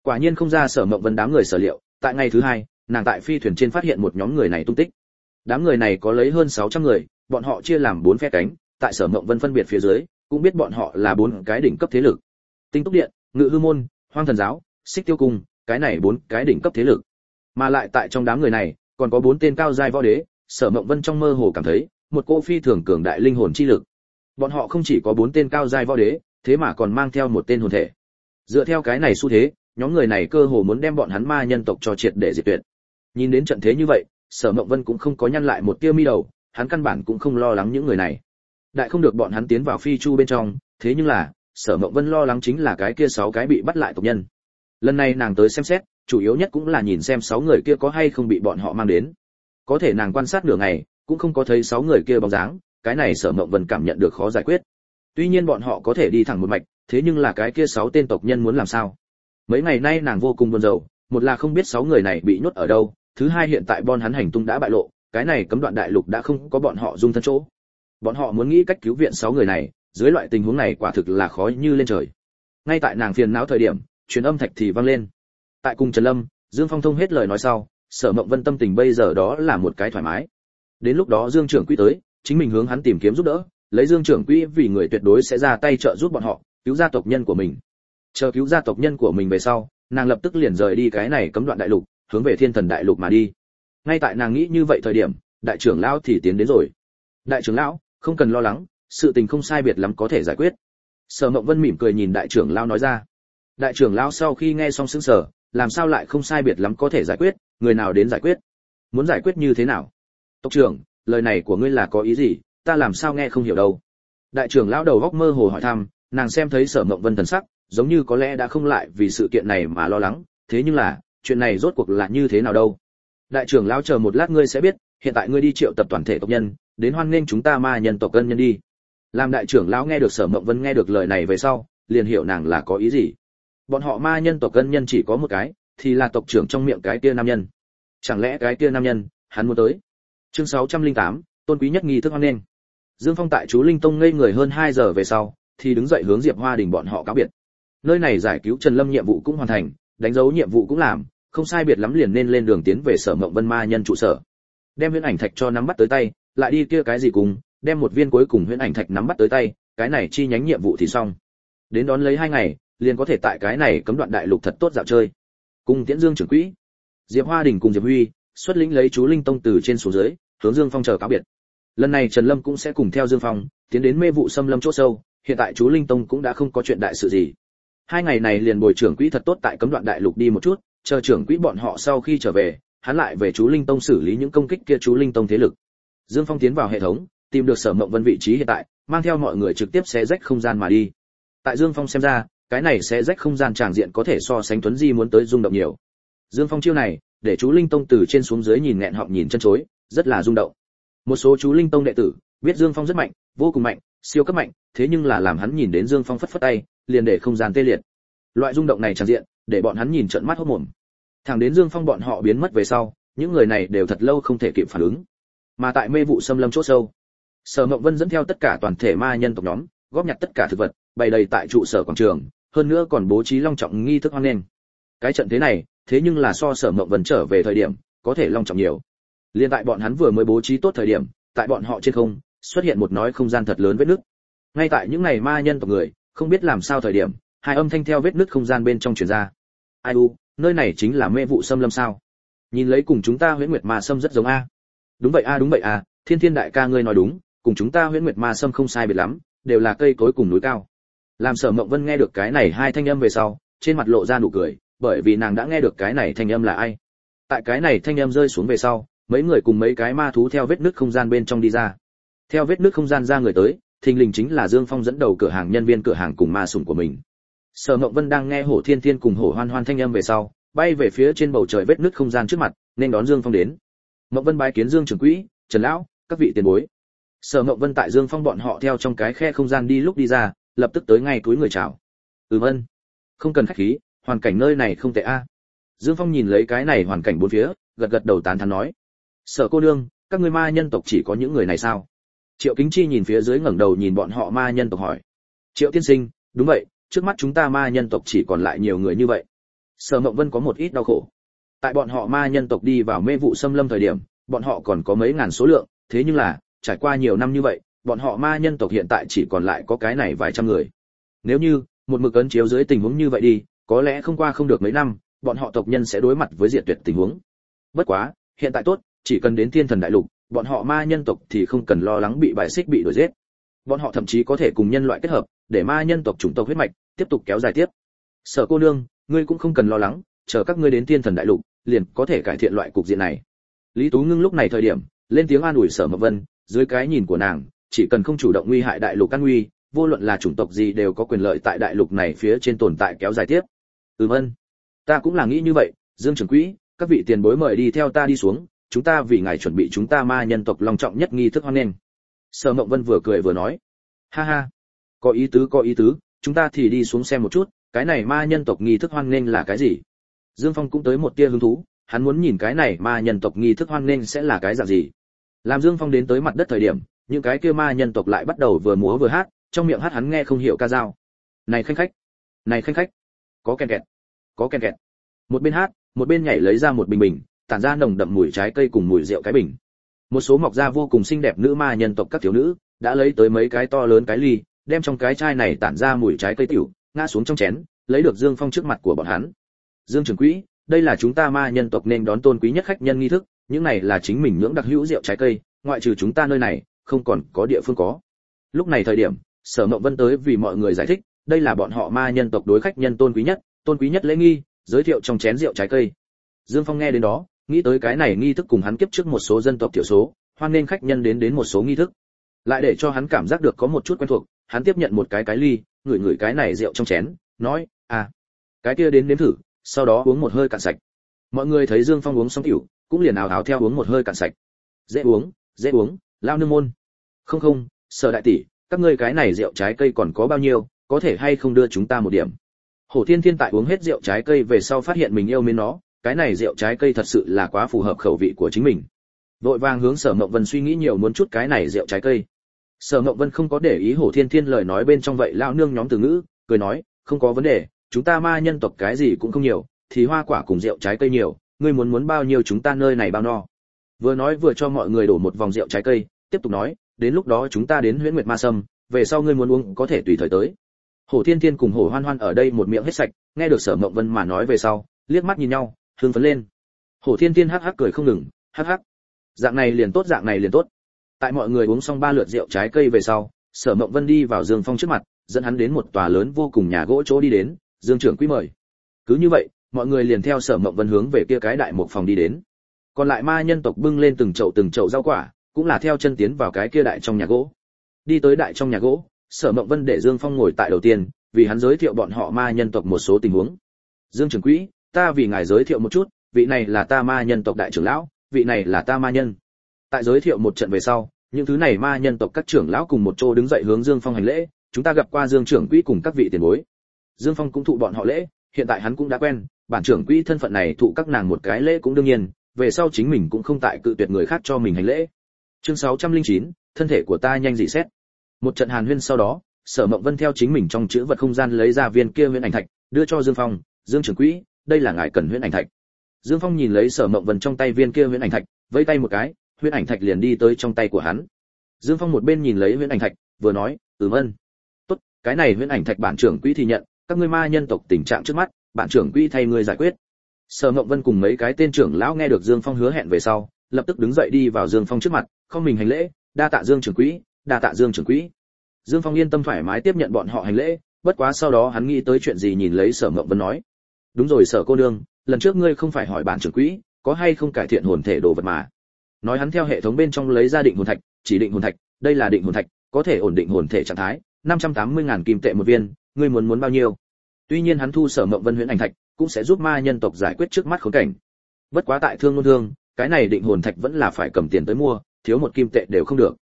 Quả nhiên không ra Sở Mộng Vân đám người sở liệu, tại ngày thứ hai, nàng tại phi thuyền trên phát hiện một nhóm người này tung tích. Đám người này có lấy hơn 600 người, bọn họ chia làm 4 phe cánh, tại Sở Mộng Vân phân biệt phía dưới, cũng biết bọn họ là 4 cái đỉnh cấp thế lực. Tinh Túc Điện, Ngự Hư Môn, Hoang Thần Giáo, Xích Tiêu Cung, cái này 4 cái đỉnh cấp thế lực. Mà lại tại trong đám người này, còn có 4 tên cao giai võ đế, Sở Mộng Vân trong mơ hồ cảm thấy, một cỗ phi thường cường đại linh hồn chi lực. Bọn họ không chỉ có 4 tên cao giai võ đế, thế mà còn mang theo một tên hồn thể. Dựa theo cái này xu thế, nhóm người này cơ hồ muốn đem bọn hắn ma nhân tộc cho triệt để diệt tuyệt. Nhìn đến trận thế như vậy, Sở Mộng Vân cũng không có nhăn lại một tia mi đầu, hắn căn bản cũng không lo lắng những người này. Đại không được bọn hắn tiến vào phi chu bên trong, thế nhưng là, Sở Mộng Vân lo lắng chính là cái kia 6 cái bị bắt lại tộc nhân. Lần này nàng tới xem xét, chủ yếu nhất cũng là nhìn xem 6 người kia có hay không bị bọn họ mang đến. Có thể nàng quan sát nửa ngày, cũng không có thấy 6 người kia bóng dáng, cái này Sở Mộng Vân cảm nhận được khó giải quyết. Tuy nhiên bọn họ có thể đi thẳng một mạch, thế nhưng là cái kia 6 tên tộc nhân muốn làm sao? Mấy ngày nay nàng vô cùng buồn rầu, một là không biết 6 người này bị nhốt ở đâu, thứ hai hiện tại bọn hắn hành tung đã bại lộ, cái này cấm đoạn đại lục đã không có bọn họ dung thân chỗ. Bọn họ muốn nghĩ cách cứu viện 6 người này, dưới loại tình huống này quả thực là khó như lên trời. Ngay tại nàng phiền não thời điểm, truyền âm thạch thì vang lên. Tại cùng Trần Lâm, Dương Phong thông hết lời nói sau, Sở Mộng Vân tâm tình bây giờ đó là một cái thoải mái. Đến lúc đó Dương trưởng quỹ tới, chính mình hướng hắn tìm kiếm giúp đỡ, lấy Dương trưởng quỹ vì người tuyệt đối sẽ ra tay trợ giúp bọn họ, cứu ra tộc nhân của mình. Chờ cứu ra tộc nhân của mình về sau, nàng lập tức liền rời đi cái này cấm đoạn đại lục, hướng về Thiên Thần đại lục mà đi. Ngay tại nàng nghĩ như vậy thời điểm, đại trưởng lão thì tiến đến rồi. Đại trưởng lão, không cần lo lắng, sự tình không sai biệt lắm có thể giải quyết. Sở Mộng Vân mỉm cười nhìn đại trưởng lão nói ra. Đại trưởng lão sau khi nghe xong sững sờ, làm sao lại không sai biệt lắm có thể giải quyết, người nào đến giải quyết? Muốn giải quyết như thế nào? Tộc trưởng, lời này của ngươi là có ý gì, ta làm sao nghe không hiểu đâu. Đại trưởng lão đầu góc mơ hồ hỏi thăm, nàng xem thấy Sở Mộng Vân thần sắc, giống như có lẽ đã không lại vì sự kiện này mà lo lắng, thế nhưng là, chuyện này rốt cuộc là như thế nào đâu? Đại trưởng lão chờ một lát ngươi sẽ biết, hiện tại ngươi đi triệu tập toàn thể tộc nhân, đến hoan nghênh chúng ta ma nhân tộc ân nhân đi. Làm đại trưởng lão nghe được Sở Mộng Vân nghe được lời này về sau, liền hiểu nàng là có ý gì. Bọn họ ma nhân tộc ân nhân chỉ có một cái, thì là tộc trưởng trong miệng cái kia nam nhân. Chẳng lẽ cái kia nam nhân, hắn muốn tới? Chương 608, tôn quý nhất nghi thức hoan nghênh. Dương Phong tại chú Linh Tông ngây người hơn 2 giờ về sau, thì đứng dậy hướng Diệp Hoa Đình bọn họ cáo biệt. Nơi này giải cứu Trần Lâm nhiệm vụ cũng hoàn thành, đánh dấu nhiệm vụ cũng làm, không sai biệt lắm liền nên lên đường tiến về Sở Mộng Vân ma nhân trụ sở. Đem huyễn ảnh thạch cho nắm bắt tới tay, lại đi kia cái gì cùng, đem một viên cuối cùng huyễn ảnh thạch nắm bắt tới tay, cái này chi nhánh nhiệm vụ thì xong. Đến đón lấy 2 ngày, liền có thể tại cái này cấm đoạn đại lục thật tốt dạo chơi. Cùng Tiễn Dương trưởng quỹ, Diệp Hoa Đình cùng Diệp Huy, xuất lĩnh lấy chú Linh Tông từ trên xuống dưới, hướng Dương Phong chờ cáo biệt. Lần này Trần Lâm cũng sẽ cùng theo Dương Phong, tiến đến mê vụ xâm lâm chỗ sâu, hiện tại chú Linh Tông cũng đã không có chuyện đại sự gì. 2 ngày này liền bồi trưởng quỹ thật tốt tại cấm đoạn đại lục đi một chút, chờ trưởng quỹ bọn họ sau khi trở về, hắn lại về chú Linh Tông xử lý những công kích kia chú Linh Tông thế lực. Dương Phong tiến vào hệ thống, tìm được Sở Mộng Vân vị trí hiện tại, mang theo mọi người trực tiếp xé rách không gian mà đi. Tại Dương Phong xem ra, cái này xé rách không gian tràng diện có thể so sánh Tuấn Di muốn tới rung động nhiều. Dương Phong chiêu này, để chú Linh Tông từ trên xuống dưới nhìn nghẹn họng nhìn chân chối, rất là rung động. Một số chú Linh Tông đệ tử biết Dương Phong rất mạnh, vô cùng mạnh, siêu cấp mạnh, thế nhưng là làm hắn nhìn đến Dương Phong phất phất tay, liền để không gian tê liệt. Loại rung động này tràn diện, để bọn hắn nhìn trợn mắt hốt mồm. Thẳng đến Dương Phong bọn họ biến mất về sau, những người này đều thật lâu không thể kịp phản ứng. Mà tại mê vụ xâm lâm chỗ sâu, Sở Mộng Vân dẫn theo tất cả toàn thể ma nhân tộc nhóm, góp nhặt tất cả thực vật, bày đầy tại trụ sở quảng trường, hơn nữa còn bố trí long trọng nghi thức hoan nghênh. Cái trận thế này, thế nhưng là so Sở Mộng Vân trở về thời điểm, có thể long trọng nhiều. Liên tại bọn hắn vừa mới bố trí tốt thời điểm, tại bọn họ trên không xuất hiện một nói không gian thật lớn vết nứt. Ngay tại những ngày ma nhân tộc người không biết làm sao thời điểm, hai âm thanh theo vết nứt không gian bên trong truyền ra. Ai u, nơi này chính là mê vụ xâm lâm sao? Nhìn lấy cùng chúng ta Huyễn Nguyệt Ma Sâm rất giống a. Đúng vậy a, Thiên Thiên đại ca ngươi nói đúng, cùng chúng ta Huyễn Nguyệt Ma Sâm không sai biệt lắm, đều là cây cối cùng núi cao. Làm Sở Mộng Vân nghe được cái này hai thanh âm về sau, trên mặt lộ ra nụ cười, bởi vì nàng đã nghe được cái này thanh âm là ai. Tại cái này thanh âm rơi xuống về sau, mấy người cùng mấy cái ma thú theo vết nứt không gian bên trong đi ra. Theo vết nứt không gian ra người tới, thình lình chính là Dương Phong dẫn đầu cửa hàng nhân viên cửa hàng cùng ma sủng của mình. Sở Mộng Vân đang nghe Hổ Thiên Thiên cùng Hổ Hoan Hoan thanh âm về sau, bay về phía trên bầu trời vết nứt không gian trước mặt, nên đón Dương Phong đến. Mộng Vân bái kiến Dương trưởng quỹ, Trần lão, các vị tiền bối. Sở Mộng Vân tại Dương Phong bọn họ theo trong cái khe không gian đi lúc đi ra, lập tức tới ngay túi người chào. Vân, không cần khách khí, hoàn cảnh nơi này không tệ a. Dương Phong nhìn lấy cái này hoàn cảnh bốn phía, gật gật đầu tán thán nói. Sở cô nương, các ngươi ma nhân tộc chỉ có những người này sao? Triệu Kính Chi nhìn phía dưới ngẩng đầu nhìn bọn họ ma nhân tộc hỏi. Triệu tiên sinh, đúng vậy, trước mắt chúng ta ma nhân tộc chỉ còn lại nhiều người như vậy. Sở Mộng Vân có một ít đau khổ. Tại bọn họ ma nhân tộc đi vào mê vụ xâm lâm thời điểm, bọn họ còn có mấy ngàn số lượng, thế nhưng là, trải qua nhiều năm như vậy, bọn họ ma nhân tộc hiện tại chỉ còn lại có cái này vài trăm người. Nếu như một mực ấn chiếu dưới tình huống như vậy đi, có lẽ không qua không được mấy năm, bọn họ tộc nhân sẽ đối mặt với diệt tuyệt tình huống. Bất quá, hiện tại tốt, chỉ cần đến Thiên Thần Đại Lục, bọn họ ma nhân tộc thì không cần lo lắng bị bài xích bị đuổi giết. Bọn họ thậm chí có thể cùng nhân loại kết hợp, để ma nhân tộc chủng tộc huyết mạch tiếp tục kéo dài tiếp. Sở cô nương, ngươi cũng không cần lo lắng, chờ các ngươi đến Thiên Thần Đại Lục, liền có thể cải thiện loại cục diện này. Lý Tú Ngưng lúc này thời điểm, lên tiếng an ủi Sở Mộng Vân, dưới cái nhìn của nàng, chỉ cần không chủ động nguy hại đại lục an nguy, vô luận là chủng tộc gì đều có quyền lợi tại đại lục này phía trên tồn tại kéo dài tiếp. Ân, ta cũng là nghĩ như vậy, Dương trưởng quỹ, các vị tiền bối mời đi theo ta đi xuống, chúng ta vì ngài chuẩn bị chúng ta ma nhân tộc long trọng nhất nghi thức hoan nghênh. Sở Mộng Vân vừa cười vừa nói, ha ha, có ý tứ, chúng ta thì đi xuống xem một chút, cái này ma nhân tộc nghi thức hoan nghênh là cái gì. Dương Phong cũng tới một tia hứng thú, hắn muốn nhìn cái này ma nhân tộc nghi thức hoan nghênh sẽ là cái dạng gì. Làm Dương Phong đến tới mặt đất thời điểm, những cái kia ma nhân tộc lại bắt đầu vừa múa vừa hát, trong miệng hát hắn nghe không hiểu ca dao. Này khanh khách, có ken kẹt. Một bên hát, một bên nhảy lấy ra một bình bình, tản ra nồng đậm mùi trái cây cùng mùi rượu cái bình. Một số mọc ra vô cùng xinh đẹp nữ ma nhân tộc các thiếu nữ đã lấy tới mấy cái to lớn cái ly, đem trong cái chai này tản ra mùi trái cây tiểu ngã xuống trong chén, lấy được Dương Phong trước mặt của bọn hắn. Dương trưởng quỹ, đây là chúng ta ma nhân tộc nên đón tôn quý nhất khách nhân nghi thức, những này là chính mình nhưỡng đặc hữu rượu trái cây, ngoại trừ chúng ta nơi này, không còn có địa phương có. Lúc này thời điểm, Sở Mộng Vân tới vì mọi người giải thích, đây là bọn họ ma nhân tộc đối khách nhân tôn quý nhất lễ nghi, giới thiệu trong chén rượu trái cây. Dương Phong nghe đến đó, nghĩ tới cái này nghi thức cùng hắn kiếp trước một số dân tộc thiểu số, hoan nên khách nhân đến một số nghi thức. Lại để cho hắn cảm giác được có một chút quen thuộc, hắn tiếp nhận một cái ly, ngửi cái này rượu trong chén, nói, cái kia đến nếm thử, sau đó uống một hơi cạn sạch. Mọi người thấy Dương Phong uống xong tiểu, cũng liền ào ào theo uống một hơi cạn sạch. Dễ uống, lao nương môn. Không, Sở đại tỷ, các ngươi cái này rượu trái cây còn có bao nhiêu, có thể hay không đưa chúng ta một điểm. Hổ Thiên Thiên tại uống hết rượu trái cây về sau phát hiện mình yêu mến nó, cái này rượu trái cây thật sự là quá phù hợp khẩu vị của chính mình. Vội vàng hướng Sở Mộng Vân suy nghĩ nhiều muốn chút cái này rượu trái cây. Sở Mộng Vân không có để ý Hổ Thiên Thiên lời nói bên trong vậy lão nương nhóm từ ngữ, cười nói, không có vấn đề, chúng ta ma nhân tộc cái gì cũng không nhiều, thì hoa quả cùng rượu trái cây nhiều, ngươi muốn bao nhiêu chúng ta nơi này bao no. Vừa nói vừa cho mọi người đổ một vòng rượu trái cây, tiếp tục nói, đến lúc đó chúng ta đến Huyễn Nguyệt Ma Sâm, về sau ngươi muốn uống có thể tùy thời tới. Hổ Thiên Thiên cùng Hổ Hoan Hoan ở đây một miệng hết sạch, nghe được Sở Mộng Vân mà nói về sau, liếc mắt nhìn nhau, hưng phấn lên. Hổ Thiên Thiên hắc hắc cười không ngừng, hắc hắc. Dạng này liền tốt. Tại mọi người uống xong 3 lượt rượu trái cây về sau, Sở Mộng Vân đi vào Dương Phong trước mặt, dẫn hắn đến một tòa lớn vô cùng nhà gỗ chỗ đi đến, Dương trưởng quý mời. Cứ như vậy, mọi người liền theo Sở Mộng Vân hướng về kia cái đại một phòng đi đến. Còn lại ma nhân tộc bưng lên từng chậu rau quả, cũng là theo chân tiến vào cái kia đại trong nhà gỗ. Đi tới đại trong nhà gỗ, Sở Mộng Vân để Dương Phong ngồi tại đầu tiên, vì hắn giới thiệu bọn họ ma nhân tộc một số tình huống. Dương trưởng quỹ, ta vì ngài giới thiệu một chút, vị này là ta ma nhân tộc đại trưởng lão, vị này là ta ma nhân. Tại giới thiệu một trận về sau, những thứ này ma nhân tộc các trưởng lão cùng một chỗ đứng dậy hướng Dương Phong hành lễ, chúng ta gặp qua Dương trưởng quỹ cùng các vị tiền bối. Dương Phong cũng thụ bọn họ lễ, hiện tại hắn cũng đã quen, bản trưởng quỹ thân phận này thụ các nàng một cái lễ cũng đương nhiên, về sau chính mình cũng không tại cự tuyệt người khác cho mình hành lễ. Chương 609, thân thể của ta nhanh dị xét. Một trận hàn huyên sau đó, Sở Mộng Vân theo chính mình trong chữ vật không gian lấy ra viên kia huyễn ảnh thạch, đưa cho Dương Phong, "Dương trưởng quỹ, đây là ngài cần huyễn ảnh thạch." Dương Phong nhìn lấy Sở Mộng Vân trong tay viên kia huyễn ảnh thạch, vẫy tay một cái, huyễn ảnh thạch liền đi tới trong tay của hắn. Dương Phong một bên nhìn lấy huyễn ảnh thạch, vừa nói, Ân. Tốt, cái này huyễn ảnh thạch bản trưởng quỹ thì nhận, các ngươi ma nhân tộc tình trạng trước mắt, bản trưởng quỹ thay ngươi giải quyết." Sở Mộng Vân cùng mấy cái tên trưởng lão nghe được Dương Phong hứa hẹn về sau, lập tức đứng dậy đi vào Dương Phong trước mặt, không mình hành lễ, "Đa tạ Dương trưởng quỹ, đa tạ Dương trưởng quỹ." Dương Phong yên tâm thoải mái tiếp nhận bọn họ hành lễ, bất quá sau đó hắn nghĩ tới chuyện gì nhìn lấy Sở Mộng Vân nói, "Đúng rồi Sở cô nương, lần trước ngươi không phải hỏi bản trưởng quỹ, có hay không cải thiện hồn thể đồ vật mà?" Nói hắn theo hệ thống bên trong lấy ra định hồn thạch, chỉ định hồn thạch, đây là định hồn thạch, có thể ổn định hồn thể trạng thái, 580.000 kim tệ một viên, ngươi muốn bao nhiêu? Tuy nhiên hắn thu Sở Mộng Vân huyễn ảnh thạch, cũng sẽ giúp ma nhân tộc giải quyết trước mắt khốn cảnh. Bất quá tại Thương Luân Thương, cái này định hồn thạch vẫn là phải cầm tiền tới mua, thiếu một kim tệ đều không được.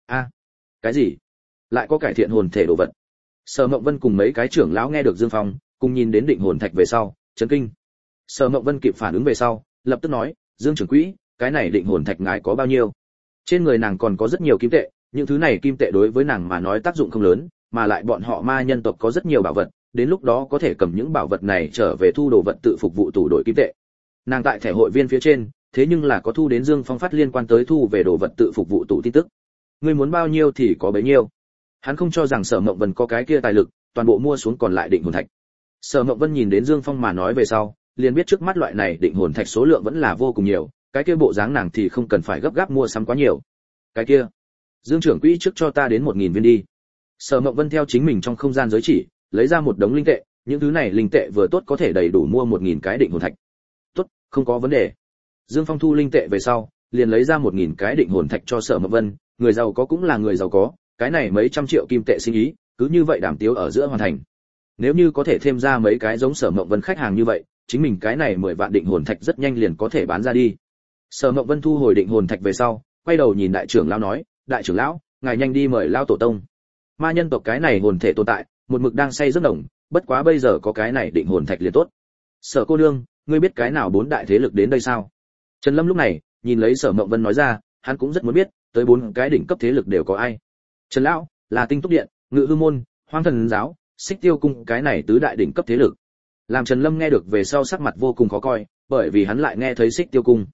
Cái gì? Lại có cải thiện hồn thể đồ vật? Sở Mộng Vân cùng mấy cái trưởng lão nghe được Dương Phong, cùng nhìn đến định hồn thạch về sau, chấn kinh. Sở Mộng Vân kịp phản ứng về sau, lập tức nói, "Dương trưởng quỹ, cái này định hồn thạch ngài có bao nhiêu?" Trên người nàng còn có rất nhiều kim tệ, những thứ này kim tệ đối với nàng mà nói tác dụng không lớn, mà lại bọn họ ma nhân tộc có rất nhiều bảo vật, đến lúc đó có thể cầm những bảo vật này trở về thu đồ vật tự phục vụ tủ đổi kim tệ. Nàng tại thẻ hội viên phía trên, thế nhưng là có thu đến Dương Phong phát liên quan tới thu về đồ vật tự phục vụ tủ tin tức. Ngươi muốn bao nhiêu thì có bấy nhiêu. Hắn không cho rằng Sở Mộng Vân có cái kia tài lực, toàn bộ mua xuống còn lại định hồn thạch. Sở Mộng Vân nhìn đến Dương Phong mà nói về sau, liền biết trước mắt loại này định hồn thạch số lượng vẫn là vô cùng nhiều, cái kia bộ dáng nàng thì không cần phải gấp gáp mua sắm quá nhiều. Cái kia, Dương trưởng quỹ trước cho ta đến 1000 viên đi. Sở Mộng Vân theo chính mình trong không gian giới chỉ, lấy ra một đống linh tệ, những thứ này linh tệ vừa tốt có thể đầy đủ mua 1000 cái định hồn thạch. Tốt, không có vấn đề. Dương Phong thu linh tệ về sau, liền lấy ra 1000 cái định hồn thạch cho Sở Mộng Vân, người giàu có cũng là người giàu có, cái này mấy trăm triệu kim tệ sinh ý, cứ như vậy đảm tiếu ở giữa hoàn thành. Nếu như có thể thêm ra mấy cái giống Sở Mộng Vân khách hàng như vậy, chính mình cái này 10 vạn định hồn thạch rất nhanh liền có thể bán ra đi. Sở Mộng Vân thu hồi định hồn thạch về sau, quay đầu nhìn đại trưởng lão nói, đại trưởng lão, ngài nhanh đi mời lão tổ tông. Ma nhân tộc cái này hồn thể tồn tại, một mực đang say giấc nồng, bất quá bây giờ có cái này định hồn thạch liền tốt. Sở cô nương, ngươi biết cái nào 4 đại thế lực đến đây sao? Trần Lâm lúc này, nhìn lấy Sở Mộng Vân nói ra, hắn cũng rất muốn biết, tới 4 cái đỉnh cấp thế lực đều có ai. Trần lão, là Tinh Túc Điện, Ngự Hư môn, Hoang Thần giáo, Xích Tiêu cung, cái này tứ đại đỉnh cấp thế lực. Làm Trần Lâm nghe được về sau sắc mặt vô cùng khó coi, bởi vì hắn lại nghe thấy Xích Tiêu cung.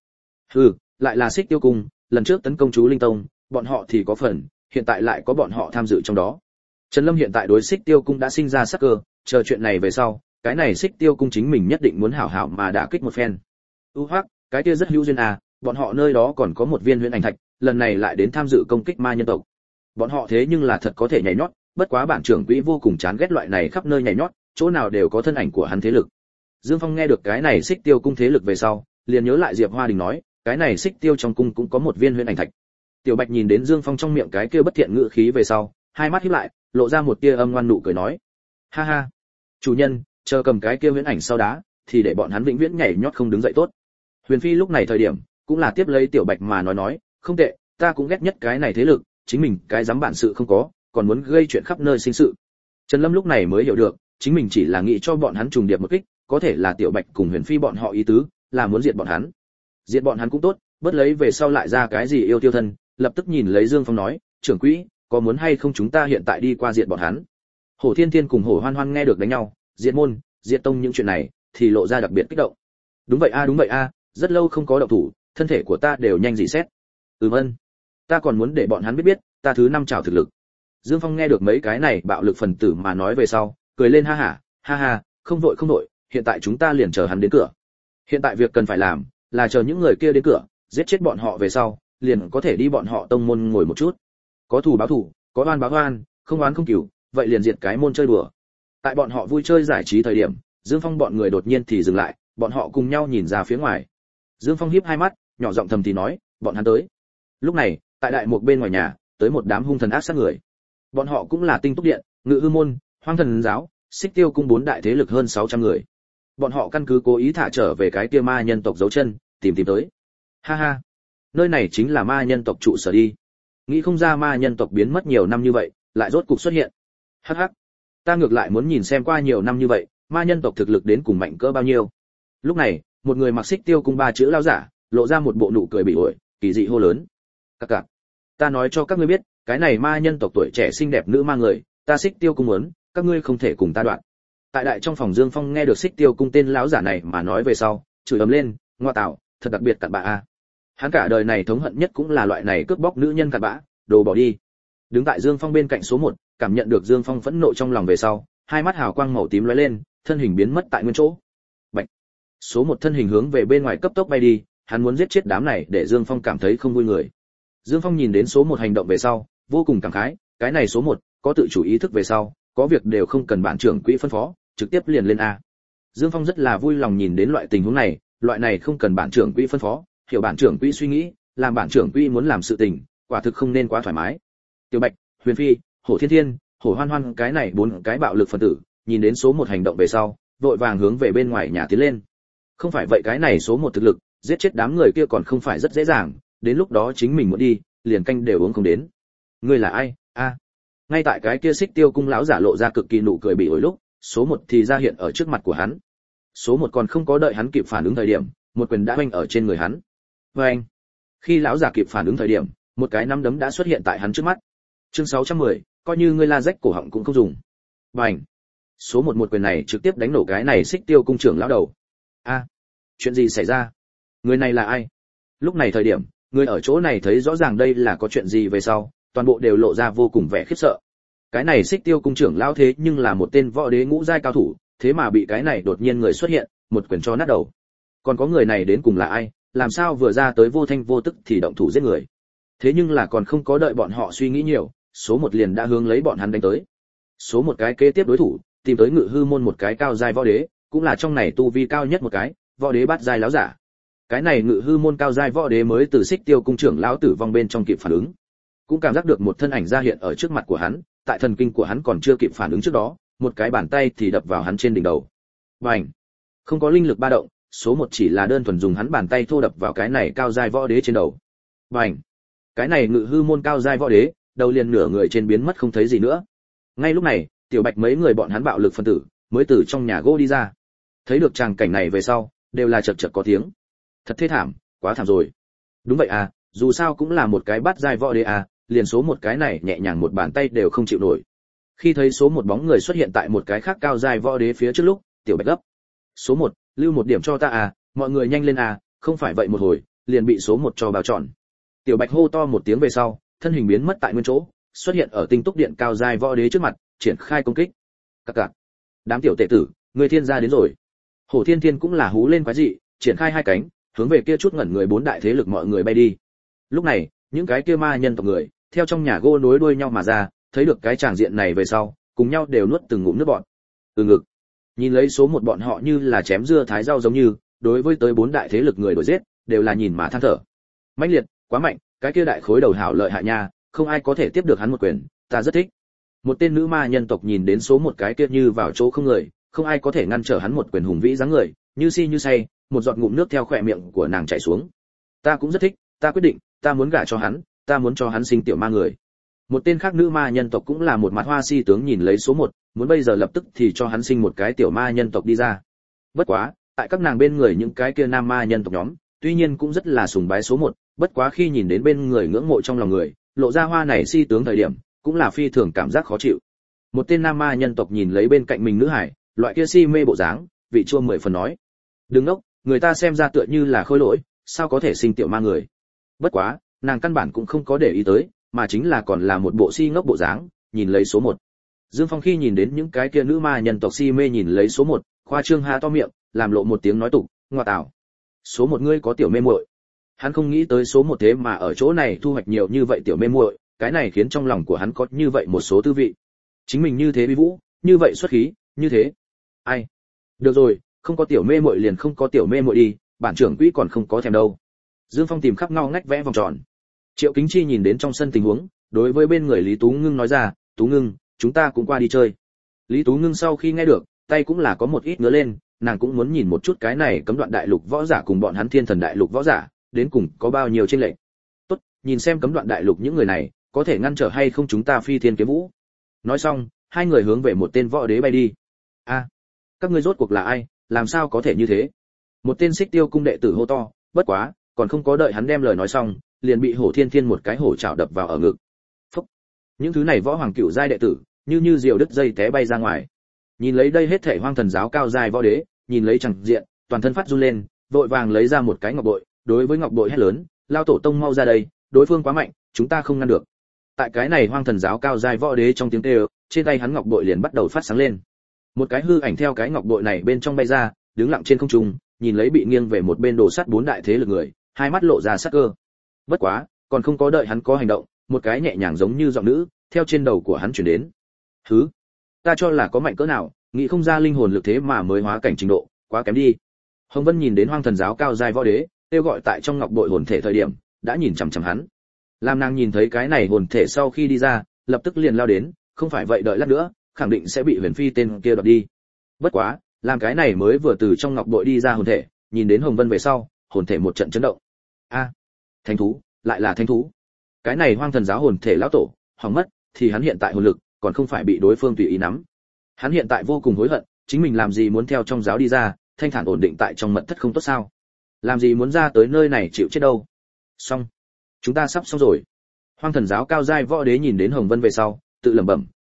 Lại là Xích Tiêu cung, lần trước tấn công chú Linh Tông, bọn họ thì có phần, hiện tại lại có bọn họ tham dự trong đó. Trần Lâm hiện tại đối Xích Tiêu cung đã sinh ra sắc cơ, chờ chuyện này về sau, cái này Xích Tiêu cung chính mình nhất định muốn hảo hảo mà đả kích một phen. Hoắc, cái kia rất hữu duyên à, bọn họ nơi đó còn có một viên huyễn ảnh thạch, lần này lại đến tham dự công kích ma nhân tộc. Bọn họ thế nhưng là thật có thể nhảy nhót, bất quá bản trưởng quỹ vô cùng chán ghét loại này khắp nơi nhảy nhót, chỗ nào đều có thân ảnh của hắn thế lực. Dương Phong nghe được cái này Xích Tiêu cung thế lực về sau, liền nhớ lại Diệp Hoa Đình nói, cái này Xích Tiêu trong cung cũng có một viên huyễn ảnh thạch. Tiểu Bạch nhìn đến Dương Phong trong miệng cái kia bất thiện ngữ khí về sau, hai mắt híp lại, lộ ra một tia âm ngoan nụ cười nói: "Ha ha, chủ nhân, chờ cầm cái kia huyễn ảnh sau đá, thì để bọn hắn vĩnh viễn nhảy nhót không đứng dậy tốt." Huyền Phi lúc này thời điểm, cũng là tiếp lấy Tiểu Bạch mà nói, "Không tệ, ta cũng ghét nhất cái này thế lực, chính mình cái dám bản sự không có, còn muốn gây chuyện khắp nơi sinh sự." Trần Lâm lúc này mới hiểu được, chính mình chỉ là nghĩ cho bọn hắn trùng điệp một kích, có thể là Tiểu Bạch cùng Huyền Phi bọn họ ý tứ, là muốn diệt bọn hắn. Diệt bọn hắn cũng tốt, bớt lấy về sau lại ra cái gì yêu tiêu thân, lập tức nhìn lấy Dương Phong nói, "Trưởng quỹ, có muốn hay không chúng ta hiện tại đi qua diệt bọn hắn?" Hổ Thiên Thiên cùng Hổ Hoan Hoan nghe được đánh nhau, diệt môn, diệt tông những chuyện này, thì lộ ra đặc biệt kích động. Đúng vậy a, rất lâu không có động thủ, thân thể của ta đều nhanh dị xét. Ân, ta còn muốn để bọn hắn biết biết, ta thứ 5 trảo thực lực. Dương Phong nghe được mấy cái này bạo lực phần tử mà nói về sau, cười lên ha ha, không vội, hiện tại chúng ta liền chờ hắn đến cửa. Hiện tại việc cần phải làm là chờ những người kia đến cửa, giết chết bọn họ về sau, liền có thể đi bọn họ tông môn ngồi một chút. Có thù báo thù, có oan báo oan, không oán không cừu, vậy liền diệt cái môn chơi đùa. Tại bọn họ vui chơi giải trí thời điểm, Dương Phong bọn người đột nhiên thì dừng lại, bọn họ cùng nhau nhìn ra phía ngoài. Dương Phong híp hai mắt, nhỏ giọng thầm thì nói, bọn hắn tới. Lúc này, tại đại mục bên ngoài nhà, tới một đám hung thần ác sát người. Bọn họ cũng là Tinh Túc Điện, Ngự Hư môn, Hoang Thần giáo, Xích Tiêu cung 4 đại thế lực hơn 600 người. Bọn họ căn cứ cố ý thả trở về cái kia ma nhân tộc dấu chân, tìm tới. Ha ha, nơi này chính là ma nhân tộc trụ sở đi. Nghĩ không ra ma nhân tộc biến mất nhiều năm như vậy, lại rốt cục xuất hiện. Hắc hắc, ta ngược lại muốn nhìn xem qua nhiều năm như vậy, ma nhân tộc thực lực đến cùng mạnh cỡ bao nhiêu. Lúc này, một người mặc Xích Tiêu cung 3 chữ lão giả, lộ ra một bộ nụ cười bị ổi, kỳ dị hô lớn. Các cạc, ta nói cho các ngươi biết, cái này ma nhân tộc tuổi trẻ xinh đẹp nữ ma người, ta Xích Tiêu cung muốn, các ngươi không thể cùng ta đoạn. Tại đại trong phòng Dương Phong nghe được Xích Tiêu cung tên lão giả này mà nói về sau, chửi ầm lên, ngoa tạo, thật đặc biệt cặn bã a. Hắn cả đời này thống hận nhất cũng là loại này cướp bóc nữ nhân cặn bã, đồ bỏ đi. Đứng tại Dương Phong bên cạnh số 1, cảm nhận được Dương Phong phẫn nộ trong lòng về sau, hai mắt hào quang màu tím lóe lên, thân hình biến mất tại nguyên chỗ. Bạch. Số 1 thân hình hướng về bên ngoài cấp tốc bay đi, hắn muốn giết chết đám này để Dương Phong cảm thấy không vui người. Dương Phong nhìn đến số 1 hành động về sau, vô cùng cảm khái, cái này số 1, có tự chủ ý thức về sau, có việc đều không cần bản trưởng quỹ phân phó, trực tiếp liền lên a. Dương Phong rất là vui lòng nhìn đến loại tình huống này, loại này không cần bản trưởng quỹ phân phó, hiểu bản trưởng quỹ suy nghĩ, làm bản trưởng quỹ muốn làm sự tình, quả thực không nên quá thoải mái. Tiểu Bạch, Huyền Phi, Hổ Thiên Thiên, Hổ Hoan Hoan, cái này 4 cái bạo lực phân tử, nhìn đến số 1 hành động về sau, vội vàng hướng về bên ngoài nhà tiến lên. Không phải vậy cái này số 1 thực lực, giết chết đám người kia còn không phải rất dễ dàng, đến lúc đó chính mình muốn đi, liền canh đều uống không đến. Ngươi là ai? A. Ngay tại cái kia Xích Tiêu cung lão giả lộ ra cực kỳ nụ cười bị ổi lúc, số 1 thì ra hiện ở trước mặt của hắn. Số 1 còn không có đợi hắn kịp phản ứng thời điểm, một quyền đã hoành ở trên người hắn. Oeng! Khi lão giả kịp phản ứng thời điểm, một cái nắm đấm đã xuất hiện tại hắn trước mắt. Chương 610, coi như ngươi la rách cổ họng cũng không dùng. Bành! Số một quyền này trực tiếp đánh nổ cái này Xích Tiêu cung trưởng lão đầu. A, chuyện gì xảy ra? Người này là ai? Lúc này thời điểm, người ở chỗ này thấy rõ ràng đây là có chuyện gì về sau, toàn bộ đều lộ ra vô cùng vẻ khiếp sợ. Cái này Xích Tiêu cung trưởng lão thế nhưng là một tên võ đế ngũ giai cao thủ, thế mà bị cái này đột nhiên người xuất hiện, một quyền cho nát đầu. Còn có người này đến cùng là ai, làm sao vừa ra tới vô thanh vô tức thì động thủ giết người? Thế nhưng là còn không có đợi bọn họ suy nghĩ nhiều, số một liền đã hướng lấy bọn hắn đánh tới. Số một cái kế tiếp đối thủ, tìm tới Ngự Hư môn một cái cao giai võ đế, cũng là trong này tu vi cao nhất một cái, võ đế bát giai láo giả. Cái này Ngự Hư môn cao giai võ đế mới từ Xích Tiêu cung trưởng lão tử vong bên trong kịp phản ứng, cũng cảm giác được một thân ảnh ra hiện ở trước mặt của hắn, tại thần kinh của hắn còn chưa kịp phản ứng trước đó, một cái bàn tay thì đập vào hắn trên đỉnh đầu. Bành! Không có linh lực ba động, số một chỉ là đơn thuần dùng hắn bàn tay thô đập vào cái này cao giai võ đế trên đầu. Bành! Cái này Ngự Hư môn cao giai võ đế, đầu liền nửa người trên biến mất không thấy gì nữa. Ngay lúc này, Tiểu Bạch mấy người bọn hắn bạo lực phân tử mới từ trong nhà gỗ đi ra. Thấy được tràng cảnh này về sau, đều là chật chật có tiếng. Thật thê thảm, quá thảm rồi. Đúng vậy à, dù sao cũng là một cái bát giai võ đế à, liền số một cái này nhẹ nhàng một bàn tay đều không chịu nổi. Khi thấy số một bóng người xuất hiện tại một cái khác cao giai võ đế phía trước lúc, Tiểu Bạch gấp. Số một, lưu một điểm cho ta à, mọi người nhanh lên à, không phải vậy một hồi, liền bị số một cho bao trọn. Tiểu Bạch hô to một tiếng về sau, thân hình biến mất tại nguyên chỗ, xuất hiện ở Tinh Túc điện cao giai võ đế trước mặt, triển khai công kích. Cặc cặc. Đám tiểu tệ tử, người thiên gia đến rồi. Hổ Thiên Thiên cũng là hú lên quái dị, triển khai hai cánh, hướng về kia chút ngẩn người bốn đại thế lực mọi người bay đi. Lúc này, những cái kia ma nhân tộc người, theo trong nhà gỗ nối đuôi nhau mà ra, thấy được cái tràng diện này về sau, cùng nhau đều nuốt từng ngụm nước bọt. Từ ngực. Nhìn lấy số một bọn họ như là chém dưa thái rau giống như, đối với tới bốn đại thế lực người đuổi giết, đều là nhìn mà than thở. Mãnh liệt, quá mạnh, cái kia đại khối đầu hảo lợi hại nha, không ai có thể tiếp được hắn một quyền, ta rất thích. Một tên nữ ma nhân tộc nhìn đến số một cái kia như vào chỗ không người, không ai có thể ngăn trở hắn một quyền hùng vĩ dáng người, như si như say, một giọt ngụm nước theo khóe miệng của nàng chảy xuống. Ta cũng rất thích, ta quyết định, ta muốn gả cho hắn, ta muốn cho hắn sinh tiểu ma người. Một tên khác nữ ma nhân tộc cũng là một mặt hoa si tướng nhìn lấy số một, muốn bây giờ lập tức thì cho hắn sinh một cái tiểu ma nhân tộc đi ra. Bất quá, tại các nàng bên người những cái kia nam ma nhân tộc nhóm, tuy nhiên cũng rất là sùng bái số một, bất quá khi nhìn đến bên người ngưỡng mộ trong lòng người, lộ ra hoa này si tướng thời điểm, cũng là phi thường cảm giác khó chịu. Một tên nam ma nhân tộc nhìn lấy bên cạnh mình nữ hải, loại kia si mê bộ dáng, vị chua 10 phần nói: "Đừng ngốc, người ta xem ra tựa như là khôi lỗi, sao có thể sinh tiểu ma người?" Bất quá, nàng căn bản cũng không có để ý tới, mà chính là còn là một bộ si ngốc bộ dáng, nhìn lấy số một. Dương Phong khi nhìn đến những cái kia nữ ma nhân tộc si mê nhìn lấy số một, khoa trương há to miệng, làm lộ một tiếng nói tục, "Ngoa tào, số một ngươi có tiểu mê muội." Hắn không nghĩ tới số một thế mà ở chỗ này thu hoạch nhiều như vậy tiểu mê muội, cái này khiến trong lòng của hắn có như vậy một số tư vị. Chính mình như thế uy vũ, như vậy xuất khí, như thế. Ai? Được rồi, không có tiểu mê muội liền không có tiểu mê muội đi, bản trưởng quỹ còn không có thèm đâu. Dương Phong tìm khắp ngao ngách vẽ vòng tròn. Triệu Kính Chi nhìn đến trong sân tình huống, đối với bên người Lý Tú Ngưng nói ra, "Tú Ngưng, chúng ta cũng qua đi chơi." Lý Tú Ngưng sau khi nghe được, tay cũng là có một ít ngứa lên, nàng cũng muốn nhìn một chút cái này Cấm Đoạn Đại Lục võ giả cùng bọn hắn Thiên Thần Đại Lục võ giả, đến cùng có bao nhiêu chênh lệch. Tốt, nhìn xem Cấm Đoạn Đại Lục những người này, có thể ngăn trở hay không chúng ta phi thiên kiếm vũ. Nói xong, hai người hướng về một tên võ đế bay đi. A, các ngươi rốt cuộc là ai, làm sao có thể như thế? Một tên Xích Tiêu cung đệ tử hô to, bất quá, còn không có đợi hắn đem lời nói xong, liền bị Hổ Thiên Thiên một cái hổ chảo đập vào ở ngực. Phúc. Những thứ này võ hoàng cửu giai đệ tử, như diều đứt dây té bay ra ngoài. Nhìn lấy đây hết thảy hoang thần giáo cao giai võ đế, nhìn lấy chẳng diện, toàn thân phát run lên, vội vàng lấy ra một cái ngọc bội, đối với ngọc bội hét lớn, lao tổ tông mau ra đây, đối phương quá mạnh, chúng ta không ngăn được. Tại cái này hoang thần giáo cao giai võ đế trong tiếng kêu, trên tay hắn ngọc bội liền bắt đầu phát sáng lên. Một cái hư ảnh theo cái ngọc bội này bên trong bay ra, đứng lặng trên không trung, nhìn lấy bị nghiêng về một bên đổ sắt bốn đại thế lực người, hai mắt lộ ra sắc cơ. Bất quá, còn không có đợi hắn có hành động, một cái nhẹ nhàng giống như giọng nữ, theo trên đầu của hắn truyền đến. "Hứ, ta cho là có mạnh cỡ nào, nghĩ không ra linh hồn lực thế mà mới hóa cảnh trình độ, quá kém đi." Hồng Vân nhìn đến hoang thần giáo cao giai võ đế, kêu gọi tại trong ngọc bội hồn thể thời điểm, đã nhìn chằm chằm hắn. Lam nàng nhìn thấy cái này hồn thể sau khi đi ra, lập tức liền lao đến, không phải vậy đợi lát nữa, khẳng định sẽ bị Huyền Phi tên kia đoạt đi. Bất quá, làm cái này mới vừa từ trong ngọc bội đi ra hồn thể, nhìn đến Hồng Vân về sau, hồn thể một trận chấn động. A, thánh thú, lại là thánh thú. Cái này hoang thần giáo hồn thể lão tổ, hỏng mất, thì hắn hiện tại hồn lực, còn không phải bị đối phương tùy ý nắm. Hắn hiện tại vô cùng hối hận, chính mình làm gì muốn theo trong giáo đi ra, thanh thản ổn định tại trong mật thất không tốt sao? Làm gì muốn ra tới nơi này chịu chết đâu? Xong, chúng ta sắp xong rồi. Hoang thần giáo cao giai võ đế nhìn đến Hồng Vân về sau, tự lẩm bẩm,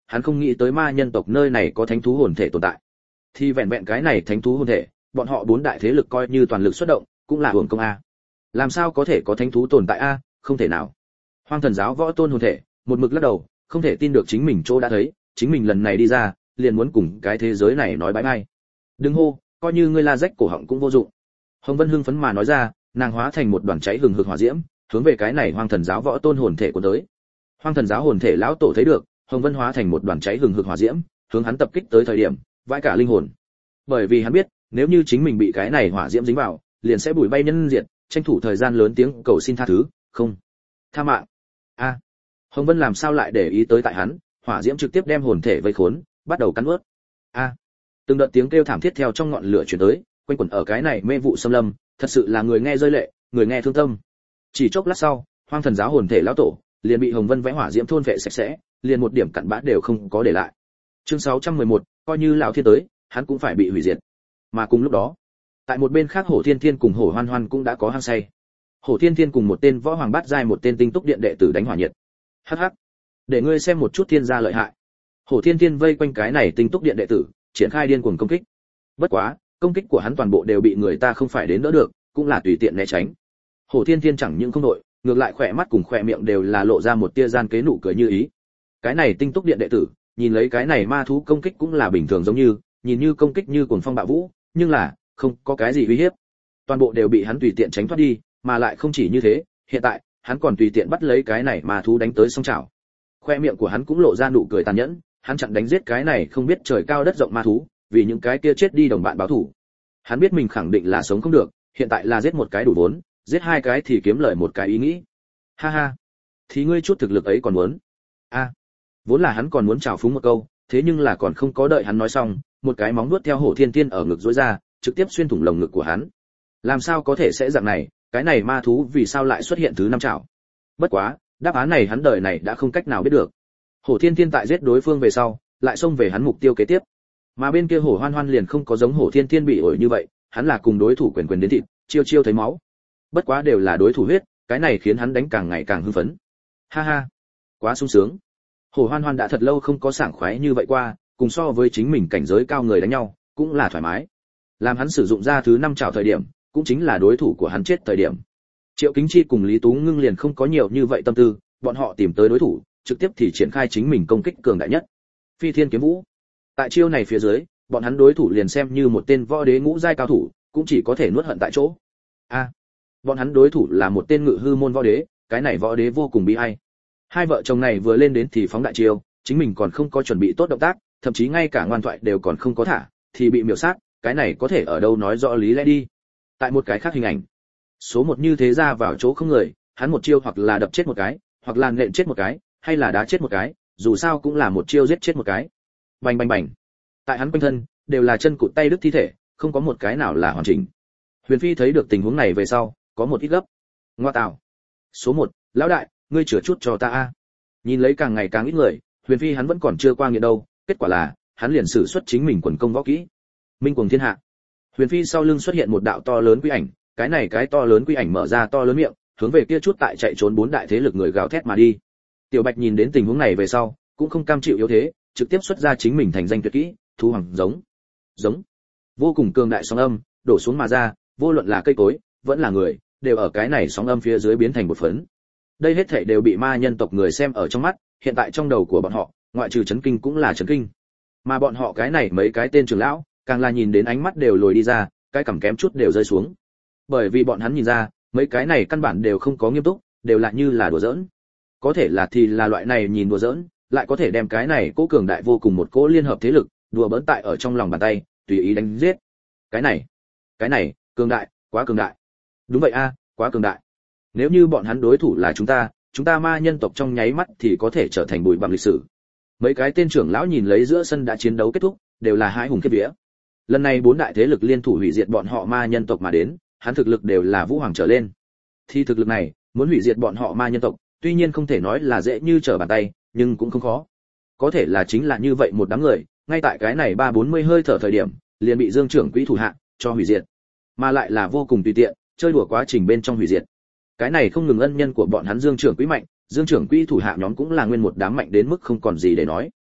hắn không nghĩ tới ma nhân tộc nơi này có thánh thú hồn thể tồn tại. Thì vẹn vẹn cái này thánh thú hồn thể, bọn họ 4 đại thế lực coi như toàn lực xuất động, cũng là hưởng công a. Làm sao có thể có thánh thú tồn tại a, không thể nào. Hoang Thần giáo võ tôn hồn thể, một mực lắc đầu, không thể tin được chính mình chỗ đã thấy, chính mình lần này đi ra, liền muốn cùng cái thế giới này nói bye bye. Đừng hô, coi như ngươi la rách cổ họng cũng vô dụng. Hồng Vân hưng phấn mà nói ra, nàng hóa thành một đoàn cháy hừng hực hỏa diễm, hướng về cái này Hoang Thần giáo võ tôn hồn thể của tới. Hoang Thần giáo hồn thể lão tổ thấy được, Hồng Vân hóa thành một đoàn cháy hừng hực hỏa diễm, hướng hắn tập kích tới thời điểm, vãi cả linh hồn. Bởi vì hắn biết, nếu như chính mình bị cái này hỏa diễm dính vào, liền sẽ bụi bay nhân diệt, tranh thủ thời gian lớn tiếng cầu xin tha thứ, không, tha mạng. A. Hồng Vân làm sao lại để ý tới tại hắn, hỏa diễm trực tiếp đem hồn thể vây khốn, bắt đầu cắn nuốt. A. Từng đợt tiếng kêu thảm thiết theo trong ngọn lửa truyền tới, quanh quẩn ở cái này mê vụ xâm lâm, thật sự là người nghe rơi lệ, người nghe thương tâm. Chỉ chốc lát sau, Hoang Thần giáo hồn thể lão tổ liền bị Hồng Vân vẽ hỏa diễm thôn vệ sạch sẽ, liền một điểm cặn bã đều không có để lại. Chương 611, coi như lão thiên tới, hắn cũng phải bị hủy diệt. Mà cùng lúc đó, tại một bên khác Hổ Thiên Thiên cùng Hổ Hoan Hoan cũng đã có hăng say. Hổ Thiên Thiên cùng một tên võ hoàng bát giai một tên tinh túc điện đệ tử đánh hỏa nhiệt. Hắc hắc, để ngươi xem một chút thiên gia lợi hại. Hổ Thiên Thiên vây quanh cái này tinh túc điện đệ tử, triển khai điên cuồng công kích. Bất quá, công kích của hắn toàn bộ đều bị người ta không phải đến đỡ được, cũng là tùy tiện né tránh. Hổ Thiên Thiên chẳng những không đội, ngược lại khỏe mắt cùng khỏe miệng đều là lộ ra một tia gian kế nụ cười như ý. Cái này tinh túc điện đệ tử, nhìn lấy cái này ma thú công kích cũng là bình thường giống như, nhìn như công kích như cuồng phong bạo vũ, nhưng là không có cái gì uy hiếp. Toàn bộ đều bị hắn tùy tiện tránh thoát đi, mà lại không chỉ như thế, hiện tại, hắn còn tùy tiện bắt lấy cái này ma thú đánh tới song chảo. Khoe miệng của hắn cũng lộ ra nụ cười tàn nhẫn, hắn chặn đánh giết cái này không biết trời cao đất rộng ma thú, vì những cái kia chết đi đồng bạn báo thù. Hắn biết mình khẳng định là sống không được, hiện tại là giết một cái đủ vốn, giết 2 cái thì kiếm lợi một cái ý nghĩ. Ha ha, thì ngươi chút thực lực ấy còn muốn? A, vốn là hắn còn muốn chào phúng một câu, thế nhưng là còn không có đợi hắn nói xong, một cái móng vuốt theo Hổ Thiên Thiên ở ngực rũa ra, trực tiếp xuyên thủng lồng ngực của hắn. Làm sao có thể sẽ dạng này, cái này ma thú vì sao lại xuất hiện thứ 5 chảo? Bất quá, đáp án này hắn đời này đã không cách nào biết được. Hổ Thiên Thiên tại giết đối phương về sau, lại xông về hắn mục tiêu kế tiếp. Mà bên kia Hổ Hoan Hoan liền không có giống Hổ Thiên Thiên bị ổi như vậy, hắn là cùng đối thủ quyền quyền đến thịt, chiêu chiêu thấy máu. Bất quá đều là đối thủ huyết, cái này khiến hắn đánh càng ngày càng hưng phấn. Ha ha, quá sung sướng. Hổ Hoan Hoan đã thật lâu không có sảng khoái như vậy qua, cùng so với chính mình cảnh giới cao người đánh nhau, cũng là thoải mái. Làm hắn sử dụng ra thứ 5 trảo thời điểm, cũng chính là đối thủ của hắn chết thời điểm. Triệu Kính Chi cùng Lý Tú Ngưng liền không có nhiều như vậy tâm tư, bọn họ tìm tới đối thủ, trực tiếp thì triển khai chính mình công kích cường đại nhất. Phi Thiên Kiếm Vũ. Tại chiêu này phía dưới, bọn hắn đối thủ liền xem như một tên võ đế ngũ giai cao thủ, cũng chỉ có thể nuốt hận tại chỗ. A, bọn hắn đối thủ là một tên ngự hư môn võ đế, cái này võ đế vô cùng bi ai. Hai vợ chồng này vừa lên đến thì phóng đại chiêu, chính mình còn không có chuẩn bị tốt động tác, thậm chí ngay cả ngoan thoại đều còn không có thả, thì bị miểu sát, cái này có thể ở đâu nói rõ lý lẽ đi. Tại một cái khác hình ảnh, số 1 như thế ra vào chỗ không người, hắn một chiêu hoặc là đập chết một cái, hoặc là nện chết một cái, hay là đá chết một cái, dù sao cũng là một chiêu giết chết một cái. Bành bành bành. Tại hắn quanh thân đều là chân cụt tay đứt thi thể, không có một cái nào là hoàn chỉnh. Huyền Phi thấy được tình huống này về sau, có một ít gấp. Ngoa tạo. Số 1, lão đại, ngươi chữa chút cho ta a. Nhìn lấy càng ngày càng ít người, Huyền Phi hắn vẫn còn chưa qua nghiện đâu, kết quả là, hắn liền sử xuất chính mình quần công võ kỹ. Minh Cuồng Thiên Hạ. Huyền Phi sau lưng xuất hiện một đạo to lớn quy ảnh, cái này cái to lớn quy ảnh mở ra to lớn miệng, hướng về kia chút tại chạy trốn 4 đại thế lực người gào thét mà đi. Tiểu Bạch nhìn đến tình huống này về sau, cũng không cam chịu yếu thế, trực tiếp xuất ra chính mình thành danh tuyệt kỹ, Thú Hoàng giống. Giống. Vô cùng cường đại sóng âm đổ xuống mà ra, vô luận là cây cối, vẫn là người, đều ở cái này sóng âm phía dưới biến thành một phấn. Đây hết thảy đều bị ma nhân tộc người xem ở trong mắt, hiện tại trong đầu của bọn họ, ngoại trừ chấn kinh cũng là chấn kinh. Mà bọn họ cái này mấy cái tên trưởng lão, càng là nhìn đến ánh mắt đều lồi đi ra, cái cằm kém chút đều rơi xuống. Bởi vì bọn hắn nhìn ra, mấy cái này căn bản đều không có nghiêm túc, đều là như là đùa giỡn. Có thể là thì là loại này nhìn đùa giỡn, lại có thể đem cái này cố cường đại vô cùng một cố liên hợp thế lực, đùa bỡn tại ở trong lòng bàn tay, tùy ý đánh giết. Cái này, cường đại, quá cường đại. Đúng vậy a, quá cường đại. Nếu như bọn hắn đối thủ là chúng ta ma nhân tộc trong nháy mắt thì có thể trở thành bụi bặm lịch sử. Mấy cái tên trưởng lão nhìn lấy giữa sân đã chiến đấu kết thúc, đều là hãi hùng khiếp vía. Lần này 4 đại thế lực liên thủ hủy diệt bọn họ ma nhân tộc mà đến, hắn thực lực đều là vũ hoàng trở lên. Thì thực lực này, muốn hủy diệt bọn họ ma nhân tộc, tuy nhiên không thể nói là dễ như trở bàn tay, nhưng cũng không khó. Có thể là chính là như vậy một đám người, ngay tại cái này 340 hơi thở thời điểm, liền bị Dương trưởng quỹ thủ hạ cho hủy diệt. Mà lại là vô cùng tùy tiện, chơi đùa quá trình bên trong hủy diệt. Cái này không ngừng ân nhân của bọn hắn Dương trưởng quỹ mạnh, Dương trưởng quỹ thủ hạ nhóm cũng là nguyên một đám mạnh đến mức không còn gì để nói.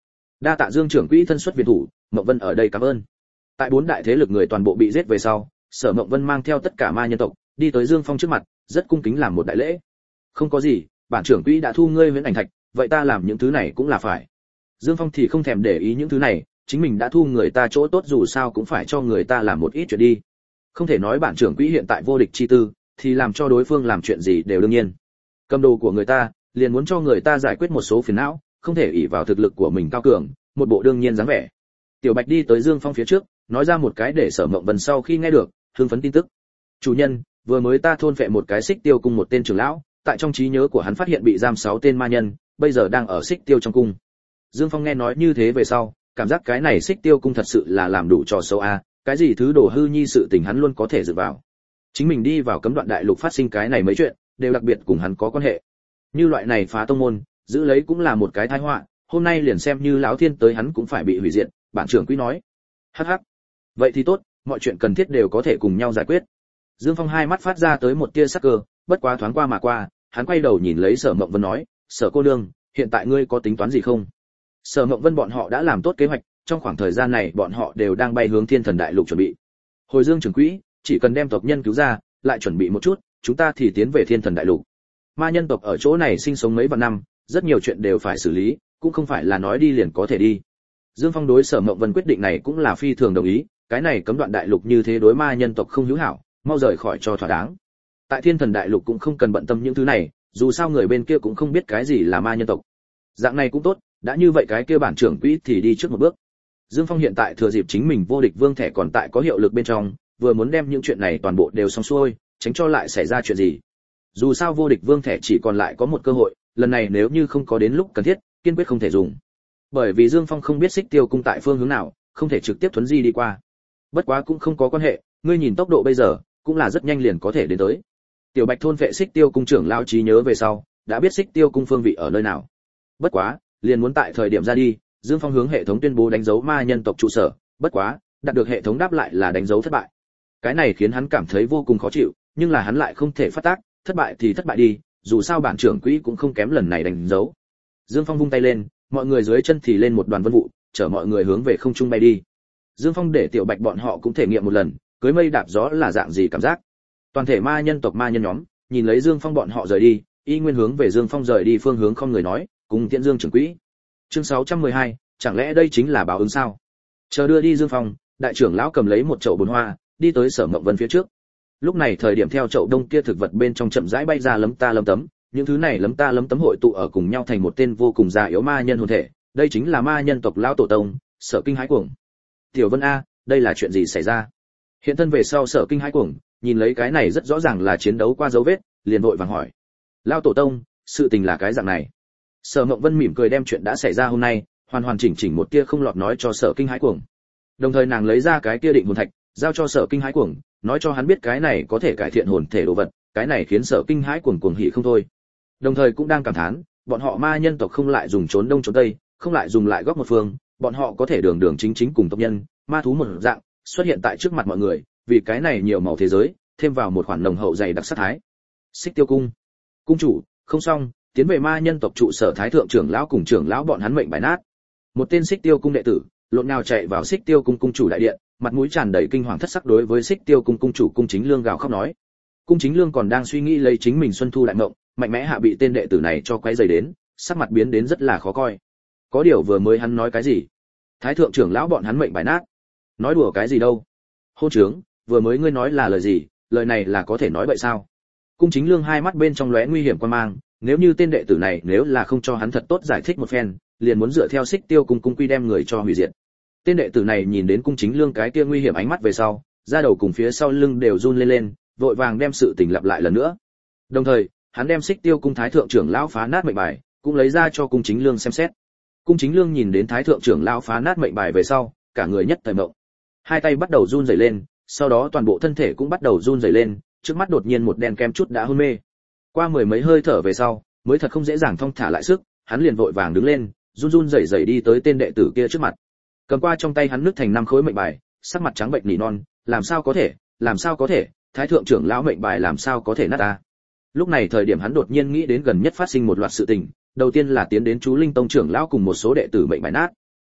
Đa tạ Dương trưởng quỹ thân xuất viện thủ, Mộng Vân ở đây cảm ơn. Tại 4 đại thế lực người toàn bộ bị giết về sau, Sở Mộng Vân mang theo tất cả ma nhân tộc, đi tới Dương Phong trước mặt, rất cung kính làm một đại lễ. Không có gì, bản trưởng quỹ đã thu ngươi Huyễn Ảnh Thạch, vậy ta làm những thứ này cũng là phải. Dương Phong thì không thèm để ý những thứ này, chính mình đã thu người ta chỗ tốt dù sao cũng phải cho người ta làm một ít chuyện đi. Không thể nói bản trưởng quỹ hiện tại vô địch chi tư, thì làm cho đối phương làm chuyện gì đều đương nhiên. Cầm đồ của người ta, liền muốn cho người ta giải quyết một số phiền não, không thể ỷ vào thực lực của mình cao cường, một bộ đương nhiên dáng vẻ. Tiểu Bạch đi tới Dương Phong phía trước, nói ra một cái để Sở Mộng Vân sau khi nghe được, hưng phấn tin tức. Chủ nhân, vừa mới ta thôn phệ một cái Xích Tiêu cung một tên trưởng lão, tại trong trí nhớ của hắn phát hiện bị giam 6 tên ma nhân, bây giờ đang ở Xích Tiêu trong cung. Dương Phong nghe nói như thế về sau, cảm giác cái này Xích Tiêu cung thật sự là làm đủ trò xấu a, cái gì thứ đồ hư nhi sự tình hắn luôn có thể dựa vào. Chính mình đi vào cấm đoạn đại lục phát sinh cái này mấy chuyện, đều đặc biệt cùng hắn có quan hệ. Như loại này phá tông môn, giữ lấy cũng là một cái tai họa, hôm nay liền xem như lão thiên tới hắn cũng phải bị hủy diệt, bản trưởng quý nói. Hắc hắc. Vậy thì tốt, mọi chuyện cần thiết đều có thể cùng nhau giải quyết. Dương Phong hai mắt phát ra tới một tia sắc cơ, bất quá thoáng qua mà qua, hắn quay đầu nhìn lấy Sở Mộng Vân nói, "Sở cô nương, hiện tại ngươi có tính toán gì không?" Sở Mộng Vân bọn họ đã làm tốt kế hoạch, trong khoảng thời gian này bọn họ đều đang bay hướng Thiên Thần Đại Lục chuẩn bị. Hồi Dương trưởng quỹ, chỉ cần đem tộc nhân cứu ra, lại chuẩn bị một chút, chúng ta thì tiến về Thiên Thần Đại Lục. Ma nhân tộc ở chỗ này sinh sống mấy vạn năm, rất nhiều chuyện đều phải xử lý, cũng không phải là nói đi liền có thể đi. Dương Phong đối Sở Mộng Vân quyết định này cũng là phi thường đồng ý, cái này cấm đoạn đại lục như thế đối ma nhân tộc không hữu hảo, mau rời khỏi cho thỏa đáng. Tại Thiên Thần Đại Lục cũng không cần bận tâm những thứ này, dù sao người bên kia cũng không biết cái gì là ma nhân tộc. Dạng này cũng tốt, đã như vậy cái kia bản trưởng quỹ thì đi trước một bước. Dương Phong hiện tại thừa dịp chính mình vô địch vương thẻ còn tại có hiệu lực bên trong, vừa muốn đem những chuyện này toàn bộ đều xong xuôi, tránh cho lại xảy ra chuyện gì. Dù sao vô địch vương thẻ chỉ còn lại có một cơ hội, lần này nếu như không có đến lúc cần thiết, kiên quyết không thể dùng. Bởi vì Dương Phong không biết Xích Tiêu cung tại phương hướng nào, không thể trực tiếp thuấn di đi qua. Bất quá cũng không có quan hệ, ngươi nhìn tốc độ bây giờ, cũng là rất nhanh liền có thể đến tới. Tiểu Bạch thôn vệ Xích Tiêu cung trưởng lão trí nhớ về sau, đã biết Xích Tiêu cung phương vị ở nơi nào. Bất quá, liền muốn tại thời điểm ra đi, Dương Phong hướng hệ thống tuyên bố đánh dấu ma nhân tộc trụ sở, bất quá, đạt được hệ thống đáp lại là đánh dấu thất bại. Cái này khiến hắn cảm thấy vô cùng khó chịu, nhưng là hắn lại không thể phát tác, thất bại thì thất bại đi, dù sao bản trưởng quỹ cũng không kém lần này đánh dấu. Dương Phong vung tay lên, mọi người dưới chân thì lên một đoàn vân vụ, chở mọi người hướng về không trung bay đi. Dương Phong để Tiểu Bạch bọn họ cũng thể nghiệm một lần, cưới mây đạp gió là dạng gì cảm giác. Toàn thể ma nhân tộc ma nhân nhóm, nhìn lấy Dương Phong bọn họ rời đi, y nguyên hướng về Dương Phong rời đi phương hướng không người nói, cùng tiễn Dương trưởng quỹ. Chương 612, chẳng lẽ đây chính là báo ứng sao? Chờ đưa đi Dương Phong, đại trưởng lão cầm lấy một chậu bồn hoa, đi tới Sở Mộng Vân phía trước. Lúc này thời điểm theo chậu đông kia thực vật bên trong chậm rãi bay ra lấm ta lấm tấm, những thứ này lấm ta lấm tấm hội tụ ở cùng nhau thành một tên vô cùng già yếu ma nhân hồn thể, đây chính là ma nhân tộc lão tổ tông, Sở Kinh Hãi Cuồng. Tiểu Vân a, đây là chuyện gì xảy ra? Hiện thân về sau Sở Kinh Hãi Cuồng, nhìn lấy cái này rất rõ ràng là chiến đấu qua dấu vết, liền vội vàng hỏi: "Lão tổ tông, sự tình là cái dạng này?" Sở Mộng Vân mỉm cười đem chuyện đã xảy ra hôm nay, hoàn hoàn chỉnh chỉnh một tia không lọt nói cho Sở Kinh Hãi Cuồng. Đồng thời nàng lấy ra cái kia định hồn thạch, giao cho Sở Kinh Hãi Cuồng, nói cho hắn biết cái này có thể cải thiện hồn thể đồ vật, cái này khiến Sở Kinh Hãi Cuồng cuồng hỉ không thôi. Đồng thời cũng đang cảm thán, bọn họ ma nhân tộc không lại dùng trốn đông trốn tây, không lại dùng lại góc một phương, bọn họ có thể đường đường chính chính cùng tộc nhân, ma thú một dạng, xuất hiện tại trước mặt mọi người, vì cái này nhiều màu thế giới, thêm vào một khoản nồng hậu dày đặc sát thái. Xích Tiêu cung, cung chủ, không xong, tiến về ma nhân tộc trụ sở thái thượng trưởng lão cùng trưởng lão bọn hắn mệnh bài nát. Một tên Xích Tiêu cung đệ tử, lộn nào chạy vào Xích Tiêu cung cung chủ đại điện, mặt mũi tràn đầy kinh hoàng thất sắc đối với Xích Tiêu cung cung chủ Cung Chính Lương gào khóc nói. Cung Chính Lương còn đang suy nghĩ lấy chính mình xuân thu đại mộng, mạnh mẽ hạ bị tên đệ tử này cho quấy rầy đến, sắc mặt biến đến rất là khó coi. Có điều vừa mới hắn nói cái gì? Thái thượng trưởng lão bọn hắn mệnh bài nát. Nói đùa cái gì đâu? Hôn trướng, vừa mới ngươi nói là lời gì, lời này là có thể nói vậy sao? Cung Chính Lương hai mắt bên trong lóe nguy hiểm quan mang, nếu như tên đệ tử này nếu là không cho hắn thật tốt giải thích một phen, liền muốn dựa theo Xích Tiêu cung cung quy đem người cho hủy diệt. Tên đệ tử này nhìn đến Cung Chính Lương cái kia nguy hiểm ánh mắt về sau, da đầu cùng phía sau lưng đều run lên, vội vàng đem sự tình lặp lại lần nữa. Đồng thời, hắn đem Xích Tiêu cung thái thượng trưởng lão phá nát mệnh bài, cũng lấy ra cho Cung Chính Lương xem xét. Cung Chính Lương nhìn đến thái thượng trưởng lão phá nát mệnh bài về sau, cả người nhất thời mộng. Hai tay bắt đầu run rẩy lên, sau đó toàn bộ thân thể cũng bắt đầu run rẩy lên, trước mắt đột nhiên một đen kem chút đã hôn mê. Qua mười mấy hơi thở về sau, mới thật không dễ dàng thong thả lại sức, hắn liền vội vàng đứng lên, run run rẩy rẩy đi tới tên đệ tử kia trước mặt. Cầm qua trong tay hắn nứt thành 5 khối mệnh bài, sắc mặt trắng bệnh nỉ non, làm sao có thể, thái thượng trưởng lão mệnh bài làm sao có thể nát ta. Lúc này thời điểm hắn đột nhiên nghĩ đến gần nhất phát sinh một loạt sự tình, đầu tiên là tiến đến chú Linh tông trưởng lão cùng một số đệ tử mệnh bài nát.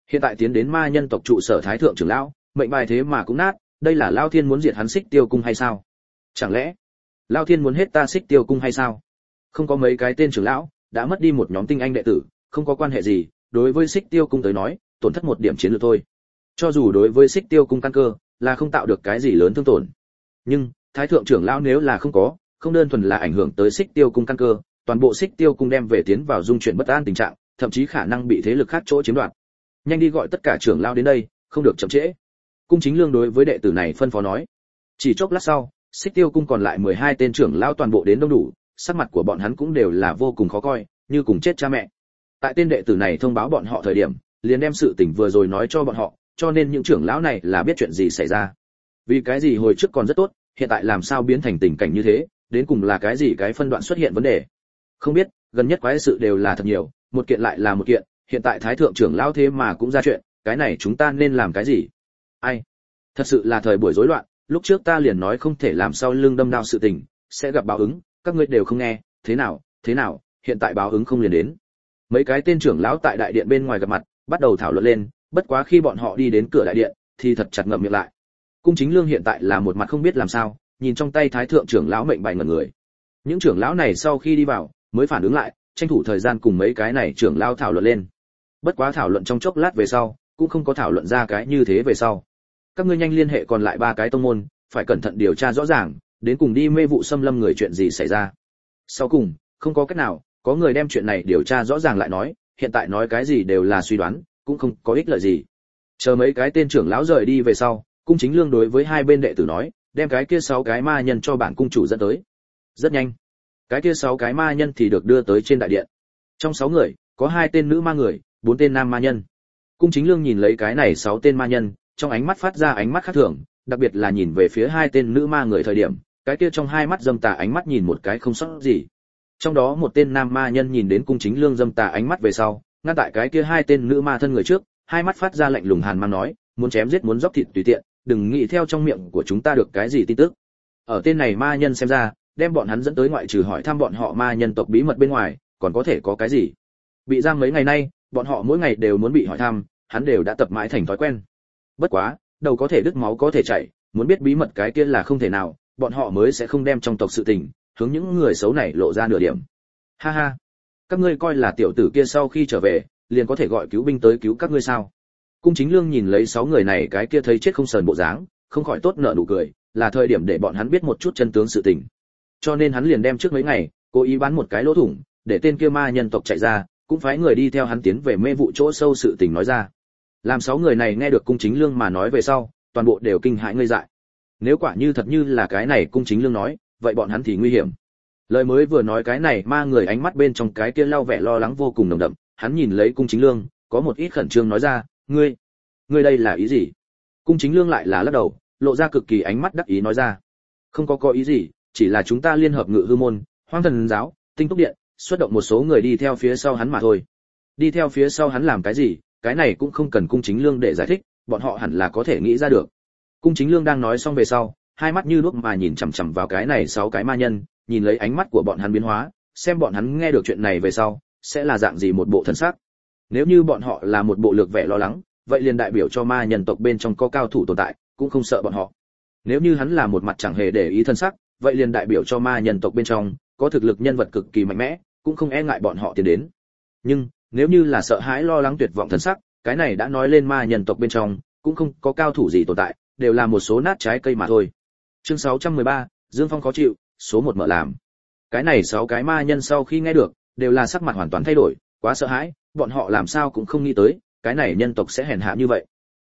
Hiện tại tiến đến ma nhân tộc trụ sở thái thượng trưởng lão, mệnh bài thế mà cũng nát, đây là Lao Thiên muốn diệt hắn Xích Tiêu cung hay sao? Chẳng lẽ Lao Thiên muốn hết ta Xích Tiêu cung hay sao? Không có mấy cái tên trưởng lão, đã mất đi một nhóm tinh anh đệ tử, không có quan hệ gì, đối với Xích Tiêu cung tới nói, tổn thất một điểm chiến lược thôi. Cho dù đối với Xích Tiêu cung căn cơ, là không tạo được cái gì lớn thương tổn. Nhưng, thái thượng trưởng lão nếu là không có, không đơn thuần là ảnh hưởng tới Xích Tiêu cung căn cơ, toàn bộ Xích Tiêu cung đem về tiến vào dung chuyển bất an tình trạng, thậm chí khả năng bị thế lực khác chỗ chiếm đoạt. Nhanh đi gọi tất cả trưởng lão đến đây, không được chậm trễ. Cung Chính Lương đối với đệ tử này phân phó nói. Chỉ chốc lát sau, Xích Tiêu cung còn lại 12 tên trưởng lão toàn bộ đến đông đủ, sắc mặt của bọn hắn cũng đều là vô cùng khó coi, như cùng chết cha mẹ. Tại tên đệ tử này thông báo bọn họ thời điểm, liền đem sự tình vừa rồi nói cho bọn họ, cho nên những trưởng lão này là biết chuyện gì xảy ra. Vì cái gì hồi trước còn rất tốt, hiện tại làm sao biến thành tình cảnh như thế, đến cùng là cái gì cái phân đoạn xuất hiện vấn đề. Không biết, gần nhất quái sự đều là thật nhiều, một kiện lại là một kiện, hiện tại thái thượng trưởng lão thế mà cũng ra chuyện, cái này chúng ta nên làm cái gì? Ai? Thật sự là thời buổi rối loạn, lúc trước ta liền nói không thể làm sau lưng đâm đao sự tình, sẽ gặp báo ứng, các ngươi đều không nghe, thế nào, hiện tại báo ứng không liền đến. Mấy cái tên trưởng lão tại đại điện bên ngoài gặp mặt, bắt đầu thảo luận lên, bất quá khi bọn họ đi đến cửa đại điện, thì thật chặt ngậm miệng lại. Cung Chính Lương hiện tại là một mặt không biết làm sao, nhìn trong tay thái thượng trưởng lão mệnh bài ngẩn người. Những trưởng lão này sau khi đi vào, mới phản ứng lại, tranh thủ thời gian cùng mấy cái này trưởng lão thảo luận lên. Bất quá thảo luận trong chốc lát về sau, cũng không có thảo luận ra cái như thế về sau. Các ngươi nhanh liên hệ còn lại 3 cái tông môn, phải cẩn thận điều tra rõ ràng, đến cùng đi mê vụ xâm lâm người chuyện gì xảy ra. Sau cùng, không có cách nào, có người đem chuyện này điều tra rõ ràng lại nói, hiện tại nói cái gì đều là suy đoán, cũng không có ích lợi gì. Chờ mấy cái tên trưởng lão rời đi về sau, Cung Chính Lương đối với hai bên đệ tử nói, đem cái kia 6 cái ma nhân cho bản cung chủ dẫn tới. Rất nhanh, cái kia 6 cái ma nhân thì được đưa tới trên đại điện. Trong 6 người, có 2 tên nữ ma người, 4 tên nam ma nhân. Cung Chính Lương nhìn lấy cái này 6 tên ma nhân, trong ánh mắt phát ra ánh mắt khác thường, đặc biệt là nhìn về phía 2 tên nữ ma người thời điểm, cái kia trong hai mắt dâm tà ánh mắt nhìn một cái không sót gì. Trong đó một tên nam ma nhân nhìn đến Cung Chính Lương dâm tà ánh mắt về sau, ngăn tại cái kia 2 tên nữ ma thân người trước, hai mắt phát ra lạnh lùng hàn mang nói, muốn chém giết muốn dốc thịt tùy tiện, đừng nghĩ theo trong miệng của chúng ta được cái gì tin tức. Ở tên này ma nhân xem ra, đem bọn hắn dẫn tới ngoại trừ hỏi thăm bọn họ ma nhân tộc bí mật bên ngoài, còn có thể có cái gì? Bị giam mấy ngày nay, bọn họ mỗi ngày đều muốn bị hỏi thăm, hắn đều đã tập mãi thành thói quen. Bất quá, đầu có thể đứt máu có thể chảy, muốn biết bí mật cái kia là không thể nào, bọn họ mới sẽ không đem trong tộc sự tình hướng những người xấu này lộ ra nửa điểm. Ha ha, các ngươi coi là tiểu tử kia sau khi trở về, liền có thể gọi cứu binh tới cứu các ngươi sao? Cung Chính Lương nhìn lấy 6 người này cái kia thấy chết không sờn bộ dáng, không khỏi tốt nở nụ cười, là thời điểm để bọn hắn biết một chút chân tướng sự tình. Cho nên hắn liền đem trước mấy ngày, cố ý bán một cái lỗ thủng, để tên kia ma nhân tộc chạy ra, cũng phái người đi theo hắn tiến về mê vụ chỗ sâu sự tình nói ra. Làm 6 người này nghe được Cung Chính Lương mà nói về sau, toàn bộ đều kinh hãi ngây dại. Nếu quả như thật như là cái này Cung Chính Lương nói, vậy bọn hắn thì nguy hiểm. Lời mới vừa nói cái này ma người ánh mắt bên trong cái kia lau vẻ lo lắng vô cùng nồng đậm, hắn nhìn lấy Cung Chính Lương, có một ít khẩn trương nói ra, ngươi đây là ý gì? Cung Chính Lương lại là lắc đầu, lộ ra cực kỳ ánh mắt đắc ý nói ra, không có ý gì, chỉ là chúng ta liên hợp Ngự Hư môn, Hoang Thần giáo, Tinh Túc điện, xuất động một số người đi theo phía sau hắn mà thôi. Đi theo phía sau hắn làm cái gì, cái này cũng không cần Cung Chính Lương để giải thích, bọn họ hẳn là có thể nghĩ ra được. Cung Chính Lương đang nói xong về sau, hai mắt như đuốc mà nhìn chằm chằm vào cái này 6 cái ma nhân, nhìn lấy ánh mắt của bọn hắn biến hóa, xem bọn hắn nghe được chuyện này về sau, sẽ là dạng gì một bộ thân sắc. Nếu như bọn họ là một bộ lược vẻ lo lắng, vậy liền đại biểu cho ma nhân tộc bên trong có cao thủ tồn tại, cũng không sợ bọn họ. Nếu như hắn là một mặt chẳng hề để ý thân sắc, vậy liền đại biểu cho ma nhân tộc bên trong có thực lực nhân vật cực kỳ mạnh mẽ, cũng không e ngại bọn họ tiến đến. Nhưng nếu như là sợ hãi lo lắng tuyệt vọng thân sắc, cái này đã nói lên ma nhân tộc bên trong cũng không có cao thủ gì tồn tại, đều là một số nát trái cây mà thôi. Chương 613, Dương Phong khó chịu, số 1 mở làm. Cái này 6 cái ma nhân sau khi nghe được, đều là sắc mặt hoàn toàn thay đổi, quá sợ hãi, bọn họ làm sao cũng không nghĩ tới, cái này nhân tộc sẽ hèn hạ như vậy.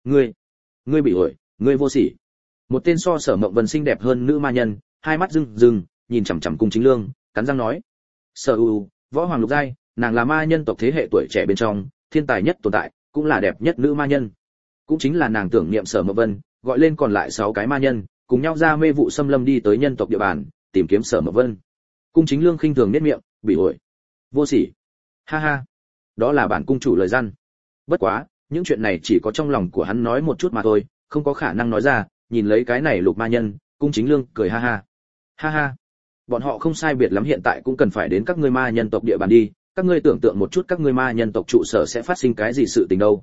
Ngươi bị ổi, ngươi vô sỉ. Một tên so Sở Mộng Vân xinh đẹp hơn nữ ma nhân, hai mắt rưng rưng, nhìn chằm chằm Cung Chính Lương, cắn răng nói: Sở U, Võ Hoàng Lục giai, nàng là ma nhân tộc thế hệ tuổi trẻ bên trong, thiên tài nhất tồn tại, cũng là đẹp nhất nữ ma nhân. Cũng chính là nàng tưởng niệm Sở Mộng Vân, gọi lên còn lại 6 cái ma nhân, cùng nhau ra mê vụ xâm lâm đi tới nhân tộc địa bàn, tìm kiếm Sở Mộng Vân. Cung Chính Lương khinh thường nhếch miệng, bị ổi, vô sỉ. Ha ha, đó là bản cung chủ lời răn. Bất quá, những chuyện này chỉ có trong lòng của hắn nói một chút mà thôi, không có khả năng nói ra. Nhìn lấy cái này Lục ma nhân, Cung Chính Lương cười ha ha. Ha ha, bọn họ không sai biệt lắm, hiện tại cũng cần phải đến các ngươi ma nhân tộc địa bàn đi, các ngươi tưởng tượng một chút các ngươi ma nhân tộc trụ sở sẽ phát sinh cái gì sự tình đâu.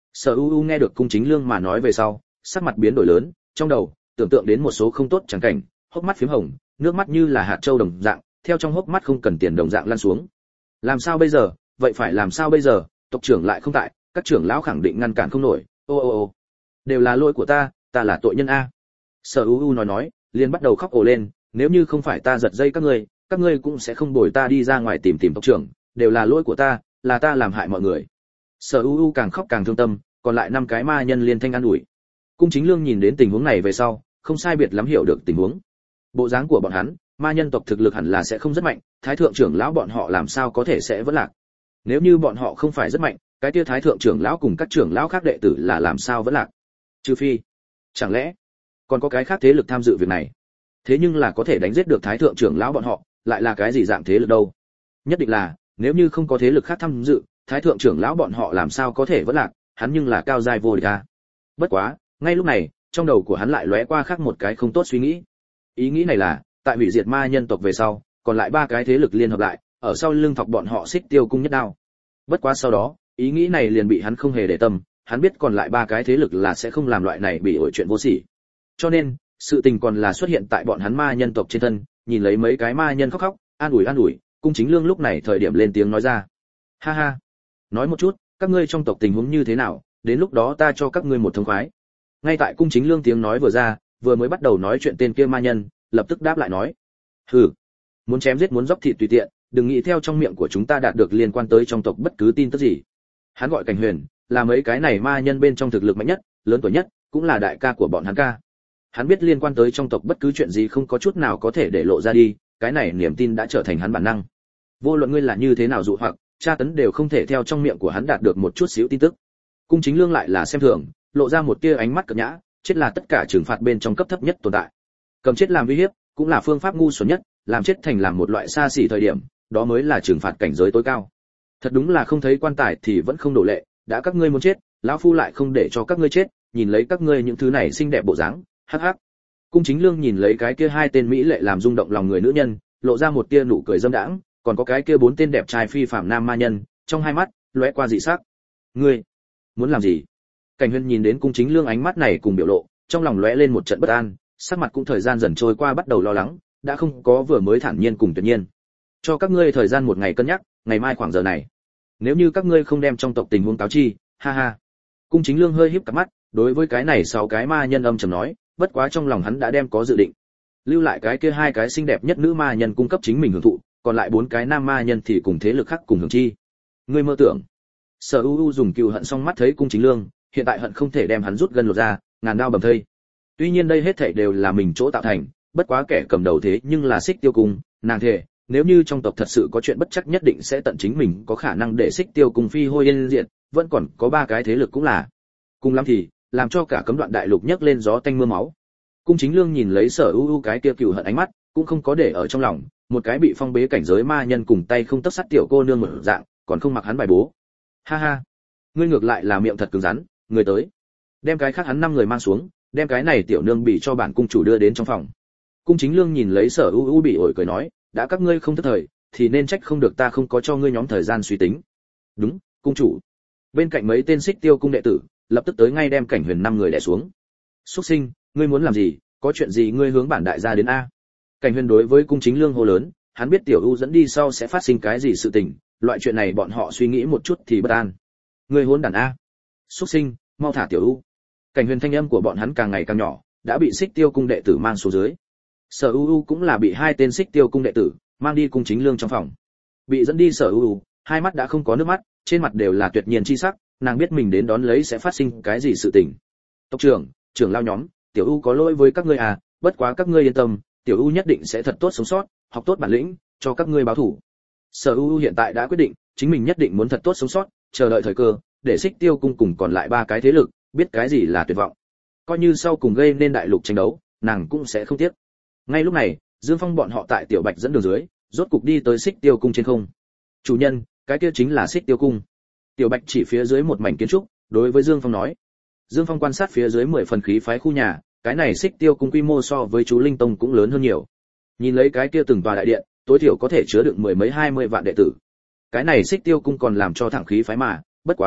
Sở U nghe được Cung Chính Lương mà nói về sau, sắc mặt biến đổi lớn, trong đầu tưởng tượng đến một số không tốt chẳng cảnh, hốc mắt phím hồng, nước mắt như là hạt châu đồng dạng, theo trong hốc mắt không cần tiền đồng dạng lan xuống. Làm sao bây giờ? Vậy phải làm sao bây giờ? Tộc trưởng lại không tại, các trưởng lão khẳng định ngăn cản không nổi. Ô, đều là lỗi của ta là tội nhân a. Sở U nói, liền bắt đầu khóc ồ lên, nếu như không phải ta giật dây các ngươi cũng sẽ không bồi ta đi ra ngoài tìm tộc trưởng, đều là lỗi của ta, là ta làm hại mọi người. Sở U càng khóc càng thương tâm, còn lại 5 cái ma nhân liên thanh an ủi. Cung Chính Lương nhìn đến tình huống này về sau, không sai biệt lắm hiểu được tình huống. Bộ dáng của bọn hắn, ma nhân tộc thực lực hẳn là sẽ không rất mạnh, thái thượng trưởng lão bọn họ làm sao có thể sẽ vẫn lạc. Nếu như bọn họ không phải rất mạnh, cái kia thái thượng trưởng lão cùng các trưởng lão khác đệ tử là làm sao vẫn lạc? Trừ phi, chẳng lẽ còn có cái khác thế lực tham dự việc này? Thế nhưng là có thể đánh giết được thái thượng trưởng lão bọn họ, lại là cái gì dạng thế lực đâu? Nhất định là, nếu như không có thế lực khác tham dự, thái thượng trưởng lão bọn họ làm sao có thể vẫn lạc, hắn nhưng là cao giai vô địch a. Bất quá, ngay lúc này, trong đầu của hắn lại lóe qua khác một cái không tốt suy nghĩ. Ý nghĩ này là, tại hủy diệt ma nhân tộc về sau, còn lại 3 cái thế lực liên hợp lại, ở sau lưng thọc bọn họ Xích Tiêu cung nhất đao. Bất quá sau đó, ý nghĩ này liền bị hắn không hề để tâm, hắn biết còn lại 3 cái thế lực là sẽ không làm loại này bị ổi chuyện vô sỉ. Cho nên, sự tình còn là xuất hiện tại bọn hắn ma nhân tộc trên thân, nhìn lấy mấy cái ma nhân khóc khóc, an ủi, Cung Chính Lương lúc này thời điểm lên tiếng nói ra. Ha ha, nói một chút, các ngươi trong tộc tình huống như thế nào, đến lúc đó ta cho các ngươi một thông khoái. Ngay tại Cung Chính Lương tiếng nói vừa ra, vừa mới bắt đầu nói chuyện tên kia ma nhân, lập tức đáp lại nói. Hừ, muốn chém giết muốn dốc thịt tùy tiện, đừng nghĩ theo trong miệng của chúng ta đạt được liên quan tới trong tộc bất cứ tin tức gì. Hắn gọi Cảnh Huyền, là mấy cái này ma nhân bên trong thực lực mạnh nhất, lớn tuổi nhất, cũng là đại ca của bọn hắn ca. Hắn biết liên quan tới trong tộc bất cứ chuyện gì không có chút nào có thể để lộ ra đi, cái này niềm tin đã trở thành hắn bản năng. Vô luận ngươi là như thế nào dụ hoặc, tra tấn đều không thể theo trong miệng của hắn đạt được một chút xíu tin tức. Cung Chính Lương lại là xem thường, lộ ra một tia ánh mắt cợt nhã, chết là tất cả trừng phạt bên trong cấp thấp nhất tồn tại. Cầm chết làm uy hiếp, cũng là phương pháp ngu xuẩn nhất, làm chết thành làm một loại xa xỉ thời điểm, đó mới là trừng phạt cảnh giới tối cao. Thật đúng là không thấy quan tài thì vẫn không đổ lệ, đã các ngươi muốn chết, lão phu lại không để cho các ngươi chết, nhìn lấy các ngươi những thứ này xinh đẹp bộ dáng, hắc hắc. Cung Chính Lương nhìn lấy cái kia 2 tên mỹ lệ làm rung động lòng người nữ nhân, lộ ra một tia nụ cười dâm đãng, còn có cái kia 4 tên đẹp trai phi phàm nam ma nhân, trong hai mắt lóe qua dị sắc. Ngươi muốn làm gì? Cảnh Huyền nhìn đến Cung Chính Lương ánh mắt này cùng biểu lộ, trong lòng lóe lên một trận bất an, sắc mặt cũng thời gian dần trôi qua bắt đầu lo lắng, đã không có vừa mới thản nhiên cùng tuyệt nhiên. Cho các ngươi thời gian 1 ngày cân nhắc, ngày mai khoảng giờ này, nếu như các ngươi không đem trong tộc tình huống cáo chi, ha ha. Cung Chính Lương hơi híp cặp mắt, đối với cái này 6 cái ma nhân âm trầm nói, bất quá trong lòng hắn đã đem có dự định, lưu lại cái kia 2 cái xinh đẹp nhất nữ ma nhân cung cấp chính mình hưởng thụ, còn lại 4 cái nam ma nhân thì cùng thế lực khác cùng hưởng chi. Ngươi mơ tưởng. Sở U dùng cừu hận song mắt thấy Cung Chính Lương, hiện tại hận không thể đem hắn rút gân lột ra, ngàn đao bầm thây. Tuy nhiên đây hết thảy đều là mình chỗ tạo thành, bất quá kẻ cầm đầu thế nhưng là Xích Tiêu cung, nàng thề, nếu như trong tộc thật sự có chuyện bất chắc nhất định sẽ tận chính mình có khả năng để Xích Tiêu cung phi hôi yên diệt, vẫn còn có 3 cái thế lực cũng là. Cùng lắm thì, làm cho cả cấm đoạn đại lục nhấc lên gió tanh mưa máu. Cung Chính Lương nhìn lấy Sở U cái kia cừu hận ánh mắt, cũng không có để ở trong lòng, một cái bị phong bế cảnh giới ma nhân cùng tay không tấc sắt tiểu cô nương một dạng, còn không mặc hắn bài bố. Ha ha, ngươi ngược lại là miệng thật cứng rắn, người tới. Đem cái khác hắn 5 người mang xuống, đem cái này tiểu nương bị cho bản cung chủ đưa đến trong phòng. Cung Chính Lương nhìn lấy Sở U bị ổi cười nói, đã các ngươi không thất thời, thì nên trách không được ta không có cho ngươi nhóm thời gian suy tính. Đúng, cung chủ. Bên cạnh mấy tên Xích Tiêu cung đệ tử, lập tức tới ngay đem Cảnh Huyền 5 người đè xuống. Súc sinh, ngươi muốn làm gì, có chuyện gì ngươi hướng bản đại gia đến a? Cảnh Huyền đối với Cung Chính Lương hô lớn, hắn biết tiểu U dẫn đi sau sẽ phát sinh cái gì sự tình, loại chuyện này bọn họ suy nghĩ một chút thì bất an. Ngươi hỗn đản a. Súc sinh, mau thả tiểu U. Cảnh Huyền thanh âm của bọn hắn càng ngày càng nhỏ, đã bị Xích Tiêu cung đệ tử mang xuống dưới. Sở U cũng là bị 2 tên Xích Tiêu cung đệ tử mang đi Cung Chính Lương trong phòng. Bị dẫn đi Sở U, hai mắt đã không có nước mắt, trên mặt đều là tuyệt nhiên chi sắc, nàng biết mình đến đón lấy sẽ phát sinh cái gì sự tình. Tộc trưởng, trưởng lao nhóm, tiểu U có lỗi với các ngươi à, bất quá các ngươi yên tâm, tiểu U nhất định sẽ thật tốt sống sót, học tốt bản lĩnh, cho các ngươi báo thủ. Sở U hiện tại đã quyết định, chính mình nhất định muốn thật tốt sống sót, chờ đợi thời cơ, để Xích Tiêu cung cùng còn lại 3 cái thế lực biết cái gì là tuyệt vọng. Coi như sau cùng gây nên đại lục tranh đấu, nàng cũng sẽ không tiếc. Ngay lúc này, Dương Phong bọn họ tại Tiểu Bạch dẫn đường dưới, rốt cục đi tới Xích Tiêu cung trên không. Chủ nhân, cái kia chính là Xích Tiêu cung. Tiểu Bạch chỉ phía dưới một mảnh kiến trúc, đối với Dương Phong nói. Dương Phong quan sát phía dưới 10 phần khí phái khu nhà, cái này Xích Tiêu cung quy mô so với chú Linh Tông cũng lớn hơn nhiều. Nhìn lấy cái kia từng tòa đại điện, tối thiểu có thể chứa đựng 10 mấy 20 vạn đệ tử. Cái này Xích Tiêu cung còn làm cho thẳng khí phái mà, bất quá,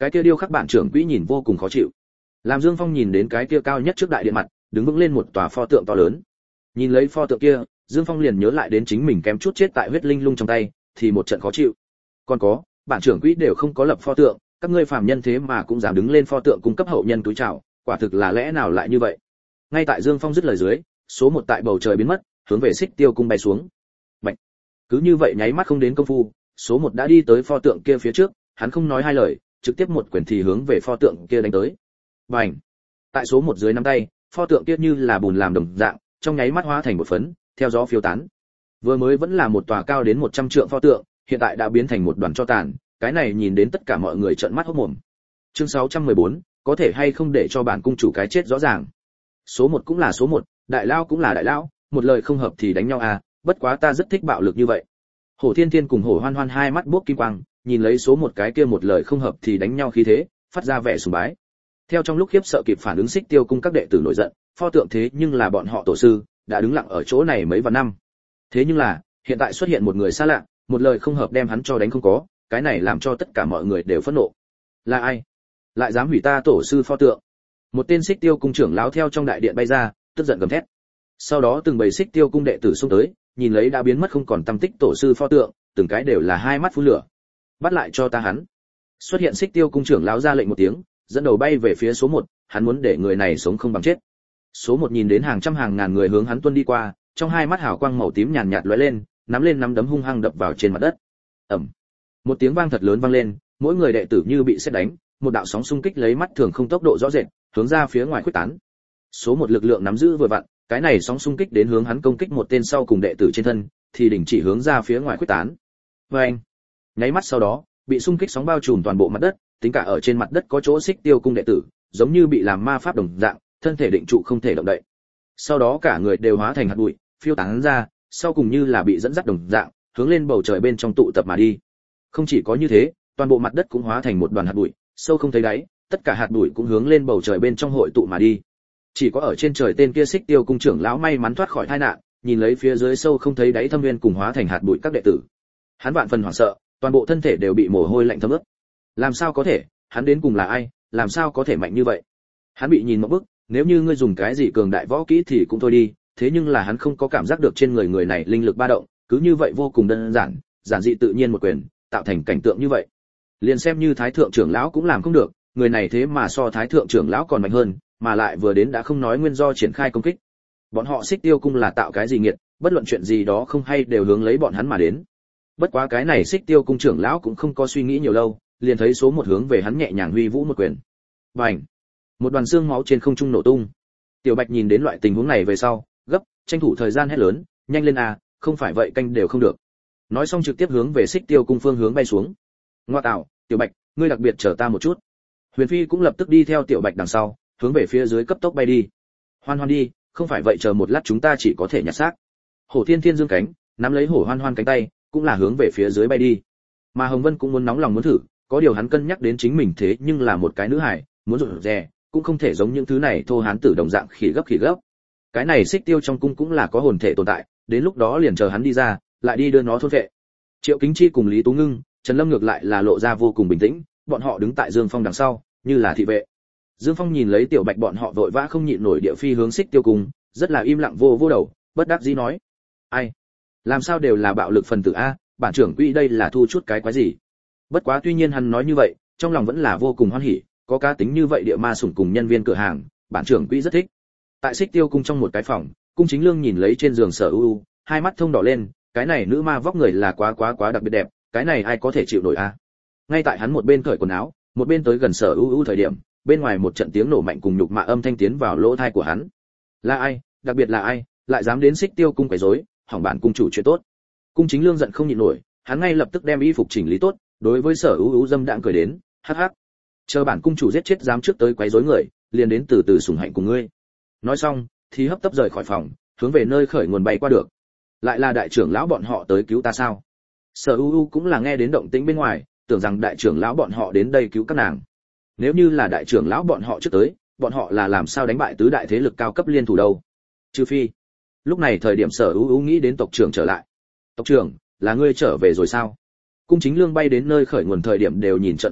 Cái kia điêu khắc bản trưởng quỹ nhìn vô cùng khó chịu. Làm Dương Phong nhìn đến cái kia cao nhất trước đại điện mặt, đứng vững lên một tòa pho tượng to lớn. Nhìn lấy pho tượng kia, Dương Phong liền nhớ lại đến chính mình kém chút chết tại huyết linh lung trong tay, thì một trận khó chịu. Còn có, bản trưởng quỹ đều không có lập pho tượng, các ngươi phàm nhân thế mà cũng dám đứng lên pho tượng cung cấp hậu nhân túi chào, quả thực là lẽ nào lại như vậy. Ngay tại Dương Phong dứt lời dưới, số 1 tại bầu trời biến mất, hướng về Xích Tiêu cung bay xuống. Bạch. Cứ như vậy nháy mắt không đến công phu, số 1 đã đi tới pho tượng kia phía trước, hắn không nói hai lời, trực tiếp một quyền thì hướng về pho tượng kia đánh tới. Bành. Tại số 1 dưới nắm tay, pho tượng kia như là bùn làm đồng dạng, trong nháy mắt hóa thành một phấn, theo gió phiêu tán. Vừa mới vẫn là một tòa cao đến 100 trượng pho tượng, hiện tại đã biến thành một đoàn tro tàn, cái này nhìn đến tất cả mọi người trợn mắt hốt mồm. Chương 614, có thể hay không để cho bản cung chủ cái chết rõ ràng. Số 1 cũng là số 1, đại lao cũng là đại lao, một lời không hợp thì đánh nhau à, bất quá ta rất thích bạo lực như vậy. Hổ Thiên Thiên cùng Hổ Hoan Hoan hai mắt bốc kim quang, nhìn lấy số 1 cái kia một lời không hợp thì đánh nhau khí thế, phát ra vẻ sùng bái. Theo trong lúc khiếp sợ kịp phản ứng Xích Tiêu cung các đệ tử nổi giận, pho tượng thế nhưng là bọn họ tổ sư, đã đứng lặng ở chỗ này mấy vạn năm. Thế nhưng là, hiện tại xuất hiện một người xa lạ, một lời không hợp đem hắn cho đánh không có, cái này làm cho tất cả mọi người đều phẫn nộ. Là ai? Lại dám hủy ta tổ sư pho tượng? Một tên Xích Tiêu cung trưởng lão theo trong đại điện bay ra, tức giận gầm thét. Sau đó từng bầy Xích Tiêu cung đệ tử xông tới, nhìn lấy đã biến mất không còn tăm tích tổ sư pho tượng, từng cái đều là hai mắt phun lửa. Bắt lại cho ta hắn. Xuất hiện Xích Tiêu cung trưởng lão ra lệnh một tiếng, dẫn đầu bay về phía số 1, hắn muốn để người này sống không bằng chết. Số 1 nhìn đến hàng trăm hàng ngàn người hướng hắn tuôn đi qua, trong hai mắt hào quang màu tím nhàn nhạt lóe lên, nắm lên nắm đấm hung hăng đập vào trên mặt đất. Ầm. Một tiếng vang thật lớn vang lên, mỗi người đệ tử như bị sét đánh, một đạo sóng xung kích lấy mắt thường không tốc độ rõ rệt, hướng ra phía ngoài khuếch tán. Số 1 lực lượng nắm giữ vừa vặn, cái này sóng xung kích đến hướng hắn công kích một tên sau cùng đệ tử trên thân, thì đình chỉ hướng ra phía ngoài khuếch tán. Oeng. Nháy mắt sau đó, bị xung kích sóng bao trùm toàn bộ mặt đất, tính cả ở trên mặt đất có chỗ Xích Tiêu cung đệ tử, giống như bị làm ma pháp đồng dạng, thân thể định trụ không thể động đậy. Sau đó cả người đều hóa thành hạt bụi, phiêu tán ra, sau cùng như là bị dẫn dắt đồng dạng, hướng lên bầu trời bên trong tụ tập mà đi. Không chỉ có như thế, toàn bộ mặt đất cũng hóa thành một đoàn hạt bụi, sâu không thấy đáy, tất cả hạt bụi cũng hướng lên bầu trời bên trong hội tụ mà đi. Chỉ có ở trên trời tên kia Xích Tiêu cung trưởng lão may mắn thoát khỏi tai nạn, nhìn lấy phía dưới sâu không thấy đáy thâm nguyên cùng hóa thành hạt bụi các đệ tử. Hắn vạn phần hoảng sợ, toàn bộ thân thể đều bị mồ hôi lạnh thấm ướt. Làm sao có thể, hắn đến cùng là ai, làm sao có thể mạnh như vậy? Hắn bị nhìn một bức, nếu như ngươi dùng cái gì cường đại võ kỹ thì cũng thôi đi, thế nhưng là hắn không có cảm giác được trên người người này linh lực ba động, cứ như vậy vô cùng đơn giản, giản dị tự nhiên một quyền, tạo thành cảnh tượng như vậy. Liền xem như Thái thượng trưởng lão cũng làm không được, người này thế mà so Thái thượng trưởng lão còn mạnh hơn, mà lại vừa đến đã không nói nguyên do triển khai công kích. Bọn họ Xích Tiêu cung là tạo cái gì nghiệt, bất luận chuyện gì đó không hay đều hướng lấy bọn hắn mà đến. Bất quá cái này Xích Tiêu cung trưởng lão cũng không có suy nghĩ nhiều lâu, liền thấy số 1 hướng về hắn nhẹ nhàng huy vũ một quyền. Bành! Một đoàn xương máu trên không trung nổ tung. Tiểu Bạch nhìn đến loại tình huống này về sau, gấp, tranh thủ thời gian hét lớn, nhanh lên à, không phải vậy canh đều không được. Nói xong trực tiếp hướng về Xích Tiêu cung phương hướng bay xuống. Ngoa tạo, Tiểu Bạch, ngươi đặc biệt chờ ta một chút. Huyền Phi cũng lập tức đi theo Tiểu Bạch đằng sau, hướng về phía dưới cấp tốc bay đi. Hoan Hoan đi, không phải vậy chờ một lát chúng ta chỉ có thể nhặt xác. Hổ Thiên Thiên dương cánh, nắm lấy Hổ Hoan Hoan cánh tay, cũng là hướng về phía dưới bay đi. Mà Hồng Vân cũng muốn nóng lòng muốn thử, có điều hắn cân nhắc đến chính mình thế nhưng là một cái nữ hài, muốn rụt rè, cũng không thể giống những thứ này thô hán tử đồng dạng khỉ gấp. Cái này Xích Tiêu trong cung cũng là có hồn thể tồn tại, đến lúc đó liền chờ hắn đi ra, lại đi đưa nó thôn vệ. Triệu Kính Chi cùng Lý Tú Ngưng, Trần Lâm ngược lại là lộ ra vô cùng bình tĩnh, bọn họ đứng tại Dương Phong đằng sau, như là thị vệ. Dương Phong nhìn lấy Tiểu Bạch bọn họ vội vã không nhịn nổi địa phi hướng Xích Tiêu cung, rất là im lặng vô đầu, bất đắc dĩ nói: "Ai? Làm sao đều là bạo lực phần tử a, bản trưởng quỹ đây là thu chút cái quái gì?" Bất quá tuy nhiên hắn nói như vậy, trong lòng vẫn là vô cùng hoan hỉ, có cá tính như vậy địa ma sủng cùng nhân viên cửa hàng, bản trưởng quỹ rất thích. Tại Xích Tiêu cung trong một cái phòng, Cung Chính Lương nhìn lấy trên giường Sở U, hai mắt thông đỏ lên, cái này nữ ma vóc người là quá đặc biệt đẹp, cái này ai có thể chịu nổi a. Ngay tại hắn một bên cởi quần áo, một bên tới gần Sở U thời điểm, bên ngoài một trận tiếng nổ mạnh cùng nhục mạ âm thanh tiến vào lỗ tai của hắn. Là ai, đặc biệt là ai, lại dám đến Xích Tiêu cung quấy rối, hỏng bản cung chủ chuyện tốt. Cung Chính Lương giận không nhịn nổi, hắn ngay lập tức đem y phục chỉnh lý tốt, đối với Sở U dâm đãng cười đến, hắc hắc. Chờ bản cung chủ giết chết dám trước tới quấy rối người, liền đến từ từ sủng hạnh cùng ngươi. Nói xong, thì hấp tấp rời khỏi phòng, hướng về nơi khởi nguồn bay qua được. Lại là đại trưởng lão bọn họ tới cứu ta sao? Sở U cũng là nghe đến động tĩnh bên ngoài, tưởng rằng đại trưởng lão bọn họ đến đây cứu các nàng. Nếu như là đại trưởng lão bọn họ trước tới, bọn họ là làm sao đánh bại tứ đại thế lực cao cấp liên thủ đâu? Trừ phi. Lúc này thời điểm Sở U nghĩ đến tộc trưởng trở lại. Tộc trưởng, là ngươi trở về rồi sao? Cung Chính Lương bay đến nơi khởi nguồn thời điểm đều nhìn trận tròn mắt,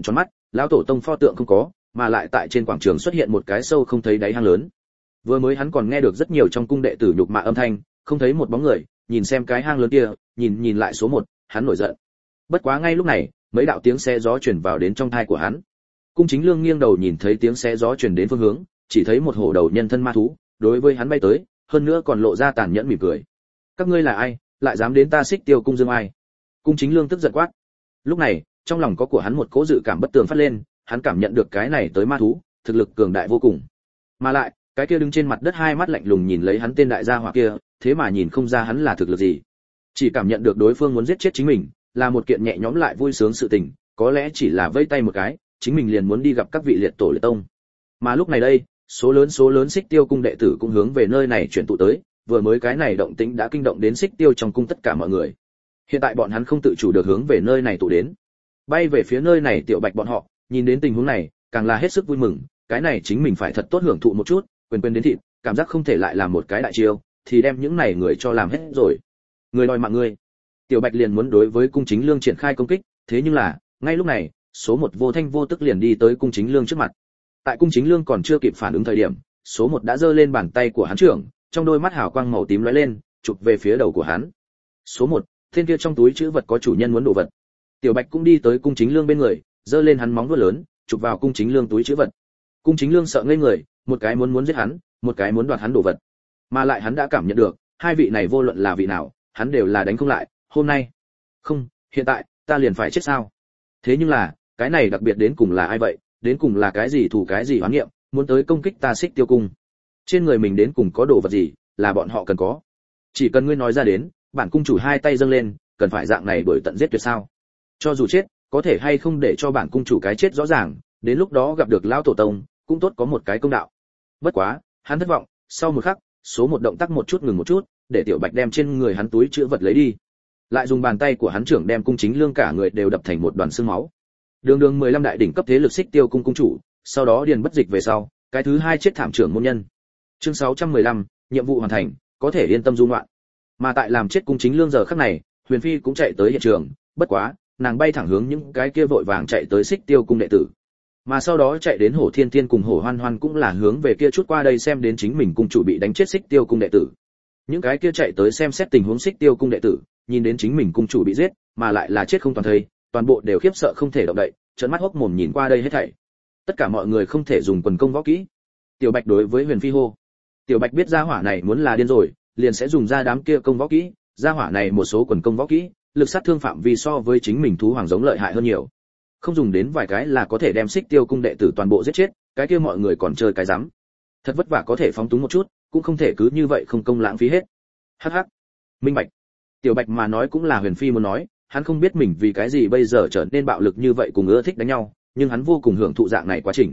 lão tổ tông pho tượng không có, mà lại tại trên quảng trường xuất hiện một cái sâu không thấy đáy hang lớn. Vừa mới hắn còn nghe được rất nhiều trong cung đệ tử nhục mạ âm thanh, không thấy một bóng người, nhìn xem cái hang lớn kia, nhìn lại số 1, hắn nổi giận. Bất quá ngay lúc này, mấy đạo tiếng xé gió truyền vào đến trong tai của hắn. Cung Chính Lương nghiêng đầu nhìn thấy tiếng xé gió truyền đến phương hướng, chỉ thấy một hổ đầu nhân thân ma thú, đối với hắn bay tới, hơn nữa còn lộ ra tàn nhẫn mỉm cười. Các ngươi là ai, lại dám đến ta Xích Tiêu cung dương ai? Cung Chính Lương tức giận quát. Lúc này, trong lòng có của hắn một cỗ dự cảm bất tường phát lên, hắn cảm nhận được cái này tới ma thú, thực lực cường đại vô cùng. Mà lại, cái kia đứng trên mặt đất hai mắt lạnh lùng nhìn lấy hắn tên đại gia hỏa kia, thế mà nhìn không ra hắn là thực lực gì. Chỉ cảm nhận được đối phương muốn giết chết chính mình, là một kiện nhẹ nhõm lại vui sướng sự tình, có lẽ chỉ là vẫy tay một cái, chính mình liền muốn đi gặp các vị liệt tổ liệt tông. Mà lúc này đây, số lớn Xích Tiêu cung đệ tử cũng hướng về nơi này chuyển tụ tới, vừa mới cái này động tĩnh đã kinh động đến Xích Tiêu trong cung tất cả mọi người. Hiện tại bọn hắn không tự chủ được hướng về nơi này tụ đến. Bay về phía nơi này Tiểu Bạch bọn họ, nhìn đến tình huống này, càng là hết sức vui mừng, cái này chính mình phải thật tốt hưởng thụ một chút, quên đến thịt, cảm giác không thể lại làm một cái đại chiêu, thì đem những này người cho làm hết rồi. Người đòi mạng ngươi. Tiểu Bạch liền muốn đối với Cung Chính Lương triển khai công kích, thế nhưng là, ngay lúc này, số 1 vô thanh vô tức liền đi tới Cung Chính Lương trước mặt. Tại Cung Chính Lương còn chưa kịp phản ứng thời điểm, số 1 đã giơ lên bàn tay của hắn trưởng, trong đôi mắt hào quang màu tím lóe lên, chụp về phía đầu của hắn. Số 1, tên kia trong túi trữ vật có chủ nhân muốn đồ vật. Tiểu Bạch cũng đi tới Cung Chính Lương bên người, giơ lên hắn móng vuốt lớn, chụp vào Cung Chính Lương túi trữ vật. Cung Chính Lương sợ ngây người, một cái muốn giết hắn, một cái muốn đoạt hắn đồ vật. Mà lại hắn đã cảm nhận được, hai vị này vô luận là vị nào, hắn đều là đánh không lại, hôm nay. Không, hiện tại, ta liền phải chết sao? Thế nhưng là, cái này đặc biệt đến cùng là ai vậy? Đến cùng là cái gì thủ cái gì oán niệm, muốn tới công kích ta Xích Tiêu cung? Trên người mình đến cùng có đồ vật gì, là bọn họ cần có. Chỉ cần ngươi nói ra đến, bản cung chủ hai tay dâng lên, cần phải dạng này đuổi tận giết tuyệt sao? Cho dù chết, có thể hay không để cho bản cung chủ cái chết rõ ràng, đến lúc đó gặp được lão tổ tông, cũng tốt có một cái công đạo. Bất quá, hắn thất vọng, sau một khắc, số 1 động tác một chút ngừng một chút, để Tiểu Bạch đem trên người hắn túi chứa vật lấy đi. Lại dùng bàn tay của hắn trưởng đem Cung Chính Lương cả người đều đập thành một đoàn xương máu. Đường 15 đại đỉnh cấp thế lực Xích Tiêu cung cung chủ, sau đó điền bất dịch về sau, cái thứ hai chết thảm trưởng môn nhân. Chương 615, nhiệm vụ hoàn thành, có thể yên tâm du ngoạn. Mà tại làm chết Cung Chính Lương giờ khắc này, Huyền Phi cũng chạy tới hiện trường, bất quá, nàng bay thẳng hướng những cái kia vội vàng chạy tới Xích Tiêu cung đệ tử. Mà sau đó chạy đến Hổ Thiên Thiên cùng Hổ Hoan Hoan cũng là hướng về kia chút qua đây xem đến chính mình cung chủ bị đánh chết Xích Tiêu cung đệ tử. Những cái kia chạy tới xem xét tình huống Xích Tiêu cung đệ tử, nhìn đến chính mình cung chủ bị giết, mà lại là chết không toàn thây, toàn bộ đều khiếp sợ không thể động đậy, trợn mắt hốc mồm nhìn qua đây hết thảy. Tất cả mọi người không thể dùng quần công võ kỹ. Tiểu Bạch đối với Huyền Phi hô. Tiểu Bạch biết gia hỏa này muốn là điên rồi, liền sẽ dùng ra đám kia công võ kỹ, gia hỏa này một số quần công võ kỹ, lực sát thương phạm vi so với chính mình thú hoàng giống lợi hại hơn nhiều. Không dùng đến vài cái là có thể đem Xích Tiêu cung đệ tử toàn bộ giết chết, cái kia mọi người còn chơi cái rắm. Thật vất vả có thể phóng túng một chút, cũng không thể cứ như vậy không công lãng phí hết. Hắc hắc. Minh Bạch. Tiểu Bạch mà nói cũng là Huyền Phi muốn nói, hắn không biết mình vì cái gì bây giờ trở nên bạo lực như vậy cùng ưa thích đánh nhau, nhưng hắn vô cùng hưởng thụ dạng này quá trình.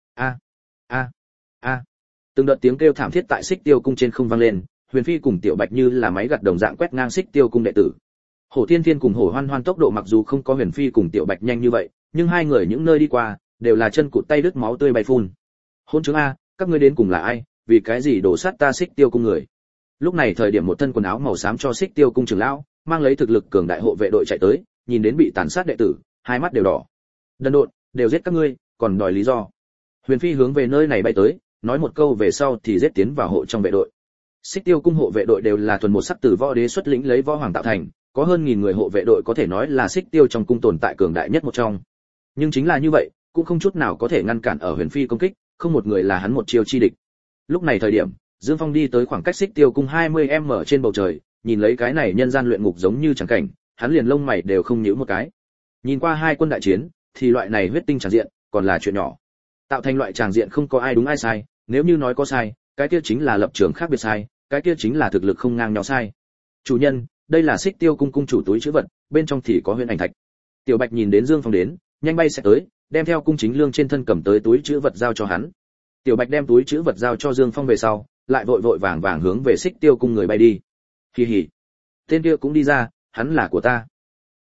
A. Từng đợt tiếng kêu thảm thiết tại Xích Tiêu cung trên không vang lên, Huyền Phi cùng Tiểu Bạch như là máy gặt đồng dạng quét ngang Xích Tiêu cung đệ tử. Hổ Thiên Thiên cùng Hổ Hoan Hoan tốc độ mặc dù không có Huyền Phi cùng Tiểu Bạch nhanh như vậy, nhưng hai người những nơi đi qua đều là chân cụt tay đứt máu tươi bay phun. Hôn chứng a, các ngươi đến cùng là ai, vì cái gì đổ sát ta Xích Tiêu cung người? Lúc này thời điểm một thân quần áo màu xám cho Xích Tiêu cung trưởng lão, mang lấy thực lực cường đại hộ vệ đội chạy tới, nhìn đến bị tàn sát đệ tử, hai mắt đều đỏ. Đần độn, đều giết các ngươi, còn đòi lý do. Huyền Phi hướng về nơi này bay tới, nói một câu về sau thì giết tiến vào hộ trong vệ đội. Xích Tiêu cung hộ vệ đội đều là thuần một sắc từ võ đế xuất lĩnh lấy võ hoàng tạo thành, có hơn 1000 người hộ vệ đội có thể nói là Xích Tiêu trong cung tồn tại cường đại nhất một trong. Nhưng chính là như vậy, cũng không chút nào có thể ngăn cản ở Huyền Phi công kích, không một người là hắn một chiêu chi địch. Lúc này thời điểm, Dương Phong đi tới khoảng cách Xích Tiêu cung 20m trên bầu trời, nhìn lấy cái này nhân gian luyện ngục giống như chẳng cảnh, hắn liền lông mày đều không nhíu một cái. Nhìn qua hai quân đại chiến, thì loại này huyết tinh tràn diện, còn là chuyện nhỏ. Tạo thành loại tràng diện không có ai đúng ai sai, nếu như nói có sai, cái kia chính là lập trường khác biệt sai, cái kia chính là thực lực không ngang nhau sai. Chủ nhân, đây là Xích Tiêu cung cung chủ túi trữ vật, bên trong thì có huyền ảnh thạch. Tiểu Bạch nhìn đến Dương Phong đến, nhanh bay sẽ tới, đem theo Cung Chính Lương trên thân cầm tới túi trữ vật giao cho hắn. Tiểu Bạch đem túi trữ vật giao cho Dương Phong về sau, lại vội vội vàng vàng hướng về Xích Tiêu cung người bay đi. Hì hì, tên kia cũng đi ra, hắn là của ta.